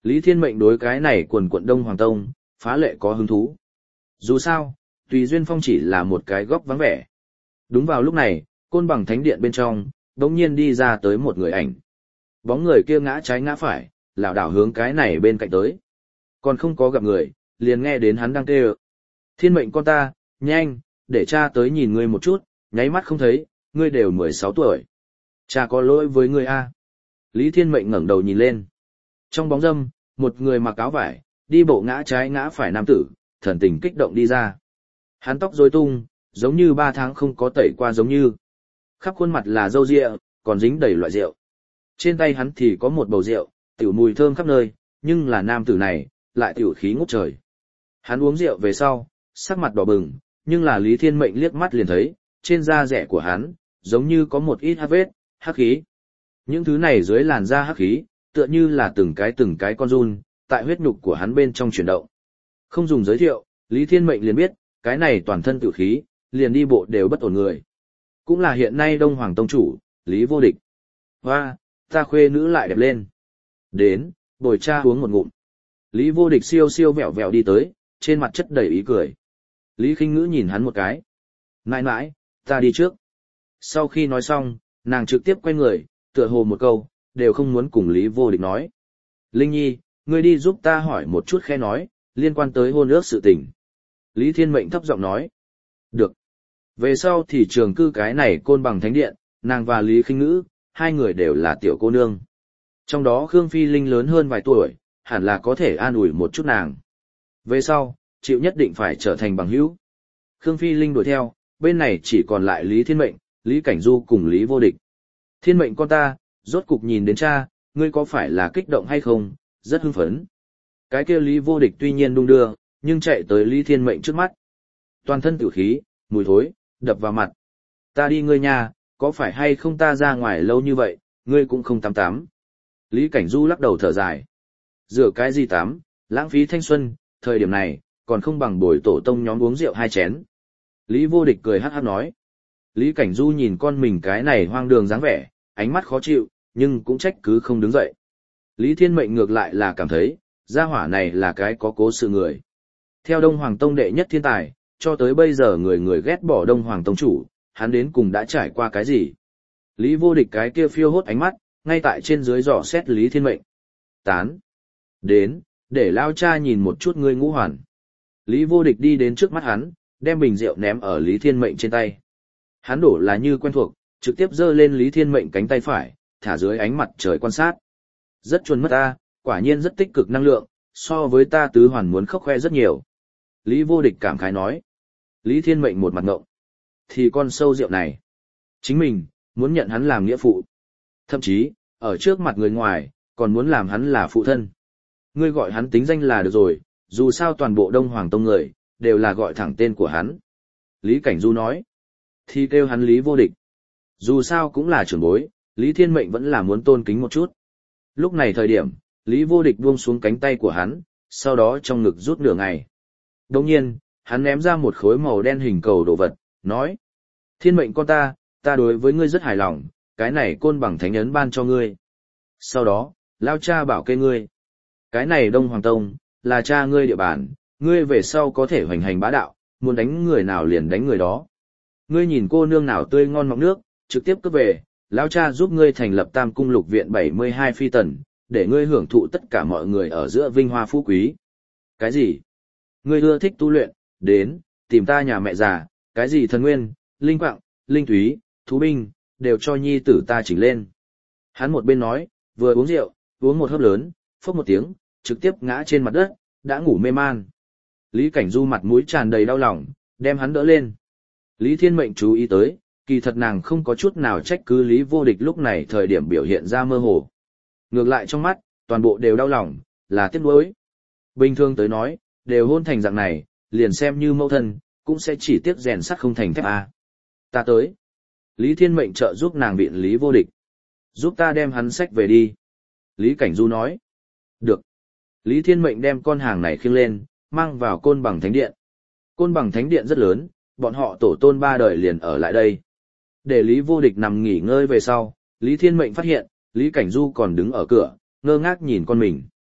Lý Thiên Mệnh đối cái này quần quận Đông Hoàng Tông, phá lệ có hứng thú. Dù sao, Tùy Duyên Phong chỉ là một cái góc vắng vẻ. Đúng vào lúc này, Côn Bằng Thánh Điện bên trong, đột nhiên đi ra tới một người ảnh. Bóng người kia ngã trái ngã phải, lảo đảo hướng cái này bên cạnh tới. Còn không có gặp người, liền nghe đến hắn đang kêu. Thiên Mệnh con ta, nhanh, để cha tới nhìn ngươi một chút, nháy mắt không thấy, ngươi đều mười sáu tuổi. Cha có lỗi với ngươi a. Lý Thiên Mệnh ngẩng đầu nhìn lên. Trong bóng râm, một người mặc áo vải, đi bộ ngã trái ngã phải nam tử, thần tình kích động đi ra. Hắn tóc rối tung, giống như ba tháng không có tẩy qua giống như. Khắp khuôn mặt là râu ria, còn dính đầy loại rượu. Trên tay hắn thì có một bầu rượu, tiểu mùi thơm khắp nơi, nhưng là nam tử này, lại tiểu khí ngút trời. Hắn uống rượu về sau, sắc mặt đỏ bừng, nhưng là Lý Thiên Mệnh liếc mắt liền thấy, trên da rẻ của hắn, giống như có một ít hắc vết, hắc khí. Những thứ này dưới làn da hắc khí, tựa như là từng cái từng cái con giun, tại huyết nhục của hắn bên trong chuyển động. Không dùng giới thiệu, Lý Thiên Mệnh liền biết, cái này toàn thân tự khí, liền đi bộ đều bất ổn người. Cũng là hiện nay Đông Hoàng Tông chủ, Lý Vô Địch. Hoa, ta khuê nữ lại đẹp lên. Đến, bồi cha uống một ngụm. Lý Vô Địch siêu siêu vẹo vẹo đi tới, trên mặt chất đầy ý cười. Lý Khinh Ngữ nhìn hắn một cái. Nãi nãi, ta đi trước. Sau khi nói xong, nàng trực tiếp quay người, tựa hồ một câu, đều không muốn cùng Lý Vô Địch nói. Linh Nhi, ngươi đi giúp ta hỏi một chút khe nói, liên quan tới hôn ước sự tình. Lý Thiên Mệnh thấp giọng nói. Được. Về sau thì trường cư cái này Côn Bằng Thánh Điện, nàng và Lý Khinh Ngữ, hai người đều là tiểu cô nương. Trong đó Khương Phi Linh lớn hơn vài tuổi, hẳn là có thể an ủi một chút nàng. Về sau, chịu nhất định phải trở thành bằng hữu. Khương Phi Linh đuổi theo, bên này chỉ còn lại Lý Thiên Mệnh, Lý Cảnh Du cùng Lý Vô Địch. Thiên Mệnh con ta, rốt cục nhìn đến cha, ngươi có phải là kích động hay không, rất hưng phấn. Cái kia Lý Vô Địch tuy nhiên đung đưa, nhưng chạy tới Lý Thiên Mệnh trước mắt. Toàn thân tử khí, mùi thối, đập vào mặt. Ta đi ngươi nhà, có phải hay không ta ra ngoài lâu như vậy, ngươi cũng không tắm tắm. Lý Cảnh Du lắc đầu thở dài. Rửa cái gì tắm, lãng phí thanh xuân, thời điểm này, còn không bằng bồi tổ tông nhóm uống rượu hai chén. Lý Vô Địch cười hát hát nói. Lý Cảnh Du nhìn con mình cái này hoang đường dáng vẻ, ánh mắt khó chịu, nhưng cũng trách cứ không đứng dậy. Lý Thiên Mệnh ngược lại là cảm thấy, gia hỏa này là cái có cố sự người. Theo Đông Hoàng Tông đệ nhất thiên tài, cho tới bây giờ người người ghét bỏ Đông Hoàng Tông chủ, hắn đến cùng đã trải qua cái gì. Lý Vô Địch cái kia phiêu hốt ánh mắt, ngay tại trên dưới dò xét Lý Thiên Mệnh. Tán. Đến, để lao cha nhìn một chút ngươi ngũ hoàn. Lý Vô Địch đi đến trước mắt hắn, đem bình rượu ném ở Lý Thiên Mệnh trên tay. Hắn đổ là như quen thuộc, trực tiếp giơ lên Lý Thiên Mệnh cánh tay phải, thả dưới ánh mặt trời quan sát. Rất chuẩn mất ta, quả nhiên rất tích cực năng lượng, so với ta tứ hoàn muốn khóc khoe rất nhiều. Lý Vô Địch cảm khái nói. Lý Thiên Mệnh một mặt ngộng. Thì con sâu rượu này, chính mình, muốn nhận hắn làm nghĩa phụ. Thậm chí, ở trước mặt người ngoài, còn muốn làm hắn là phụ thân. Ngươi gọi hắn tính danh là được rồi, dù sao toàn bộ Đông Hoàng Tông người, đều là gọi thẳng tên của hắn. Lý Cảnh Du nói. Thì kêu hắn Lý Vô Địch. Dù sao cũng là trưởng bối, Lý Thiên Mệnh vẫn là muốn tôn kính một chút. Lúc này thời điểm, Lý Vô Địch buông xuống cánh tay của hắn, sau đó trong ngực rút nửa ngày. Đồng nhiên, hắn ném ra một khối màu đen hình cầu đồ vật, nói. Thiên Mệnh con ta, ta đối với ngươi rất hài lòng, cái này Côn Bằng thánh ấn ban cho ngươi. Sau đó, lao cha bảo kê ngươi. Cái này Đông Hoàng Tông, là cha ngươi địa bàn, ngươi về sau có thể hoành hành bá đạo, muốn đánh người nào liền đánh người đó. Ngươi nhìn cô nương nào tươi ngon mọng nước, trực tiếp cướp về, lão cha giúp ngươi thành lập Tam Cung Lục Viện bảy mươi hai phi tần, để ngươi hưởng thụ tất cả mọi người ở giữa vinh hoa phú quý. Cái gì? Ngươi ưa thích tu luyện, đến, tìm ta nhà mẹ già, cái gì thần nguyên, linh quạng, linh thúy, thú binh, đều cho nhi tử ta chỉnh lên. Hắn một bên nói, vừa uống rượu, uống một hớp lớn, phốc một tiếng, trực tiếp ngã trên mặt đất, đã ngủ mê man. Lý Cảnh Du mặt mũi tràn đầy đau lòng, đem hắn đỡ lên. Lý Thiên Mệnh chú ý tới, kỳ thật nàng không có chút nào trách cứ Lý Vô Địch lúc này thời điểm biểu hiện ra mơ hồ. Ngược lại trong mắt, toàn bộ đều đau lòng, là tiếc nuối. Bình thường tới nói, đều hôn thành dạng này, liền xem như mẫu thân, cũng sẽ chỉ tiếc rèn sắt không thành thép à. Ta tới. Lý Thiên Mệnh trợ giúp nàng biện Lý Vô Địch. Giúp ta đem hắn xách về đi. Lý Cảnh Du nói. Được. Lý Thiên Mệnh đem con hàng này khiêng lên, mang vào Côn Bằng Thánh Điện. Côn Bằng Thánh Điện rất lớn, bọn họ tổ tôn ba đời liền ở lại đây. Để Lý Vô Địch nằm nghỉ ngơi về sau, Lý Thiên Mệnh phát hiện, Lý Cảnh Du còn đứng ở cửa, ngơ ngác nhìn con mình.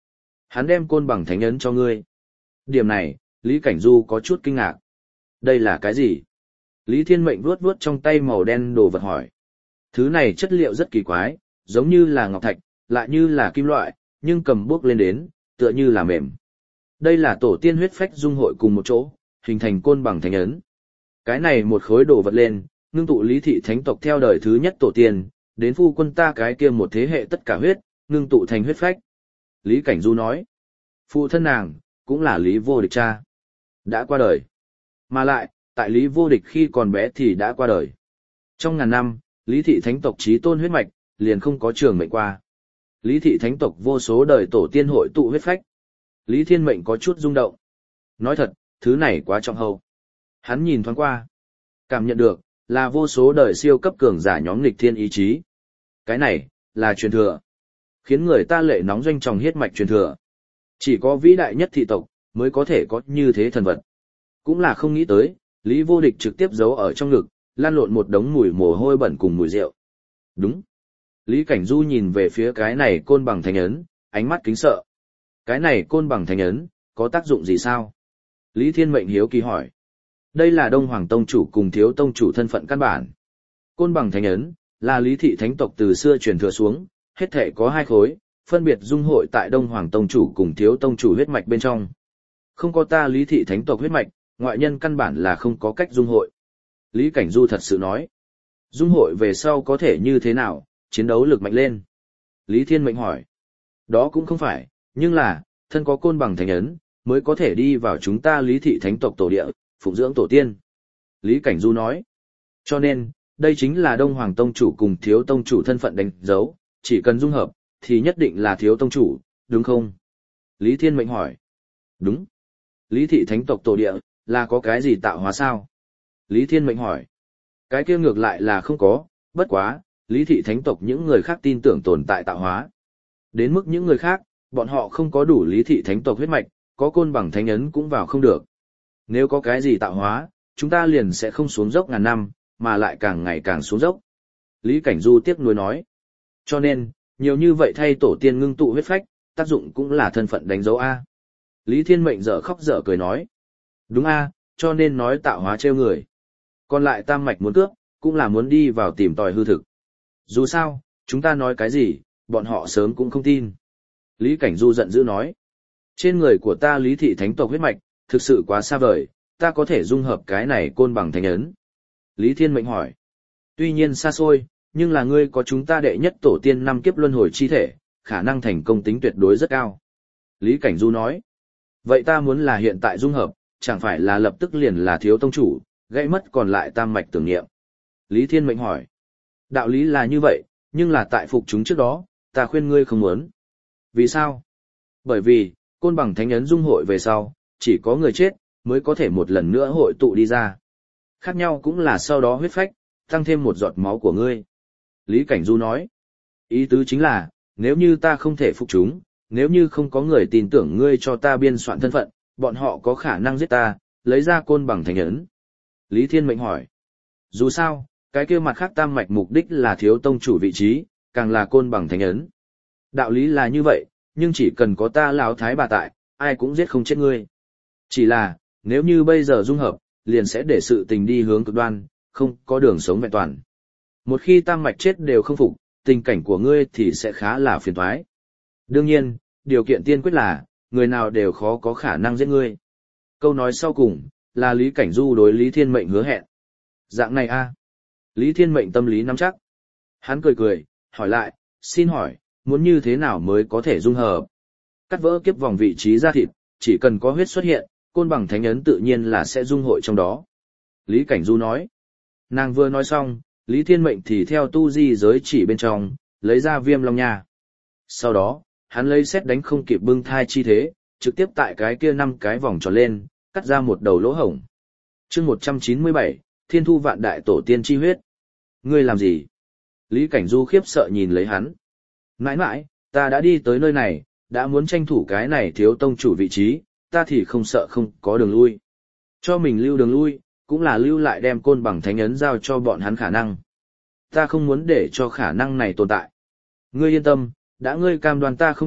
Hắn đem côn bằng thánh ấn cho ngươi. Điểm này, Lý Cảnh Du có chút kinh ngạc. Đây là cái gì? Lý Thiên Mệnh vuốt vuốt trong tay màu đen đồ vật hỏi. Thứ này chất liệu rất kỳ quái, giống như là ngọc thạch, lại như là kim loại, nhưng cầm bước lên đến, tựa như là mềm. Đây là tổ tiên huyết phách dung hội cùng một chỗ, hình thành côn bằng thánh ấn. Cái này một khối đồ vật lên, ngưng tụ Lý thị thánh tộc theo đời thứ nhất tổ tiên, đến phu quân ta cái kia một thế hệ tất cả huyết, ngưng tụ thành huyết phách. Lý Cảnh Du nói, phụ thân nàng, cũng là Lý Vô Địch cha. Đã qua đời. Mà lại, tại Lý Vô Địch khi còn bé thì đã qua đời. Trong ngàn năm, Lý thị thánh tộc chí tôn huyết mạch, liền không có trường mệnh qua. Lý thị thánh tộc vô số đời tổ tiên hội tụ huyết phách. Lý Thiên Mệnh có chút rung động. Nói thật, thứ này quá trọng hậu. Hắn nhìn thoáng qua. Cảm nhận được, là vô số đời siêu cấp cường giả nhóm nghịch thiên ý chí. Cái này, là truyền thừa. Khiến người ta lệ nóng doanh tròng huyết mạch truyền thừa. Chỉ có vĩ đại nhất thị tộc, mới có thể có như thế thần vật. Cũng là không nghĩ tới, Lý Vô Địch trực tiếp giấu ở trong ngực, lan lộn một đống mùi mồ hôi bẩn cùng mùi rượu. Đúng. Lý Cảnh Du nhìn về phía cái này côn bằng thánh ấn, ánh mắt kính sợ. Cái này côn bằng thánh ấn, có tác dụng gì sao? Lý Thiên Mệnh hiếu kỳ hỏi. Đây là Đông Hoàng Tông Chủ cùng Thiếu Tông Chủ thân phận căn bản. Côn bằng thánh ấn, là Lý thị thánh tộc từ xưa truyền thừa xuống, hết thể có hai khối, phân biệt dung hội tại Đông Hoàng Tông Chủ cùng Thiếu Tông Chủ huyết mạch bên trong. Không có ta Lý thị thánh tộc huyết mạch, ngoại nhân căn bản là không có cách dung hội. Lý Cảnh Du thật sự nói. Dung hội về sau có thể như thế nào, chiến đấu lực mạnh lên. Lý Thiên Mệnh hỏi. Đó cũng không phải, nhưng là, thân có côn bằng thánh ấn, mới có thể đi vào chúng ta Lý thị thánh tộc tổ địa, phụng dưỡng tổ tiên. Lý Cảnh Du nói. Cho nên, đây chính là Đông Hoàng Tông Chủ cùng Thiếu Tông Chủ thân phận đánh dấu, chỉ cần dung hợp, thì nhất định là Thiếu Tông Chủ, đúng không? Lý Thiên Mệnh hỏi. Đúng. Lý thị thánh tộc tổ địa, là có cái gì tạo hóa sao? Lý Thiên Mệnh hỏi. Cái kia ngược lại là không có, bất quá, Lý thị thánh tộc những người khác tin tưởng tồn tại tạo hóa. Đến mức những người khác, bọn họ không có đủ Lý thị thánh tộc huyết mạch, có côn bằng thánh ấn cũng vào không được. Nếu có cái gì tạo hóa, chúng ta liền sẽ không xuống dốc ngàn năm, mà lại càng ngày càng xuống dốc. Lý Cảnh Du tiếc nuối nói. Cho nên, nhiều như vậy thay tổ tiên ngưng tụ huyết phách, tác dụng cũng là thân phận đánh dấu A. Lý Thiên Mệnh dở khóc dở cười nói. Đúng A, cho nên nói tạo hóa trêu người. Còn lại tam mạch muốn cướp, cũng là muốn đi vào tìm tòi hư thực. Dù sao, chúng ta nói cái gì, bọn họ sớm cũng không tin. Lý Cảnh Du giận dữ nói. Trên người của ta Lý thị thánh tộc huyết mạch, thực sự quá xa vời, ta có thể dung hợp cái này côn bằng thánh ấn. Lý Thiên Mệnh hỏi. Tuy nhiên xa xôi, nhưng là ngươi có chúng ta đệ nhất tổ tiên năm kiếp luân hồi chi thể, khả năng thành công tính tuyệt đối rất cao. Lý Cảnh Du nói. Vậy ta muốn là hiện tại dung hợp, chẳng phải là lập tức liền là Thiếu Tông Chủ, gãy mất còn lại tam mạch tưởng niệm. Lý Thiên Mệnh hỏi. Đạo lý là như vậy, nhưng là tại phục chúng trước đó, ta khuyên ngươi không muốn. Vì sao? Bởi vì, côn bằng thánh ấn dung hội về sau, chỉ có người chết, mới có thể một lần nữa hội tụ đi ra. Khác nhau cũng là sau đó huyết phách, tăng thêm một giọt máu của ngươi. Lý Cảnh Du nói. Ý tứ chính là, nếu như ta không thể phục chúng, nếu như không có người tin tưởng ngươi cho ta biên soạn thân phận, bọn họ có khả năng giết ta, lấy ra côn bằng thánh ấn. Lý Thiên Mệnh hỏi. Dù sao, cái kia mặt khác tam mạch mục đích là Thiếu Tông Chủ vị trí, càng là côn bằng thánh ấn. Đạo lý là như vậy, nhưng chỉ cần có ta lão thái bà tại, ai cũng giết không chết ngươi. Chỉ là, nếu như bây giờ dung hợp, liền sẽ để sự tình đi hướng cực đoan, không có đường sống vẹn toàn. Một khi tam mạch chết đều không phục, tình cảnh của ngươi thì sẽ khá là phiền toái. Đương nhiên, điều kiện tiên quyết là, người nào đều khó có khả năng giết ngươi. Câu nói sau cùng, là Lý Cảnh Du đối Lý Thiên Mệnh hứa hẹn. Dạng này a Lý Thiên Mệnh tâm lý nắm chắc. Hắn cười cười, hỏi lại, xin hỏi, muốn như thế nào mới có thể dung hợp? Cắt vỡ kiếp vòng vị trí da thịt, chỉ cần có huyết xuất hiện, côn bằng thánh ấn tự nhiên là sẽ dung hội trong đó. Lý Cảnh Du nói. Nàng vừa nói xong, Lý Thiên Mệnh thì theo tu di giới chỉ bên trong, lấy ra viêm long nha. Sau đó, hắn lấy xét đánh không kịp bưng thai chi thế, trực tiếp tại cái kia năm cái vòng tròn lên, cắt ra một đầu lỗ hổng. chương một trăm chín mươi bảy, Thiên Thu Vạn Đại Tổ Tiên chi huyết. Ngươi làm gì? Lý Cảnh Du khiếp sợ nhìn lấy hắn. Mãi mãi, ta đã đi tới nơi này, đã muốn tranh thủ cái này Thiếu Tông Chủ vị trí, ta thì không sợ không có đường lui. Cho mình lưu đường lui, cũng là lưu lại đem côn bằng thánh ấn giao cho bọn hắn khả năng. Ta không muốn để cho khả năng này tồn tại. Ngươi yên tâm, đã ngươi cam đoan ta không chết,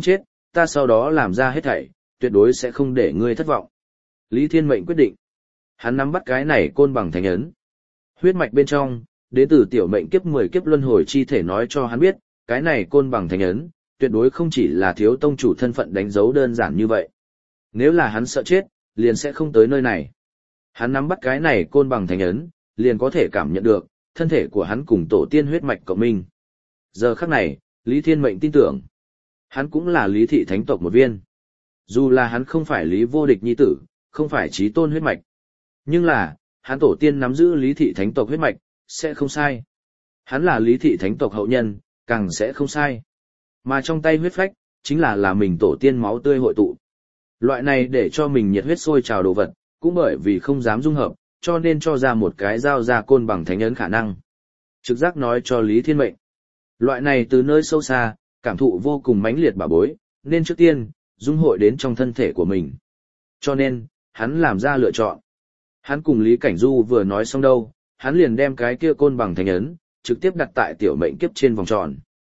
ta sau đó làm ra hết thảy, tuyệt đối sẽ không để ngươi thất vọng. Lý Thiên Mệnh quyết định. Hắn nắm bắt cái này côn bằng thánh ấn. Huyết mạch bên trong, đến từ tiểu mệnh kiếp mười kiếp luân hồi chi thể nói cho hắn biết, cái này côn bằng thánh ấn, tuyệt đối không chỉ là thiếu tông chủ thân phận đánh dấu đơn giản như vậy. Nếu là hắn sợ chết, liền sẽ không tới nơi này. Hắn nắm bắt cái này côn bằng thánh ấn, liền có thể cảm nhận được, thân thể của hắn cùng tổ tiên huyết mạch cộng minh. Giờ khắc này, Lý Thiên Mệnh tin tưởng, hắn cũng là Lý thị thánh tộc một viên. Dù là hắn không phải Lý Vô Địch nhi tử, không phải chí tôn huyết mạch. Nhưng là, hắn tổ tiên nắm giữ Lý thị thánh tộc huyết mạch, sẽ không sai. Hắn là Lý thị thánh tộc hậu nhân, càng sẽ không sai. Mà trong tay huyết phách, chính là là mình tổ tiên máu tươi hội tụ. Loại này để cho mình nhiệt huyết sôi trào đồ vật, cũng bởi vì không dám dung hợp, cho nên cho ra một cái giao ra côn bằng thánh ấn khả năng. Trực giác nói cho Lý Thiên Mệnh. Loại này từ nơi sâu xa, cảm thụ vô cùng mãnh liệt bảo bối, nên trước tiên, dung hội đến trong thân thể của mình. Cho nên, hắn làm ra lựa chọn. Hắn cùng Lý Cảnh Du vừa nói xong đâu, hắn liền đem cái kia côn bằng thánh ấn, trực tiếp đặt tại tiểu mệnh kiếp trên vòng tròn.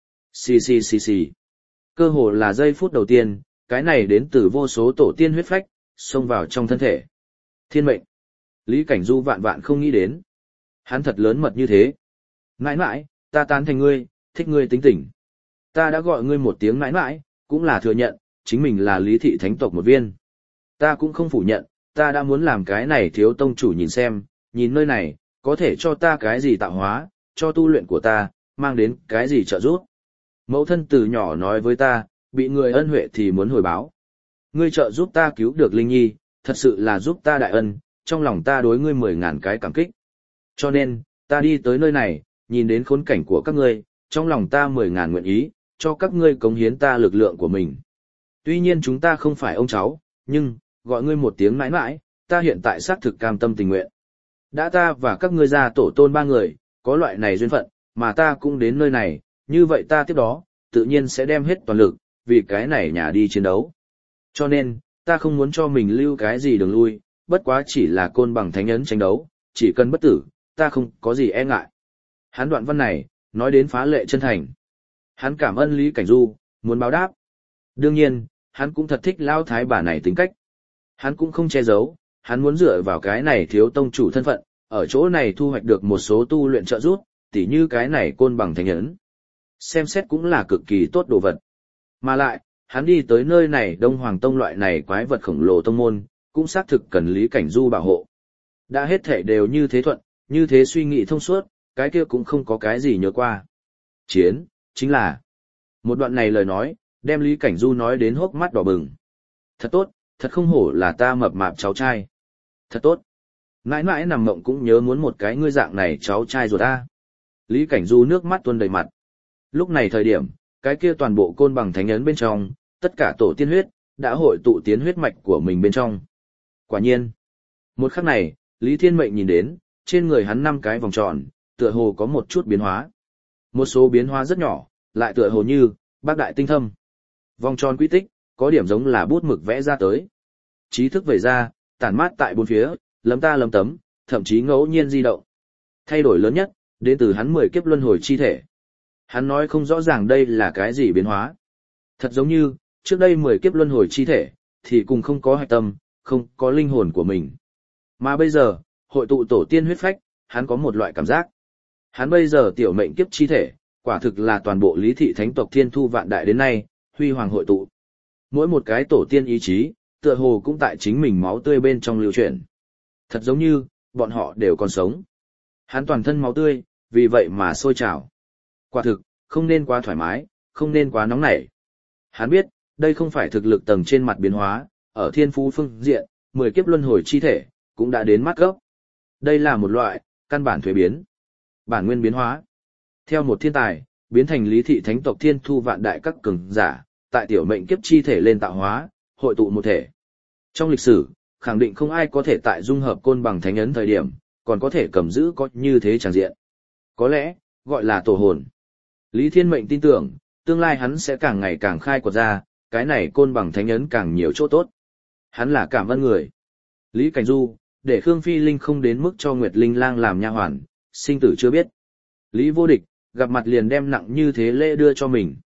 Xì xì xì xì. Cơ hồ là giây phút đầu tiên, cái này đến từ vô số tổ tiên huyết phách, xông vào trong thân thể. Thiên mệnh. Lý Cảnh Du vạn vạn không nghĩ đến. Hắn thật lớn mật như thế. Nãi nãi, ta tán thành ngươi, thích ngươi tính tình. Ta đã gọi ngươi một tiếng nãi nãi, cũng là thừa nhận, chính mình là Lý thị thánh tộc một viên. Ta cũng không phủ nhận, ta đã muốn làm cái này thiếu tông chủ nhìn xem, nhìn nơi này, có thể cho ta cái gì tạo hóa, cho tu luyện của ta, mang đến cái gì trợ giúp. Mẫu thân từ nhỏ nói với ta, bị người ân huệ thì muốn hồi báo. Ngươi trợ giúp ta cứu được Linh Nhi, thật sự là giúp ta đại ân, trong lòng ta đối ngươi mười ngàn cái cảm kích. Cho nên, ta đi tới nơi này, nhìn đến khốn cảnh của các ngươi, trong lòng ta mười ngàn nguyện ý, cho các ngươi cống hiến ta lực lượng của mình. Tuy nhiên chúng ta không phải ông cháu, nhưng, gọi ngươi một tiếng mãi mãi, ta hiện tại xác thực cam tâm tình nguyện. Đã ta và các ngươi gia tổ tôn ba người, có loại này duyên phận, mà ta cũng đến nơi này, như vậy ta tiếp đó, tự nhiên sẽ đem hết toàn lực, vì cái này nhà đi chiến đấu. Cho nên, ta không muốn cho mình lưu cái gì đường lui, bất quá chỉ là côn bằng thánh ấn tranh đấu, chỉ cần bất tử, ta không có gì e ngại. Hắn đoạn văn này, nói đến phá lệ chân thành. Hắn cảm ơn Lý Cảnh Du, muốn báo đáp. Đương nhiên, hắn cũng thật thích lão thái bà này tính cách. Hắn cũng không che giấu, hắn muốn dựa vào cái này thiếu tông chủ thân phận, ở chỗ này thu hoạch được một số tu luyện trợ giúp, tỉ như cái này côn bằng thánh ấn. Xem xét cũng là cực kỳ tốt đồ vật. Mà lại, hắn đi tới nơi này Đông Hoàng Tông loại này quái vật khổng lồ tông môn, cũng xác thực cần Lý Cảnh Du bảo hộ. Đã hết thể đều như thế thuận, như thế suy nghĩ thông suốt, cái kia cũng không có cái gì nhớ qua. Chiến, chính là... Một đoạn này lời nói, đem Lý Cảnh Du nói đến hốc mắt đỏ bừng. Thật tốt, thật không hổ là ta mập mạp cháu trai. Thật tốt. Mãi mãi nằm mộng cũng nhớ muốn một cái ngươi dạng này cháu trai rồi ta. Lý Cảnh Du nước mắt tuôn đầy mặt. Lúc này thời điểm, cái kia toàn bộ côn bằng thánh ấn bên trong, tất cả tổ tiên huyết, đã hội tụ tiến huyết mạch của mình bên trong. Quả nhiên. Một khắc này, Lý Thiên Mệnh nhìn đến, trên người hắn năm cái vòng tròn, tựa hồ có một chút biến hóa. Một số biến hóa rất nhỏ, lại tựa hồ như, bác đại tinh thâm. Vòng tròn quy tích, có điểm giống là bút mực vẽ ra tới. Trí thức vẩy ra, tản mát tại bốn phía, lấm ta lấm tấm, thậm chí ngẫu nhiên di động. Thay đổi lớn nhất, đến từ hắn mười kiếp luân hồi chi thể. Hắn nói không rõ ràng đây là cái gì biến hóa. Thật giống như, trước đây mười kiếp luân hồi chi thể, thì cùng không có hạch tâm, không có linh hồn của mình. Mà bây giờ, hội tụ tổ tiên huyết phách, hắn có một loại cảm giác. Hắn bây giờ tiểu mệnh kiếp chi thể, quả thực là toàn bộ Lý thị thánh tộc thiên thu vạn đại đến nay, huy hoàng hội tụ. Mỗi một cái tổ tiên ý chí, tựa hồ cũng tại chính mình máu tươi bên trong lưu chuyển. Thật giống như, bọn họ đều còn sống. Hắn toàn thân máu tươi, vì vậy mà sôi trào. Quả thực, không nên quá thoải mái, không nên quá nóng nảy. Hắn biết, đây không phải thực lực tầng trên mặt biến hóa, ở thiên phú phương diện, mười kiếp luân hồi chi thể, cũng đã đến mắt gốc. Đây là một loại, căn bản thuế biến. Bản nguyên biến hóa. Theo một thiên tài, biến thành Lý thị thánh tộc thiên thu vạn đại các cường giả, tại tiểu mệnh kiếp chi thể lên tạo hóa, hội tụ một thể. Trong lịch sử, khẳng định không ai có thể tại dung hợp côn bằng thánh ấn thời điểm, còn có thể cầm giữ có như thế tràng diện. Có lẽ, gọi là tổ hồn. Lý Thiên Mệnh tin tưởng, tương lai hắn sẽ càng ngày càng khai quật ra, cái này côn bằng thánh ấn càng nhiều chỗ tốt. Hắn là cảm ơn người. Lý Cảnh Du, để Khương Phi Linh không đến mức cho Nguyệt Linh Lang làm nha hoàn, sinh tử chưa biết. Lý Vô Địch, gặp mặt liền đem nặng như thế lễ đưa cho mình.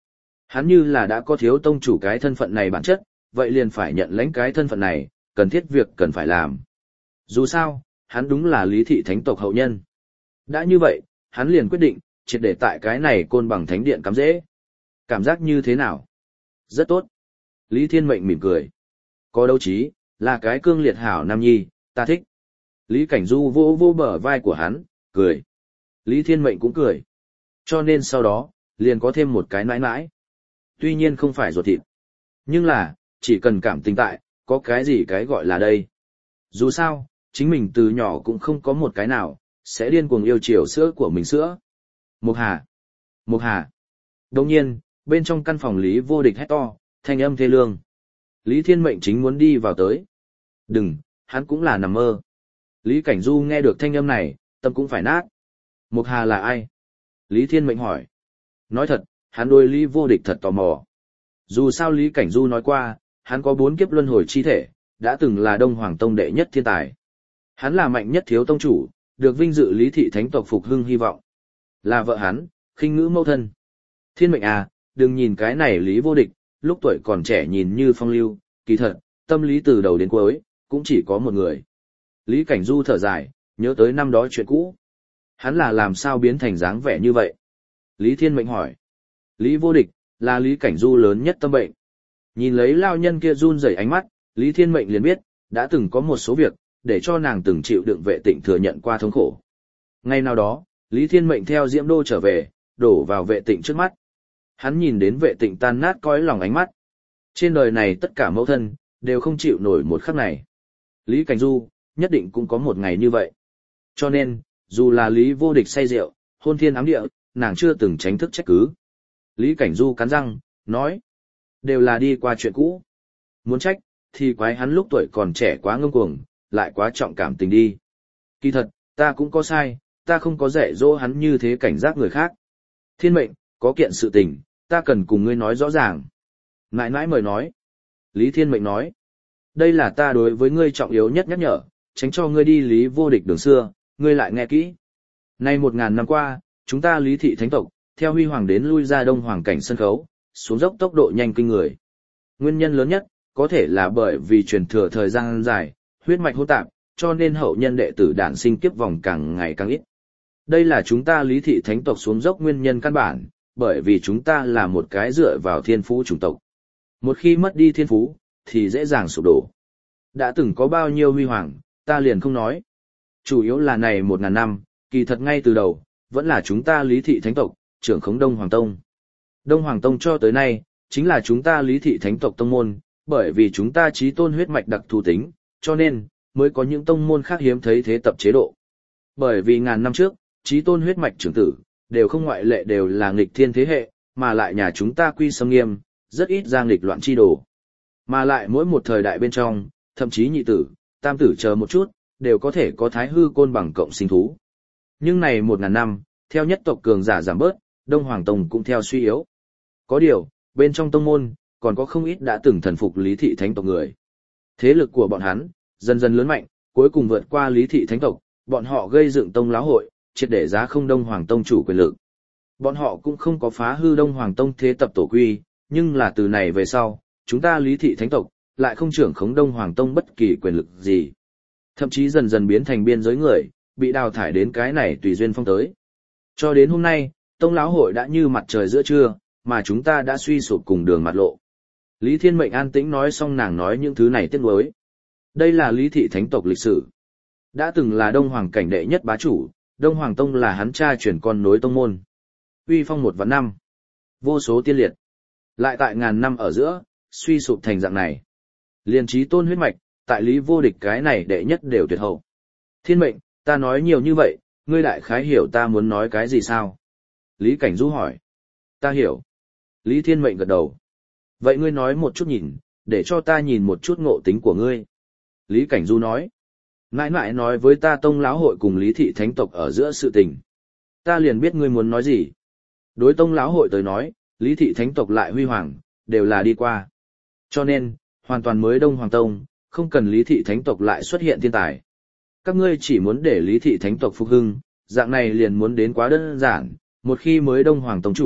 Hắn như là đã có thiếu tông chủ cái thân phận này bản chất, vậy liền phải nhận lãnh cái thân phận này, cần thiết việc cần phải làm. Dù sao, hắn đúng là Lý thị thánh tộc hậu nhân. Đã như vậy, hắn liền quyết định, triệt để tại cái này côn bằng thánh điện cắm dễ. Cảm giác như thế nào? Rất tốt. Lý Thiên Mệnh mỉm cười. Có đấu trí, là cái cương liệt hảo nam nhi, ta thích. Lý Cảnh Du vô vô bờ vai của hắn, cười. Lý Thiên Mệnh cũng cười. Cho nên sau đó, liền có thêm một cái nãi nãi. Tuy nhiên không phải ruột thịt. Nhưng là, chỉ cần cảm tình tại, có cái gì cái gọi là đây. Dù sao, chính mình từ nhỏ cũng không có một cái nào, sẽ điên cuồng yêu chiều sữa của mình sữa. Mục Hà! Mục Hà! Đồng nhiên, bên trong căn phòng Lý Vô Địch hét to, thanh âm thê lương. Lý Thiên Mệnh chính muốn đi vào tới. Đừng, hắn cũng là nằm mơ. Lý Cảnh Du nghe được thanh âm này, tâm cũng phải nát. Mục Hà là ai? Lý Thiên Mệnh hỏi. Nói thật, hắn đôi Lý Vô Địch thật tò mò. Dù sao Lý Cảnh Du nói qua, hắn có bốn kiếp luân hồi chi thể, đã từng là Đông Hoàng Tông đệ nhất thiên tài. Hắn là mạnh nhất thiếu tông chủ, được vinh dự Lý thị thánh tộc phục hưng hy vọng. Là vợ hắn, khinh ngữ mẫu thân. Thiên Mệnh à, đừng nhìn cái này Lý Vô Địch, lúc tuổi còn trẻ nhìn như phong lưu, kỳ thật, tâm lý từ đầu đến cuối, cũng chỉ có một người. Lý Cảnh Du thở dài, nhớ tới năm đó chuyện cũ. Hắn là làm sao biến thành dáng vẻ như vậy? Lý Thiên Mệnh hỏi. Lý Vô Địch, là Lý Cảnh Du lớn nhất tâm bệnh. Nhìn lấy lao nhân kia run rẩy ánh mắt, Lý Thiên Mệnh liền biết, đã từng có một số việc, để cho nàng từng chịu đựng vệ tịnh thừa nhận qua thống khổ. Ngay nào đó, Lý Thiên Mệnh theo Diễm Đô trở về, đổ vào vệ tịnh trước mắt. Hắn nhìn đến vệ tịnh tan nát cõi lòng ánh mắt. Trên đời này tất cả mẫu thân, đều không chịu nổi một khắc này. Lý Cảnh Du, nhất định cũng có một ngày như vậy. Cho nên, dù là Lý Vô Địch say rượu, hôn thiên ám địa, nàng chưa từng tránh thức trách cứ. Lý Cảnh Du cắn răng, nói. Đều là đi qua chuyện cũ. Muốn trách, thì quái hắn lúc tuổi còn trẻ quá ngông cuồng, lại quá trọng cảm tình đi. Kỳ thật, ta cũng có sai, ta không có dạy dỗ hắn như thế cảnh giác người khác. Thiên Mệnh, có kiện sự tình, ta cần cùng ngươi nói rõ ràng. Nãi nãi mời nói. Lý Thiên Mệnh nói. Đây là ta đối với ngươi trọng yếu nhất nhắc nhở, tránh cho ngươi đi Lý Vô Địch đường xưa, ngươi lại nghe kỹ. Nay một ngàn năm qua, chúng ta Lý thị thánh tộc, theo huy hoàng đến lui ra đông hoàng cảnh sân khấu, xuống dốc tốc độ nhanh kinh người. Nguyên nhân lớn nhất, có thể là bởi vì truyền thừa thời gian dài, huyết mạch hỗn tạp, cho nên hậu nhân đệ tử đản sinh kiếp vòng càng ngày càng ít. Đây là chúng ta Lý thị thánh tộc xuống dốc nguyên nhân căn bản, bởi vì chúng ta là một cái dựa vào thiên phú chủng tộc. Một khi mất đi thiên phú, thì dễ dàng sụp đổ. Đã từng có bao nhiêu huy hoàng, ta liền không nói. Chủ yếu là này một ngàn năm, kỳ thật ngay từ đầu, vẫn là chúng ta Lý thị thánh tộc, trưởng khống Đông Hoàng Tông. Đông Hoàng Tông cho tới nay, chính là chúng ta Lý thị thánh tộc tông môn, bởi vì chúng ta chí tôn huyết mạch đặc thù tính, cho nên, mới có những tông môn khác hiếm thấy thế tập chế độ. Bởi vì ngàn năm trước, chí tôn huyết mạch trưởng tử, đều không ngoại lệ đều là nghịch thiên thế hệ, mà lại nhà chúng ta quy sâm nghiêm, rất ít giang nghịch loạn chi đồ. Mà lại mỗi một thời đại bên trong, thậm chí nhị tử, tam tử chờ một chút, đều có thể có thái hư côn bằng cộng sinh thú. Nhưng này một ngàn năm, theo nhất tộc cường giả giảm bớt, Đông Hoàng Tông cũng theo suy yếu. Có điều, bên trong tông môn, còn có không ít đã từng thần phục Lý thị thánh tộc người. Thế lực của bọn hắn, dần dần lớn mạnh, cuối cùng vượt qua Lý thị thánh tộc, bọn họ gây dựng tông lão hội, triệt để giá không Đông Hoàng Tông chủ quyền lực. Bọn họ cũng không có phá hư Đông Hoàng Tông thế tập tổ quy, nhưng là từ này về sau, chúng ta Lý thị thánh tộc, lại không trưởng khống Đông Hoàng Tông bất kỳ quyền lực gì. Thậm chí dần dần biến thành biên giới người, bị đào thải đến cái này tùy duyên phong tới. Cho đến hôm nay, tông lão hội đã như mặt trời giữa trưa, mà chúng ta đã suy sụp cùng đường mặt lộ. Lý Thiên Mệnh an tĩnh nói xong nàng nói những thứ này tiếc nuối. Đây là Lý thị thánh tộc lịch sử. Đã từng là Đông Hoàng cảnh đệ nhất bá chủ, Đông Hoàng Tông là hắn cha truyền con nối tông môn. Uy phong một vạn năm. Vô số tiên liệt. Lại tại ngàn năm ở giữa, suy sụp thành dạng này. Liên trí tôn huyết mạch, tại Lý Vô Địch cái này đệ nhất đều tuyệt hậu. Thiên Mệnh, ta nói nhiều như vậy, ngươi đại khái hiểu ta muốn nói cái gì sao? Lý Cảnh Du hỏi. Ta hiểu. Lý Thiên Mệnh gật đầu. Vậy ngươi nói một chút nhìn, để cho ta nhìn một chút ngộ tính của ngươi. Lý Cảnh Du nói. Mãi mãi nói với ta tông lão hội cùng Lý thị thánh tộc ở giữa sự tình. Ta liền biết ngươi muốn nói gì. Đối tông lão hội tới nói, Lý thị thánh tộc lại huy hoàng, đều là đi qua. Cho nên, hoàn toàn mới Đông Hoàng Tông, không cần Lý thị thánh tộc lại xuất hiện thiên tài. Các ngươi chỉ muốn để Lý thị thánh tộc phục hưng, dạng này liền muốn đến quá đơn giản, một khi mới Đông Hoàng Tông chủ,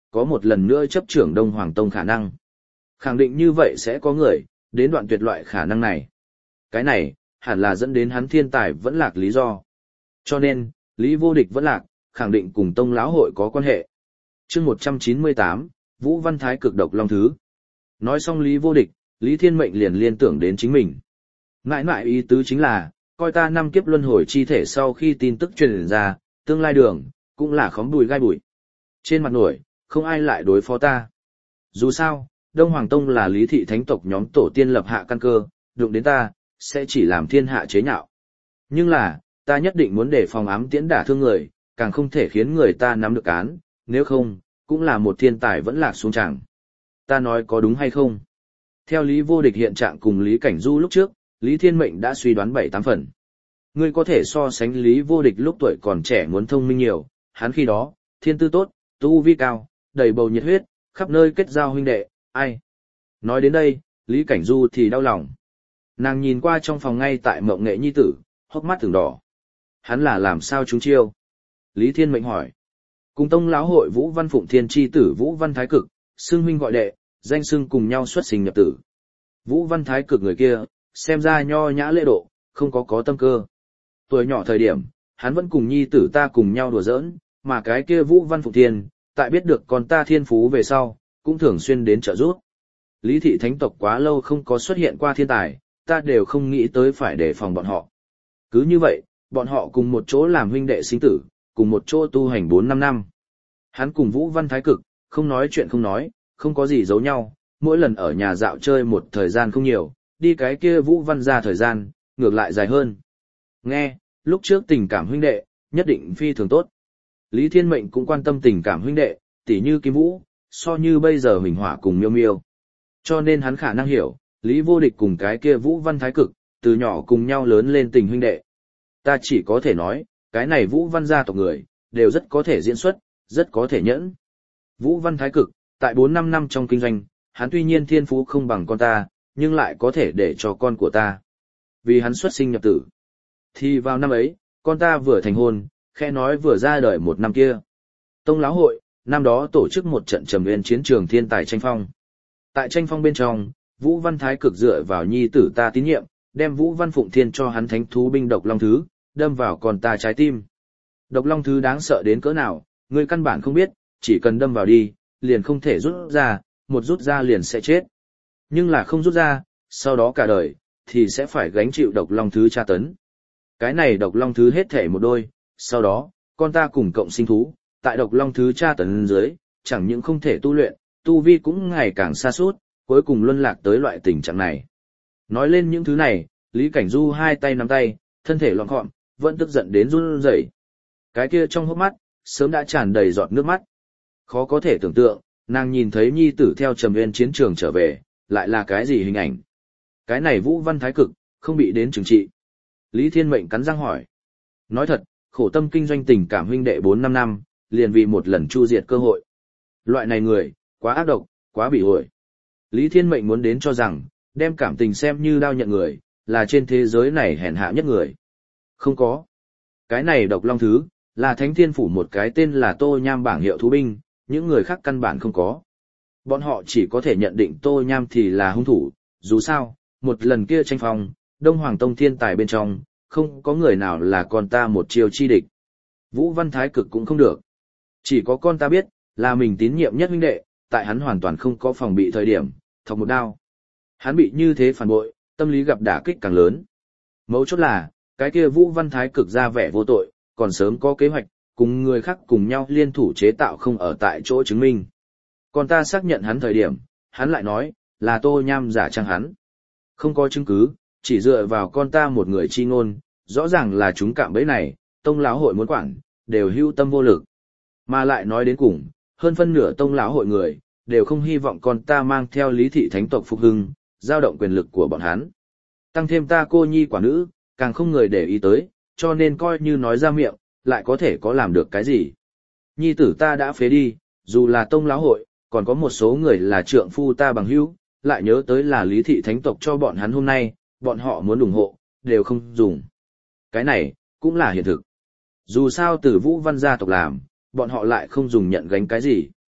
có một lần nữa chấp trưởng Đông Hoàng Tông khả năng. Khẳng định như vậy sẽ có người, đến đoạn tuyệt loại khả năng này. Cái này, hẳn là dẫn đến hắn thiên tài vẫn lạc lý do. Cho nên, Lý Vô Địch vẫn lạc, khẳng định cùng Tông lão hội có quan hệ. Chương một trăm chín mươi tám, Vũ Văn Thái cực độc long thứ. Nói xong Lý Vô Địch, Lý Thiên Mệnh liền liên tưởng đến chính mình. Ngại ngại ý tứ chính là, coi ta năm kiếp luân hồi chi thể sau khi tin tức truyền ra, tương lai đường, cũng là khóm bùi gai bụi. Trên mặt nổi, không ai lại đối phó ta. Dù sao, Đông Hoàng Tông là Lý thị thánh tộc nhóm tổ tiên lập hạ căn cơ, đụng đến ta, sẽ chỉ làm thiên hạ chế nhạo. Nhưng là, ta nhất định muốn để phòng ám tiễn đả thương người, càng không thể khiến người ta nắm được án, nếu không, cũng là một thiên tài vẫn lạc xuống chẳng. Ta nói có đúng hay không? Theo Lý Vô Địch hiện trạng cùng Lý Cảnh Du lúc trước, Lý Thiên Mệnh đã suy đoán bảy tám phần. Ngươi có thể so sánh Lý Vô Địch lúc tuổi còn trẻ muốn thông minh nhiều, hắn khi đó, thiên tư tốt, tu vi cao, đầy bầu nhiệt huyết, khắp nơi kết giao huynh đệ, ai? Nói đến đây, Lý Cảnh Du thì đau lòng. Nàng nhìn qua trong phòng ngay tại Mộng Nghệ nhi tử, hốc mắt thường đỏ. Hắn là làm sao trúng chiêu? Lý Thiên Mệnh hỏi. Cùng Tông lão hội Vũ Văn Phụng Thiên chi tử Vũ Văn Thái Cực, xưng huynh gọi đệ, danh xưng cùng nhau xuất sinh nhập tử. Vũ Văn Thái Cực người kia, xem ra nho nhã lễ độ, không có có tâm cơ. Tuổi nhỏ thời điểm, hắn vẫn cùng nhi tử ta cùng nhau đùa giỡn, mà cái kia Vũ Văn Phụng Thiên, tại biết được con ta thiên phú về sau, cũng thường xuyên đến trợ giúp. Lý thị thánh tộc quá lâu không có xuất hiện qua thiên tài, ta đều không nghĩ tới phải đề phòng bọn họ. Cứ như vậy, bọn họ cùng một chỗ làm huynh đệ sinh tử, cùng một chỗ tu hành bốn năm năm. Hắn cùng Vũ Văn Thái Cực, không nói chuyện không nói, không có gì giấu nhau, mỗi lần ở nhà dạo chơi một thời gian không nhiều, đi cái kia Vũ Văn ra thời gian, ngược lại dài hơn. Nghe, lúc trước tình cảm huynh đệ, nhất định phi thường tốt. Lý Thiên Mệnh cũng quan tâm tình cảm huynh đệ, tỉ như Kim Vũ, so như bây giờ Huỳnh Hỏa cùng Miêu Miêu. Cho nên hắn khả năng hiểu, Lý Vô Địch cùng cái kia Vũ Văn Thái Cực, từ nhỏ cùng nhau lớn lên tình huynh đệ. Ta chỉ có thể nói, cái này Vũ Văn gia tộc người, đều rất có thể diễn xuất, rất có thể nhẫn. Vũ Văn Thái Cực, tại bốn năm năm trong kinh doanh, hắn tuy nhiên thiên phú không bằng con ta, nhưng lại có thể để cho con của ta. Vì hắn xuất sinh nhập tử. Thì vào năm ấy, con ta vừa thành hôn, khe nói vừa ra đời một năm kia. Tông lão hội, năm đó tổ chức một trận trầm nguyên chiến trường thiên tài tranh phong. Tại tranh phong bên trong, Vũ Văn Thái Cực dựa vào nhi tử ta tín nhiệm, đem Vũ Văn Phụng Thiên cho hắn thánh thú binh độc long thứ, đâm vào con ta trái tim. Độc long thứ đáng sợ đến cỡ nào, người căn bản không biết, chỉ cần đâm vào đi, liền không thể rút ra, một rút ra liền sẽ chết. Nhưng là không rút ra, sau đó cả đời, thì sẽ phải gánh chịu độc long thứ tra tấn. Cái này độc long thứ hết thể một đôi, sau đó, con ta cùng cộng sinh thú, tại độc long thứ tra tấn dưới, chẳng những không thể tu luyện, tu vi cũng ngày càng xa suốt, cuối cùng luân lạc tới loại tình trạng này. Nói lên những thứ này, Lý Cảnh Du hai tay nắm tay, thân thể loạn gọn, vẫn tức giận đến run rẩy. Cái kia trong hốc mắt, sớm đã tràn đầy giọt nước mắt. Khó có thể tưởng tượng, nàng nhìn thấy nhi tử theo Trầm Nguyên chiến trường trở về, lại là cái gì hình ảnh. Cái này Vũ Văn Thái Cực, không bị đến trừng trị. Lý Thiên Mệnh cắn răng hỏi. Nói thật, khổ tâm kinh doanh tình cảm huynh đệ bốn năm năm, liền vì một lần chu diệt cơ hội. Loại này người, quá ác độc, quá bị ổi. Lý Thiên Mệnh muốn đến cho rằng, đem cảm tình xem như đao nhận người, là trên thế giới này hèn hạ nhất người. Không có. Cái này độc long thứ, là Thánh Thiên Phủ một cái tên là Tô Nham bảng hiệu thú binh, những người khác căn bản không có. Bọn họ chỉ có thể nhận định Tô Nham thì là hung thủ, dù sao, một lần kia tranh phong, Đông Hoàng Tông thiên tài bên trong, không có người nào là con ta một chiêu chi địch. Vũ Văn Thái Cực cũng không được. Chỉ có con ta biết, là mình tín nhiệm nhất huynh đệ, tại hắn hoàn toàn không có phòng bị thời điểm, thọc một đao. Hắn bị như thế phản bội, tâm lý gặp đả kích càng lớn. Mấu chốt là, cái kia Vũ Văn Thái Cực ra vẻ vô tội, còn sớm có kế hoạch, cùng người khác cùng nhau liên thủ chế tạo không ở tại chỗ chứng minh. Còn ta xác nhận hắn thời điểm, hắn lại nói, là Tô Nham giả trang hắn. Không có chứng cứ, chỉ dựa vào con ta một người chi ngôn, rõ ràng là chúng cạm bẫy này, Tông lão hội muốn quản, đều hưu tâm vô lực. Mà lại nói đến cùng, hơn phân nửa Tông lão hội người, đều không hy vọng con ta mang theo Lý thị thánh tộc phục hưng, giao động quyền lực của bọn hắn. Tăng thêm ta cô nhi quả nữ, càng không người để ý tới, cho nên coi như nói ra miệng, lại có thể có làm được cái gì. Nhi tử ta đã phế đi, dù là Tông lão hội, còn có một số người là trượng phu ta bằng hữu, lại nhớ tới là Lý thị thánh tộc cho bọn hắn hôm nay, bọn họ muốn ủng hộ, đều không dùng. Cái này, cũng là hiện thực. Dù sao từ Vũ Văn gia tộc làm, bọn họ lại không dùng nhận gánh cái gì.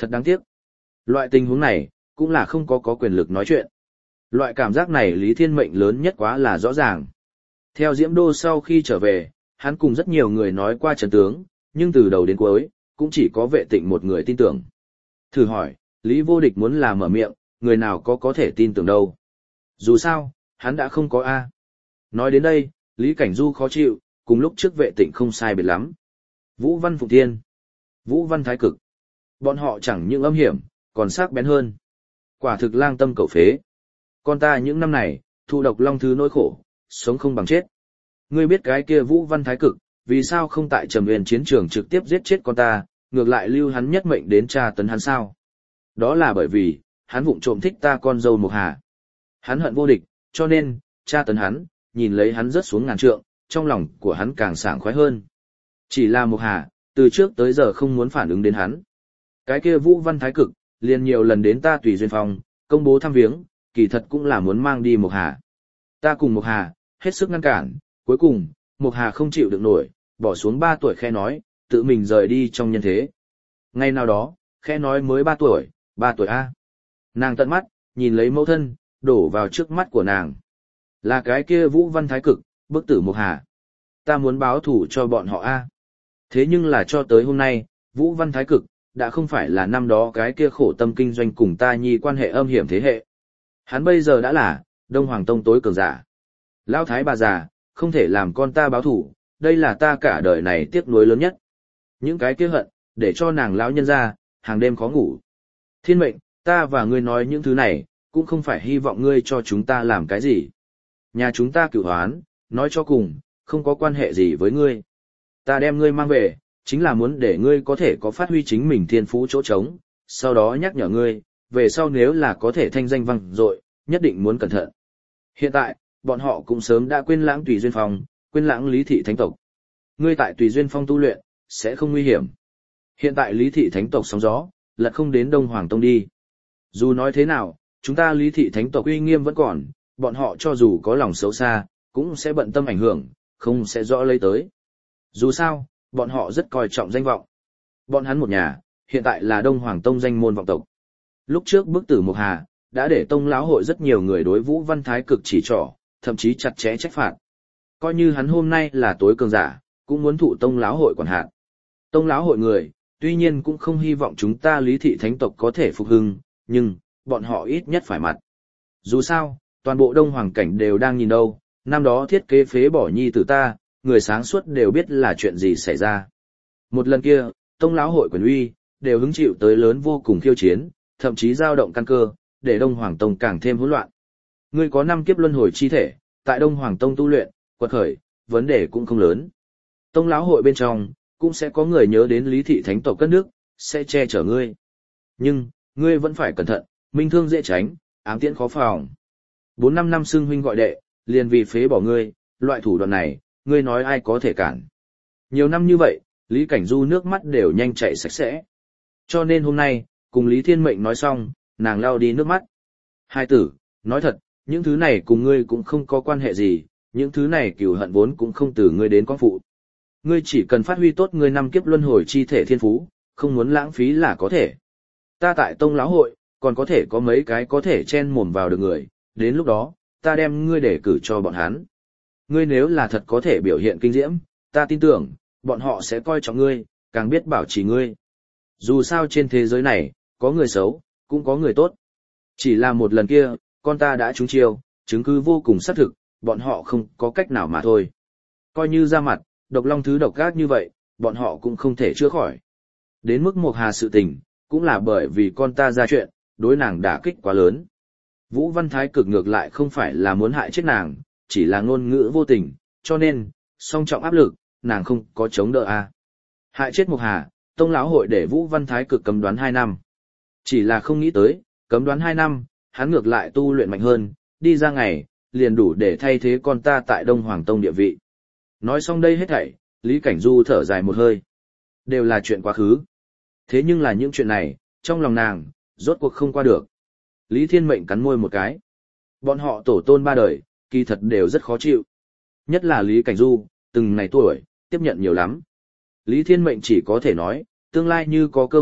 Thật đáng tiếc. Loại tình huống này, cũng là không có có quyền lực nói chuyện. Loại cảm giác này Lý Thiên Mệnh lớn nhất quá là rõ ràng. Theo Diễm Đô sau khi trở về, hắn cùng rất nhiều người nói qua trận tướng, nhưng từ đầu đến cuối, cũng chỉ có Vệ Tịnh một người tin tưởng. Thử hỏi, Lý Vô Địch muốn là mở miệng, người nào có có thể tin tưởng đâu. Dù sao, hắn đã không có A. Nói đến đây, Lý Cảnh Du khó chịu, cùng lúc trước Vệ Tịnh không sai biệt lắm. Vũ Văn Phụng Thiên, Vũ Văn Thái Cực. Bọn họ chẳng những âm hiểm, còn sắc bén hơn. Quả thực lang tâm cẩu phế. Con ta những năm này, thụ độc long thứ nỗi khổ, sống không bằng chết. Ngươi biết cái kia Vũ Văn Thái Cực, vì sao không tại Trầm Huyền chiến trường trực tiếp giết chết con ta, ngược lại lưu hắn nhất mệnh đến tra tấn hắn sao? Đó là bởi vì, hắn vụng trộm thích ta con dâu Mục Hà. Hắn hận Vô Địch, cho nên, tra tấn hắn, nhìn lấy hắn rớt xuống ngàn trượng, trong lòng của hắn càng sảng khoái hơn. Chỉ là Mục Hà, từ trước tới giờ không muốn phản ứng đến hắn. Cái kia Vũ Văn Thái Cực, liền nhiều lần đến ta Tùy Duyên Phòng, công bố thăm viếng, kỳ thật cũng là muốn mang đi Mục Hà. Ta cùng Mục Hà, hết sức ngăn cản, cuối cùng, Mục Hà không chịu được nổi, bỏ xuống ba tuổi Khe Nói, tự mình rời đi trong nhân thế. Ngày nào đó, Khe Nói mới ba tuổi, ba tuổi A. Nàng tận mắt, nhìn lấy mẫu thân, đổ vào trước mắt của nàng. Là cái kia Vũ Văn Thái Cực, bức tử Mục Hà. Ta muốn báo thủ cho bọn họ A. Thế nhưng là cho tới hôm nay, Vũ Văn Thái Cực, đã không phải là năm đó cái kia khổ tâm kinh doanh cùng ta nhi quan hệ âm hiểm thế hệ. Hắn bây giờ đã là, Đông Hoàng Tông tối cường giả. Lão thái bà già, không thể làm con ta báo thủ, đây là ta cả đời này tiếc nuối lớn nhất. Những cái kia hận, để cho nàng lão nhân ra, hàng đêm khó ngủ. Thiên Mệnh, ta và ngươi nói những thứ này, cũng không phải hy vọng ngươi cho chúng ta làm cái gì. Nhà chúng ta cửu hoán, nói cho cùng, không có quan hệ gì với ngươi. Ta đem ngươi mang về, chính là muốn để ngươi có thể có phát huy chính mình thiên phú chỗ trống, sau đó nhắc nhở ngươi, về sau nếu là có thể thanh danh vang dội, nhất định muốn cẩn thận. Hiện tại, bọn họ cũng sớm đã quên lãng Tùy Duyên Phong, quên lãng Lý Thị Thánh Tộc. Ngươi tại Tùy Duyên Phong tu luyện, sẽ không nguy hiểm. Hiện tại Lý Thị Thánh Tộc sóng gió, lật không đến Đông Hoàng Tông đi. Dù nói thế nào, chúng ta Lý Thị Thánh Tộc uy nghiêm vẫn còn, bọn họ cho dù có lòng xấu xa, cũng sẽ bận tâm ảnh hưởng, không sẽ rõ lấy tới. Dù sao, bọn họ rất coi trọng danh vọng. Bọn hắn một nhà, hiện tại là Đông Hoàng Tông danh môn vọng tộc. Lúc trước bức tử Mục Hà, đã để Tông lão hội rất nhiều người đối Vũ Văn Thái Cực chỉ trỏ, thậm chí chặt chẽ trách phạt. Coi như hắn hôm nay là tối cường giả, cũng muốn thụ Tông lão hội quản hạt. Tông lão hội người, tuy nhiên cũng không hy vọng chúng ta Lý Thị Thánh Tộc có thể phục hưng, nhưng, bọn họ ít nhất phải mặt. Dù sao, toàn bộ Đông Hoàng cảnh đều đang nhìn đâu, năm đó thiết kế phế bỏ nhi tử ta, người sáng suốt đều biết là chuyện gì xảy ra. Một lần kia, Tông lão hội quyền uy, đều hứng chịu tới lớn vô cùng khiêu chiến, thậm chí dao động căn cơ, để Đông Hoàng Tông càng thêm hỗn loạn. Ngươi có năm kiếp luân hồi chi thể, tại Đông Hoàng Tông tu luyện, quật khởi, vấn đề cũng không lớn. Tông lão hội bên trong, cũng sẽ có người nhớ đến Lý Thị Thánh Tộc cất nước, sẽ che chở ngươi. Nhưng, ngươi vẫn phải cẩn thận, minh thương dễ tránh, ám tiễn khó phòng. Bốn năm năm xưng huynh gọi đệ, liền vì phế bỏ ngươi, loại thủ đoạn này, ngươi nói ai có thể cản. Nhiều năm như vậy, Lý Cảnh Du nước mắt đều nhanh chảy sạch sẽ. Cho nên hôm nay, cùng Lý Thiên Mệnh nói xong, nàng lau đi nước mắt. Hai tử, nói thật, những thứ này cùng ngươi cũng không có quan hệ gì, những thứ này cừu hận vốn cũng không từ ngươi đến con phụ. Ngươi chỉ cần phát huy tốt ngươi năm kiếp luân hồi chi thể thiên phú, không muốn lãng phí là có thể. Ta tại Tông lão hội, còn có thể có mấy cái có thể chen mồm vào được người, đến lúc đó, ta đem ngươi để cử cho bọn hắn. Ngươi nếu là thật có thể biểu hiện kinh diễm, ta tin tưởng, bọn họ sẽ coi trọng ngươi, càng biết bảo trì ngươi. Dù sao trên thế giới này, có người xấu, cũng có người tốt. Chỉ là một lần kia, con ta đã trúng chiêu, chứng cứ vô cùng xác thực, bọn họ không có cách nào mà thôi. Coi như ra mặt, độc long thứ độc ác như vậy, bọn họ cũng không thể chữa khỏi. Đến mức Mục Hà sự tình, cũng là bởi vì con ta ra chuyện, đối nàng đả kích quá lớn. Vũ Văn Thái Cực ngược lại không phải là muốn hại chết nàng, chỉ là ngôn ngữ vô tình, cho nên, song trọng áp lực, nàng không có chống đỡ a. Hại chết Mục Hà, Tông lão hội để Vũ Văn Thái Cực cấm đoán hai năm. Chỉ là không nghĩ tới, cấm đoán hai năm, hắn ngược lại tu luyện mạnh hơn, đi ra ngày, liền đủ để thay thế con ta tại Đông Hoàng Tông địa vị. Nói xong đây hết thảy, Lý Cảnh Du thở dài một hơi. Đều là chuyện quá khứ. Thế nhưng là những chuyện này, trong lòng nàng, rốt cuộc không qua được. Lý Thiên Mệnh cắn môi một cái. Bọn họ tổ tôn ba đời, kỳ thật đều rất khó chịu. Nhất là Lý Cảnh Du, từng này tuổi, tiếp nhận nhiều lắm. Lý Thiên Mệnh chỉ có thể nói, tương lai như có cơ hội,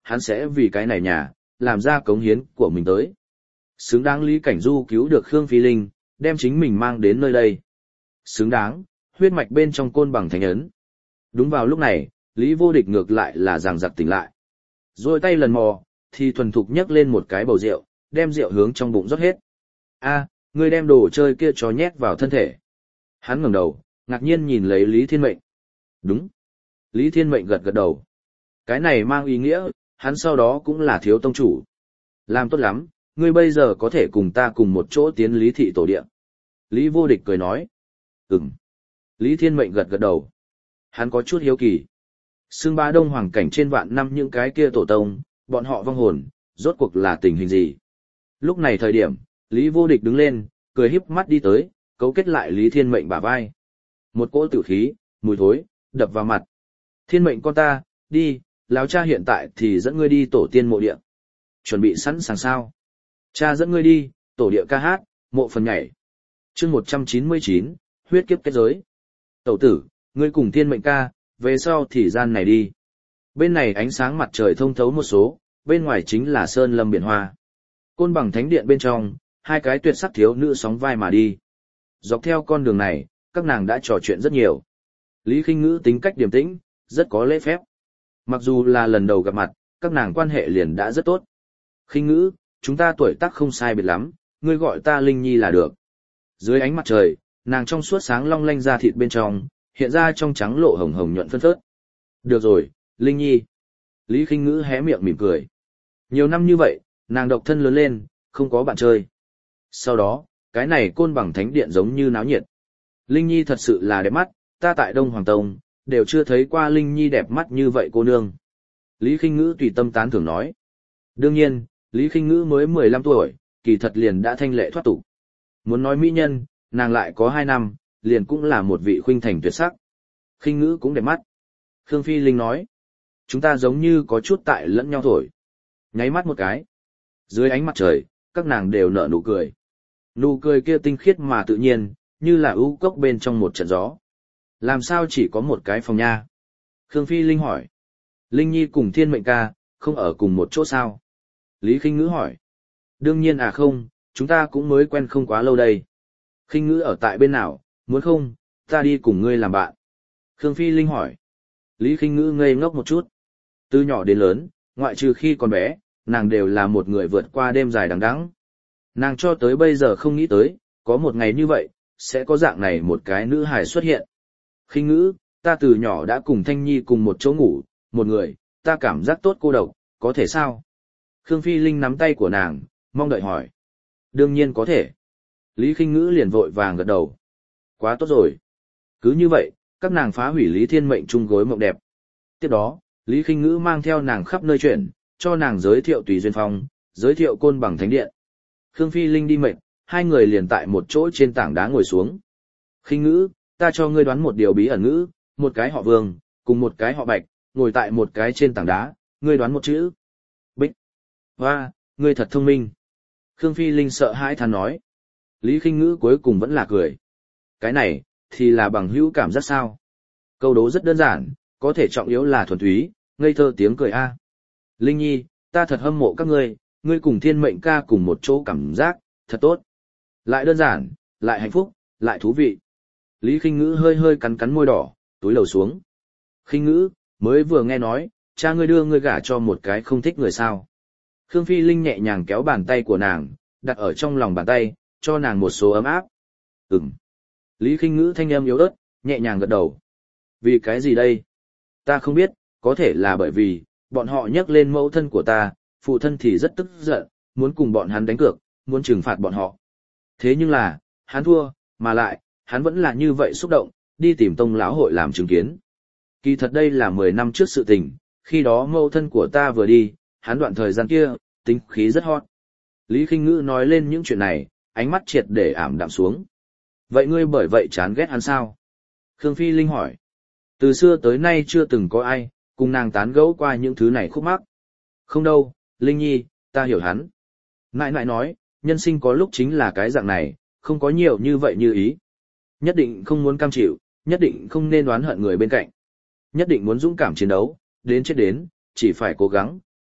hắn sẽ vì cái này nhà, làm ra cống hiến của mình tới. Xứng đáng Lý Cảnh Du cứu được Khương Phi Linh, đem chính mình mang đến nơi đây. Xứng đáng, huyết mạch bên trong côn bằng thánh ấn. Đúng vào lúc này, Lý Vô Địch ngược lại là giằng giặc tỉnh lại. Rồi tay lần mò, thì thuần thục nhấc lên một cái bầu rượu, đem rượu hướng trong bụng rót hết. A, ngươi đem đồ chơi kia cho nhét vào thân thể. Hắn ngẩng đầu, ngạc nhiên nhìn lấy Lý Thiên Mệnh. Đúng. Lý Thiên Mệnh gật gật đầu. Cái này mang ý nghĩa, hắn sau đó cũng là thiếu tông chủ. Làm tốt lắm, ngươi bây giờ có thể cùng ta cùng một chỗ tiến Lý thị tổ địa. Lý Vô Địch cười nói. Ừm. Lý Thiên Mệnh gật gật đầu. Hắn có chút hiếu kỳ. Xương bá đông hoàng cảnh trên vạn năm những cái kia tổ tông, bọn họ vong hồn, rốt cuộc là tình hình gì? Lúc này thời điểm, Lý Vô Địch đứng lên, cười híp mắt đi tới, cấu kết lại Lý Thiên Mệnh bả vai. Một cỗ tử khí, mùi thối, đập vào mặt. Thiên Mệnh con ta, đi, lão cha hiện tại thì dẫn ngươi đi tổ tiên mộ địa. Chuẩn bị sẵn sàng sao? Cha dẫn ngươi đi, tổ địa ca hát, mộ phần nhảy. chương một trăm chín mươi chín, huyết kiếp kết giới. Tẩu tử, ngươi cùng Thiên Mệnh ca, về sau thì gian này đi. Bên này ánh sáng mặt trời thông thấu một số, bên ngoài chính là sơn lâm biển hoa. Côn bằng thánh điện bên trong, hai cái tuyệt sắc thiếu nữ sóng vai mà đi. Dọc theo con đường này, các nàng đã trò chuyện rất nhiều. Lý Khinh Ngữ tính cách điềm tĩnh, rất có lễ phép. Mặc dù là lần đầu gặp mặt, các nàng quan hệ liền đã rất tốt. Khinh Ngữ, chúng ta tuổi tác không sai biệt lắm, ngươi gọi ta Linh Nhi là được. Dưới ánh mặt trời, nàng trong suốt sáng long lanh da thịt bên trong, hiện ra trong trắng lộ hồng hồng nhuận phân phớt. Được rồi, Linh Nhi. Lý Khinh Ngữ hé miệng mỉm cười. Nhiều năm như vậy, nàng độc thân lớn lên, không có bạn chơi. Sau đó, cái này côn bằng thánh điện giống như náo nhiệt. Linh Nhi thật sự là đẹp mắt, ta tại Đông Hoàng Tông, đều chưa thấy qua Linh Nhi đẹp mắt như vậy cô nương. Lý Khinh Ngữ tùy tâm tán thưởng nói. Đương nhiên, Lý Khinh Ngữ mới mười lăm tuổi, kỳ thật liền đã thanh lệ thoát tục. Muốn nói mỹ nhân, nàng lại có hai năm, liền cũng là một vị khuynh thành tuyệt sắc. Khinh Ngữ cũng đẹp mắt. Khương Phi Linh nói. Chúng ta giống như có chút tại lẫn nhau thổi. Nháy mắt một cái. Dưới ánh mặt trời, các nàng đều nở nụ cười. Nụ cười kia tinh khiết mà tự nhiên, như là ưu cốc bên trong một trận gió. Làm sao chỉ có một cái phòng nha? Khương Phi Linh hỏi. Linh Nhi cùng Thiên Mệnh ca, không ở cùng một chỗ sao? Lý Khinh Ngữ hỏi. Đương nhiên à không, chúng ta cũng mới quen không quá lâu đây. Khinh Ngữ ở tại bên nào, muốn không, ta đi cùng ngươi làm bạn. Khương Phi Linh hỏi. Lý Khinh Ngữ ngây ngốc một chút. Từ nhỏ đến lớn, ngoại trừ khi còn bé, nàng đều là một người vượt qua đêm dài đằng đẵng. Nàng cho tới bây giờ không nghĩ tới, có một ngày như vậy, sẽ có dạng này một cái nữ hài xuất hiện. Khinh Ngữ, ta từ nhỏ đã cùng Thanh Nhi cùng một chỗ ngủ, một người, ta cảm giác tốt cô độc, có thể sao? Khương Phi Linh nắm tay của nàng, mong đợi hỏi. Đương nhiên có thể. Lý Khinh Ngữ liền vội vàng gật đầu. Quá tốt rồi. Cứ như vậy, các nàng phá hủy Lý Thiên Mệnh chung gối mộng đẹp. Tiếp đó, Lý Khinh Ngữ mang theo nàng khắp nơi chuyển, cho nàng giới thiệu Tùy Duyên Phong, giới thiệu Côn Bằng Thánh Điện. Khương Phi Linh đi mệt, hai người liền tại một chỗ trên tảng đá ngồi xuống. Khinh Ngữ, ta cho ngươi đoán một điều bí ẩn ngữ, một cái họ Vương, cùng một cái họ Bạch, ngồi tại một cái trên tảng đá, ngươi đoán một chữ. Bích. Hoa, ngươi thật thông minh. Khương Phi Linh sợ hãi than nói. Lý Khinh Ngữ cuối cùng vẫn là cười. Cái này, thì là bằng hữu cảm giác sao? Câu đố rất đơn giản, có thể trọng yếu là thuần túy, ngây thơ tiếng cười a. Linh Nhi, ta thật hâm mộ các ngươi, ngươi cùng Thiên Mệnh ca cùng một chỗ cảm giác, thật tốt. Lại đơn giản, lại hạnh phúc, lại thú vị. Lý Khinh Ngữ hơi hơi cắn cắn môi đỏ, túi lầu xuống. Khinh Ngữ, mới vừa nghe nói, cha ngươi đưa ngươi gả cho một cái không thích người sao. Khương Phi Linh nhẹ nhàng kéo bàn tay của nàng, đặt ở trong lòng bàn tay, cho nàng một số ấm áp. Ừm. Lý Khinh Ngữ thanh âm yếu ớt, nhẹ nhàng gật đầu. Vì cái gì đây? Ta không biết, có thể là bởi vì, bọn họ nhắc lên mẫu thân của ta, phụ thân thì rất tức giận, muốn cùng bọn hắn đánh cược, muốn trừng phạt bọn họ. Thế nhưng là, hắn thua, mà lại, hắn vẫn là như vậy xúc động, đi tìm tông lão hội làm chứng kiến. Kỳ thật đây là mười năm trước sự tình, khi đó mẫu thân của ta vừa đi, hắn đoạn thời gian kia, tính khí rất hot. Lý Khinh Ngữ nói lên những chuyện này, ánh mắt triệt để ảm đạm xuống. Vậy ngươi bởi vậy chán ghét hắn sao? Khương Phi Linh hỏi. Từ xưa tới nay chưa từng có ai, cùng nàng tán gẫu qua những thứ này khúc mắc. Không đâu, Linh Nhi, ta hiểu hắn. Nại nại nói, nhân sinh có lúc chính là cái dạng này, không có nhiều như vậy như ý. Nhất định không muốn cam chịu, nhất định không nên oán hận người bên cạnh. Nhất định muốn dũng cảm chiến đấu, đến chết đến, chỉ phải cố gắng,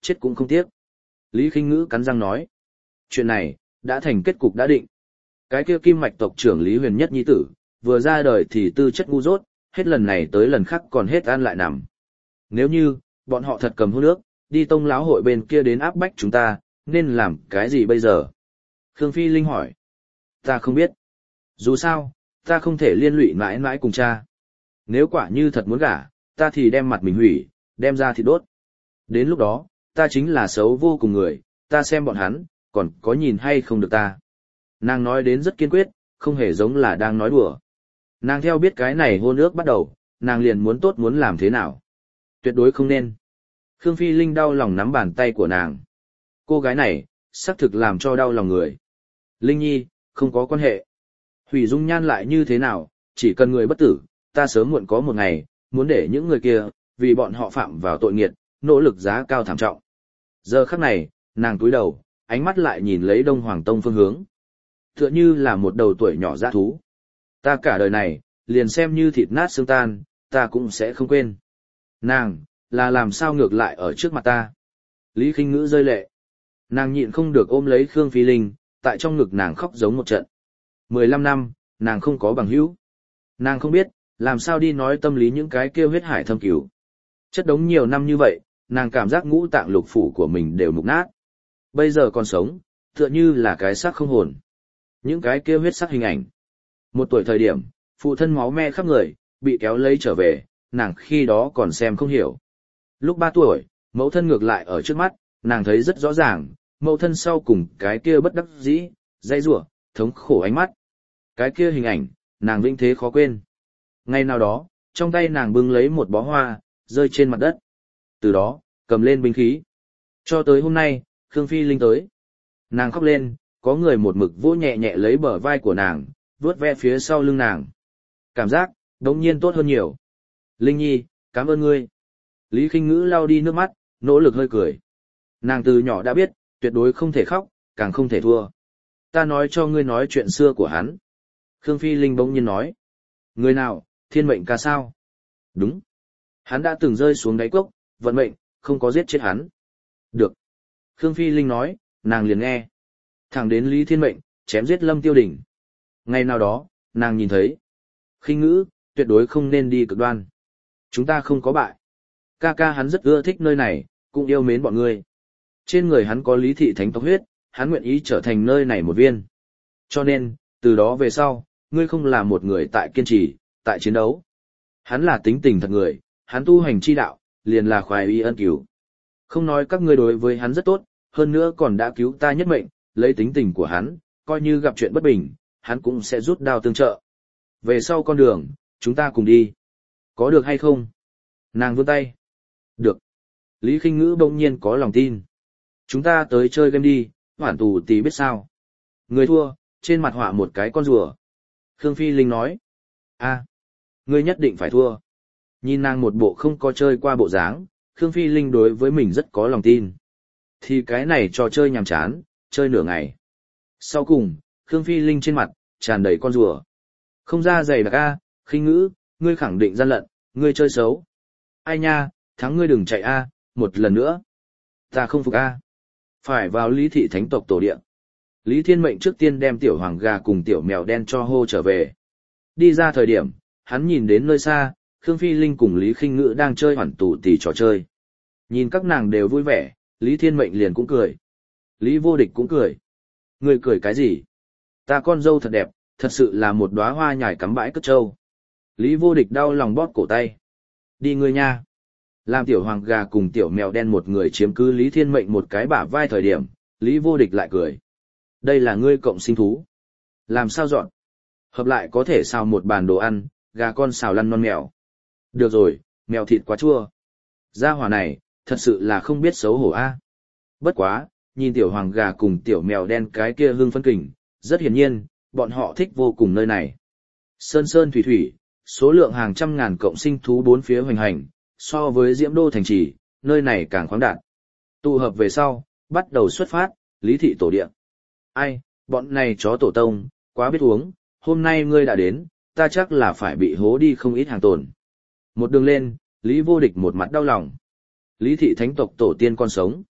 chết cũng không tiếc. Lý Khinh Ngữ cắn răng nói. Chuyện này, đã thành kết cục đã định. Cái kia kim mạch tộc trưởng Lý Huyền Nhất nhi tử, vừa ra đời thì tư chất ngu dốt, hết lần này tới lần khác còn hết ăn lại nằm. Nếu như, bọn họ thật cầm hôn nước, đi tông lão hội bên kia đến áp bách chúng ta, nên làm cái gì bây giờ? Khương Phi Linh hỏi. Ta không biết. Dù sao, ta không thể liên lụy mãi mãi cùng cha. Nếu quả như thật muốn gả, ta thì đem mặt mình hủy, đem ra thì đốt. Đến lúc đó, ta chính là xấu vô cùng người, ta xem bọn hắn, còn có nhìn hay không được ta. Nàng nói đến rất kiên quyết, không hề giống là đang nói đùa. Nàng theo biết cái này hôn ước bắt đầu, nàng liền muốn tốt muốn làm thế nào. Tuyệt đối không nên. Khương Phi Linh đau lòng nắm bàn tay của nàng. Cô gái này, xác thực làm cho đau lòng người. Linh Nhi, không có quan hệ. Hủy dung nhan lại như thế nào, chỉ cần người bất tử, ta sớm muộn có một ngày, muốn để những người kia, vì bọn họ phạm vào tội nghiệt, nỗ lực giá cao thảm trọng. Giờ khắc này, nàng cúi đầu, ánh mắt lại nhìn lấy Đông Hoàng Tông phương hướng. Tựa như là một đầu tuổi nhỏ dã thú. Ta cả đời này, liền xem như thịt nát xương tan, ta cũng sẽ không quên. Nàng, là làm sao ngược lại ở trước mặt ta. Lý Khinh Ngữ rơi lệ. Nàng nhịn không được ôm lấy Khương Phi Linh, tại trong ngực nàng khóc giống một trận. Mười lăm năm, nàng không có bằng hữu. Nàng không biết, làm sao đi nói tâm lý những cái kêu huyết hải thâm cứu. Chất đống nhiều năm như vậy, nàng cảm giác ngũ tạng lục phủ của mình đều mục nát. Bây giờ còn sống, tựa như là cái xác không hồn. Những cái kêu huyết sắc hình ảnh. Một tuổi thời điểm, phụ thân máu me khắp người, bị kéo lấy trở về, nàng khi đó còn xem không hiểu. Lúc ba tuổi, mẫu thân ngược lại ở trước mắt, nàng thấy rất rõ ràng, mẫu thân sau cùng cái kia bất đắc dĩ, dây rủa, thống khổ ánh mắt. Cái kia hình ảnh, nàng vĩnh thế khó quên. Ngày nào đó, trong tay nàng bưng lấy một bó hoa, rơi trên mặt đất. Từ đó, cầm lên binh khí. Cho tới hôm nay, Khương Phi Linh tới. Nàng khóc lên, có người một mực vỗ nhẹ nhẹ lấy bờ vai của nàng, vuốt ve phía sau lưng nàng. Cảm giác, đống nhiên tốt hơn nhiều. Linh Nhi, cảm ơn ngươi. Lý Khinh Ngữ lau đi nước mắt, nỗ lực hơi cười. Nàng từ nhỏ đã biết, tuyệt đối không thể khóc, càng không thể thua. Ta nói cho ngươi nói chuyện xưa của hắn. Khương Phi Linh bỗng nhiên nói. Người nào, thiên mệnh ca sao? Đúng. Hắn đã từng rơi xuống đáy cốc, vận mệnh, không có giết chết hắn. Được. Khương Phi Linh nói, nàng liền nghe. Thẳng đến Lý Thiên Mệnh, chém giết Lâm Tiêu Đỉnh. Ngày nào đó, nàng nhìn thấy. Khinh Ngữ, tuyệt đối không nên đi cực đoan. Chúng ta không có bại. Ca ca hắn rất ưa thích nơi này, cũng yêu mến bọn ngươi. Trên người hắn có Lý thị thánh tộc huyết, hắn nguyện ý trở thành nơi này một viên. Cho nên, từ đó về sau, ngươi không là một người tại kiên trì, tại chiến đấu. Hắn là tính tình thật người, hắn tu hành chi đạo, liền là khoái y ân cứu. Không nói các ngươi đối với hắn rất tốt, hơn nữa còn đã cứu ta nhất mệnh, lấy tính tình của hắn, coi như gặp chuyện bất bình, hắn cũng sẽ rút đao tương trợ. Về sau con đường, chúng ta cùng đi. Có được hay không? Nàng vươn tay. Được. Lý Khinh Ngữ bỗng nhiên có lòng tin. Chúng ta tới chơi game đi, hoản tù tí biết sao. Người thua, trên mặt họa một cái con rùa. Khương Phi Linh nói. a ngươi nhất định phải thua. Nhìn nàng một bộ không có chơi qua bộ dáng, Khương Phi Linh đối với mình rất có lòng tin. Thì cái này trò chơi nhàm chán, chơi nửa ngày. Sau cùng, Khương Phi Linh trên mặt, tràn đầy con rùa. Không ra giày đặc a, Khinh Ngữ, ngươi khẳng định gian lận, ngươi chơi xấu. Ai nha, thắng ngươi đừng chạy a, một lần nữa. Ta không phục a. Phải vào Lý thị thánh tộc tổ địa. Lý Thiên Mệnh trước tiên đem tiểu hoàng gà cùng tiểu mèo đen cho hô trở về. Đi ra thời điểm, hắn nhìn đến nơi xa, Khương Phi Linh cùng Lý Khinh Ngữ đang chơi hoản tù tì trò chơi. Nhìn các nàng đều vui vẻ, Lý Thiên Mệnh liền cũng cười. Lý Vô Địch cũng cười. Người cười cái gì? Ta con dâu thật đẹp, thật sự là một đóa hoa nhài cắm bãi cất trâu. Lý Vô Địch đau lòng bóp cổ tay. Đi ngươi nha. Làm tiểu hoàng gà cùng tiểu mèo đen một người chiếm cứ Lý Thiên Mệnh một cái bả vai thời điểm, Lý Vô Địch lại cười. Đây là ngươi cộng sinh thú. Làm sao dọn? Hợp lại có thể xào một bàn đồ ăn, gà con xào lăn non mèo. Được rồi, mèo thịt quá chua. Gia hỏa này, thật sự là không biết xấu hổ a. Bất quá, nhìn tiểu hoàng gà cùng tiểu mèo đen cái kia hưng phấn kình, rất hiển nhiên, bọn họ thích vô cùng nơi này. Sơn sơn thủy thủy, số lượng hàng trăm ngàn cộng sinh thú bốn phía hoành hành, so với Diễm Đô thành trì, nơi này càng khoáng đạt. Tụ hợp về sau, bắt đầu xuất phát, Lý thị tổ địa. Ai, bọn này chó tổ tông, quá biết uống, hôm nay ngươi đã đến, ta chắc là phải bị hố đi không ít hàng tồn. Một đường lên, Lý Vô Địch một mặt đau lòng. Lý thị thánh tộc tổ tiên còn sống,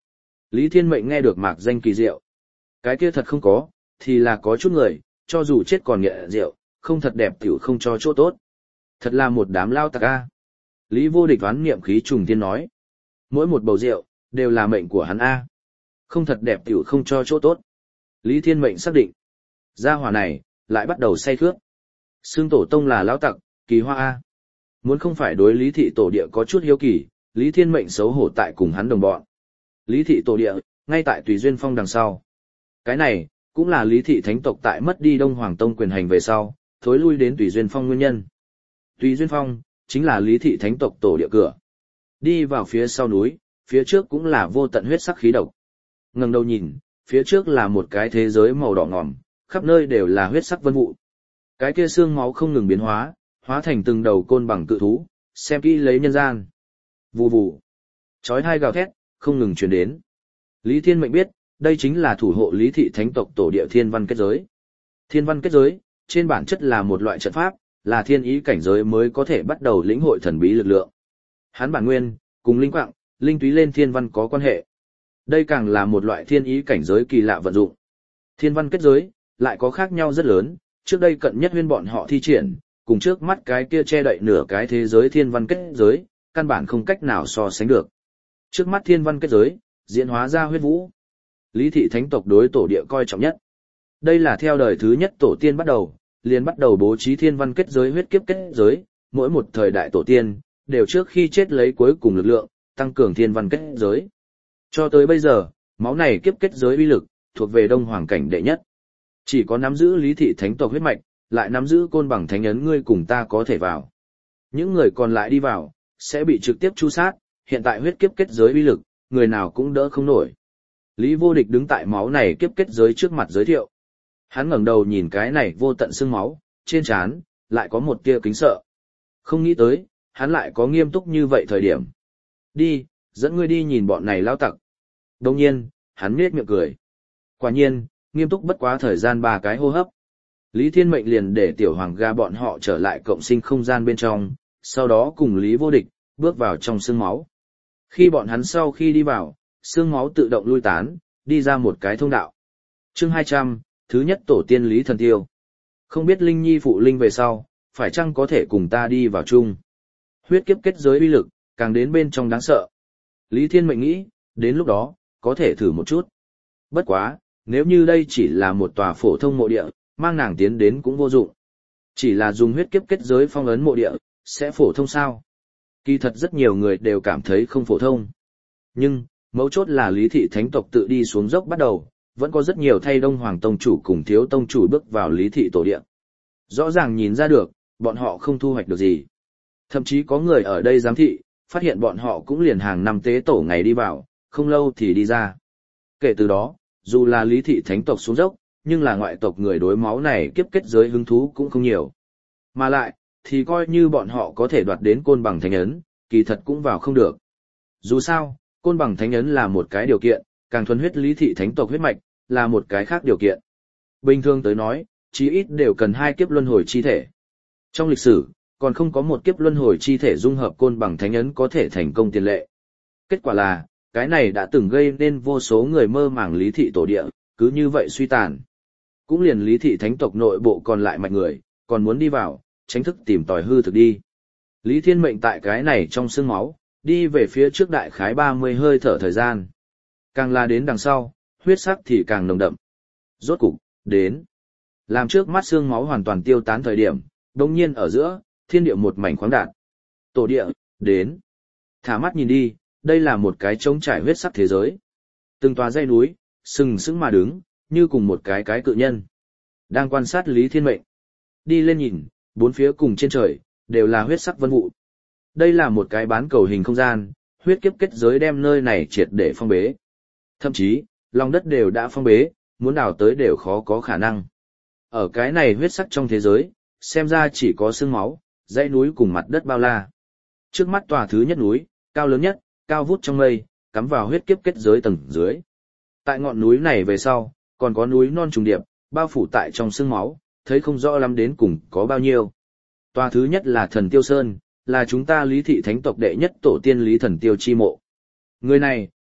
Lý Thiên Mệnh nghe được mạc danh kỳ diệu. Cái kia thật không có, thì là có chút người, cho dù chết còn nghiện rượu, không thật đẹp tiểu không cho chỗ tốt. Thật là một đám lao tặc a. Lý Vô Địch đoán niệm khí trùng thiên nói. Mỗi một bầu rượu, đều là mệnh của hắn a. Không thật đẹp tiểu không cho chỗ tốt. Lý Thiên Mệnh xác định. Gia hỏa này, lại bắt đầu say khướt. Xương tổ tông là lão tặc, kỳ hoa a. Muốn không phải đối Lý thị tổ địa có chút hiếu kỳ, Lý Thiên Mệnh xấu hổ tại cùng hắn đồng bọn. Lý thị tổ địa, ngay tại Tùy Duyên Phong đằng sau. Cái này, cũng là Lý thị thánh tộc tại mất đi Đông Hoàng Tông quyền hành về sau, thối lui đến Tùy Duyên Phong nguyên nhân. Tùy Duyên Phong, chính là Lý thị thánh tộc tổ địa cửa. Đi vào phía sau núi, phía trước cũng là vô tận huyết sắc khí độc. Ngẩng đầu nhìn, phía trước là một cái thế giới màu đỏ ngòm, khắp nơi đều là huyết sắc vân vụ. Cái kia xương máu không ngừng biến hóa, hóa thành từng đầu côn bằng cự thú, xem kỹ lấy nhân gian. Vù vù. Chói hai gào thét, không ngừng truyền đến. Lý Thiên Mệnh biết, đây chính là thủ hộ Lý thị thánh tộc tổ địa thiên văn kết giới. Thiên văn kết giới, trên bản chất là một loại trận pháp, là thiên ý cảnh giới mới có thể bắt đầu lĩnh hội thần bí lực lượng. Hắn bản nguyên, cùng linh quạng, linh túy lên thiên văn có quan hệ. Đây càng là một loại thiên ý cảnh giới kỳ lạ vận dụng. Thiên văn kết giới, lại có khác nhau rất lớn, trước đây cận nhất huyên bọn họ thi triển, cùng trước mắt cái kia che đậy nửa cái thế giới thiên văn kết giới, căn bản không cách nào so sánh được. Trước mắt thiên văn kết giới, diễn hóa ra huyết vũ. Lý thị thánh tộc đối tổ địa coi trọng nhất. Đây là theo đời thứ nhất tổ tiên bắt đầu, liền bắt đầu bố trí thiên văn kết giới huyết kiếp kết giới, mỗi một thời đại tổ tiên, đều trước khi chết lấy cuối cùng lực lượng, tăng cường thiên văn kết giới. Cho tới bây giờ, máu này kiếp kết giới uy lực, thuộc về Đông Hoàng cảnh đệ nhất. Chỉ có nắm giữ Lý thị thánh tộc huyết mạch, lại nắm giữ côn bằng thánh ấn ngươi cùng ta có thể vào. Những người còn lại đi vào, sẽ bị trực tiếp tru sát, hiện tại huyết kiếp kết giới uy lực, người nào cũng đỡ không nổi. Lý Vô Địch đứng tại máu này kiếp kết giới trước mặt giới thiệu. Hắn ngẩng đầu nhìn cái này vô tận xương máu, trên trán lại có một tia kính sợ. Không nghĩ tới, hắn lại có nghiêm túc như vậy thời điểm. Đi, dẫn ngươi đi nhìn bọn này lao tặc. Đồng nhiên, hắn nhếch miệng cười. Quả nhiên, nghiêm túc bất quá thời gian ba cái hô hấp. Lý Thiên Mệnh liền để tiểu hoàng ga bọn họ trở lại cộng sinh không gian bên trong, sau đó cùng Lý Vô Địch, bước vào trong xương máu. Khi bọn hắn sau khi đi vào, xương máu tự động lui tán, đi ra một cái thông đạo. Chương hai trăm, thứ nhất tổ tiên Lý Thần Tiêu. Không biết Linh Nhi phụ linh về sau, phải chăng có thể cùng ta đi vào chung. Huyết kiếp kết giới uy lực, càng đến bên trong đáng sợ. Lý Thiên Mệnh nghĩ, đến lúc đó, có thể thử một chút. Bất quá, nếu như đây chỉ là một tòa phổ thông mộ địa, mang nàng tiến đến cũng vô dụng. Chỉ là dùng huyết kiếp kết giới phong ấn mộ địa, sẽ phổ thông sao? Kỳ thật rất nhiều người đều cảm thấy không phổ thông. Nhưng, mấu chốt là Lý thị thánh tộc tự đi xuống dốc bắt đầu, vẫn có rất nhiều thay Đông Hoàng Tông chủ cùng Thiếu Tông chủ bước vào Lý thị tổ địa. Rõ ràng nhìn ra được, bọn họ không thu hoạch được gì. Thậm chí có người ở đây giám thị, phát hiện bọn họ cũng liền hàng năm tế tổ ngày đi vào, không lâu thì đi ra. Kể từ đó, dù là Lý thị thánh tộc xuống dốc, nhưng là ngoại tộc người đối máu này kiếp kết giới hứng thú cũng không nhiều. Mà lại, thì coi như bọn họ có thể đoạt đến côn bằng thánh ấn, kỳ thật cũng vào không được. Dù sao, côn bằng thánh ấn là một cái điều kiện, càng thuần huyết Lý thị thánh tộc huyết mạch, là một cái khác điều kiện. Bình thường tới nói, chí ít đều cần hai kiếp luân hồi chi thể. Trong lịch sử, còn không có một kiếp luân hồi chi thể dung hợp côn bằng thánh ấn có thể thành công tiền lệ. Kết quả là, cái này đã từng gây nên vô số người mơ màng Lý thị tổ địa, cứ như vậy suy tàn. Cũng liền Lý thị thánh tộc nội bộ còn lại mạnh người, còn muốn đi vào, tránh thức tìm tòi hư thực đi. Lý Thiên Mệnh tại cái này trong xương máu, đi về phía trước đại khái ba mươi hơi thở thời gian. Càng là đến đằng sau, huyết sắc thì càng nồng đậm. Rốt cục, đến. Làm trước mắt xương máu hoàn toàn tiêu tán thời điểm, đồng nhiên ở giữa, thiên địa một mảnh khoáng đạt. Tổ địa, đến. Thả mắt nhìn đi, đây là một cái trống trải huyết sắc thế giới. Từng tòa dãy núi, sừng sững mà đứng, như cùng một cái cái cự nhân. Đang quan sát Lý Thiên Mệnh. Đi lên nhìn, bốn phía cùng trên trời, đều là huyết sắc vân vụ. Đây là một cái bán cầu hình không gian, huyết kiếp kết giới đem nơi này triệt để phong bế. Thậm chí, lòng đất đều đã phong bế, muốn đào tới đều khó có khả năng. Ở cái này huyết sắc trong thế giới, xem ra chỉ có xương máu, dãy núi cùng mặt đất bao la. Trước mắt tòa thứ nhất núi, cao lớn nhất, cao vút trong mây, cắm vào huyết kiếp kết giới tầng dưới. Tại ngọn núi này về sau, còn có núi non trùng điệp, bao phủ tại trong xương máu, thấy không rõ lắm đến cùng có bao nhiêu. Tòa thứ nhất là Thần Tiêu Sơn, là chúng ta Lý thị thánh tộc đệ nhất tổ tiên Lý Thần Tiêu chi mộ. Người này,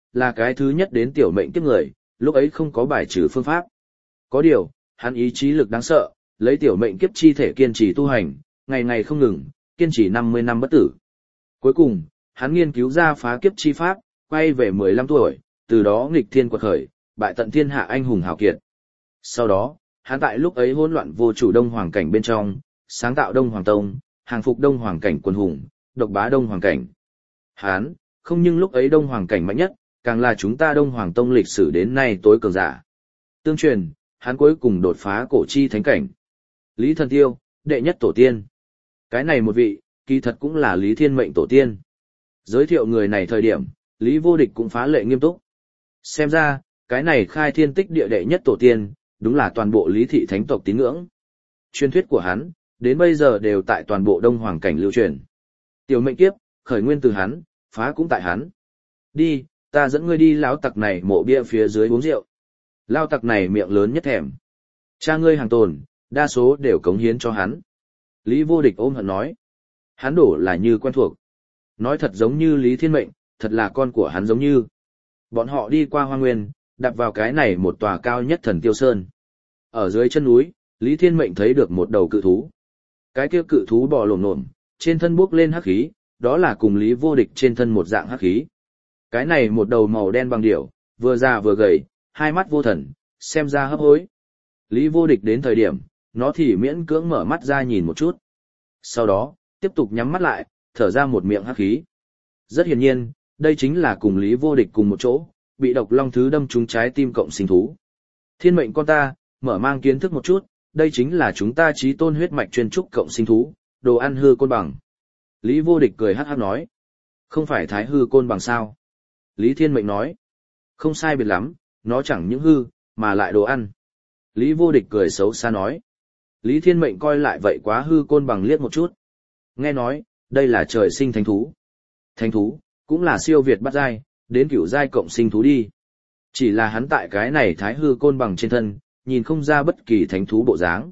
là cái thứ nhất đến tiểu mệnh kiếp người, lúc ấy không có bài trừ phương pháp. Có điều, hắn ý chí lực đáng sợ, lấy tiểu mệnh kiếp chi thể kiên trì tu hành, ngày ngày không ngừng, kiên trì năm mươi năm bất tử. Cuối cùng, hắn nghiên cứu ra phá kiếp chi pháp, quay về mười lăm tuổi, từ đó nghịch thiên quật khởi, bại tận thiên hạ anh hùng hào kiệt. Sau đó, hắn tại lúc ấy hỗn loạn vô chủ Đông Hoàng cảnh bên trong, sáng tạo Đông Hoàng Tông, hàng phục Đông Hoàng cảnh quân hùng, độc bá Đông Hoàng cảnh. Hắn, không nhưng lúc ấy Đông Hoàng cảnh mạnh nhất, càng là chúng ta Đông Hoàng Tông lịch sử đến nay tối cường giả. Tương truyền, hắn cuối cùng đột phá cổ chi thánh cảnh. Lý Thần Tiêu, đệ nhất tổ tiên. Cái này một vị, kỳ thật cũng là Lý Thiên Mệnh tổ tiên. Giới thiệu người này thời điểm, Lý Vô Địch cũng phá lệ nghiêm túc. Xem ra, cái này khai thiên tích địa đệ nhất tổ tiên, đúng là toàn bộ Lý thị thánh tộc tín ngưỡng. Truyền thuyết của hắn, đến bây giờ đều tại toàn bộ Đông Hoàng cảnh lưu truyền. Tiểu mệnh kiếp, khởi nguyên từ hắn, phá cũng tại hắn. Đi, ta dẫn ngươi đi lão tặc này mộ bia phía dưới uống rượu. Lao tặc này miệng lớn nhất thèm. Cha ngươi hàng tồn, đa số đều cống hiến cho hắn. Lý Vô Địch ôm hận nói. Hắn đổ là như quen thuộc. Nói thật giống như Lý Thiên Mệnh, thật là con của hắn giống như. Bọn họ đi qua Hoa Nguyên, đạp vào cái này một tòa cao nhất Thần Tiêu Sơn. Ở dưới chân núi, Lý Thiên Mệnh thấy được một đầu cự thú. Cái kia cự thú bò lổm lổm, trên thân buốc lên hắc khí, đó là cùng Lý Vô Địch trên thân một dạng hắc khí. Cái này một đầu màu đen bằng điểu, vừa già vừa gầy, hai mắt vô thần, xem ra hấp hối. Lý Vô Địch đến thời điểm, nó thì miễn cưỡng mở mắt ra nhìn một chút. Sau đó, tiếp tục nhắm mắt lại, thở ra một miệng hắc khí. Rất hiển nhiên, đây chính là cùng Lý Vô Địch cùng một chỗ, bị độc long thứ đâm trúng trái tim cộng sinh thú. Thiên mệnh con ta, mở mang kiến thức một chút, đây chính là chúng ta chí tôn huyết mạch chuyên trúc cộng sinh thú, đồ ăn hư côn bằng. Lý Vô Địch cười hắc hắc nói. Không phải thái hư côn bằng sao? Lý Thiên Mệnh nói. Không sai biệt lắm, nó chẳng những hư, mà lại đồ ăn. Lý Vô Địch cười xấu xa nói. Lý Thiên Mệnh coi lại vậy quá hư côn bằng liếc một chút. Nghe nói, đây là trời sinh thánh thú. Thánh thú, cũng là siêu việt bắt giai, đến cửu giai cộng sinh thú đi. Chỉ là hắn tại cái này thái hư côn bằng trên thân, nhìn không ra bất kỳ thánh thú bộ dáng.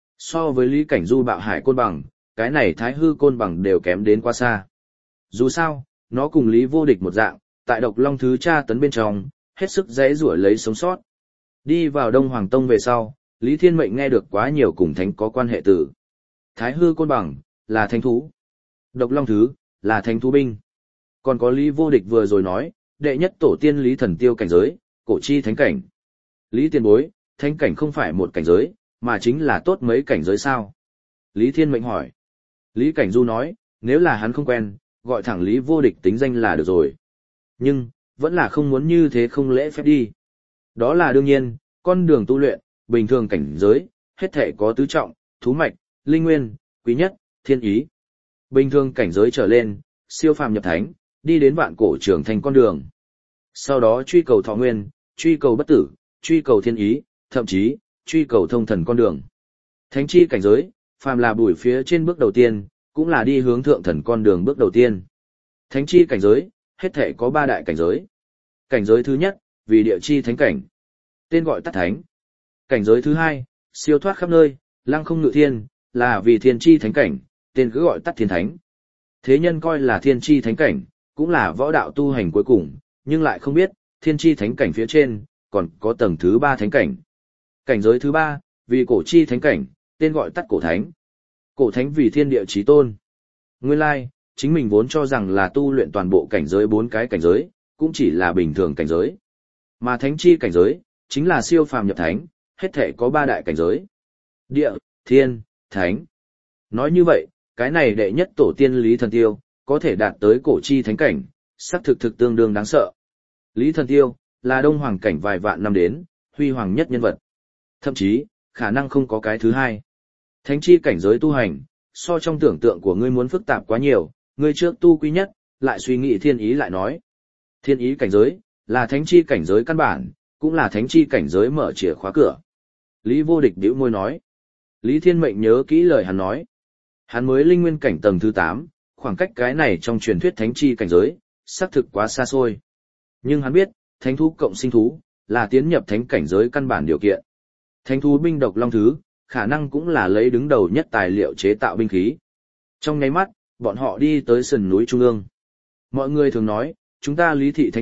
So với Lý Cảnh Du bạo hải côn bằng, cái này thái hư côn bằng đều kém đến quá xa. Dù sao, nó cùng Lý Vô Địch một dạng, tại độc long thứ tra tấn bên trong, hết sức dễ rủa lấy sống sót. Đi vào Đông Hoàng Tông về sau, Lý Thiên Mệnh nghe được quá nhiều cùng thánh có quan hệ từ. Thái hư côn bằng, là thánh thú. Độc long thứ, là thánh thú binh. Còn có Lý Vô Địch vừa rồi nói, đệ nhất tổ tiên Lý Thần Tiêu cảnh giới, cổ chi thánh cảnh. Lý tiền bối, thánh cảnh không phải một cảnh giới, mà chính là tốt mấy cảnh giới sao? Lý Thiên Mệnh hỏi. Lý Cảnh Du nói, nếu là hắn không quen, gọi thẳng Lý Vô Địch tính danh là được rồi. Nhưng, vẫn là không muốn như thế không lễ phép đi. Đó là đương nhiên, con đường tu luyện, bình thường cảnh giới, hết thể có tứ trọng, thú mạch, linh nguyên, quý nhất, thiên ý. Bình thường cảnh giới trở lên, siêu phàm nhập thánh, đi đến vạn cổ trưởng thành con đường. Sau đó truy cầu thọ nguyên, truy cầu bất tử, truy cầu thiên ý, thậm chí, truy cầu thông thần con đường. Thánh chi cảnh giới, phàm là bùi phía trên bước đầu tiên, cũng là đi hướng thượng thần con đường bước đầu tiên. Thánh chi cảnh giới, hết thể có ba đại cảnh giới. Cảnh giới thứ nhất, vì địa chi thánh cảnh. Tên gọi tắt thánh. Cảnh giới thứ hai, siêu thoát khắp nơi, lăng không ngự thiên, là vì thiên chi thánh cảnh, tên cứ gọi tắt thiên thánh. Thế nhân coi là thiên chi thánh cảnh, cũng là võ đạo tu hành cuối cùng, nhưng lại không biết, thiên chi thánh cảnh phía trên, còn có tầng thứ ba thánh cảnh. Cảnh giới thứ ba, vì cổ chi thánh cảnh, tên gọi tắt cổ thánh. Cổ thánh vì thiên địa chí tôn. Nguyên lai, chính mình vốn cho rằng là tu luyện toàn bộ cảnh giới bốn cái cảnh giới, cũng chỉ là bình thường cảnh giới. Mà thánh chi cảnh giới, chính là siêu phàm nhập thánh, hết thể có ba đại cảnh giới. Địa, thiên, thánh. Nói như vậy, cái này đệ nhất tổ tiên Lý Thần Tiêu, có thể đạt tới cổ chi thánh cảnh, sắc thực thực tương đương đáng sợ. Lý Thần Tiêu, là đông hoàng cảnh vài vạn năm đến, huy hoàng nhất nhân vật. Thậm chí, khả năng không có cái thứ hai. Thánh chi cảnh giới tu hành, so trong tưởng tượng của ngươi muốn phức tạp quá nhiều, ngươi trước tu quý nhất, lại suy nghĩ thiên ý lại nói. Thiên ý cảnh giới, là thánh chi cảnh giới căn bản, cũng là thánh chi cảnh giới mở chìa khóa cửa. Lý Vô Địch bĩu môi nói. Lý Thiên Mệnh nhớ kỹ lời hắn nói. Hắn mới linh nguyên cảnh tầng thứ tám, khoảng cách cái này trong truyền thuyết thánh chi cảnh giới, xác thực quá xa xôi. Nhưng hắn biết, thánh thú cộng sinh thú, là tiến nhập thánh cảnh giới căn bản điều kiện. Thánh thú binh độc long thứ, khả năng cũng là lấy đứng đầu nhất tài liệu chế tạo binh khí. Trong nháy mắt, bọn họ đi tới sườn núi trung ương. Mọi người thường nói, chúng ta Lý thị thánh tộc,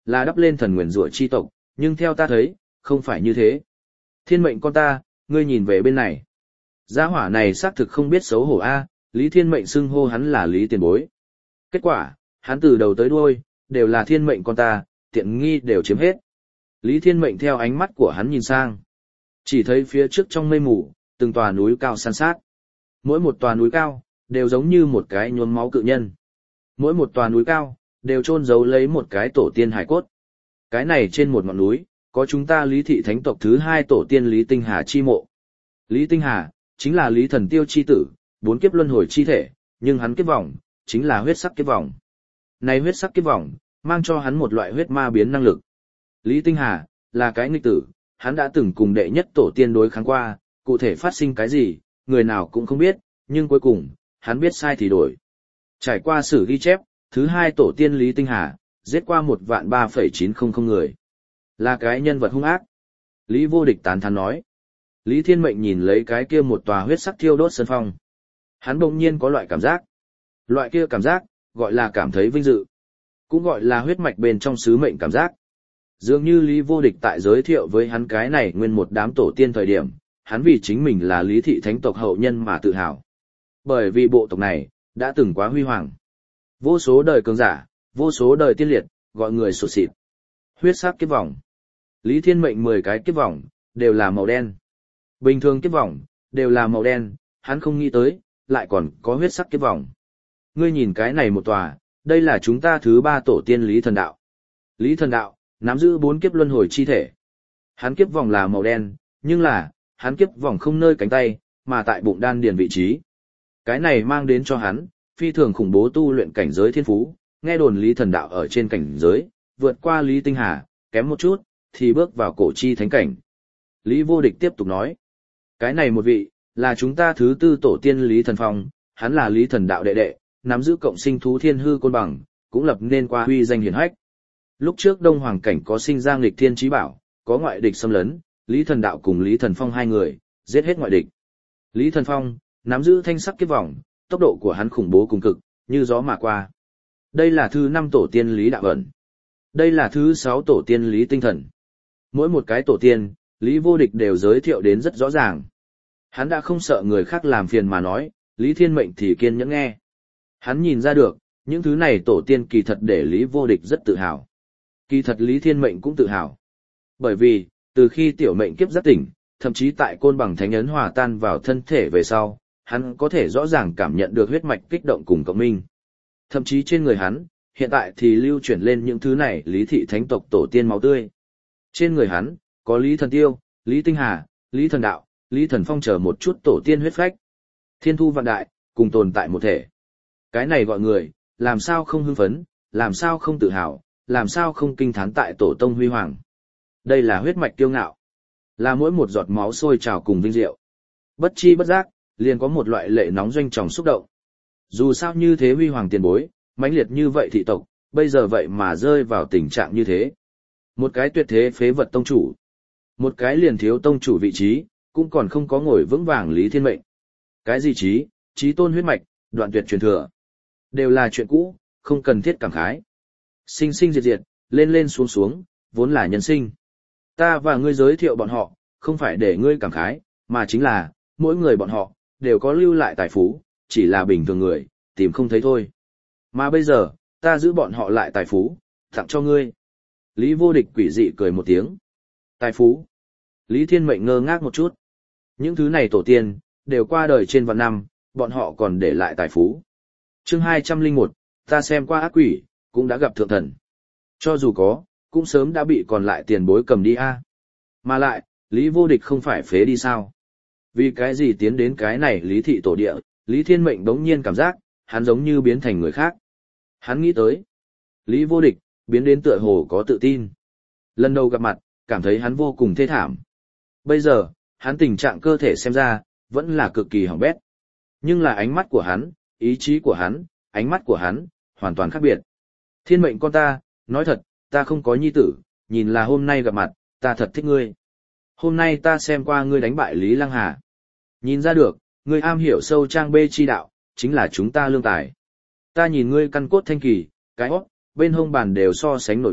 là đắp lên thần nguyền rủa chi tộc, nhưng theo ta thấy, không phải như thế. Thiên mệnh con ta, ngươi nhìn về bên này. Gia hỏa này xác thực không biết xấu hổ a, Lý Thiên Mệnh xưng hô hắn là Lý tiền bối. Kết quả, hắn từ đầu tới đuôi, đều là thiên mệnh con ta, tiện nghi đều chiếm hết. Lý Thiên Mệnh theo ánh mắt của hắn nhìn sang. Chỉ thấy phía trước trong mây mù, từng tòa núi cao san sát. Mỗi một tòa núi cao, đều giống như một cái nhuốm máu cự nhân. Mỗi một tòa núi cao, đều chôn giấu lấy một cái tổ tiên hải cốt. Cái này trên một ngọn núi, có chúng ta Lý thị thánh tộc thứ hai tổ tiên Lý Tinh Hà chi mộ. Lý Tinh Hà, chính là Lý Thần Tiêu chi tử, bốn kiếp luân hồi chi thể, nhưng hắn kiếp vòng, chính là huyết sắc kiếp vòng. Này huyết sắc kiếp vòng, mang cho hắn một loại huyết ma biến năng lực. Lý Tinh Hà, là cái nghịch tử, hắn đã từng cùng đệ nhất tổ tiên đối kháng qua, cụ thể phát sinh cái gì, người nào cũng không biết, nhưng cuối cùng, hắn biết sai thì đổi. Trải qua sử ghi chép, thứ hai tổ tiên Lý Tinh Hà, giết qua một vạn ba phẩy chín không không người. Là cái nhân vật hung ác. Lý Vô Địch tán thán nói. Lý Thiên Mệnh nhìn lấy cái kia một tòa huyết sắc thiêu đốt sơn phong. Hắn đột nhiên có loại cảm giác. Loại kia cảm giác, gọi là cảm thấy vinh dự. Cũng gọi là huyết mạch bên trong sứ mệnh cảm giác. Dường như Lý Vô Địch tại giới thiệu với hắn cái này nguyên một đám tổ tiên thời điểm, hắn vì chính mình là Lý thị thánh tộc hậu nhân mà tự hào. Bởi vì bộ tộc này, đã từng quá huy hoàng. Vô số đời cường giả, vô số đời tiên liệt, gọi người sụt sịt. Huyết sắc kiếp vòng. Lý Thiên Mệnh mười cái kiếp vòng, đều là màu đen. Bình thường kiếp vòng, đều là màu đen, hắn không nghĩ tới, lại còn có huyết sắc kiếp vòng. Ngươi nhìn cái này một tòa, đây là chúng ta thứ ba tổ tiên Lý Thần Đạo. Lý Thần Đạo, nắm giữ bốn kiếp luân hồi chi thể. Hắn kiếp vòng là màu đen, nhưng là, hắn kiếp vòng không nơi cánh tay, mà tại bụng đan điền vị trí. Cái này mang đến cho hắn, phi thường khủng bố tu luyện cảnh giới thiên phú, nghe đồn Lý Thần Đạo ở trên cảnh giới, vượt qua Lý Tinh Hà, kém một chút, thì bước vào cổ chi thánh cảnh. Lý Vô Địch tiếp tục nói, cái này một vị, là chúng ta thứ tư tổ tiên Lý Thần Phong, hắn là Lý Thần Đạo đệ đệ, nắm giữ cộng sinh thú thiên hư côn bằng, cũng lập nên qua huy danh hiển hách. Lúc trước Đông Hoàng cảnh có sinh ra nghịch thiên chí bảo, có ngoại địch xâm lấn, Lý Thần Đạo cùng Lý Thần Phong hai người, giết hết ngoại địch. Lý Thần Phong, nắm giữ thanh sắc kiếp vòng, tốc độ của hắn khủng bố cùng cực, như gió mà qua. Đây là thứ năm tổ tiên Lý Đạo ẩn. Đây là thứ sáu tổ tiên Lý Tinh Thần. Mỗi một cái tổ tiên, Lý Vô Địch đều giới thiệu đến rất rõ ràng. Hắn đã không sợ người khác làm phiền mà nói, Lý Thiên Mệnh thì kiên nhẫn nghe. Hắn nhìn ra được, những thứ này tổ tiên kỳ thật để Lý Vô Địch rất tự hào. Kỳ thật Lý Thiên Mệnh cũng tự hào. Bởi vì, từ khi tiểu mệnh kiếp giác tỉnh, thậm chí tại côn bằng thánh ấn hòa tan vào thân thể về sau, hắn có thể rõ ràng cảm nhận được huyết mạch kích động cùng cộng minh. Thậm chí trên người hắn, hiện tại thì lưu chuyển lên những thứ này Lý thị thánh tộc tổ tiên máu tươi. Trên người hắn, có Lý Thần Tiêu, Lý Tinh Hà, Lý Thần Đạo, Lý Thần Phong chờ một chút tổ tiên huyết phách. Thiên thu vạn đại, cùng tồn tại một thể. Cái này gọi người, làm sao không hưng phấn, làm sao không tự hào, làm sao không kinh thán tại tổ tông huy hoàng. Đây là huyết mạch kiêu ngạo. Là mỗi một giọt máu sôi trào cùng vinh diệu. Bất chi bất giác, liền có một loại lệ nóng doanh tròng xúc động. Dù sao như thế huy hoàng tiền bối, mãnh liệt như vậy thị tộc, bây giờ vậy mà rơi vào tình trạng như thế. Một cái tuyệt thế phế vật tông chủ. Một cái liền thiếu tông chủ vị trí, cũng còn không có ngồi vững vàng Lý Thiên Mệnh. Cái gì trí, trí tôn huyết mạch, đoạn tuyệt truyền thừa. Đều là chuyện cũ, không cần thiết cảm khái. Sinh sinh diệt diệt, lên lên xuống xuống, vốn là nhân sinh. Ta và ngươi giới thiệu bọn họ, không phải để ngươi cảm khái, mà chính là, mỗi người bọn họ, đều có lưu lại tài phú, chỉ là bình thường người, tìm không thấy thôi. Mà bây giờ, ta giữ bọn họ lại tài phú, tặng cho ngươi. Lý Vô Địch quỷ dị cười một tiếng. Tài phú. Lý Thiên Mệnh ngơ ngác một chút. Những thứ này tổ tiên, đều qua đời trên vạn năm, bọn họ còn để lại tài phú. Chương hai trăm lẻ một, ta xem qua ác quỷ, cũng đã gặp thượng thần. Cho dù có, cũng sớm đã bị còn lại tiền bối cầm đi a. Mà lại, Lý Vô Địch không phải phế đi sao? Vì cái gì tiến đến cái này Lý thị tổ địa, Lý Thiên Mệnh đống nhiên cảm giác, hắn giống như biến thành người khác. Hắn nghĩ tới, Lý Vô Địch, biến đến tựa hồ có tự tin. Lần đầu gặp mặt, cảm thấy hắn vô cùng thê thảm. Bây giờ, hắn tình trạng cơ thể xem ra, vẫn là cực kỳ hỏng bét. Nhưng là ánh mắt của hắn, ý chí của hắn, ánh mắt của hắn, hoàn toàn khác biệt. Thiên Mệnh con ta, nói thật, ta không có nhi tử, nhìn là hôm nay gặp mặt, ta thật thích ngươi. Hôm nay ta xem qua ngươi đánh bại Lý Lăng Hà. Nhìn ra được, ngươi am hiểu sâu trang bê chi đạo, chính là chúng ta lương tài. Ta nhìn ngươi căn cốt thanh kỳ, cái hót, bên hông bàn đều so sánh nổi bật,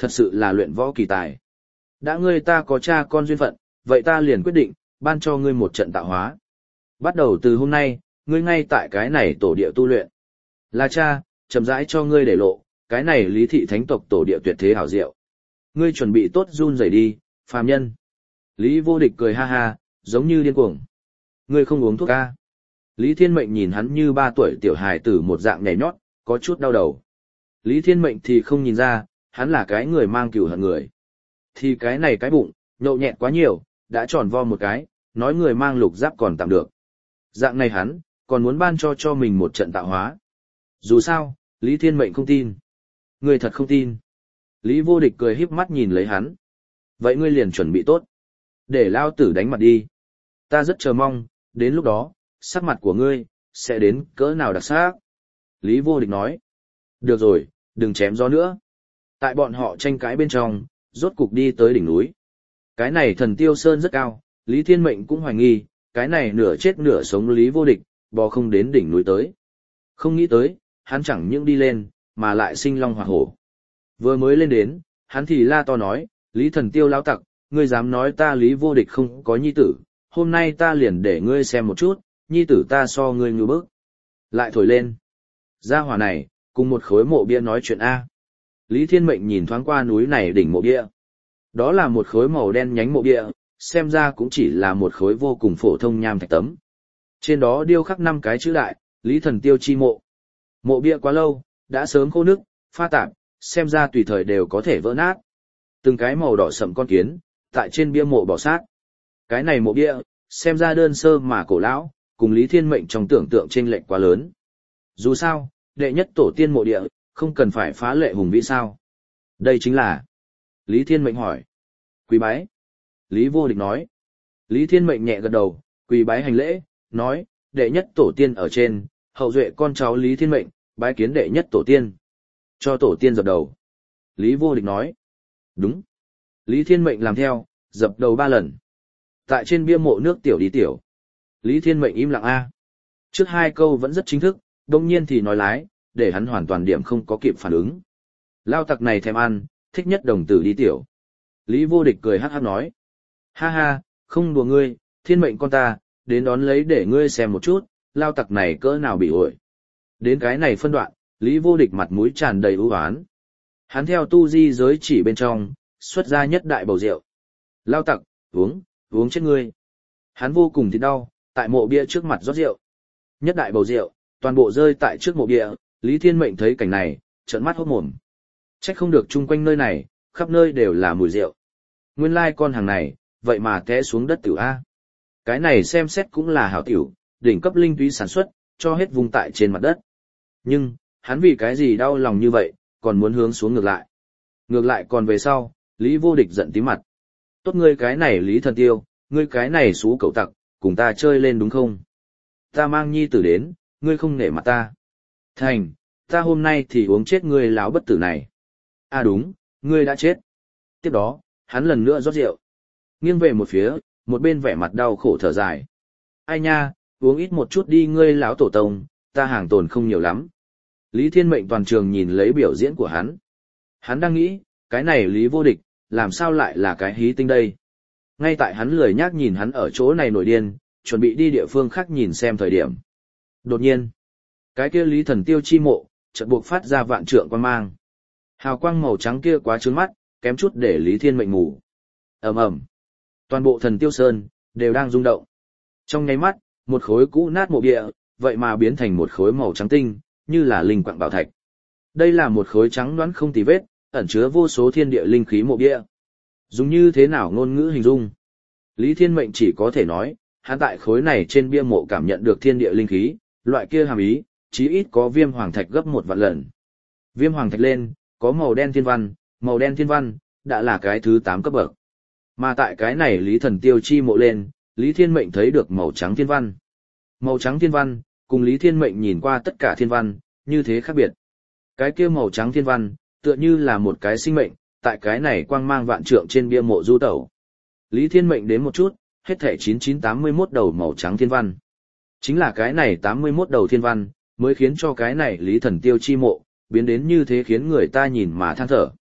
thật sự là luyện võ kỳ tài. Đã ngươi ta có cha con duyên phận, vậy ta liền quyết định, ban cho ngươi một trận tạo hóa. Bắt đầu từ hôm nay, ngươi ngay tại cái này tổ địa tu luyện. Là cha, chậm rãi cho ngươi để lộ, cái này Lý thị thánh tộc tổ địa tuyệt thế hảo diệu. Ngươi chuẩn bị tốt run rẩy đi, phàm nhân. Lý Vô Địch cười ha ha, giống như điên cuồng. Ngươi không uống thuốc a? Lý Thiên Mệnh nhìn hắn như ba tuổi tiểu hài tử một dạng nhảy nhót, có chút đau đầu. Lý Thiên Mệnh thì không nhìn ra, hắn là cái người mang cừu hận người. Thì cái này cái bụng, nhậu nhẹt quá nhiều, đã tròn vo một cái, nói người mang lục giáp còn tạm được. Dạng này hắn, còn muốn ban cho cho mình một trận tạo hóa. Dù sao, Lý Thiên Mệnh không tin. Ngươi thật không tin. Lý Vô Địch cười híp mắt nhìn lấy hắn. Vậy ngươi liền chuẩn bị tốt. Để lao tử đánh mặt đi. Ta rất chờ mong, đến lúc đó, sắc mặt của ngươi, sẽ đến cỡ nào đặc sắc. Lý Vô Địch nói. Được rồi, đừng chém gió nữa. Tại bọn họ tranh cãi bên trong, rốt cục đi tới đỉnh núi. Cái này Thần Tiêu Sơn rất cao, Lý Thiên Mệnh cũng hoài nghi, cái này nửa chết nửa sống Lý Vô Địch, bò không đến đỉnh núi tới. Không nghĩ tới, hắn chẳng những đi lên, mà lại sinh long hỏa hổ. Vừa mới lên đến, hắn thì la to nói, Lý Thần Tiêu lão tặc, ngươi dám nói ta Lý Vô Địch không có nhi tử, hôm nay ta liền để ngươi xem một chút, nhi tử ta so ngươi ngư bức. Lại thổi lên. Gia hỏa này, cùng một khối mộ bia nói chuyện A. Lý Thiên Mệnh nhìn thoáng qua núi này đỉnh mộ bia. Đó là một khối màu đen nhánh mộ bia, xem ra cũng chỉ là một khối vô cùng phổ thông nham thạch tấm. Trên đó điêu khắc năm cái chữ đại, Lý Thần Tiêu chi mộ. Mộ bia quá lâu, đã sớm khô nước, pha tạp, xem ra tùy thời đều có thể vỡ nát. Từng cái màu đỏ sậm con kiến, tại trên bia mộ bỏ sát. Cái này mộ bia, xem ra đơn sơ mà cổ lão, cùng Lý Thiên Mệnh trong tưởng tượng chênh lệch quá lớn. Dù sao, đệ nhất tổ tiên mộ địa, không cần phải phá lệ hùng vĩ sao. Đây chính là... Lý Thiên Mệnh hỏi. Quỳ bái. Lý Vô Địch nói. Lý Thiên Mệnh nhẹ gật đầu, quỳ bái hành lễ, nói, đệ nhất tổ tiên ở trên, hậu duệ con cháu Lý Thiên Mệnh, bái kiến đệ nhất tổ tiên. Cho tổ tiên dập đầu. Lý Vô Địch nói. Đúng. Lý Thiên Mệnh làm theo, dập đầu ba lần. Tại trên bia mộ nước tiểu đi tiểu. Lý Thiên Mệnh im lặng a. Trước hai câu vẫn rất chính thức, đông nhiên thì nói lái, để hắn hoàn toàn điểm không có kịp phản ứng. Lao tặc này thèm ăn, thích nhất đồng tử đi tiểu. Lý Vô Địch cười hát hát nói. Ha ha, không đùa ngươi, Thiên Mệnh con ta, đến đón lấy để ngươi xem một chút, lao tặc này cỡ nào bị ổi. Đến cái này phân đoạn, Lý Vô Địch mặt mũi tràn đầy ưu oán. Hắn theo tu di giới chỉ bên trong, xuất ra nhất đại bầu rượu. Lao tặc, uống, uống chết ngươi. Hắn vô cùng thì đau, tại mộ bia trước mặt rót rượu. Nhất đại bầu rượu, toàn bộ rơi tại trước mộ bia, Lý Thiên Mệnh thấy cảnh này, trợn mắt hốt mồm. Trách không được chung quanh nơi này, khắp nơi đều là mùi rượu. Nguyên lai con hàng này, vậy mà té xuống đất tiểu A. Cái này xem xét cũng là hảo tiểu, đỉnh cấp linh túy sản xuất, cho hết vùng tại trên mặt đất. Nhưng, hắn vì cái gì đau lòng như vậy, còn muốn hướng xuống ngược lại. Ngược lại còn về sau, Lý Vô Địch giận tím mặt. Tốt ngươi cái này Lý Thần Tiêu, ngươi cái này xú cậu tặc, cùng ta chơi lên đúng không? Ta mang nhi tử đến, ngươi không nể mặt ta. Thành, ta hôm nay thì uống chết ngươi láo bất tử này. À đúng, ngươi đã chết. Tiếp đó, hắn lần nữa rót rượu. Nghiêng về một phía, một bên vẻ mặt đau khổ thở dài. Ai nha, uống ít một chút đi ngươi láo tổ tông, ta hàng tồn không nhiều lắm. Lý Thiên Mệnh toàn trường nhìn lấy biểu diễn của hắn. Hắn đang nghĩ, cái này Lý Vô Địch, làm sao lại là cái hí tinh đây? Ngay tại hắn lười nhác nhìn hắn ở chỗ này nổi điên, chuẩn bị đi địa phương khác nhìn xem thời điểm. Đột nhiên, cái kia Lý Thần Tiêu chi mộ, chợt buộc phát ra vạn trượng quang mang. Hào quang màu trắng kia quá trướng mắt, kém chút để Lý Thiên Mệnh ngủ. Ầm ầm, toàn bộ Thần Tiêu Sơn đều đang rung động. Trong nháy mắt, một khối cũ nát mộ bia, vậy mà biến thành một khối màu trắng tinh, như là linh quạng bảo thạch. Đây là một khối trắng đoán không tì vết, ẩn chứa vô số thiên địa linh khí mộ bia. Dùng như thế nào ngôn ngữ hình dung? Lý Thiên Mệnh chỉ có thể nói, hắn tại khối này trên bia mộ cảm nhận được thiên địa linh khí, loại kia hàm ý, chí ít có viêm hoàng thạch gấp một vạn lần. Viêm hoàng thạch lên, có màu đen thiên văn, màu đen thiên văn, đã là cái thứ tám cấp bậc. Mà tại cái này Lý Thần Tiêu chi mộ lên, Lý Thiên Mệnh thấy được màu trắng thiên văn. Màu trắng thiên văn, cùng Lý Thiên Mệnh nhìn qua tất cả thiên văn, như thế khác biệt. Cái kia màu trắng thiên văn, tựa như là một cái sinh mệnh, tại cái này quang mang vạn trượng trên bia mộ du tẩu. Lý Thiên Mệnh đến một chút, hết thảy chín chín tám mươi mốt đầu màu trắng thiên văn. Chính là cái này tám mươi mốt đầu thiên văn, mới khiến cho cái này Lý Thần Tiêu chi mộ, biến đến như thế khiến người ta nhìn mà than thở.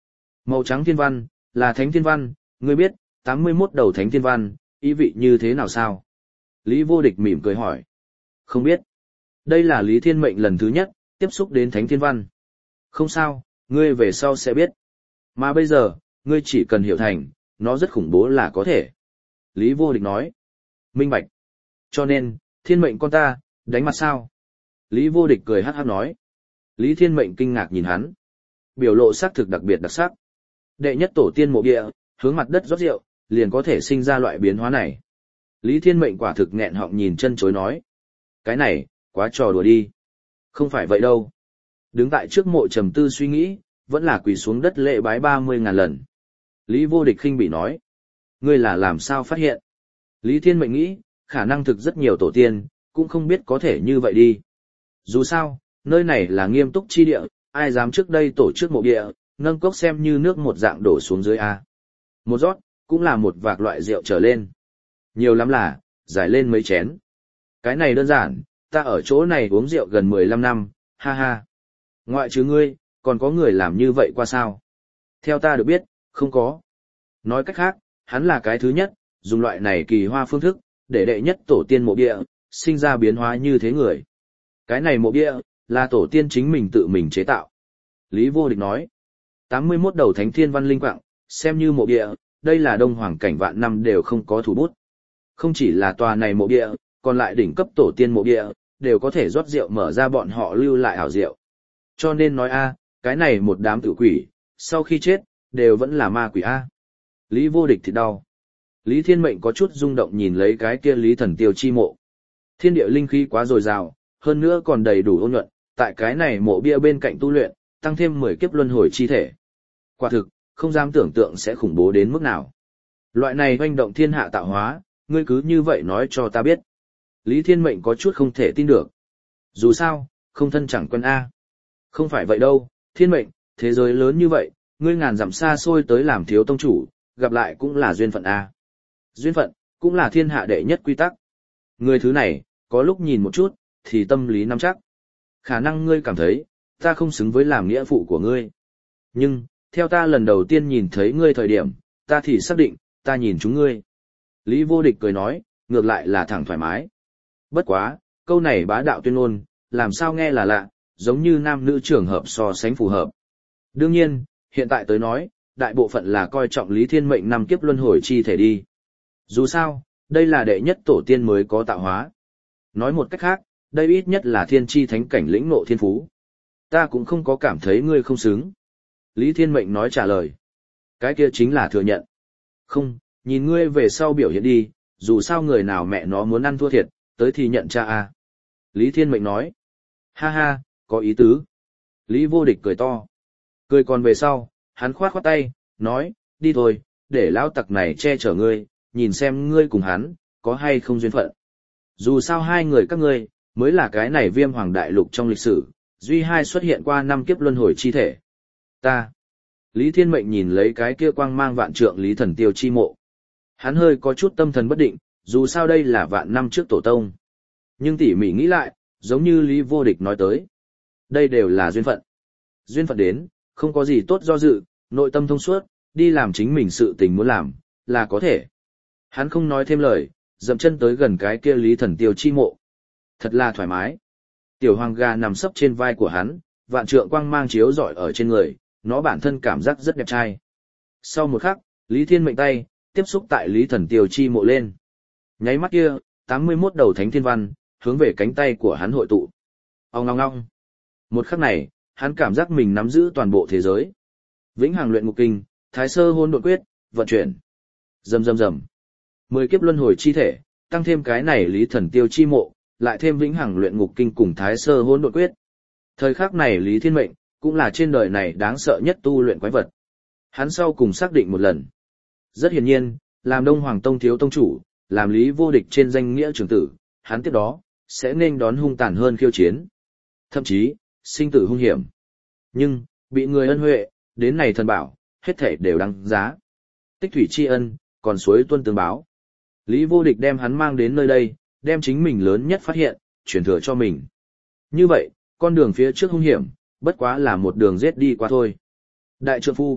Màu trắng thiên văn, là thánh thiên văn, ngươi biết, tám mươi mốt đầu thánh thiên văn, ý vị như thế nào sao? Lý Vô Địch mỉm cười hỏi. Không biết. Đây là Lý Thiên Mệnh lần thứ nhất, tiếp xúc đến thánh thiên văn. Không sao, ngươi về sau sẽ biết. Mà bây giờ, ngươi chỉ cần hiểu thành, nó rất khủng bố là có thể. Lý Vô Địch nói. Minh bạch. Cho nên, thiên mệnh con ta, đánh mặt sao? Lý Vô Địch cười hát hát nói. Lý Thiên Mệnh kinh ngạc nhìn hắn. Biểu lộ sắc thực đặc biệt đặc sắc. Đệ nhất tổ tiên mộ địa, hướng mặt đất rót rượu, liền có thể sinh ra loại biến hóa này. Lý Thiên Mệnh quả thực nghẹn họng nhìn chân chối nói. Cái này, quá trò đùa đi. Không phải vậy đâu. Đứng tại trước mộ trầm tư suy nghĩ, vẫn là quỳ xuống đất lễ bái ba mươi ngàn lần. Lý Vô Địch khinh bị nói. Ngươi là làm sao phát hiện? Lý Thiên Mệnh nghĩ, khả năng thực rất nhiều tổ tiên, cũng không biết có thể như vậy đi. Dù sao, nơi này là nghiêm túc chi địa, ai dám trước đây tổ chức mộ địa, nâng cốc xem như nước một dạng đổ xuống dưới A. Một rót, cũng là một vạc loại rượu trở lên. Nhiều lắm là, giải lên mấy chén. Cái này đơn giản, ta ở chỗ này uống rượu gần mười lăm năm, ha ha. Ngoại trừ ngươi, còn có người làm như vậy qua sao? Theo ta được biết, không có. Nói cách khác, hắn là cái thứ nhất, dùng loại này kỳ hoa phương thức, để đệ nhất tổ tiên mộ địa, sinh ra biến hóa như thế người. Cái này mộ địa, là tổ tiên chính mình tự mình chế tạo. Lý Vô Địch nói, tám mươi mốt đầu thánh thiên văn linh quạng, xem như mộ địa, đây là đông hoàng cảnh vạn năm đều không có thủ bút. Không chỉ là tòa này mộ địa, còn lại đỉnh cấp tổ tiên mộ địa, đều có thể rót rượu mở ra bọn họ lưu lại hảo rượu. Cho nên nói a, cái này một đám tử quỷ, sau khi chết, đều vẫn là ma quỷ a. Lý Vô Địch thì đau. Lý Thiên Mệnh có chút rung động nhìn lấy cái kia Lý Thần Tiêu chi mộ. Thiên địa linh khí quá dồi dào, hơn nữa còn đầy đủ ôn nhuận, tại cái này mộ bia bên cạnh tu luyện, tăng thêm mười kiếp luân hồi chi thể. Quả thực, không dám tưởng tượng sẽ khủng bố đến mức nào. Loại này hoành động thiên hạ tạo hóa, ngươi cứ như vậy nói cho ta biết. Lý Thiên Mệnh có chút không thể tin được. Dù sao, không thân chẳng quen A. Không phải vậy đâu, Thiên Mệnh, thế giới lớn như vậy, ngươi ngàn dặm xa xôi tới làm thiếu tông chủ, gặp lại cũng là duyên phận A. Duyên phận, cũng là thiên hạ đệ nhất quy tắc. Người thứ này, có lúc nhìn một chút, thì tâm lý nắm chắc. Khả năng ngươi cảm thấy, ta không xứng với làm nghĩa phụ của ngươi. Nhưng, theo ta lần đầu tiên nhìn thấy ngươi thời điểm, ta thì xác định, ta nhìn chúng ngươi. Lý Vô Địch cười nói, ngược lại là thẳng thoải mái. Bất quá, câu này bá đạo tuyên ngôn, làm sao nghe là lạ, giống như nam nữ trường hợp so sánh phù hợp. Đương nhiên, hiện tại tới nói, đại bộ phận là coi trọng Lý Thiên Mệnh năm kiếp luân hồi chi thể đi. Dù sao, đây là đệ nhất tổ tiên mới có tạo hóa. Nói một cách khác, đây ít nhất là thiên chi thánh cảnh lĩnh ngộ thiên phú. Ta cũng không có cảm thấy ngươi không xứng. Lý Thiên Mệnh nói trả lời. Cái kia chính là thừa nhận. Không, nhìn ngươi về sau biểu hiện đi, dù sao người nào mẹ nó muốn ăn thua thiệt, tới thì nhận cha a. Lý Thiên Mệnh nói. Ha ha, có ý tứ. Lý Vô Địch cười to. Cười còn về sau, hắn khoát khoát tay, nói, đi thôi, để lão tặc này che chở ngươi, nhìn xem ngươi cùng hắn, có hay không duyên phận. Dù sao hai người các ngươi, mới là cái này viêm hoàng đại lục trong lịch sử, duy hai xuất hiện qua năm kiếp luân hồi chi thể. Ta. Lý Thiên Mệnh nhìn lấy cái kia quang mang vạn trượng Lý Thần Tiêu chi mộ. Hắn hơi có chút tâm thần bất định, dù sao đây là vạn năm trước tổ tông. Nhưng tỉ mỉ nghĩ lại, giống như Lý Vô Địch nói tới. Đây đều là duyên phận. Duyên phận đến, không có gì tốt do dự, nội tâm thông suốt, đi làm chính mình sự tình muốn làm, là có thể. Hắn không nói thêm lời, dậm chân tới gần cái kia Lý Thần Tiêu chi mộ. Thật là thoải mái. Tiểu hoàng gà nằm sấp trên vai của hắn, vạn trượng quang mang chiếu rọi ở trên người, nó bản thân cảm giác rất đẹp trai. Sau một khắc, Lý Thiên Mệnh tay, tiếp xúc tại Lý Thần Tiêu chi mộ lên. Nháy mắt kia, tám mươi mốt đầu thánh thiên văn, hướng về cánh tay của hắn hội tụ. Ong ong ong. Một khắc này, hắn cảm giác mình nắm giữ toàn bộ thế giới. Vĩnh hằng luyện ngục kinh, thái sơ hôn độn quyết, vận chuyển. Rầm rầm rầm. Mười kiếp luân hồi chi thể, tăng thêm cái này Lý Thần Tiêu chi mộ, lại thêm vĩnh hằng luyện ngục kinh cùng thái sơ hôn độn quyết. Thời khắc này Lý Thiên Mệnh, cũng là trên đời này đáng sợ nhất tu luyện quái vật. Hắn sau cùng xác định một lần. Rất hiển nhiên, làm Đông Hoàng Tông thiếu tông chủ, làm Lý Vô Địch trên danh nghĩa trưởng tử, hắn tiếp đó, sẽ nên đón hung tàn hơn khiêu chiến. Thậm chí, sinh tử hung hiểm. Nhưng, bị người ân huệ, đến này thần bảo, hết thể đều đáng giá. Tích thủy tri ân, còn suối tuân tương báo. Lý Vô Địch đem hắn mang đến nơi đây, đem chính mình lớn nhất phát hiện, truyền thừa cho mình. Như vậy, con đường phía trước hung hiểm, bất quá là một đường giết đi qua thôi. Đại trượng phu,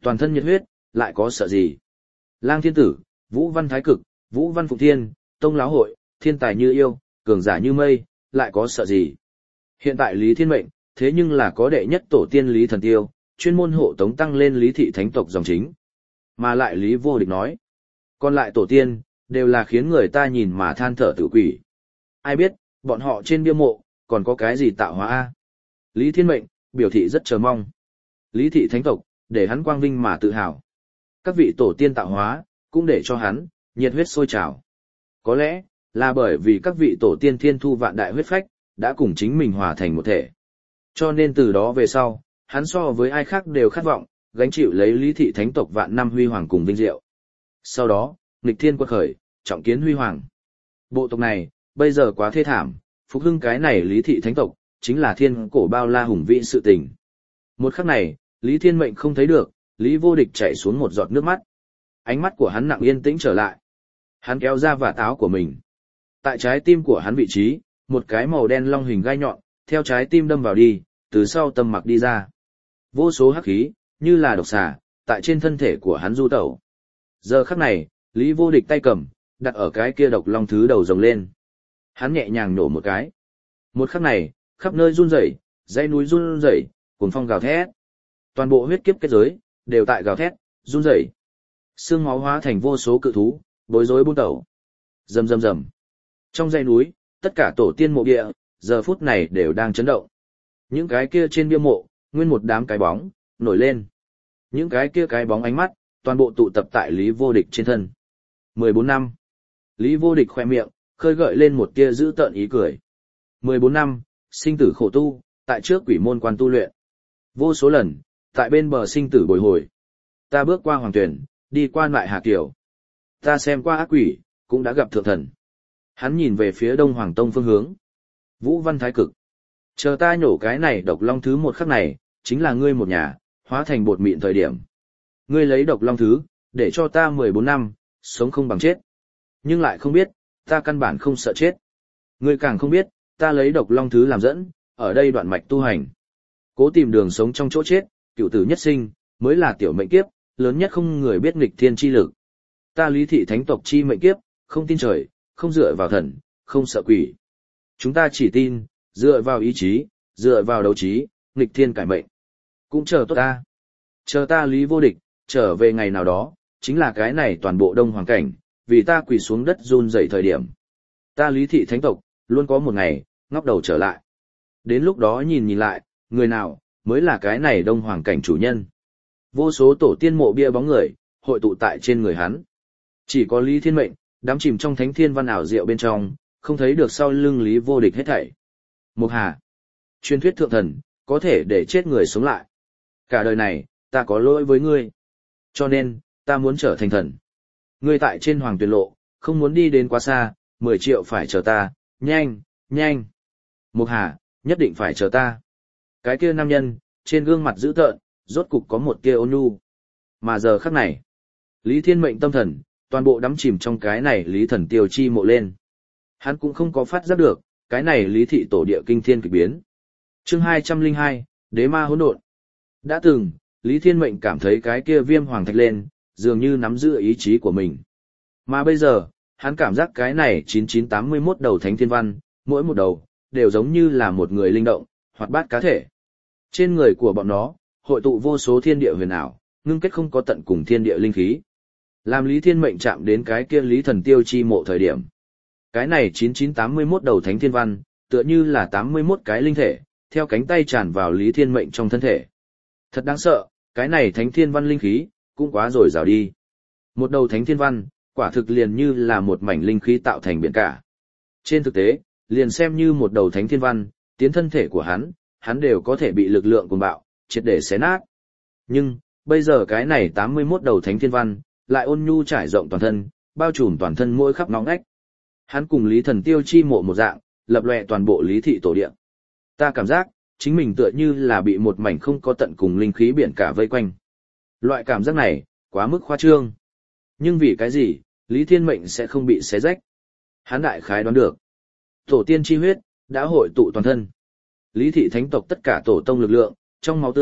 Toàn thân nhiệt huyết, lại có sợ gì? Lang Thiên Tử, Vũ Văn Thái Cực, Vũ Văn Phụng Thiên, Tông Láo Hội, thiên tài như yêu, cường giả như mây, lại có sợ gì? Hiện tại Lý Thiên Mệnh, thế nhưng là có đệ nhất tổ tiên Lý Thần Tiêu, chuyên môn hộ tống tăng lên Lý thị thánh tộc dòng chính. Mà lại Lý Vô Địch nói, còn lại tổ tiên, đều là khiến người ta nhìn mà than thở tự quỷ. Ai biết, bọn họ trên bia mộ, còn có cái gì tạo hóa a? Lý Thiên Mệnh, biểu thị rất chờ mong. Lý thị thánh tộc, để hắn quang vinh mà tự hào. Các vị tổ tiên tạo hóa, cũng để cho hắn, nhiệt huyết sôi trào. Có lẽ, là bởi vì các vị tổ tiên thiên thu vạn đại huyết phách, đã cùng chính mình hòa thành một thể. Cho nên từ đó về sau, hắn so với ai khác đều khát vọng, gánh chịu lấy Lý thị thánh tộc vạn năm huy hoàng cùng vinh diệu. Sau đó, nghịch thiên quật khởi, trọng kiến huy hoàng. Bộ tộc này, bây giờ quá thê thảm, phục hưng cái này Lý thị thánh tộc, chính là thiên cổ bao la hùng vĩ sự tình. Một khắc này, Lý Thiên Mệnh không thấy được, Lý Vô Địch chảy xuống một giọt nước mắt. Ánh mắt của hắn nặng yên tĩnh trở lại. Hắn kéo ra vạt áo của mình. Tại trái tim của hắn vị trí, một cái màu đen long hình gai nhọn, theo trái tim đâm vào đi, từ sau tâm mặc đi ra. Vô số hắc khí, như là độc xà, tại trên thân thể của hắn du tẩu. Giờ khắc này, Lý Vô Địch tay cầm, đặt ở cái kia độc long thứ đầu rồng lên. Hắn nhẹ nhàng nổ một cái. Một khắc này, khắp nơi run rẩy, dãy núi run rẩy, cuồng phong gào thét. Toàn bộ huyết kiếp kết giới, đều tại gào thét, run rẩy. Xương máu hóa thành vô số cự thú, bối rối buôn tẩu. Rầm rầm rầm. Trong dãy núi, tất cả tổ tiên mộ địa, giờ phút này đều đang chấn động. Những cái kia trên bia mộ, nguyên một đám cái bóng, nổi lên. Những cái kia cái bóng ánh mắt, toàn bộ tụ tập tại Lý Vô Địch trên thân. mười bốn năm. Lý Vô Địch khoe miệng, khơi gợi lên một tia dữ tợn ý cười. mười bốn năm, sinh tử khổ tu, tại trước quỷ môn quan tu luyện. Vô số lần, tại bên bờ sinh tử bồi hồi. Ta bước qua hoàng tuyển, đi qua lại Hà Kiều. Ta xem qua ác quỷ, cũng đã gặp thượng thần. Hắn nhìn về phía Đông Hoàng Tông phương hướng. Vũ Văn Thái Cực. Chờ ta nhổ cái này độc long thứ một khắc này, chính là ngươi một nhà, hóa thành bột mịn thời điểm. Ngươi lấy độc long thứ, để cho ta mười bốn năm, sống không bằng chết. Nhưng lại không biết, ta căn bản không sợ chết. Ngươi càng không biết, ta lấy độc long thứ làm dẫn, ở đây đoạn mạch tu hành. Cố tìm đường sống trong chỗ chết, cựu tử nhất sinh, mới là tiểu mệnh kiếp, lớn nhất không người biết nghịch thiên chi lực. Ta Lý thị thánh tộc chi mệnh kiếp, không tin trời, không dựa vào thần, không sợ quỷ. Chúng ta chỉ tin, dựa vào ý chí, dựa vào đấu trí, nghịch thiên cải mệnh. Cũng chờ tốt ta. Chờ ta Lý Vô Địch, trở về ngày nào đó, chính là cái này toàn bộ đông hoàng cảnh, vì ta quỳ xuống đất run rẩy thời điểm. Ta Lý thị thánh tộc, luôn có một ngày, ngóc đầu trở lại. Đến lúc đó nhìn nhìn lại, người nào, mới là cái này đông hoàng cảnh chủ nhân. Vô số tổ tiên mộ bia bóng người, hội tụ tại trên người hắn. Chỉ có Lý Thiên Mệnh, đắm chìm trong thánh thiên văn ảo diệu bên trong, không thấy được sau lưng Lý Vô Địch hết thảy. Mục Hà. Truyền thuyết thượng thần, có thể để chết người sống lại. Cả đời này, ta có lỗi với ngươi. Cho nên, ta muốn trở thành thần. Ngươi tại trên hoàng tuyệt lộ, không muốn đi đến quá xa, mười triệu phải chờ ta, nhanh, nhanh. Mục Hà, nhất định phải chờ ta. Cái kia nam nhân, trên gương mặt dữ tợn, rốt cục có một tia ôn nhu. Mà giờ khắc này, Lý Thiên Mệnh tâm thần, toàn bộ đắm chìm trong cái này Lý Thần Tiêu chi mộ lên. Hắn cũng không có phát giác được, cái này Lý thị tổ địa kinh thiên kịch biến. Chương hai trăm lẻ hai, Đế ma hỗn độn. Đã từng, Lý Thiên Mệnh cảm thấy cái kia viêm hoàng thạch lên, dường như nắm giữ ý chí của mình. Mà bây giờ, hắn cảm giác cái này chín chín tám mươi mốt đầu thánh thiên văn, mỗi một đầu, đều giống như là một người linh động, hoạt bát cá thể. Trên người của bọn nó, hội tụ vô số thiên địa huyền ảo, ngưng kết không có tận cùng thiên địa linh khí. Làm Lý Thiên Mệnh chạm đến cái kia Lý Thần Tiêu chi mộ thời điểm. Cái này chín chín tám mươi mốt đầu thánh thiên văn, tựa như là tám mươi mốt cái linh thể, theo cánh tay tràn vào Lý Thiên Mệnh trong thân thể. Thật đáng sợ, cái này thánh thiên văn linh khí, cũng quá rồi rào đi. Một đầu thánh thiên văn, quả thực liền như là một mảnh linh khí tạo thành biển cả. Trên thực tế, liền xem như một đầu thánh thiên văn, tiến thân thể của hắn, hắn đều có thể bị lực lượng cuồng bạo, triệt để xé nát. Nhưng, bây giờ cái này tám mươi mốt đầu thánh thiên văn, lại ôn nhu trải rộng toàn thân, bao trùm toàn thân mỗi khắp ngóc ngách. Hắn cùng Lý Thần Tiêu chi mộ một dạng, lập lòe toàn bộ Lý thị tổ địa. Ta cảm giác, chính mình tựa như là bị một mảnh không có tận cùng linh khí biển cả vây quanh. Loại cảm giác này, quá mức khoa trương. Nhưng vì cái gì, Lý Thiên Mệnh sẽ không bị xé rách? Hắn đại khái đoán được. Tổ tiên chi huyết, đã hội tụ toàn thân. Lý thị thánh tộc tất cả tổ tông lực lượng, trong máu tươi,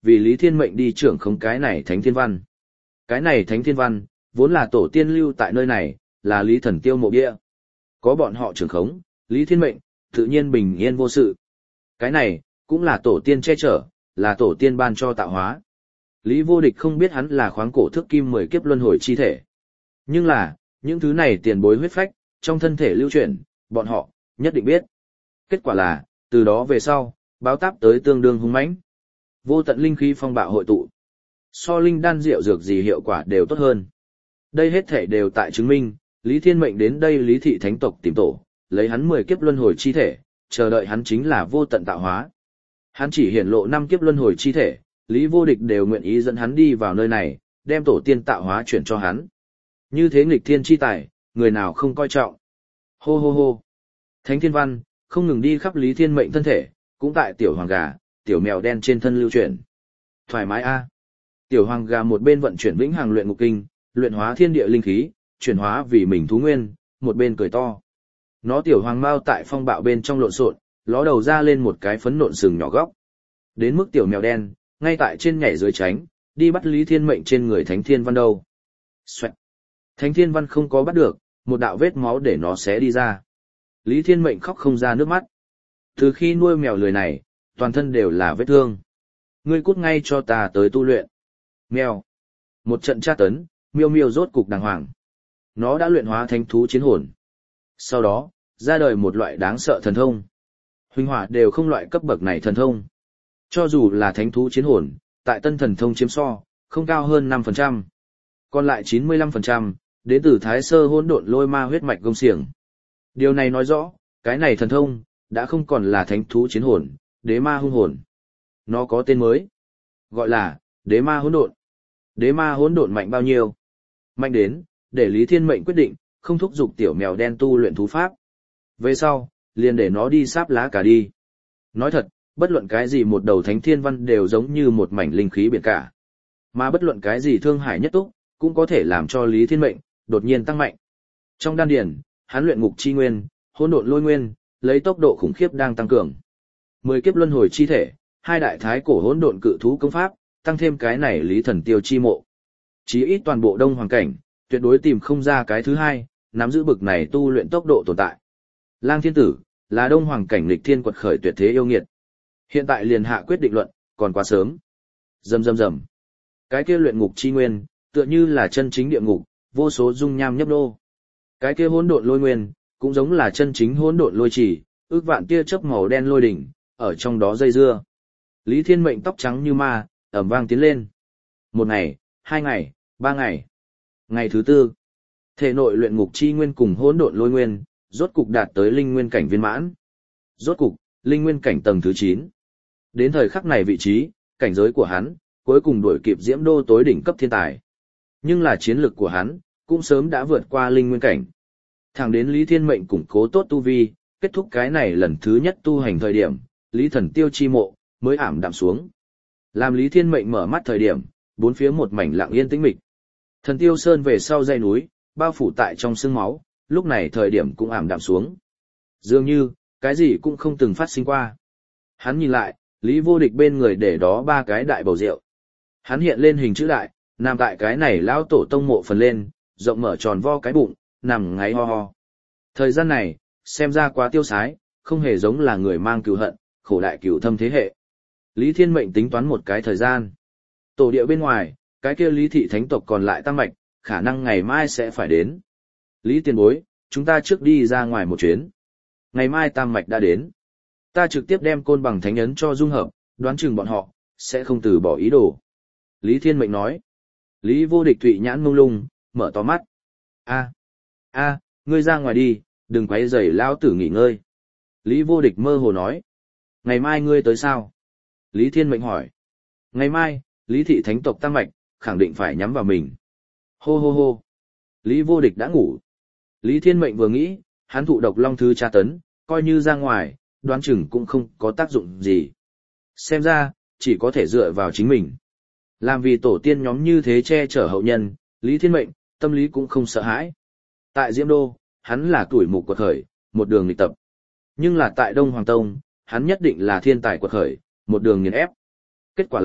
vì Lý Thiên Mệnh đi trưởng không cái này Thánh Thiên Văn. Cái này Thánh Thiên Văn, vốn là tổ tiên lưu tại nơi này, là Lý Thần Tiêu mộ bia. Có bọn họ trưởng khống, Lý Thiên Mệnh, tự nhiên bình yên vô sự. Cái này, cũng là tổ tiên che chở, là tổ tiên ban cho tạo hóa. Lý Vô Địch không biết hắn là khoáng cổ thước kim mười kiếp luân hồi chi thể. Nhưng là, những thứ này tiền bối huyết phách, trong thân thể lưu chuyển, bọn họ, nhất định biết. Kết quả là, từ đó về sau, báo táp tới tương đương hung mãnh. Vô tận linh khí phong bạo hội tụ. So linh đan rượu dược gì hiệu quả đều tốt hơn. Đây hết thể đều tại chứng minh, Lý Thiên Mệnh đến đây Lý Thị Thánh Tộc tìm tổ, lấy hắn mười kiếp luân hồi chi thể, chờ đợi hắn chính là vô tận tạo hóa. Hắn chỉ hiển lộ năm kiếp luân hồi chi thể, Lý Vô Địch đều nguyện ý dẫn hắn đi vào nơi này, đem tổ tiên tạo hóa chuyển cho hắn. Như thế nghịch thiên chi tài, người nào không coi trọng. Hô hô hô. Thánh Thiên Văn, không ngừng đi khắp Lý Thiên Mệnh thân thể, cũng tại tiểu hoàng gà, tiểu mèo đen trên thân lưu chuyển. Thoải mái a. Tiểu hoàng gà một bên vận chuyển vĩnh hằng luyện ngục kinh, luyện hóa thiên địa linh khí, chuyển hóa vì mình thú nguyên, một bên cười to. Nó tiểu hoàng mao tại phong bạo bên trong lộn xộn, ló đầu ra lên một cái phấn nộn sừng nhỏ góc. Đến mức tiểu mèo đen, ngay tại trên nhảy dưới tránh, đi bắt Lý Thiên Mệnh trên người Thánh Thiên Văn đâu. Xoẹt. Thánh Thiên Văn không có bắt được, một đạo vết máu để nó xé đi ra. Lý Thiên Mệnh khóc không ra nước mắt. Từ khi nuôi mèo lười này, toàn thân đều là vết thương. Ngươi cút ngay cho ta tới tu luyện. Mèo. Một trận tra tấn, miêu miêu rốt cục đàng hoàng. Nó đã luyện hóa thánh thú chiến hồn. Sau đó, ra đời một loại đáng sợ thần thông. Huỳnh hỏa đều không loại cấp bậc này thần thông. Cho dù là thánh thú chiến hồn, tại tân thần thông chiếm so, không cao hơn năm phần trăm. Còn lại chín mươi lăm phần trăm, đến từ thái sơ hỗn độn lôi ma huyết mạch gông xiềng. Điều này nói rõ, cái này thần thông, đã không còn là thánh thú chiến hồn, đế ma hung hồn. Nó có tên mới, gọi là đế ma hỗn độn. Đế ma hỗn độn mạnh bao nhiêu? Mạnh đến, để Lý Thiên Mệnh quyết định, không thúc giục tiểu mèo đen tu luyện thú pháp. Về sau, liền để nó đi sáp lá cả đi. Nói thật, bất luận cái gì một đầu Thánh Thiên Văn đều giống như một mảnh linh khí biển cả. Mà bất luận cái gì thương hải nhất túc, cũng có thể làm cho Lý Thiên Mệnh đột nhiên tăng mạnh. Trong đan điển, hắn luyện ngục chi nguyên, hỗn độn lôi nguyên, lấy tốc độ khủng khiếp đang tăng cường. Mười kiếp luân hồi chi thể, hai đại thái cổ hỗn độn cự thú công pháp, tăng thêm cái này Lý Thần Tiêu chi mộ. Chí ít toàn bộ Đông Hoàng cảnh, tuyệt đối tìm không ra cái thứ hai, nắm giữ bực này tu luyện tốc độ tồn tại. Lang Thiên Tử, là Đông Hoàng cảnh lịch thiên quật khởi tuyệt thế yêu nghiệt. Hiện tại liền hạ quyết định luận, còn quá sớm. Rầm rầm rầm. Cái kia luyện ngục chi nguyên, tựa như là chân chính địa ngục, vô số dung nham nhấp nô. Cái kia hỗn độn lôi nguyên, cũng giống là chân chính hỗn độn lôi chỉ, ước vạn tia chớp màu đen lôi đỉnh, ở trong đó dây dưa. Lý Thiên Mệnh tóc trắng như ma, ẩm vang tiến lên. Một ngày, hai ngày, ba ngày. Ngày thứ tư, thể nội luyện ngục chi nguyên cùng hỗn độn lôi nguyên, rốt cục đạt tới linh nguyên cảnh viên mãn. Rốt cục, linh nguyên cảnh tầng thứ chín. Đến thời khắc này vị trí, cảnh giới của hắn, cuối cùng đuổi kịp Diễm Đô tối đỉnh cấp thiên tài. Nhưng là chiến lực của hắn, cũng sớm đã vượt qua linh nguyên cảnh. Thẳng đến Lý Thiên Mệnh củng cố tốt tu vi, kết thúc cái này lần thứ nhất tu hành thời điểm, Lý Thần Tiêu chi mộ, mới ảm đạm xuống. Làm Lý Thiên Mệnh mở mắt thời điểm, bốn phía một mảnh lặng yên tĩnh mịch. Thần Tiêu Sơn về sau dãy núi, bao phủ tại trong sương máu, lúc này thời điểm cũng ảm đạm xuống. Dường như, cái gì cũng không từng phát sinh qua. Hắn nhìn lại, Lý Vô Địch bên người để đó ba cái đại bầu rượu. Hắn hiện lên hình chữ đại, nằm tại cái này lão tổ tông mộ phần lên, rộng mở tròn vo cái bụng, nằm ngáy ho ho. Thời gian này, xem ra quá tiêu sái, không hề giống là người mang cừu hận, khổ đại cừu thâm thế hệ. Lý Thiên Mệnh tính toán một cái thời gian. Tổ địa bên ngoài, cái kia Lý Thị Thánh tộc còn lại tăng mạch, khả năng ngày mai sẽ phải đến. Lý tiền bối, chúng ta trước đi ra ngoài một chuyến. Ngày mai tam mạch đã đến. Ta trực tiếp đem côn bằng thánh ấn cho dung hợp, đoán chừng bọn họ, sẽ không từ bỏ ý đồ. Lý Thiên Mệnh nói. Lý Vô Địch thụy nhãn mông lung, mở to mắt. A, a, ngươi ra ngoài đi, đừng quấy rầy lão tử nghỉ ngơi. Lý Vô Địch mơ hồ nói. Ngày mai ngươi tới sao? Lý Thiên Mệnh hỏi. Ngày mai, Lý Thị Thánh tộc tăng mạch, khẳng định phải nhắm vào mình. Hô hô hô. Lý Vô Địch đã ngủ. Lý Thiên Mệnh vừa nghĩ, hắn thụ độc long thư tra tấn, coi như ra ngoài, đoán chừng cũng không có tác dụng gì. Xem ra, chỉ có thể dựa vào chính mình. Làm vì tổ tiên nhóm như thế che chở hậu nhân, Lý Thiên Mệnh, tâm lý cũng không sợ hãi. Tại Diễm Đô, hắn là tuổi mục quật khởi, một đường nghịch tập. Nhưng là tại Đông Hoàng Tông, hắn nhất định là thiên tài quật khởi, một đường nghiền ép. Kết quả là,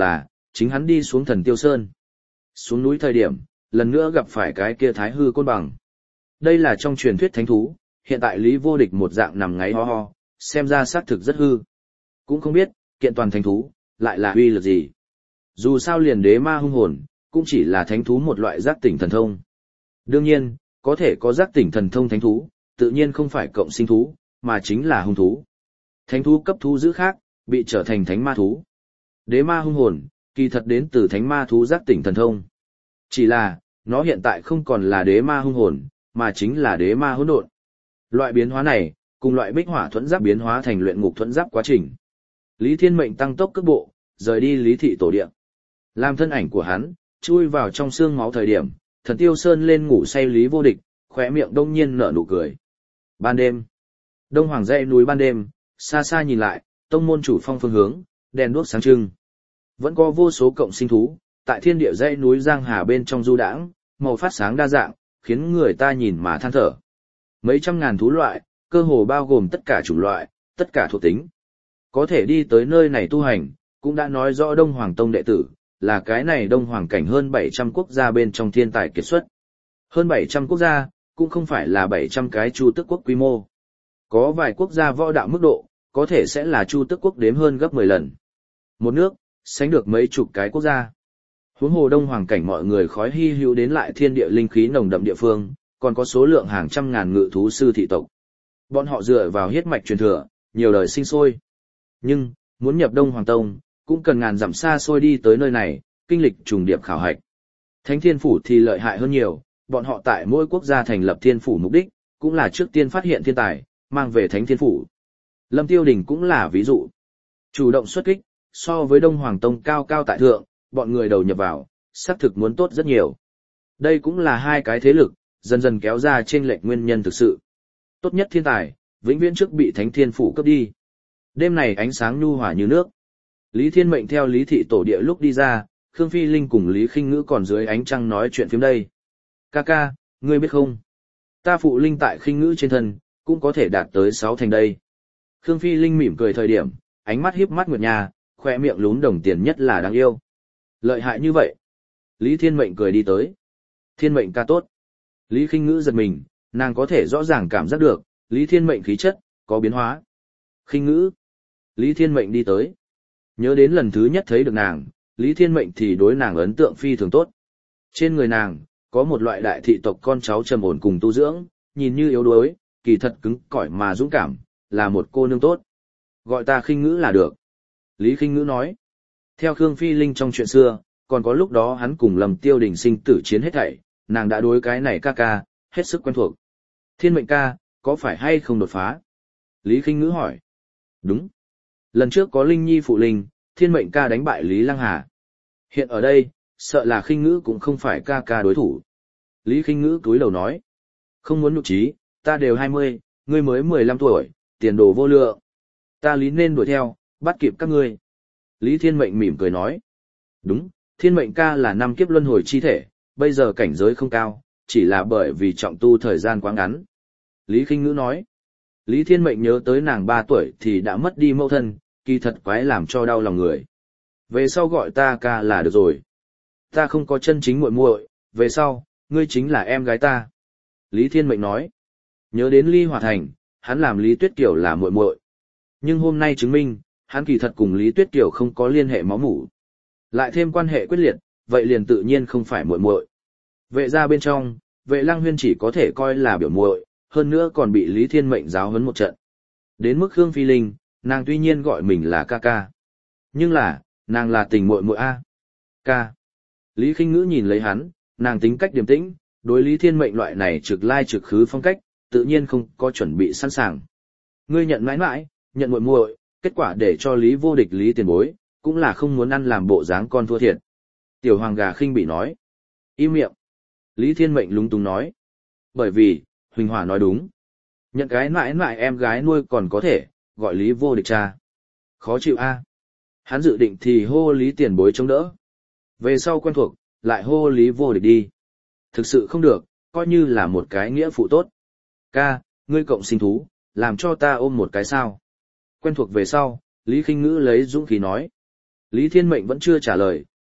chính hắn đi xuống Thần Tiêu Sơn. Xuống núi thời điểm, lần nữa gặp phải cái kia Thái Hư Côn Bằng. Đây là trong truyền thuyết thánh thú, hiện tại Lý Vô Địch một dạng nằm ngáy ho ho, xem ra xác thực rất hư. Cũng không biết, kiện toàn thánh thú, lại là uy lực gì. Dù sao liền đế ma hung hồn, cũng chỉ là thánh thú một loại giác tỉnh thần thông. Đương nhiên, có thể có giác tỉnh thần thông thánh thú, tự nhiên không phải cộng sinh thú, mà chính là hung thú. Thánh thú cấp thú giữ khác, bị trở thành thánh ma thú. Đế ma hung hồn, kỳ thật đến từ thánh ma thú giác tỉnh thần thông. Chỉ là, nó hiện tại không còn là đế ma hung hồn, mà chính là đế ma hỗn độn. Loại biến hóa này, cùng loại bích hỏa thuẫn giáp biến hóa thành luyện ngục thuẫn giáp quá trình. Lý Thiên Mệnh tăng tốc cước bộ, rời đi Lý thị tổ địa. Làm thân ảnh của hắn, chui vào trong xương máu thời điểm, Thần Tiêu Sơn lên ngủ say Lý Vô Địch, khóe miệng đông nhiên nở nụ cười. Ban đêm, Đông Hoàng dãy núi ban đêm, xa xa nhìn lại, tông môn chủ phong phương hướng, đèn đuốc sáng trưng. Vẫn có vô số cộng sinh thú, tại thiên địa dãy núi Giang Hà bên trong du đãng, màu phát sáng đa dạng, khiến người ta nhìn mà than thở. Mấy trăm ngàn thú loại, cơ hồ bao gồm tất cả chủng loại, tất cả thuộc tính. Có thể đi tới nơi này tu hành, cũng đã nói rõ Đông Hoàng Tông đệ tử, là cái này Đông Hoàng cảnh hơn bảy trăm quốc gia bên trong thiên tài kiệt xuất. Hơn bảy trăm quốc gia, cũng không phải là bảy trăm cái Chu Tước quốc quy mô. Có vài quốc gia võ đạo mức độ, có thể sẽ là Chu Tước quốc đếm hơn gấp mười lần. Một nước, sánh được mấy chục cái quốc gia. Huống hồ Đông Hoàng cảnh mọi người khói hy hữu đến lại thiên địa linh khí nồng đậm địa phương, còn có số lượng hàng trăm ngàn ngự thú sư thị tộc. Bọn họ dựa vào huyết mạch truyền thừa, nhiều đời sinh sôi. Nhưng, muốn nhập Đông Hoàng Tông, cũng cần ngàn dặm xa xôi đi tới nơi này, kinh lịch trùng điệp khảo hạch. Thánh Thiên Phủ thì lợi hại hơn nhiều, bọn họ tại mỗi quốc gia thành lập Thiên Phủ mục đích, cũng là trước tiên phát hiện thiên tài, mang về Thánh Thiên Phủ. Lâm Tiêu Đình cũng là ví dụ. Chủ động xuất kích, so với Đông Hoàng Tông cao cao tại thượng, bọn người đầu nhập vào, xác thực muốn tốt rất nhiều. Đây cũng là hai cái thế lực, dần dần kéo ra trên lệch nguyên nhân thực sự. Tốt nhất thiên tài, vĩnh viễn trước bị Thánh Thiên Phủ cướp đi. Đêm này ánh sáng nhu hòa như nước. Lý Thiên Mệnh theo Lý thị tổ địa lúc đi ra, Khương Phi Linh cùng Lý Khinh Ngữ còn dưới ánh trăng nói chuyện phím đây. Ca ca, ngươi biết không? Ta phụ linh tại Khinh Ngữ trên thân, cũng có thể đạt tới sáu thành đây. Khương Phi Linh mỉm cười thời điểm, ánh mắt hiếp mắt nguyệt nhà, khoe miệng lún đồng tiền nhất là đáng yêu. Lợi hại như vậy. Lý Thiên Mệnh cười đi tới. Thiên Mệnh ca tốt. Lý Khinh Ngữ giật mình, nàng có thể rõ ràng cảm giác được, Lý Thiên Mệnh khí chất, có biến hóa. Khinh Ngữ. Lý Thiên Mệnh đi tới. Nhớ đến lần thứ nhất thấy được nàng, Lý Thiên Mệnh thì đối nàng ấn tượng phi thường tốt. Trên người nàng, có một loại đại thị tộc con cháu trầm ổn cùng tu dưỡng, nhìn như yếu đuối, kỳ thật cứng cỏi mà dũng cảm, là một cô nương tốt. Gọi ta Khinh Ngữ là được. Lý Khinh Ngữ nói. Theo Khương Phi Linh trong chuyện xưa, còn có lúc đó hắn cùng Lâm Tiêu Đình sinh tử chiến hết thảy, nàng đã đối cái này ca ca, hết sức quen thuộc. Thiên Mệnh ca, có phải hay không đột phá? Lý Khinh Ngữ hỏi. Đúng. Lần trước có Linh Nhi phụ Linh, Thiên Mệnh ca đánh bại Lý Lăng Hà. Hiện ở đây, sợ là Khinh Ngữ cũng không phải ca ca đối thủ. Lý Khinh Ngữ cúi đầu nói. Không muốn nhục trí, ta đều hai mươi, ngươi mới mười lăm tuổi, tiền đồ vô lượng. Ta Lý nên đuổi theo, bắt kịp các ngươi. Lý Thiên Mệnh mỉm cười nói. Đúng, Thiên Mệnh ca là năm kiếp luân hồi chi thể, bây giờ cảnh giới không cao, chỉ là bởi vì trọng tu thời gian quá ngắn. Lý Khinh Ngữ nói. Lý Thiên Mệnh nhớ tới nàng ba tuổi thì đã mất đi mẫu thân, kỳ thật quái làm cho đau lòng người. Về sau gọi ta ca là được rồi. Ta không có chân chính muội muội, về sau, ngươi chính là em gái ta. Lý Thiên Mệnh nói. Nhớ đến Ly Hòa Thành, hắn làm Lý Tuyết Kiều là muội muội. Nhưng hôm nay chứng minh, hắn kỳ thật cùng Lý Tuyết Kiều không có liên hệ máu mủ. Lại thêm quan hệ quyết liệt, vậy liền tự nhiên không phải muội muội. Vệ gia bên trong, Vệ Lăng Huyên chỉ có thể coi là biểu muội, hơn nữa còn bị Lý Thiên Mệnh giáo huấn một trận. Đến mức Khương Phi Linh, nàng tuy nhiên gọi mình là ca ca. Nhưng là, nàng là tình muội muội a. Ca. Lý Khinh Ngữ nhìn lấy hắn, nàng tính cách điềm tĩnh, đối Lý Thiên Mệnh loại này trực lai trực khứ phong cách, tự nhiên không có chuẩn bị sẵn sàng. Ngươi nhận mãi mãi, nhận muội muội, kết quả để cho Lý Vô Địch Lý tiền bối, cũng là không muốn ăn làm bộ dáng con thua thiệt. Tiểu Hoàng gà khinh bị nói. Im miệng. Lý Thiên Mệnh lúng túng nói. Bởi vì, Huỳnh Hỏa nói đúng. Nhận cái mãi mãi em gái nuôi còn có thể, gọi Lý Vô Địch cha. Khó chịu a. Hắn dự định thì hô Lý tiền bối chống đỡ. Về sau quen thuộc, lại hô Lý Vô Địch đi. Thực sự không được, coi như là một cái nghĩa phụ tốt. Ca, ngươi cộng sinh thú, làm cho ta ôm một cái sao. Quen thuộc về sau, Lý Khinh Ngữ lấy dũng khí nói. Lý Thiên Mệnh vẫn chưa trả lời,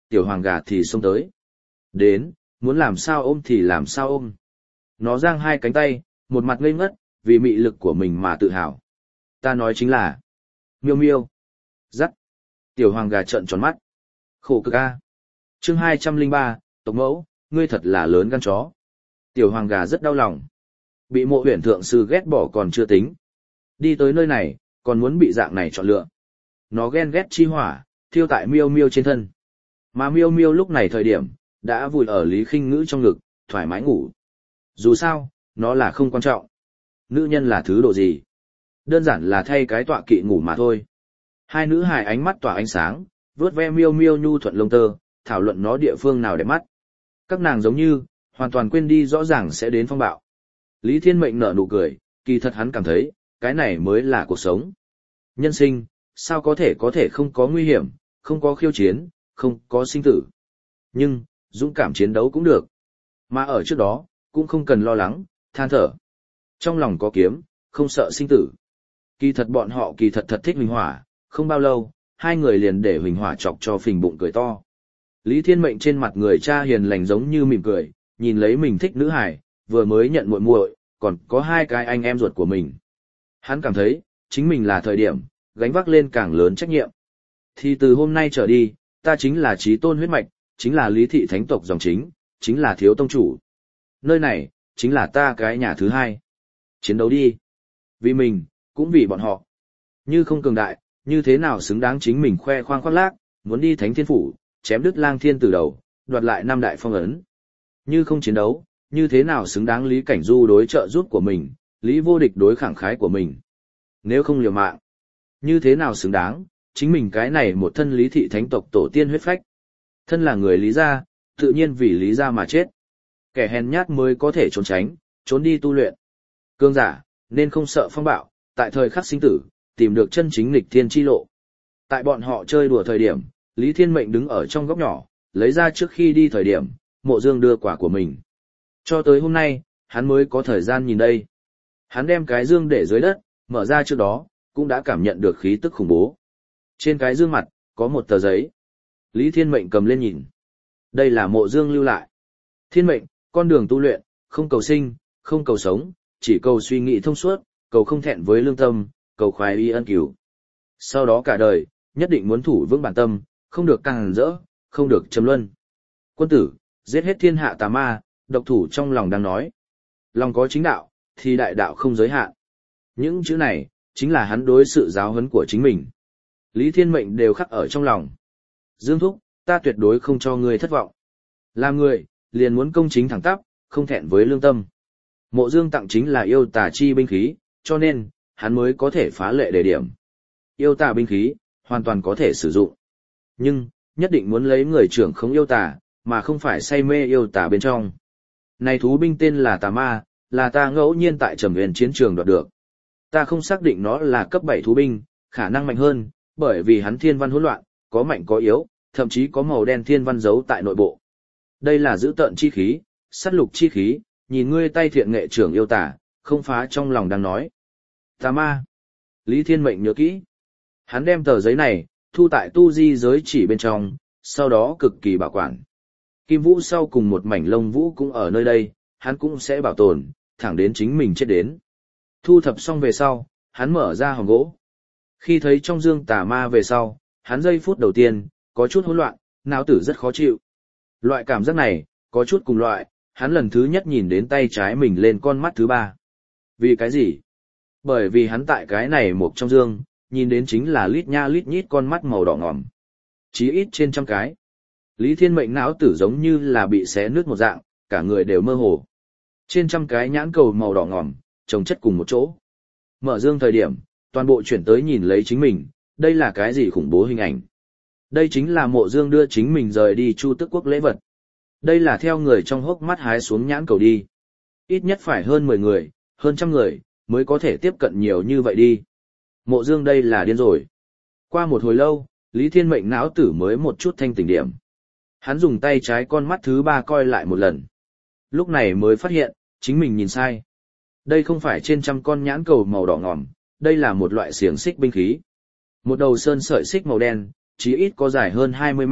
tiểu hoàng gà thì xông tới. Đến, muốn làm sao ôm thì làm sao ôm. Nó giang hai cánh tay, một mặt ngây ngất, vì mị lực của mình mà tự hào. Ta nói chính là, miêu miêu. Dắt. Tiểu hoàng gà trợn tròn mắt. Khổ cực a. Chương hai trăm lẻ ba, tộc mẫu, ngươi thật là lớn gan chó. Tiểu hoàng gà rất đau lòng. Bị Mộ Huyền thượng sư ghét bỏ còn chưa tính. Đi tới nơi này, còn muốn bị dạng này chọn lựa. Nó ghen ghét chi hỏa, thiêu tại miêu miêu trên thân. Mà miêu miêu lúc này thời điểm, đã vùi ở Lý Khinh Ngữ trong ngực, thoải mái ngủ. Dù sao, nó là không quan trọng. Nữ nhân là thứ độ gì? Đơn giản là thay cái tọa kỵ ngủ mà thôi. Hai nữ hài ánh mắt tỏa ánh sáng, vướt ve miêu miêu nhu thuận lông tơ, thảo luận nó địa phương nào đẹp mắt. Các nàng giống như, hoàn toàn quên đi rõ ràng sẽ đến phong bạo. Lý Thiên Mệnh nở nụ cười, kỳ thật hắn cảm thấy, cái này mới là cuộc sống. Nhân sinh, sao có thể có thể không có nguy hiểm, không có khiêu chiến, không có sinh tử. Nhưng, dũng cảm chiến đấu cũng được. Mà ở trước đó, cũng không cần lo lắng, than thở. Trong lòng có kiếm, không sợ sinh tử. Kỳ thật bọn họ kỳ thật thật thích Huỳnh Hỏa, không bao lâu, hai người liền để Huỳnh Hỏa chọc cho phình bụng cười to. Lý Thiên Mệnh trên mặt người cha hiền lành giống như mỉm cười, nhìn lấy mình thích nữ hải, vừa mới nhận muội muội, còn có hai cái anh em ruột của mình. Hắn cảm thấy, chính mình là thời điểm, gánh vác lên càng lớn trách nhiệm. Thì từ hôm nay trở đi, ta chính là chí tôn huyết mạch, chính là Lý thị thánh tộc dòng chính, chính là thiếu tông chủ. Nơi này, chính là ta cái nhà thứ hai. Chiến đấu đi. Vì mình, cũng vì bọn họ. Như không cường đại, như thế nào xứng đáng chính mình khoe khoang khoác lác, muốn đi thánh thiên phủ, chém đứt lang thiên từ đầu, đoạt lại năm đại phong ấn. Như không chiến đấu, như thế nào xứng đáng Lý Cảnh Du đối trợ giúp của mình, Lý Vô Địch đối khẳng khái của mình. Nếu không liều mạng, như thế nào xứng đáng, chính mình cái này một thân Lý thị thánh tộc tổ tiên huyết phách. Thân là người Lý gia, tự nhiên vì Lý gia mà chết. Kẻ hèn nhát mới có thể trốn tránh, trốn đi tu luyện. Cương giả, nên không sợ phong bạo, tại thời khắc sinh tử, tìm được chân chính nghịch thiên chi lộ. Tại bọn họ chơi đùa thời điểm, Lý Thiên Mệnh đứng ở trong góc nhỏ, lấy ra trước khi đi thời điểm, Mộ Dương đưa quả của mình. Cho tới hôm nay, hắn mới có thời gian nhìn đây. Hắn đem cái dương để dưới đất, mở ra trước đó, cũng đã cảm nhận được khí tức khủng bố. Trên cái dương mặt, có một tờ giấy. Lý Thiên Mệnh cầm lên nhìn. Đây là Mộ Dương lưu lại. Thiên Mệnh, con đường tu luyện, không cầu sinh, không cầu sống, chỉ cầu suy nghĩ thông suốt, cầu không thẹn với lương tâm, cầu khoái y ân cửu. Sau đó cả đời, nhất định muốn thủ vững bản tâm, không được càng rỡ, không được châm luân. Quân tử, giết hết thiên hạ tà ma, độc thủ trong lòng đang nói. Lòng có chính đạo, thì đại đạo không giới hạn. Những chữ này, chính là hắn đối sự giáo huấn của chính mình. Lý Thiên Mệnh đều khắc ở trong lòng. Dương Thúc, ta tuyệt đối không cho ngươi thất vọng. Làm người, liền muốn công chính thẳng tắp, không thẹn với lương tâm. Mộ Dương tặng chính là yêu tà chi binh khí, cho nên, hắn mới có thể phá lệ đề điểm. Yêu tà binh khí, hoàn toàn có thể sử dụng. Nhưng, nhất định muốn lấy người trưởng không yêu tà, mà không phải say mê yêu tà bên trong. Này thú binh tên là tà ma, là ta ngẫu nhiên tại Trầm Huyền chiến trường đoạt được. Ta không xác định nó là cấp bảy thú binh, khả năng mạnh hơn, bởi vì hắn thiên văn hỗn loạn, có mạnh có yếu, thậm chí có màu đen thiên văn giấu tại nội bộ. Đây là giữ tợn chi khí, sát lục chi khí, nhìn ngươi tay thiện nghệ trưởng yêu tà, không phá trong lòng đang nói. Tà ma. Lý Thiên Mệnh nhớ kỹ. Hắn đem tờ giấy này, thu tại tu di giới chỉ bên trong, sau đó cực kỳ bảo quản. Kim Vũ sau cùng một mảnh lông vũ cũng ở nơi đây, hắn cũng sẽ bảo tồn, thẳng đến chính mình chết đến. Thu thập xong về sau, hắn mở ra hòm gỗ. Khi thấy trong dương tà ma về sau, hắn giây phút đầu tiên, có chút hỗn loạn, não tử rất khó chịu. Loại cảm giác này, có chút cùng loại, hắn lần thứ nhất nhìn đến tay trái mình lên con mắt thứ ba. Vì cái gì? Bởi vì hắn tại cái này một trong dương, nhìn đến chính là lít nha lít nhít con mắt màu đỏ ngòm. Chí ít trên trăm cái. Lý Thiên Mệnh não tử giống như là bị xé nứt một dạng, cả người đều mơ hồ. Trên trăm cái nhãn cầu màu đỏ ngòm, chồng chất cùng một chỗ. Mở dương thời điểm, toàn bộ chuyển tới nhìn lấy chính mình, đây là cái gì khủng bố hình ảnh. Đây chính là Mộ Dương đưa chính mình rời đi Chu Tức Quốc lễ vật. Đây là theo người trong hốc mắt hái xuống nhãn cầu đi. Ít nhất phải hơn mười người, hơn trăm người, mới có thể tiếp cận nhiều như vậy đi. Mộ Dương đây là điên rồi. Qua một hồi lâu, Lý Thiên Mệnh não tử mới một chút thanh tỉnh điểm. Hắn dùng tay trái con mắt thứ ba coi lại một lần. Lúc này mới phát hiện, chính mình nhìn sai. Đây không phải trên trăm con nhãn cầu màu đỏ ngòm, đây là một loại xiềng xích binh khí. Một đầu sơn sợi xích màu đen, chí ít có dài hơn hai mươi mét,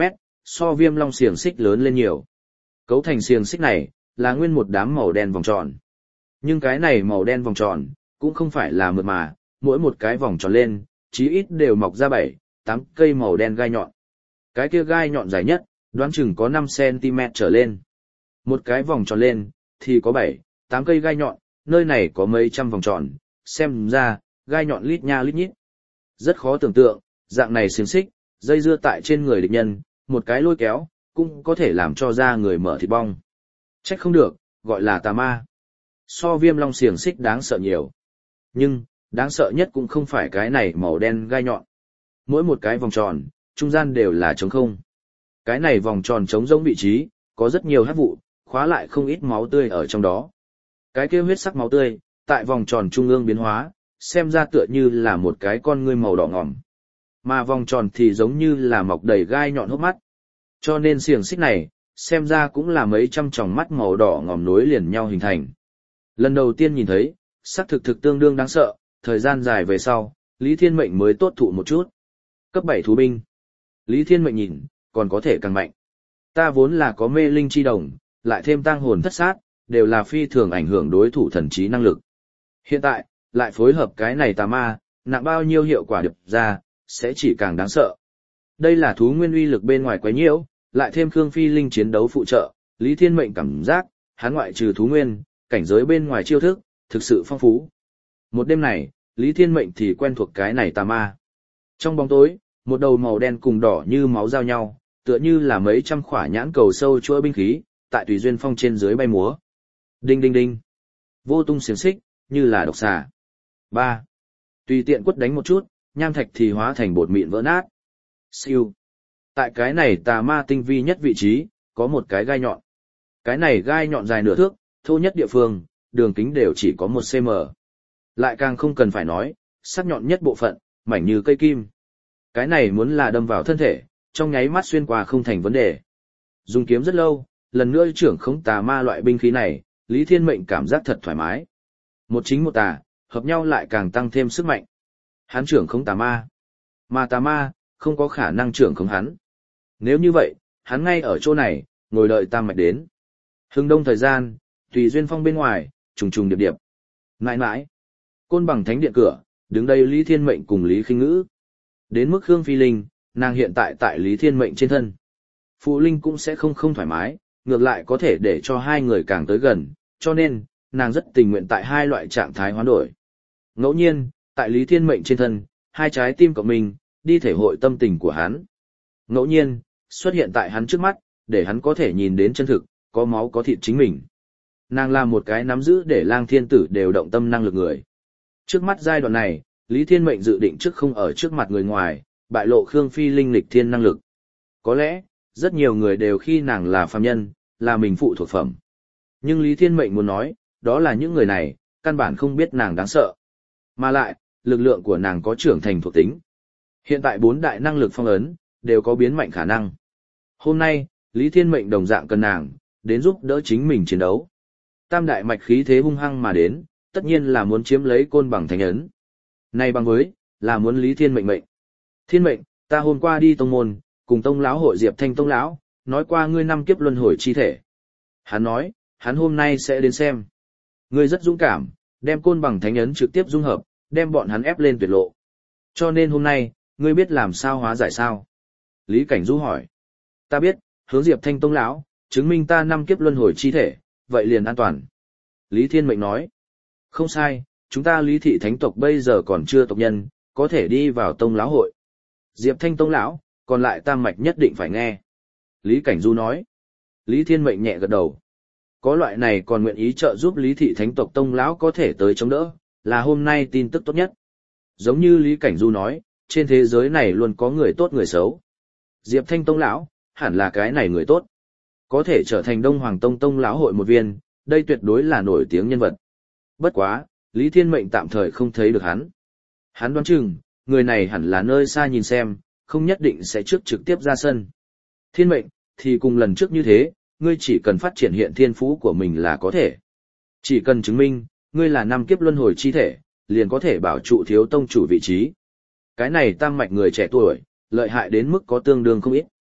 so viêm long xiềng xích lớn lên nhiều. Cấu thành xiềng xích này, là nguyên một đám màu đen vòng tròn. Nhưng cái này màu đen vòng tròn, cũng không phải là mượt mà, mỗi một cái vòng tròn lên, chí ít đều mọc ra bảy, tám cây màu đen gai nhọn. Cái kia gai nhọn dài nhất, đoán chừng có năm xăng-ti-mét trở lên. Một cái vòng tròn lên, thì có bảy, tám cây gai nhọn, nơi này có mấy trăm vòng tròn, xem ra, gai nhọn lít nha lít nhít. Rất khó tưởng tượng, dạng này xiềng xích, dây dưa tại trên người địch nhân, một cái lôi kéo, cũng có thể làm cho da người mở thịt bong. Trách không được, gọi là tà ma. So viêm long xiềng xích đáng sợ nhiều. Nhưng, đáng sợ nhất cũng không phải cái này màu đen gai nhọn. Mỗi một cái vòng tròn, trung gian đều là trống không. Cái này vòng tròn trống rỗng vị trí, có rất nhiều hắc vụ, khóa lại không ít máu tươi ở trong đó. Cái kia huyết sắc máu tươi, tại vòng tròn trung ương biến hóa, xem ra tựa như là một cái con ngươi màu đỏ ngòm. Mà vòng tròn thì giống như là mọc đầy gai nhọn hốc mắt. Cho nên xiềng xích này, xem ra cũng là mấy trăm tròng mắt màu đỏ ngòm nối liền nhau hình thành. Lần đầu tiên nhìn thấy, sắc thực thực tương đương đáng sợ, thời gian dài về sau, Lý Thiên Mệnh mới tốt thụ một chút. Cấp bảy thú binh. Lý Thiên Mệnh nhìn, còn có thể càng mạnh. Ta vốn là có mê linh chi đồng, lại thêm tang hồn thất sát, đều là phi thường ảnh hưởng đối thủ thần trí năng lực. Hiện tại, lại phối hợp cái này tà ma, nặng bao nhiêu hiệu quả được ra, sẽ chỉ càng đáng sợ. Đây là thú nguyên uy lực bên ngoài quấy nhiễu, lại thêm Khương Phi Linh chiến đấu phụ trợ, Lý Thiên Mệnh cảm giác, hắn ngoại trừ thú nguyên, cảnh giới bên ngoài chiêu thức, thực sự phong phú. Một đêm này, Lý Thiên Mệnh thì quen thuộc cái này tà ma. Trong bóng tối, một đầu màu đen cùng đỏ như máu giao nhau, tựa như là mấy trăm khỏa nhãn cầu sâu chuỗi binh khí, tại Tùy Duyên Phong trên dưới bay múa. Đinh đinh đinh. Vô tung xiềng xích, như là độc xà. ba. Tùy tiện quất đánh một chút, nham thạch thì hóa thành bột mịn vỡ nát. Siêu. Tại cái này tà ma tinh vi nhất vị trí, có một cái gai nhọn. Cái này gai nhọn dài nửa thước, thô nhất địa phương, đường kính đều chỉ có một xăng-ti-mét. Lại càng không cần phải nói, sắc nhọn nhất bộ phận, mảnh như cây kim. Cái này muốn là đâm vào thân thể, trong nháy mắt xuyên qua không thành vấn đề. Dùng kiếm rất lâu, lần nữa trưởng khống tà ma loại binh khí này, Lý Thiên Mệnh cảm giác thật thoải mái. Một chính một tà, hợp nhau lại càng tăng thêm sức mạnh. Hắn trưởng khống tà ma, mà tà ma không có khả năng trưởng khống hắn. Nếu như vậy, hắn ngay ở chỗ này, ngồi đợi tam mạch đến. Hưng đông thời gian, Tùy Duyên Phong bên ngoài, trùng trùng điệp điệp. Mãi mãi, Côn Bằng Thánh điện cửa, đứng đây Lý Thiên Mệnh cùng Lý Khinh Ngữ. Đến mức Khương Phi Linh, nàng hiện tại tại Lý Thiên Mệnh trên thân. Phụ Linh cũng sẽ không không thoải mái, ngược lại có thể để cho hai người càng tới gần, cho nên, nàng rất tình nguyện tại hai loại trạng thái hoán đổi. Ngẫu nhiên, tại Lý Thiên Mệnh trên thân, hai trái tim của mình, đi thể hội tâm tình của hắn. Ngẫu nhiên, xuất hiện tại hắn trước mắt, để hắn có thể nhìn đến chân thực, có máu có thịt chính mình. Nàng là một cái nắm giữ để Lang Thiên Tử đều động tâm năng lực người. Trước mắt giai đoạn này, Lý Thiên Mệnh dự định trước không ở trước mặt người ngoài, bại lộ Khương Phi Linh lịch thiên năng lực. Có lẽ, rất nhiều người đều khi nàng là phàm nhân, là mình phụ thuộc phẩm. Nhưng Lý Thiên Mệnh muốn nói, đó là những người này, căn bản không biết nàng đáng sợ. Mà lại, lực lượng của nàng có trưởng thành thuộc tính. Hiện tại bốn đại năng lực phong ấn, đều có biến mạnh khả năng. Hôm nay, Lý Thiên Mệnh đồng dạng cần nàng, đến giúp đỡ chính mình chiến đấu. Tam đại mạch khí thế hung hăng mà đến, tất nhiên là muốn chiếm lấy Côn Bằng Thánh ấn. Này bằng với, là muốn Lý Thiên Mệnh mệnh. Thiên Mệnh, ta hôm qua đi tông môn, cùng tông lão hội Diệp Thanh tông lão, nói qua ngươi năm kiếp luân hồi chi thể. Hắn nói, hắn hôm nay sẽ đến xem. Ngươi rất dũng cảm, đem Côn Bằng Thánh ấn trực tiếp dung hợp, đem bọn hắn ép lên tuyệt lộ. Cho nên hôm nay, ngươi biết làm sao hóa giải sao? Lý Cảnh Du hỏi. Ta biết, hướng Diệp Thanh tông lão, chứng minh ta năm kiếp luân hồi chi thể, vậy liền an toàn. Lý Thiên Mệnh nói. Không sai, chúng ta Lý thị thánh tộc bây giờ còn chưa tộc nhân, có thể đi vào tông lão hội. Diệp Thanh tông lão, còn lại tam mạch nhất định phải nghe. Lý Cảnh Du nói. Lý Thiên Mệnh nhẹ gật đầu. Có loại này còn nguyện ý trợ giúp Lý thị thánh tộc tông lão có thể tới chống đỡ, là hôm nay tin tức tốt nhất. Giống như Lý Cảnh Du nói, trên thế giới này luôn có người tốt người xấu. Diệp Thanh tông lão, hẳn là cái này người tốt. Có thể trở thành Đông Hoàng Tông tông lão hội một viên, đây tuyệt đối là nổi tiếng nhân vật. Bất quá, Lý Thiên Mệnh tạm thời không thấy được hắn. Hắn đoán chừng, người này hẳn là nơi xa nhìn xem, không nhất định sẽ trước trực tiếp ra sân. Thiên Mệnh, thì cùng lần trước như thế, ngươi chỉ cần phát triển hiện thiên phú của mình là có thể. Chỉ cần chứng minh, ngươi là năm kiếp luân hồi chi thể, liền có thể bảo trụ thiếu tông chủ vị trí. Cái này tam mạch người trẻ tuổi, lợi hại đến mức có tương đương không ít.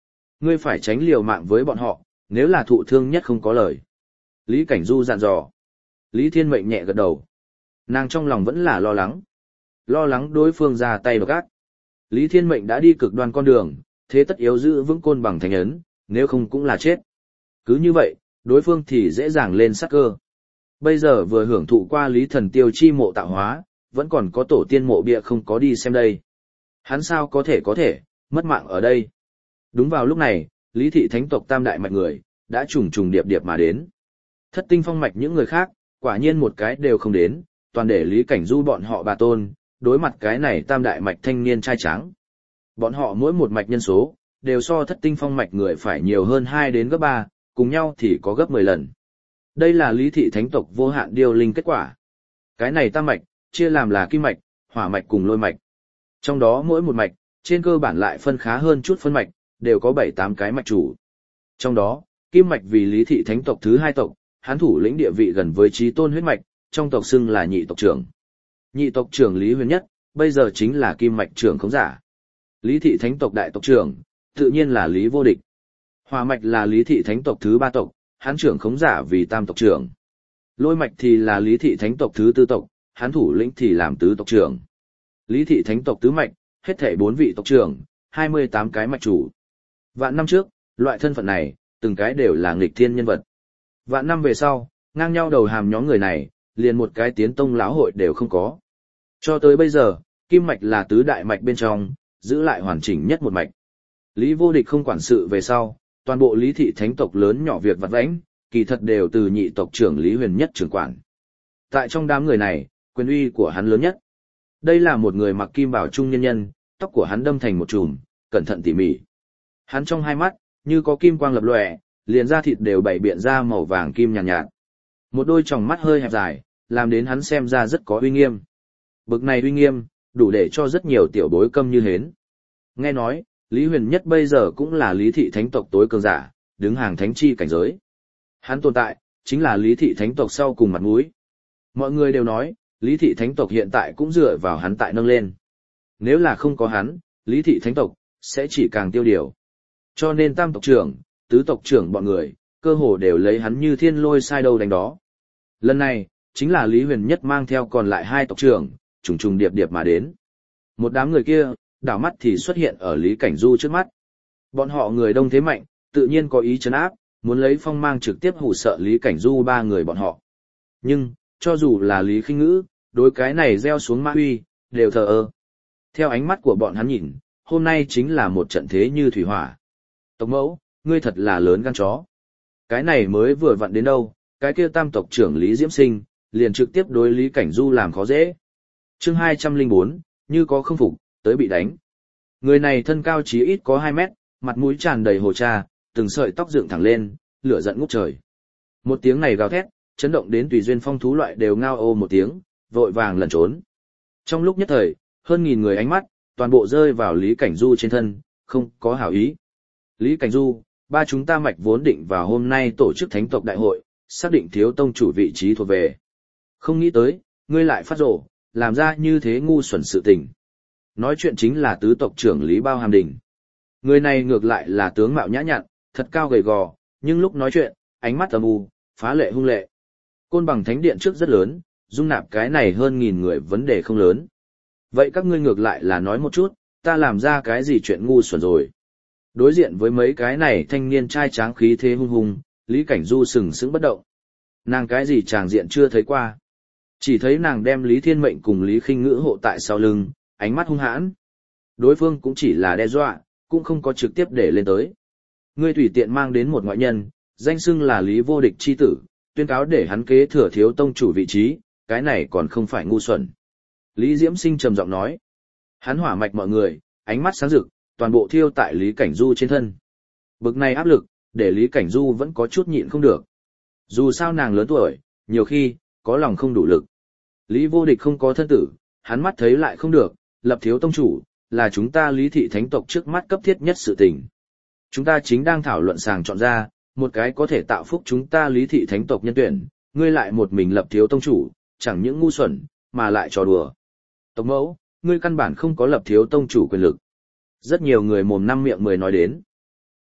Ngươi phải tránh liều mạng với bọn họ, nếu là thụ thương nhất không có lời. Lý Cảnh Du dặn dò. Lý Thiên Mệnh nhẹ gật đầu. Nàng trong lòng vẫn là lo lắng. Lo lắng đối phương ra tay độc ác. Lý Thiên Mệnh đã đi cực đoan con đường, thế tất yếu giữ vững côn bằng thánh ấn, nếu không cũng là chết. Cứ như vậy, đối phương thì dễ dàng lên sát cơ. Bây giờ vừa hưởng thụ qua Lý Thần Tiêu chi mộ tạo hóa, vẫn còn có tổ tiên mộ bia không có đi xem đây. Hắn sao có thể có thể, mất mạng ở đây. Đúng vào lúc này, Lý thị thánh tộc tam đại mạch người, đã trùng trùng điệp điệp mà đến. Thất tinh phong mạch những người khác, quả nhiên một cái đều không đến, toàn để Lý Cảnh Du bọn họ bà tôn, đối mặt cái này tam đại mạch thanh niên trai tráng. Bọn họ mỗi một mạch nhân số, đều so thất tinh phong mạch người phải nhiều hơn hai đến gấp ba, cùng nhau thì có gấp mười lần. Đây là Lý thị thánh tộc vô hạn điều linh kết quả. Cái này tam mạch, chia làm là kim mạch, hỏa mạch cùng lôi mạch. Trong đó mỗi một mạch, trên cơ bản lại phân khá hơn chút phân mạch, đều có bảy tám cái mạch chủ. Trong đó, kim mạch vì Lý thị thánh tộc thứ hai tộc, hắn thủ lĩnh địa vị gần với Chí Tôn huyết mạch, trong tộc xưng là nhị tộc trưởng. Nhị tộc trưởng Lý Huyền Nhất, bây giờ chính là kim mạch trưởng khống giả. Lý thị thánh tộc đại tộc trưởng, tự nhiên là Lý Vô Địch. Hỏa mạch là Lý thị thánh tộc thứ ba tộc, hắn trưởng khống giả vì tam tộc trưởng. Lôi mạch thì là Lý thị thánh tộc thứ tư tộc, hắn thủ lĩnh thì làm tứ tộc trưởng. Lý thị thánh tộc tứ mạch, hết thảy bốn vị tộc trưởng, hai mươi tám cái mạch chủ. Vạn năm trước, loại thân phận này, từng cái đều là nghịch thiên nhân vật. Vạn năm về sau, ngang nhau đầu hàm nhóm người này, liền một cái tiến tông lão hội đều không có. Cho tới bây giờ, kim mạch là tứ đại mạch bên trong, giữ lại hoàn chỉnh nhất một mạch. Lý Vô Địch không quản sự về sau, toàn bộ Lý thị thánh tộc lớn nhỏ việc vặt vãnh, kỳ thật đều từ nhị tộc trưởng Lý Huyền Nhất trưởng quản. Tại trong đám người này, quyền uy của hắn lớn nhất. Đây là một người mặc kim bào trung nhân nhân, tóc của hắn đâm thành một chùm, cẩn thận tỉ mỉ. Hắn trong hai mắt, như có kim quang lập lòe, liền da thịt đều bảy biện ra màu vàng kim nhàn nhạt, nhạt. Một đôi tròng mắt hơi hẹp dài, làm đến hắn xem ra rất có uy nghiêm. Bực này uy nghiêm, đủ để cho rất nhiều tiểu bối câm như hến. Nghe nói, Lý Huyền Nhất bây giờ cũng là Lý thị thánh tộc tối cường giả, đứng hàng thánh chi cảnh giới. Hắn tồn tại, chính là Lý thị thánh tộc sau cùng mặt mũi. Mọi người đều nói, Lý thị thánh tộc hiện tại cũng dựa vào hắn tại nâng lên. Nếu là không có hắn, Lý thị thánh tộc sẽ chỉ càng tiêu điều. Cho nên tam tộc trưởng, tứ tộc trưởng bọn người, cơ hồ đều lấy hắn như thiên lôi sai đâu đánh đó. Lần này, chính là Lý Huyền Nhất mang theo còn lại hai tộc trưởng, trùng trùng điệp điệp mà đến. Một đám người kia, đảo mắt thì xuất hiện ở Lý Cảnh Du trước mắt. Bọn họ người đông thế mạnh, tự nhiên có ý trấn áp, muốn lấy phong mang trực tiếp hù sợ Lý Cảnh Du ba người bọn họ. Nhưng, cho dù là Lý Khinh Ngữ, đối cái này gieo xuống ma huy, đều thờ ơ. Theo ánh mắt của bọn hắn nhìn, hôm nay chính là một trận thế như thủy hỏa. Tộc mẫu, ngươi thật là lớn gan chó. Cái này mới vừa vặn đến đâu, cái kia tam tộc trưởng Lý Diễm Sinh, liền trực tiếp đối Lý Cảnh Du làm khó dễ. Chương hai trăm lẻ bốn, như có không phục, tới bị đánh. Người này thân cao chí ít có hai mét, mặt mũi tràn đầy hồ cha, từng sợi tóc dựng thẳng lên, lửa giận ngút trời. Một tiếng này gào thét, chấn động đến tùy duyên phong thú loại đều ngao ô một tiếng, vội vàng lẩn trốn. Trong lúc nhất thời, hơn nghìn người ánh mắt, toàn bộ rơi vào Lý Cảnh Du trên thân, không có hảo ý. Lý Cảnh Du, ba chúng ta mạch vốn định vào hôm nay tổ chức thánh tộc đại hội, xác định thiếu tông chủ vị trí thuộc về. Không nghĩ tới, ngươi lại phát rổ, làm ra như thế ngu xuẩn sự tình. Nói chuyện chính là tứ tộc trưởng Lý Bao Hàm Đình. Người này ngược lại là tướng mạo nhã nhặn, thật cao gầy gò, nhưng lúc nói chuyện, ánh mắt âm u, phá lệ hung lệ. Côn Bằng Thánh Điện trước rất lớn, dung nạp cái này hơn nghìn người vấn đề không lớn. Vậy các ngươi ngược lại là nói một chút, ta làm ra cái gì chuyện ngu xuẩn rồi. Đối diện với mấy cái này thanh niên trai tráng khí thế hung hùng, Lý Cảnh Du sừng sững bất động. Nàng cái gì tràng diện chưa thấy qua. Chỉ thấy nàng đem Lý Thiên Mệnh cùng Lý Khinh Ngữ hộ tại sau lưng, ánh mắt hung hãn. Đối phương cũng chỉ là đe dọa, cũng không có trực tiếp để lên tới. Ngươi tùy tiện mang đến một ngoại nhân, danh xưng là Lý Vô Địch chi tử, tuyên cáo để hắn kế thừa thiếu tông chủ vị trí, cái này còn không phải ngu xuẩn. Lý Diễm Sinh trầm giọng nói. Hắn hỏa mạch mọi người, ánh mắt sáng rực, toàn bộ thiêu tại Lý Cảnh Du trên thân. Bực này áp lực, để Lý Cảnh Du vẫn có chút nhịn không được. Dù sao nàng lớn tuổi, nhiều khi, có lòng không đủ lực. Lý Vô Địch không có thân tử, hắn mắt thấy lại không được, lập thiếu tông chủ, là chúng ta Lý thị thánh tộc trước mắt cấp thiết nhất sự tình. Chúng ta chính đang thảo luận sàng chọn ra, một cái có thể tạo phúc chúng ta Lý thị thánh tộc nhân tuyển, ngươi lại một mình lập thiếu tông chủ, chẳng những ngu xuẩn, mà lại trò đùa. Tộc mẫu, ngươi căn bản không có lập thiếu tông chủ quyền lực. Rất nhiều người mồm năm miệng mười nói đến.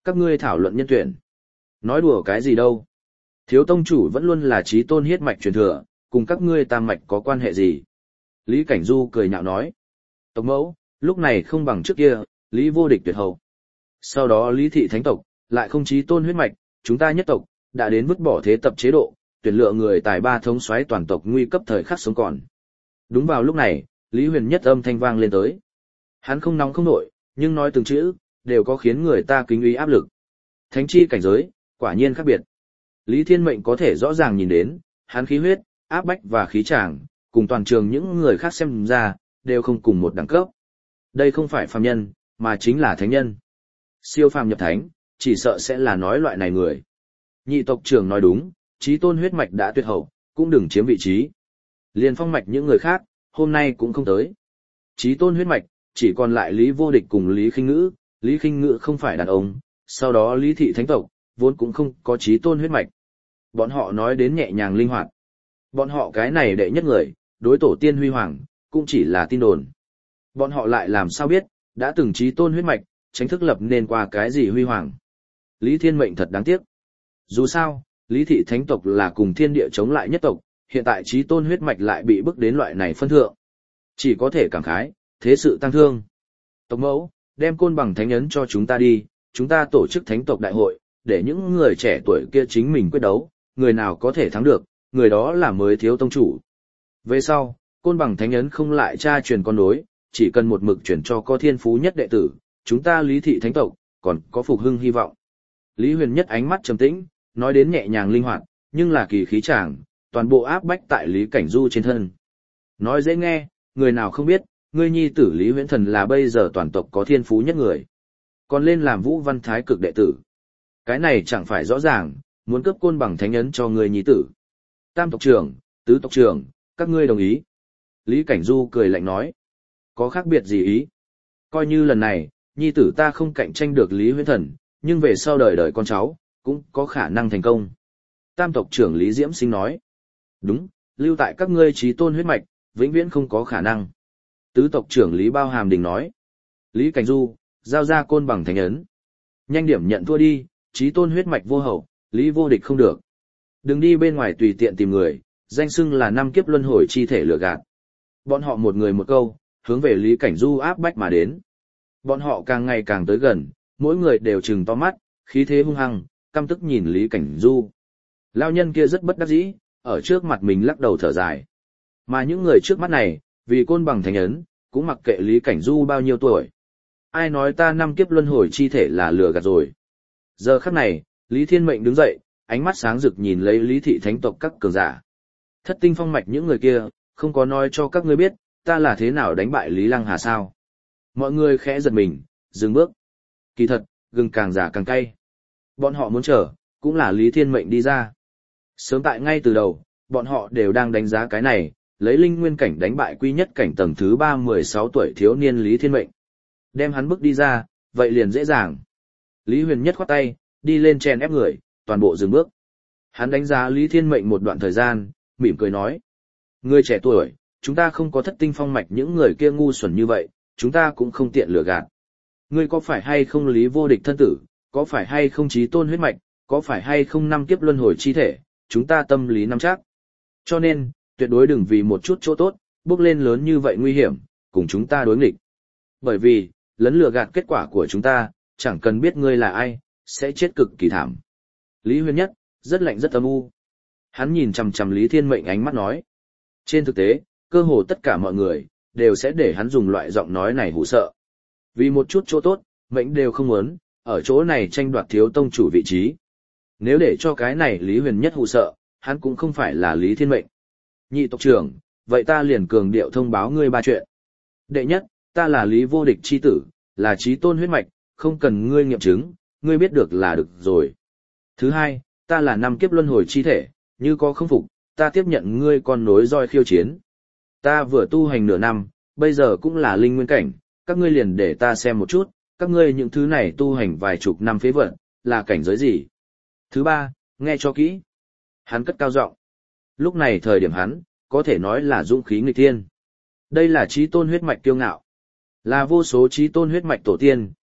Các ngươi thảo luận nhân tuyển. Nói đùa cái gì đâu. Thiếu tông chủ vẫn luôn là chí tôn huyết mạch truyền thừa, cùng các ngươi tam mạch có quan hệ gì? Lý Cảnh Du cười nhạo nói. Tộc mẫu, lúc này không bằng trước kia, Lý vô địch tuyệt hậu. Sau đó Lý thị thánh tộc, lại không chí tôn huyết mạch, chúng ta nhất tộc, đã đến vứt bỏ thế tập chế độ, tuyển lựa người tài ba thống soái toàn tộc nguy cấp thời khắc sống còn. Đúng vào lúc này, Lý Huyền nhất âm thanh vang lên tới. Hắn không nóng không nổi, nhưng nói từng chữ, đều có khiến người ta kính uy áp lực. Thánh chi cảnh giới, quả nhiên khác biệt. Lý Thiên Mệnh có thể rõ ràng nhìn đến, hắn khí huyết, áp bách và khí tràng, cùng toàn trường những người khác xem ra, đều không cùng một đẳng cấp. Đây không phải phàm nhân, mà chính là thánh nhân. Siêu phàm nhập thánh, chỉ sợ sẽ là nói loại này người. Nhị tộc trưởng nói đúng, chí tôn huyết mạch đã tuyệt hậu, cũng đừng chiếm vị trí. Liên phong mạch những người khác, hôm nay cũng không tới. Chí tôn huyết mạch, chỉ còn lại Lý Vô Địch cùng Lý Khinh Ngữ, Lý Khinh Ngữ không phải đàn ông, sau đó Lý thị thánh tộc, vốn cũng không có chí tôn huyết mạch. Bọn họ nói đến nhẹ nhàng linh hoạt. Bọn họ cái này đệ nhất người, đối tổ tiên huy hoàng, cũng chỉ là tin đồn. Bọn họ lại làm sao biết, đã từng chí tôn huyết mạch, tránh thức lập nên qua cái gì huy hoàng. Lý Thiên Mệnh thật đáng tiếc. Dù sao, Lý thị thánh tộc là cùng thiên địa chống lại nhất tộc, hiện tại chí tôn huyết mạch lại bị bức đến loại này phân thượng. Chỉ có thể cảm khái, thế sự tăng thương. Tộc mẫu, đem côn bằng thánh ấn cho chúng ta đi, chúng ta tổ chức thánh tộc đại hội, để những người trẻ tuổi kia chính mình quyết đấu, người nào có thể thắng được, người đó là mới thiếu tông chủ. Về sau, côn bằng thánh ấn không lại tra truyền con nối, chỉ cần một mực chuyển cho có thiên phú nhất đệ tử, chúng ta Lý thị thánh tộc, còn có phục hưng hy vọng. Lý Huyền nhất ánh mắt trầm tĩnh, nói đến nhẹ nhàng linh hoạt, nhưng là kỳ khí tràng, toàn bộ áp bách tại Lý Cảnh Du trên thân. Nói dễ nghe, người nào không biết, ngươi nhi tử Lý Huyễn Thần là bây giờ toàn tộc có thiên phú nhất người. Còn lên làm Vũ Văn Thái cực đệ tử. Cái này chẳng phải rõ ràng, muốn cấp côn bằng thánh ấn cho người nhi tử. Tam tộc trưởng, tứ tộc trưởng, các ngươi đồng ý. Lý Cảnh Du cười lạnh nói. Có khác biệt gì ý? Coi như lần này, nhi tử ta không cạnh tranh được Lý Huyễn Thần, nhưng về sau đời đời con cháu, cũng có khả năng thành công. Tam tộc trưởng Lý Diễm Sinh nói. Đúng, lưu tại các ngươi chí tôn huyết mạch, vĩnh viễn không có khả năng. Tứ tộc trưởng Lý Bao Hàm Đình nói. Lý Cảnh Du, giao ra côn bằng thánh ấn. Nhanh điểm nhận thua đi, chí tôn huyết mạch vô hậu, Lý vô địch không được. Đừng đi bên ngoài tùy tiện tìm người, danh xưng là năm kiếp luân hồi chi thể lừa gạt. Bọn họ một người một câu, hướng về Lý Cảnh Du áp bách mà đến. Bọn họ càng ngày càng tới gần, mỗi người đều trừng to mắt, khí thế hung hăng, căm tức nhìn Lý Cảnh Du. Lao nhân kia rất bất đắc dĩ, ở trước mặt mình lắc đầu thở dài. Mà những người trước mắt này, vì côn bằng thánh ấn, cũng mặc kệ Lý Cảnh Du bao nhiêu tuổi. Ai nói ta năm kiếp luân hồi chi thể là lừa gạt rồi. Giờ khắc này, Lý Thiên Mệnh đứng dậy, ánh mắt sáng rực nhìn lấy Lý thị thánh tộc các cường giả. Thất tinh phong mạch những người kia, không có nói cho các ngươi biết, ta là thế nào đánh bại Lý Lăng Hà sao. Mọi người khẽ giật mình, dừng bước. Kỳ thật, gừng càng già càng cay. Bọn họ muốn chờ, cũng là Lý Thiên Mệnh đi ra. Sớm tại ngay từ đầu, bọn họ đều đang đánh giá cái này, lấy linh nguyên cảnh đánh bại quy nhất cảnh tầng thứ ba mười sáu tuổi thiếu niên Lý Thiên Mệnh. Đem hắn bước đi ra, vậy liền dễ dàng. Lý Huyền nhất khoát tay, đi lên chèn ép người, toàn bộ dừng bước. Hắn đánh giá Lý Thiên Mệnh một đoạn thời gian, mỉm cười nói. Người trẻ tuổi, chúng ta không có thất tinh phong mạch những người kia ngu xuẩn như vậy, chúng ta cũng không tiện lừa gạt. Ngươi có phải hay không Lý vô địch thân tử, có phải hay không chí tôn huyết mạch, có phải hay không năm kiếp luân hồi chi thể, chúng ta tâm lý nắm chắc. Cho nên, tuyệt đối đừng vì một chút chỗ tốt, bước lên lớn như vậy nguy hiểm, cùng chúng ta đối nghịch. Bởi vì, lấn lừa gạt kết quả của chúng ta, chẳng cần biết ngươi là ai, sẽ chết cực kỳ thảm. Lý Huyền Nhất, rất lạnh rất âm u. Hắn nhìn chằm chằm Lý Thiên Mệnh ánh mắt nói. Trên thực tế, cơ hồ tất cả mọi người, đều sẽ để hắn dùng loại giọng nói này hù sợ. Vì một chút chỗ tốt, mệnh đều không muốn, ở chỗ này tranh đoạt thiếu tông chủ vị trí. Nếu để cho cái này Lý Huyền Nhất hù sợ, hắn cũng không phải là Lý Thiên Mệnh. Nhị tộc trưởng, vậy ta liền cường điệu thông báo ngươi ba chuyện. Đệ nhất, ta là Lý vô địch chi tử, là chí tôn huyết mạch, không cần ngươi nghiệm chứng, ngươi biết được là được rồi. Thứ hai, ta là năm kiếp luân hồi chi thể, như có không phục, ta tiếp nhận ngươi con nối roi khiêu chiến. Ta vừa tu hành nửa năm, bây giờ cũng là linh nguyên cảnh, các ngươi liền để ta xem một chút, các ngươi những thứ này tu hành vài chục năm phế vật, là cảnh giới gì. Thứ ba, nghe cho kỹ. Hắn cất cao giọng. Lúc này thời điểm hắn, có thể nói là dũng khí nghịch thiên. Đây là chí tôn huyết mạch kiêu ngạo. Là vô số chí tôn huyết mạch tổ tiên,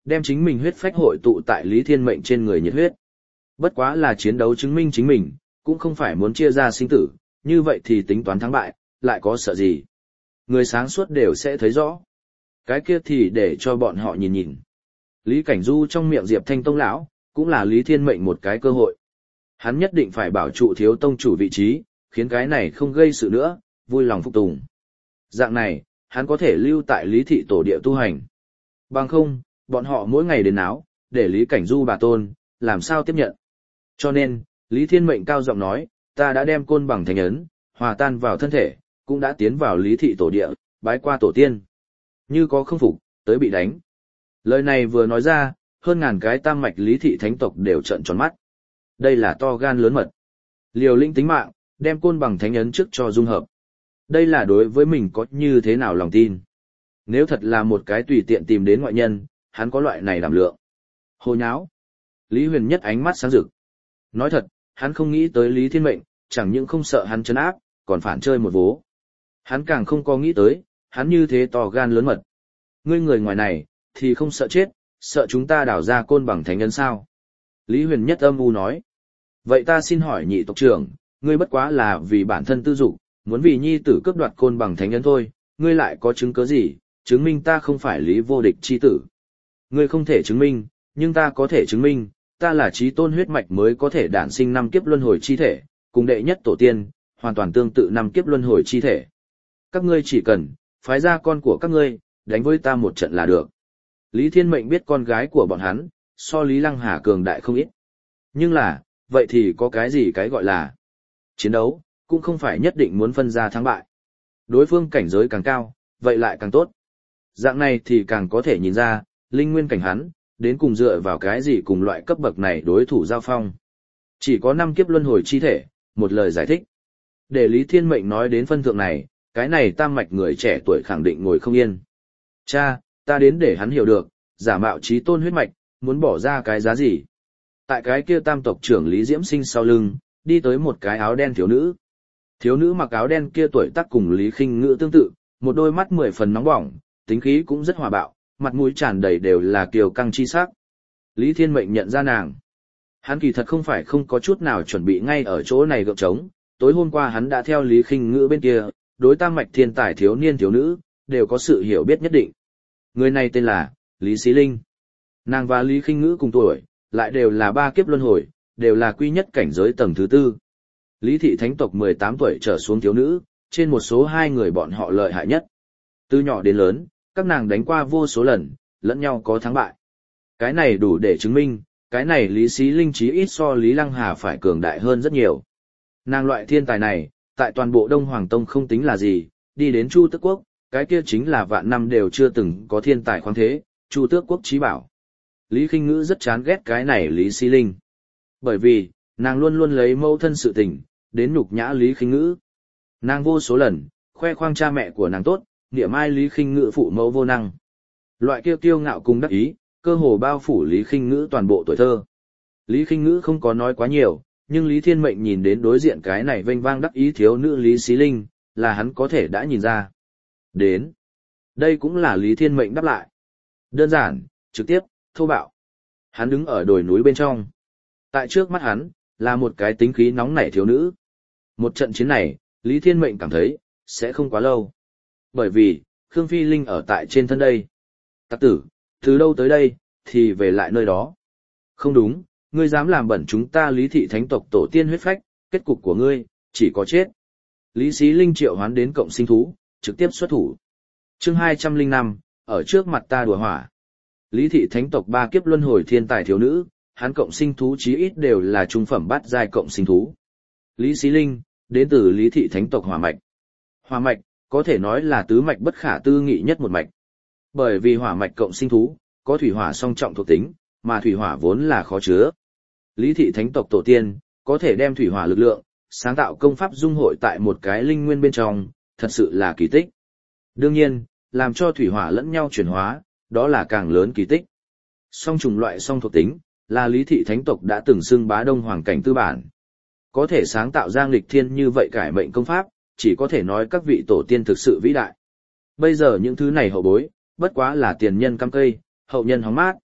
đem chính mình huyết phách hội tụ tại Lý Thiên Mệnh trên người nhiệt huyết. Bất quá là chiến đấu chứng minh chính mình, cũng không phải muốn chia ra sinh tử, như vậy thì tính toán thắng bại, lại có sợ gì. Người sáng suốt đều sẽ thấy rõ. Cái kia thì để cho bọn họ nhìn nhìn. Lý Cảnh Du trong miệng Diệp Thanh Tông lão, cũng là Lý Thiên Mệnh một cái cơ hội. Hắn nhất định phải bảo trụ thiếu tông chủ vị trí, khiến cái này không gây sự nữa, vui lòng phục tùng. Dạng này, hắn có thể lưu tại Lý thị tổ địa tu hành. Bằng không, bọn họ mỗi ngày đến náo, để Lý Cảnh Du bà tôn, làm sao tiếp nhận. Cho nên, Lý Thiên Mệnh cao giọng nói, ta đã đem côn bằng thánh ấn, hòa tan vào thân thể, cũng đã tiến vào Lý thị tổ địa, bái qua tổ tiên. Như có không phục, tới bị đánh. Lời này vừa nói ra, hơn ngàn cái tam mạch Lý thị thánh tộc đều trợn tròn mắt. Đây là to gan lớn mật. Liều lĩnh tính mạng, đem côn bằng thánh ấn trước cho dung hợp. Đây là đối với mình có như thế nào lòng tin. Nếu thật là một cái tùy tiện tìm đến ngoại nhân, hắn có loại này đảm lượng. Hồ nháo. Lý Huyền Nhất ánh mắt sáng rực. Nói thật, hắn không nghĩ tới Lý Thiên Mệnh, chẳng những không sợ hắn trấn áp, còn phản chơi một vố. Hắn càng không có nghĩ tới, hắn như thế to gan lớn mật. Ngươi người ngoài này, thì không sợ chết, sợ chúng ta đào ra côn bằng thánh ấn sao. Lý Huyền Nhất âm u nói. Vậy ta xin hỏi nhị tộc trưởng, ngươi bất quá là vì bản thân tư dục, muốn vì nhi tử cướp đoạt côn bằng thánh ấn thôi, ngươi lại có chứng cứ gì, chứng minh ta không phải Lý vô địch chi tử. Ngươi không thể chứng minh, nhưng ta có thể chứng minh, ta là chí tôn huyết mạch mới có thể đản sinh năm kiếp luân hồi chi thể, cùng đệ nhất tổ tiên, hoàn toàn tương tự năm kiếp luân hồi chi thể. Các ngươi chỉ cần, phái ra con của các ngươi, đánh với ta một trận là được. Lý Thiên Mệnh biết con gái của bọn hắn, so Lý Lăng Hà cường đại không ít. Nhưng là, vậy thì có cái gì cái gọi là chiến đấu, cũng không phải nhất định muốn phân ra thắng bại. Đối phương cảnh giới càng cao, vậy lại càng tốt. Dạng này thì càng có thể nhìn ra, linh nguyên cảnh hắn, đến cùng dựa vào cái gì cùng loại cấp bậc này đối thủ giao phong. Chỉ có năm kiếp luân hồi chi thể, một lời giải thích. Để Lý Thiên Mệnh nói đến phân thượng này, cái này tam mạch người trẻ tuổi khẳng định ngồi không yên. Cha, ta đến để hắn hiểu được, giả mạo chí tôn huyết mạch, muốn bỏ ra cái giá gì. Tại cái kia tam tộc trưởng Lý Diễm Sinh sau lưng, đi tới một cái áo đen thiếu nữ. Thiếu nữ mặc áo đen kia tuổi tác cùng Lý Khinh Ngữ tương tự, một đôi mắt mười phần nóng bỏng, tính khí cũng rất hòa bạo, mặt mũi tràn đầy đều là kiều căng chi sắc. Lý Thiên Mệnh nhận ra nàng. Hắn kỳ thật không phải không có chút nào chuẩn bị ngay ở chỗ này gượng trống, tối hôm qua hắn đã theo Lý Khinh Ngữ bên kia, đối tam mạch thiên tài thiếu niên thiếu nữ, đều có sự hiểu biết nhất định. Người này tên là Lý Xí Linh. Nàng và Lý Khinh Ngữ cùng tuổi, lại đều là ba kiếp luân hồi, đều là quy nhất cảnh giới tầng thứ tư. Lý thị thánh tộc mười tám tuổi trở xuống thiếu nữ, trên một số hai người bọn họ lợi hại nhất. Từ nhỏ đến lớn, các nàng đánh qua vô số lần, lẫn nhau có thắng bại. Cái này đủ để chứng minh, cái này Lý Xí Linh chí ít so Lý Lăng Hà phải cường đại hơn rất nhiều. Nàng loại thiên tài này, tại toàn bộ Đông Hoàng Tông không tính là gì, đi đến Chu Tước Quốc, cái kia chính là vạn năm đều chưa từng có thiên tài khoáng thế, Chu Tước Quốc chí bảo. Lý Khinh Ngữ rất chán ghét cái này Lý Xí Linh. Bởi vì, nàng luôn luôn lấy mâu thân sự tình, đến nhục nhã Lý Khinh Ngữ. Nàng vô số lần, khoe khoang cha mẹ của nàng tốt, niệm ai Lý Khinh Ngữ phụ mẫu vô năng. Loại kiêu kiêu ngạo cùng đắc ý, cơ hồ bao phủ Lý Khinh Ngữ toàn bộ tuổi thơ. Lý Khinh Ngữ không có nói quá nhiều, nhưng Lý Thiên Mệnh nhìn đến đối diện cái này vênh vang đắc ý thiếu nữ Lý Xí Linh, là hắn có thể đã nhìn ra. Đến. Đây cũng là Lý Thiên Mệnh đáp lại. Đơn giản, trực tiếp, thô bạo. Hắn đứng ở đồi núi bên trong. Tại trước mắt hắn, là một cái tính khí nóng nảy thiếu nữ. Một trận chiến này, Lý Thiên Mệnh cảm thấy, sẽ không quá lâu. Bởi vì, Khương Phi Linh ở tại trên thân đây. Tặc tử, từ đâu tới đây, thì về lại nơi đó. Không đúng, ngươi dám làm bẩn chúng ta Lý thị thánh tộc tổ tiên huyết phách, kết cục của ngươi, chỉ có chết. Lý Xí Linh triệu hoán đến cộng sinh thú, trực tiếp xuất thủ. Chương hai trăm lẻ năm, ở trước mặt ta đùa hỏa. Lý thị thánh tộc ba kiếp luân hồi thiên tài thiếu nữ, hắn cộng sinh thú chí ít đều là trung phẩm bát giai cộng sinh thú. Lý Xí Linh, đến từ Lý thị thánh tộc hỏa mạch. Hỏa mạch, có thể nói là tứ mạch bất khả tư nghị nhất một mạch. Bởi vì hỏa mạch cộng sinh thú, có thủy hỏa song trọng thuộc tính, mà thủy hỏa vốn là khó chứa. Lý thị thánh tộc tổ tiên, có thể đem thủy hỏa lực lượng, sáng tạo công pháp dung hội tại một cái linh nguyên bên trong, thật sự là kỳ tích. Đương nhiên, làm cho thủy hỏa lẫn nhau chuyển hóa, đó là càng lớn kỳ tích. Song trùng loại song thuộc tính, là Lý thị thánh tộc đã từng xưng bá đông hoàng cảnh tư bản. Có thể sáng tạo ra nghịch thiên như vậy cải mệnh công pháp, chỉ có thể nói các vị tổ tiên thực sự vĩ đại. Bây giờ những thứ này hậu bối, bất quá là tiền nhân cắm cây, hậu nhân hóng mát,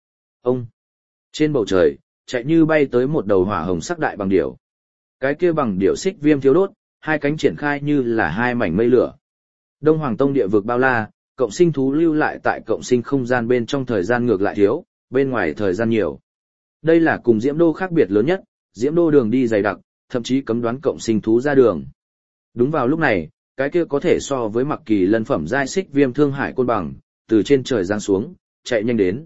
Ông! Trên bầu trời, chạy như bay tới một đầu hỏa hồng sắc đại bằng điểu. Cái kia bằng điểu xích viêm thiếu đốt, hai cánh triển khai như là hai mảnh mây lửa. Đông Hoàng Tông địa vực bao la, cộng sinh thú lưu lại tại cộng sinh không gian bên trong thời gian ngược lại thiếu, bên ngoài thời gian nhiều. Đây là cùng Diễm Đô khác biệt lớn nhất, Diễm Đô đường đi dày đặc, thậm chí cấm đoán cộng sinh thú ra đường. Đúng vào lúc này, cái kia có thể so với mặc kỳ lân phẩm giai xích viêm thương hải côn bằng, từ trên trời giáng xuống, chạy nhanh đến.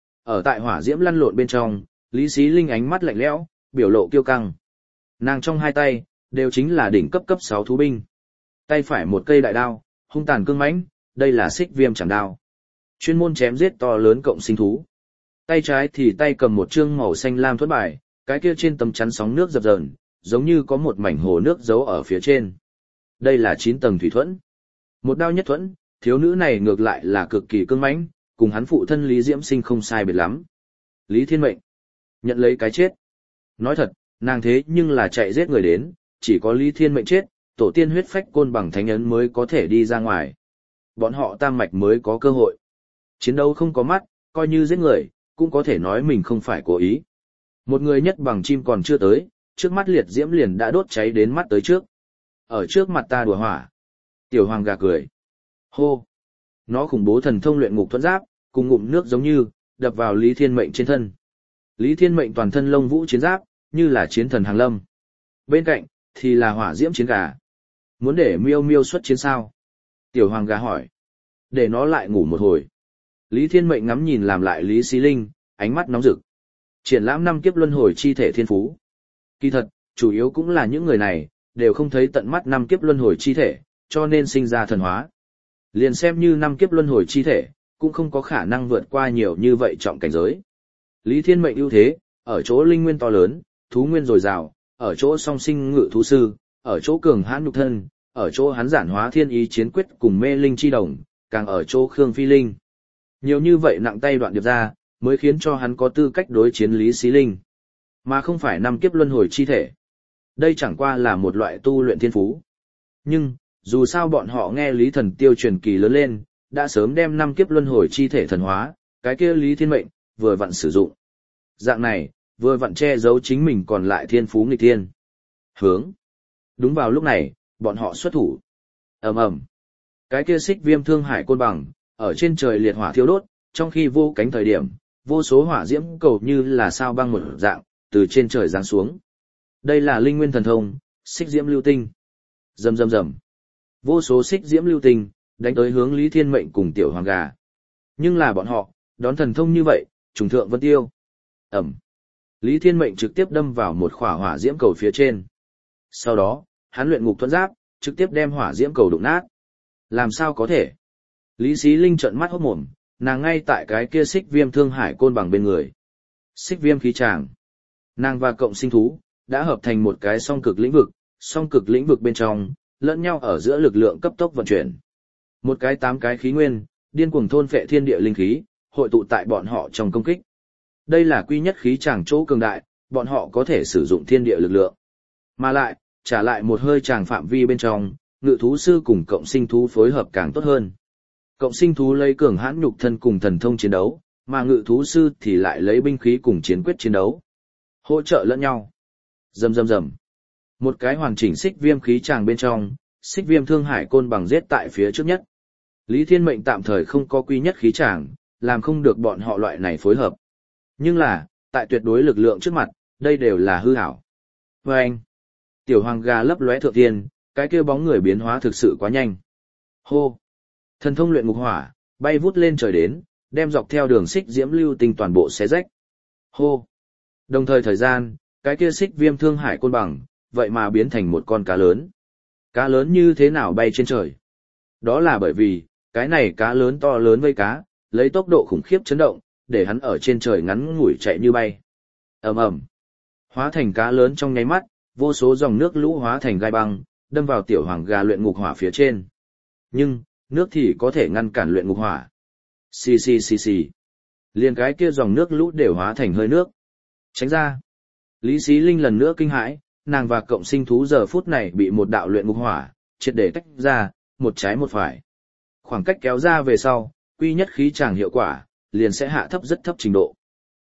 Ở tại hỏa diễm lăn lộn bên trong, Lý Xí Linh ánh mắt lạnh lẽo, biểu lộ kiêu căng. Nàng trong hai tay, đều chính là đỉnh cấp cấp sáu thú binh. Tay phải một cây đại đao, hung tàn cương mãnh, đây là xích viêm chảm đao. Chuyên môn chém giết to lớn cộng sinh thú. Tay trái thì tay cầm một chương màu xanh lam thuẫn bài, cái kia trên tấm chắn sóng nước dập dờn, giống như có một mảnh hồ nước giấu ở phía trên. Đây là chín tầng thủy thuẫn. Một đao nhất thuẫn, thiếu nữ này ngược lại là cực kỳ cương mãnh, cùng hắn phụ thân Lý Diễm Sinh không sai biệt lắm. Lý Thiên Mệnh nhận lấy cái chết. Nói thật, nàng thế nhưng là chạy giết người đến, chỉ có Lý Thiên Mệnh chết, tổ tiên huyết phách côn bằng thánh ấn mới có thể đi ra ngoài. Bọn họ tam mạch mới có cơ hội. Chiến đấu không có mắt, coi như giết người, cũng có thể nói mình không phải cố ý. Một người nhất bằng chim còn chưa tới, trước mắt liệt diễm liền đã đốt cháy đến mắt tới trước. Ở trước mặt ta đùa hỏa. Tiểu hoàng gà cười. Hô. Nó khủng bố thần thông luyện ngục thuẫn giáp, cùng ngụm nước giống như, đập vào Lý Thiên Mệnh trên thân. Lý Thiên Mệnh toàn thân lông vũ chiến giáp, như là chiến thần hàng lâm. Bên cạnh, thì là hỏa diễm chiến gà. Muốn để miêu miêu xuất chiến sao? Tiểu hoàng gà hỏi. Để nó lại ngủ một hồi. Lý Thiên Mệnh ngắm nhìn làm lại Lý Xí Linh, ánh mắt nóng rực. Triển lãm năm kiếp luân hồi chi thể thiên phú. Kỳ thật, chủ yếu cũng là những người này, đều không thấy tận mắt năm kiếp luân hồi chi thể, cho nên sinh ra thần hóa. Liền xem như năm kiếp luân hồi chi thể, cũng không có khả năng vượt qua nhiều như vậy trọng cảnh giới. Lý Thiên Mệnh ưu thế, ở chỗ linh nguyên to lớn, thú nguyên dồi dào, ở chỗ song sinh ngự thú sư, ở chỗ cường hãn nhục thân, ở chỗ hắn giản hóa thiên ý chiến quyết cùng mê linh chi đồng, càng ở chỗ Khương Phi Linh. Nhiều như vậy nặng tay đoạn điệp ra, mới khiến cho hắn có tư cách đối chiến Lý Xí Linh, mà không phải năm kiếp luân hồi chi thể. Đây chẳng qua là một loại tu luyện thiên phú. Nhưng, dù sao bọn họ nghe Lý Thần Tiêu truyền kỳ lớn lên, đã sớm đem năm kiếp luân hồi chi thể thần hóa, cái kia Lý Thiên Mệnh, vừa vặn sử dụng. Dạng này, vừa vặn che giấu chính mình còn lại thiên phú nghịch thiên. Hướng. Đúng vào lúc này, bọn họ xuất thủ. Ầm ầm. Cái kia xích viêm thương hải côn bằng, ở trên trời liệt hỏa thiêu đốt, trong khi vô cánh thời điểm, vô số hỏa diễm cầu như là sao băng một dạng, từ trên trời giáng xuống. Đây là linh nguyên thần thông, xích diễm lưu tinh. Rầm rầm rầm. Vô số xích diễm lưu tinh, đánh tới hướng Lý Thiên Mệnh cùng tiểu hoàng gà. Nhưng là bọn họ, đón thần thông như vậy, trùng thượng vân tiêu. Ẩm. Lý Thiên Mệnh trực tiếp đâm vào một khỏa hỏa diễm cầu phía trên. Sau đó, hắn luyện ngục thuẫn giáp, trực tiếp đem hỏa diễm cầu đụng nát. Làm sao có thể? Lý Xí Linh trợn mắt hốt mồm, nàng ngay tại cái kia xích viêm thương hải côn bằng bên người. Xích viêm khí tràng. Nàng và cộng sinh thú, đã hợp thành một cái song cực lĩnh vực, song cực lĩnh vực bên trong, lẫn nhau ở giữa lực lượng cấp tốc vận chuyển. Một cái tám cái khí nguyên, điên cuồng thôn phệ thiên địa linh khí, hội tụ tại bọn họ trong công kích. Đây là quy nhất khí tràng chỗ cường đại, bọn họ có thể sử dụng thiên địa lực lượng. Mà lại, trả lại một hơi tràng phạm vi bên trong, ngự thú sư cùng cộng sinh thú phối hợp càng tốt hơn. Cộng sinh thú lấy cường hãn nhục thân cùng thần thông chiến đấu, mà ngự thú sư thì lại lấy binh khí cùng chiến quyết chiến đấu. Hỗ trợ lẫn nhau. Rầm rầm rầm. Một cái hoàn chỉnh xích viêm khí tràng bên trong, xích viêm thương hải côn bằng giết tại phía trước nhất. Lý Thiên Mệnh tạm thời không có quy nhất khí tràng, làm không được bọn họ loại này phối hợp. Nhưng là, tại tuyệt đối lực lượng trước mặt, đây đều là hư ảo. Và anh, tiểu hoàng gà lấp lóe thượng tiên, cái kia bóng người biến hóa thực sự quá nhanh. Hô! Thần thông luyện ngục hỏa, bay vút lên trời đến, đem dọc theo đường xích diễm lưu tinh toàn bộ xé rách. Hô! Đồng thời thời gian, cái kia xích viêm thương hải côn bằng, vậy mà biến thành một con cá lớn. Cá lớn như thế nào bay trên trời? Đó là bởi vì, cái này cá lớn to lớn vây cá, lấy tốc độ khủng khiếp chấn động, để hắn ở trên trời ngắn ngủi chạy như bay. Ầm ầm. Hóa thành cá lớn trong nháy mắt, vô số dòng nước lũ hóa thành gai băng, đâm vào tiểu hoàng gà luyện ngục hỏa phía trên. Nhưng, nước thì có thể ngăn cản luyện ngục hỏa. Xì xì xì xì. Liền cái kia dòng nước lũ đều hóa thành hơi nước. Tránh ra. Lý Xí Linh lần nữa kinh hãi, nàng và cộng sinh thú giờ phút này bị một đạo luyện ngục hỏa, triệt để tách ra, một trái một phải. Khoảng cách kéo ra về sau, quy nhất khí tràng hiệu quả, liền sẽ hạ thấp rất thấp trình độ.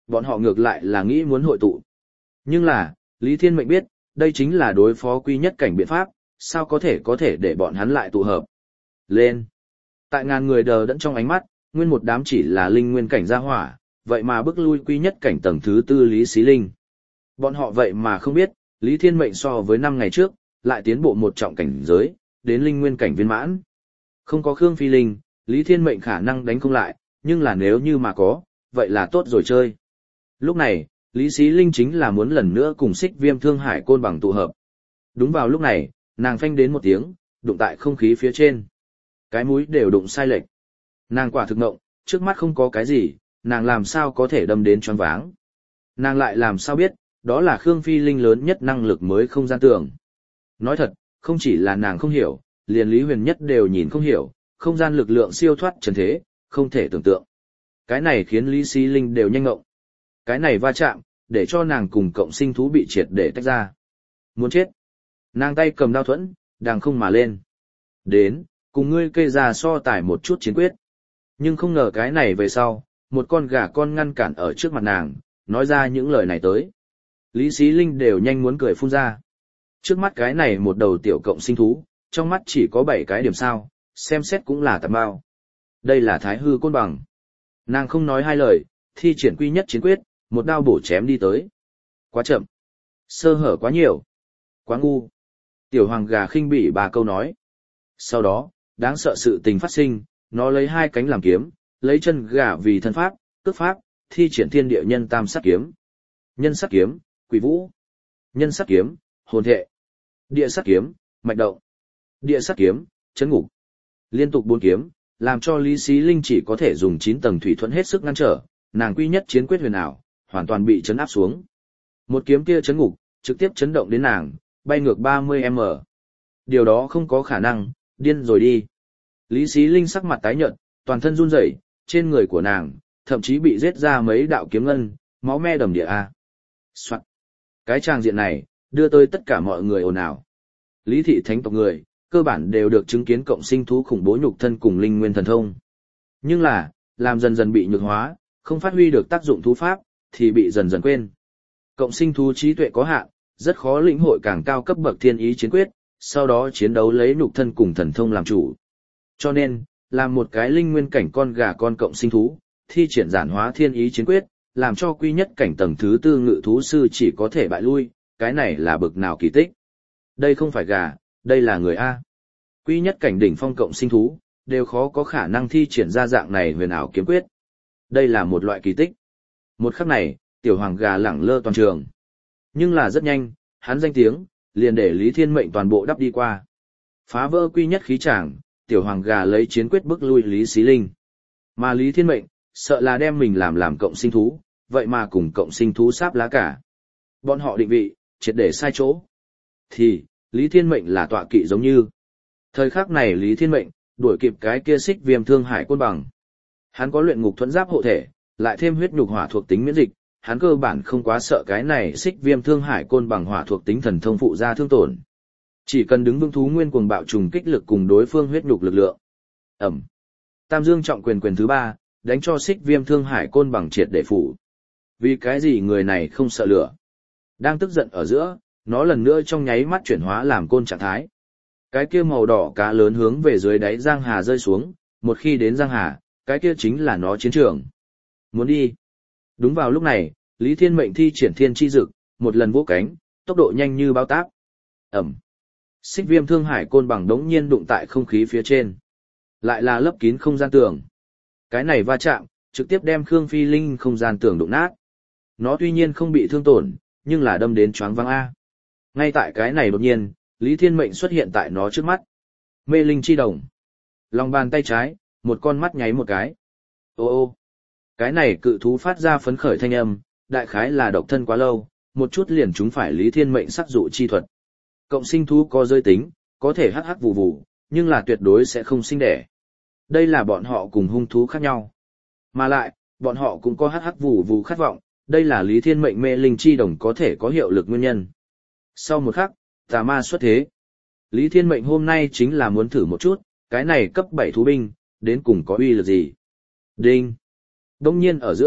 Bọn họ ngược lại là nghĩ muốn hội tụ. Nhưng là, Lý Thiên Mệnh biết, đây chính là đối phó quy nhất cảnh biện pháp, sao có thể có thể để bọn hắn lại tụ hợp. Lên! Tại ngàn người đờ đẫn trong ánh mắt, nguyên một đám chỉ là linh nguyên cảnh gia hỏa, vậy mà bức lui quy nhất cảnh tầng thứ tư Lý Xí Linh. Bọn họ vậy mà không biết, Lý Thiên Mệnh so với năm ngày trước, lại tiến bộ một trọng cảnh giới, đến linh nguyên cảnh viên mãn. Không có Khương Phi Linh, Lý Thiên Mệnh khả năng đánh không lại, nhưng là nếu như mà có, vậy là tốt rồi chơi. Lúc này, Lý Xí Linh chính là muốn lần nữa cùng Xích Viêm Thương Hải Côn Bằng tụ hợp. Đúng vào lúc này, nàng phanh đến một tiếng, đụng tại không khí phía trên. Cái mũi đều đụng sai lệch. Nàng quả thực ngộng, trước mắt không có cái gì, nàng làm sao có thể đâm đến choáng váng. Nàng lại làm sao biết, đó là Khương Phi Linh lớn nhất năng lực mới không gian tường. Nói thật, không chỉ là nàng không hiểu, liền Lý Huyền Nhất đều nhìn không hiểu, không gian lực lượng siêu thoát trần thế, không thể tưởng tượng. Cái này khiến Lý Xí Linh đều nhanh ngộng. Cái này va chạm, để cho nàng cùng cộng sinh thú bị triệt để tách ra. Muốn chết. Nàng tay cầm đao thuẫn, đang không mà lên. Đến, cùng ngươi kê ra so tài một chút chiến quyết. Nhưng không ngờ cái này về sau, một con gà con ngăn cản ở trước mặt nàng, nói ra những lời này tới. Lý Xí Linh đều nhanh muốn cười phun ra. Trước mắt cái này một đầu tiểu cộng sinh thú, trong mắt chỉ có bảy cái điểm sao, xem xét cũng là tạm bao. Đây là Thái Hư Côn Bằng. Nàng không nói hai lời, thi triển quy nhất chiến quyết, một đao bổ chém đi tới. Quá chậm. Sơ hở quá nhiều. Quá ngu. Tiểu hoàng gà khinh bỉ ba câu nói. Sau đó, đáng sợ sự tình phát sinh, nó lấy hai cánh làm kiếm, lấy chân gà vì thân pháp, cước pháp, thi triển thiên địa nhân tam sát kiếm. Nhân sát kiếm, quỷ vũ. Nhân sát kiếm, hồn thệ. Địa sát kiếm, mạch động. Địa sát kiếm, chấn ngục. Liên tục bốn kiếm, làm cho Lý Xí Linh chỉ có thể dùng chín tầng thủy thuẫn hết sức ngăn trở, nàng quy nhất chiến quyết huyền ảo, hoàn toàn bị chấn áp xuống. Một kiếm kia chấn ngục, trực tiếp chấn động đến nàng, bay ngược ba mươi mét. Điều đó không có khả năng, điên rồi đi. Lý Xí Linh sắc mặt tái nhợt, toàn thân run rẩy, trên người của nàng, thậm chí bị giết ra mấy đạo kiếm ngân, máu me đầm địa a. Soạn. Cái tràng diện này, đưa tới tất cả mọi người ồn ào. Lý thị thánh tộc người, cơ bản đều được chứng kiến cộng sinh thú khủng bố nhục thân cùng linh nguyên thần thông. Nhưng là, làm dần dần bị nhược hóa, không phát huy được tác dụng thú pháp, thì bị dần dần quên. Cộng sinh thú trí tuệ có hạn, rất khó lĩnh hội càng cao cấp bậc thiên ý chiến quyết, sau đó chiến đấu lấy nhục thân cùng thần thông làm chủ. Cho nên, làm một cái linh nguyên cảnh con gà con cộng sinh thú, thi triển giản hóa thiên ý chiến quyết, làm cho quy nhất cảnh tầng thứ tư ngự thú sư chỉ có thể bại lui, cái này là bực nào kỳ tích. Đây không phải gà, đây là người A. Quy nhất cảnh đỉnh phong cộng sinh thú, đều khó có khả năng thi triển ra dạng này huyền ảo kiếm quyết. Đây là một loại kỳ tích. Một khắc này, tiểu hoàng gà lẳng lơ toàn trường. Nhưng là rất nhanh, hắn danh tiếng, liền để Lý Thiên Mệnh toàn bộ đắp đi qua. Phá vỡ quy nhất khí tràng, tiểu hoàng gà lấy chiến quyết bức lui Lý Xí Linh. Mà Lý Thiên Mệnh, sợ là đem mình làm làm cộng sinh thú, vậy mà cùng cộng sinh thú sáp lá cả. Bọn họ định vị, triệt để sai chỗ. Thì, Lý Thiên Mệnh là tọa kỵ giống như. Thời khắc này Lý Thiên Mệnh, đuổi kịp cái kia Xích Viêm Thương Hải Côn Bằng. Hắn có luyện ngục thuẫn giáp hộ thể, lại thêm huyết nhục hỏa thuộc tính miễn dịch, hắn cơ bản không quá sợ cái này Xích Viêm Thương Hải Côn Bằng hỏa thuộc tính thần thông phụ ra thương tổn. Chỉ cần đứng vững thú nguyên cuồng bạo trùng kích lực cùng đối phương huyết nhục lực lượng. Ẩm. Tam Dương trọng quyền quyền thứ ba, đánh cho Xích Viêm Thương Hải Côn Bằng triệt để phủ. Vì cái gì người này không sợ lửa? Đang tức giận ở giữa, nó lần nữa trong nháy mắt chuyển hóa làm côn trạng thái. Cái kia màu đỏ cá lớn hướng về dưới đáy Giang Hà rơi xuống, một khi đến Giang Hà, cái kia chính là nó chiến trường. Muốn đi. Đúng vào lúc này, Lý Thiên Mệnh thi triển thiên chi dực, một lần vỗ cánh, tốc độ nhanh như bao táp. Ẩm. Xích Viêm Thương Hải Côn Bằng đống nhiên đụng tại không khí phía trên. Lại là lấp kín không gian tường. Cái này va chạm, trực tiếp đem Khương Phi Linh không gian tường đụng nát. Nó tuy nhiên không bị thương tổn, nhưng là đâm đến choáng váng A. Ngay tại cái này đột nhiên, Lý Thiên Mệnh xuất hiện tại nó trước mắt. Mê linh chi đồng. Lòng bàn tay trái, một con mắt nháy một cái. Ô ô. Cái này cự thú phát ra phấn khởi thanh âm, đại khái là độc thân quá lâu, một chút liền chúng phải Lý Thiên Mệnh sắc dụ chi thuật. Cộng sinh thú có giới tính, có thể hắc hắc vù vù, nhưng là tuyệt đối sẽ không sinh đẻ. Đây là bọn họ cùng hung thú khác nhau. Mà lại, bọn họ cũng có hắc hắc vù vù khát vọng, đây là Lý Thiên Mệnh mê linh chi đồng có thể có hiệu lực nguyên nhân. Sau một khắc, tà ma xuất thế. Lý Thiên Mệnh hôm nay chính là muốn thử một chút, cái này cấp bảy thú binh, đến cùng có uy lực gì. Đinh. Đông nhiên ở giữa,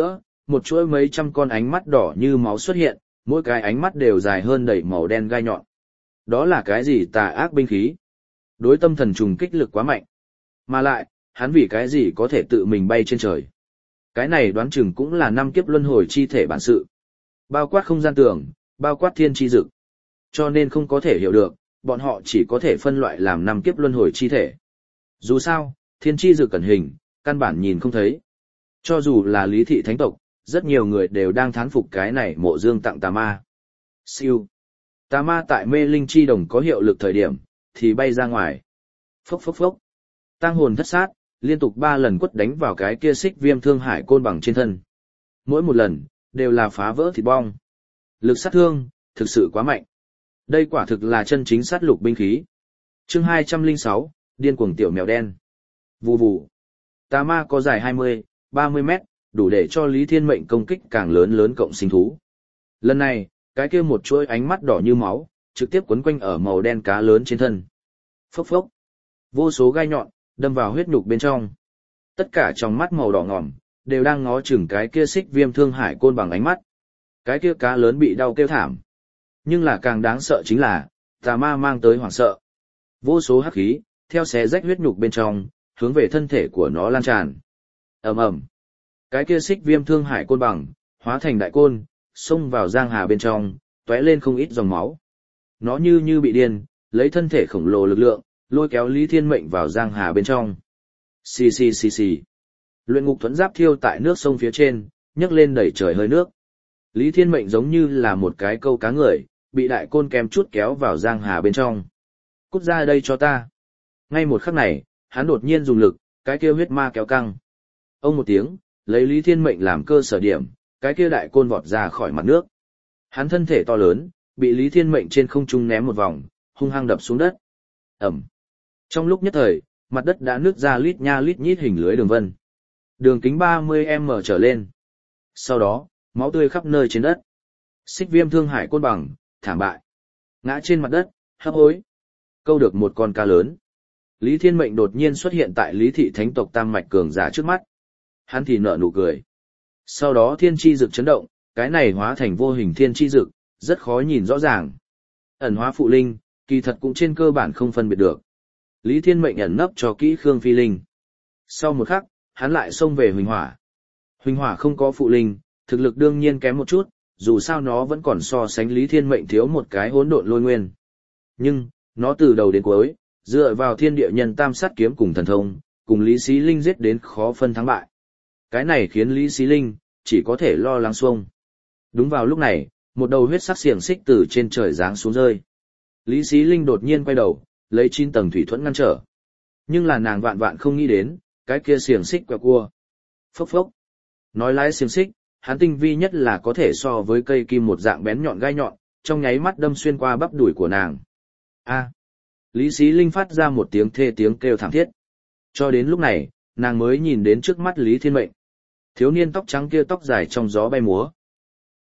một chuỗi mấy trăm con ánh mắt đỏ như máu xuất hiện, mỗi cái ánh mắt đều dài hơn đầy màu đen gai nhọn. Đó là cái gì tà ác binh khí? Đối tâm thần trùng kích lực quá mạnh. Mà lại, hắn vì cái gì có thể tự mình bay trên trời? Cái này đoán chừng cũng là năm kiếp luân hồi chi thể bản sự. Bao quát không gian tường, bao quát thiên chi dực. Cho nên không có thể hiểu được, bọn họ chỉ có thể phân loại làm năm kiếp luân hồi chi thể. Dù sao, thiên chi dực cẩn hình, căn bản nhìn không thấy. Cho dù là lý thị thánh tộc, rất nhiều người đều đang thán phục cái này mộ dương tặng tà ma. Siêu. Tà ma tại mê linh chi đồng có hiệu lực thời điểm, thì bay ra ngoài. Phốc phốc phốc. Tăng hồn thất sát, liên tục ba lần quất đánh vào cái kia xích viêm thương hải côn bằng trên thân. Mỗi một lần, đều là phá vỡ thịt bong. Lực sát thương, thực sự quá mạnh. Đây quả thực là chân chính sát lục binh khí. Chương hai trăm lẻ sáu, điên cuồng tiểu mèo đen. Vù vù. Tà ma có dài hai mươi, ba mươi mét, đủ để cho Lý Thiên Mệnh công kích càng lớn lớn cộng sinh thú. Lần này, cái kia một chuỗi ánh mắt đỏ như máu, trực tiếp quấn quanh ở màu đen cá lớn trên thân. Phốc phốc. Vô số gai nhọn, đâm vào huyết nhục bên trong. Tất cả trong mắt màu đỏ ngòm, đều đang ngó chừng cái kia xích viêm thương hải côn bằng ánh mắt. Cái kia cá lớn bị đau kêu thảm. Nhưng là càng đáng sợ chính là, tà ma mang tới hoảng sợ. Vô số hắc khí, theo xé rách huyết nhục bên trong, hướng về thân thể của nó lan tràn. Ầm ầm. Cái kia xích viêm thương hải côn bằng, hóa thành đại côn, xông vào giang hà bên trong, tóe lên không ít dòng máu. Nó như như bị điên, lấy thân thể khổng lồ lực lượng, lôi kéo Lý Thiên Mệnh vào giang hà bên trong. Xì xì xì xì. Luyện ngục thuẫn giáp thiêu tại nước sông phía trên, nhấc lên đẩy trời hơi nước. Lý Thiên Mệnh giống như là một cái câu cá người, bị đại côn kèm chút kéo vào giang hà bên trong. Cút ra đây cho ta. Ngay một khắc này, hắn đột nhiên dùng lực, cái kia huyết ma kéo căng. Ông một tiếng, lấy Lý Thiên Mệnh làm cơ sở điểm, cái kia đại côn vọt ra khỏi mặt nước. Hắn thân thể to lớn, bị Lý Thiên Mệnh trên không trung ném một vòng, hung hăng đập xuống đất. Ẩm. Trong lúc nhất thời, mặt đất đã nứt ra lít nha lít nhít hình lưới đường vân. Đường kính ba mươi mét trở lên. Sau đó, máu tươi khắp nơi trên đất. Xích viêm thương hải côn bằng, thảm bại. Ngã trên mặt đất, hấp hối. Câu được một con cá lớn. Lý Thiên Mệnh đột nhiên xuất hiện tại Lý thị thánh tộc tam mạch cường giả trước mắt. Hắn thì nở nụ cười. Sau đó thiên chi dực chấn động, cái này hóa thành vô hình thiên chi dực, rất khó nhìn rõ ràng. Ẩn hóa phụ linh, kỳ thật cũng trên cơ bản không phân biệt được. Lý Thiên Mệnh ẩn nấp cho kỹ Khương Phi Linh. Sau một khắc, hắn lại xông về Huỳnh Hỏa. Huỳnh Hỏa không có phụ linh, thực lực đương nhiên kém một chút, dù sao nó vẫn còn so sánh Lý Thiên Mệnh thiếu một cái hỗn độn lôi nguyên. Nhưng, nó từ đầu đến cuối, dựa vào thiên địa nhân tam sát kiếm cùng thần thông, cùng Lý Xí Linh giết đến khó phân thắng bại. Cái này khiến Lý Xí Linh chỉ có thể lo lắng xuông. Đúng vào lúc này, một đầu huyết sắc xiềng xích từ trên trời giáng xuống rơi. Lý Xí Linh đột nhiên quay đầu, lấy chín tầng thủy thuẫn ngăn trở. Nhưng là nàng vạn vạn không nghĩ đến, cái kia xiềng xích quẹo cua. Phốc phốc. Nói lái xiềng xích, hắn tinh vi nhất là có thể so với cây kim một dạng bén nhọn gai nhọn, trong nháy mắt đâm xuyên qua bắp đùi của nàng. A. Lý Xí Linh phát ra một tiếng thê tiếng kêu thảm thiết. Cho đến lúc này, nàng mới nhìn đến trước mắt Lý Thiên Mệnh. Thiếu niên tóc trắng kia tóc dài trong gió bay múa,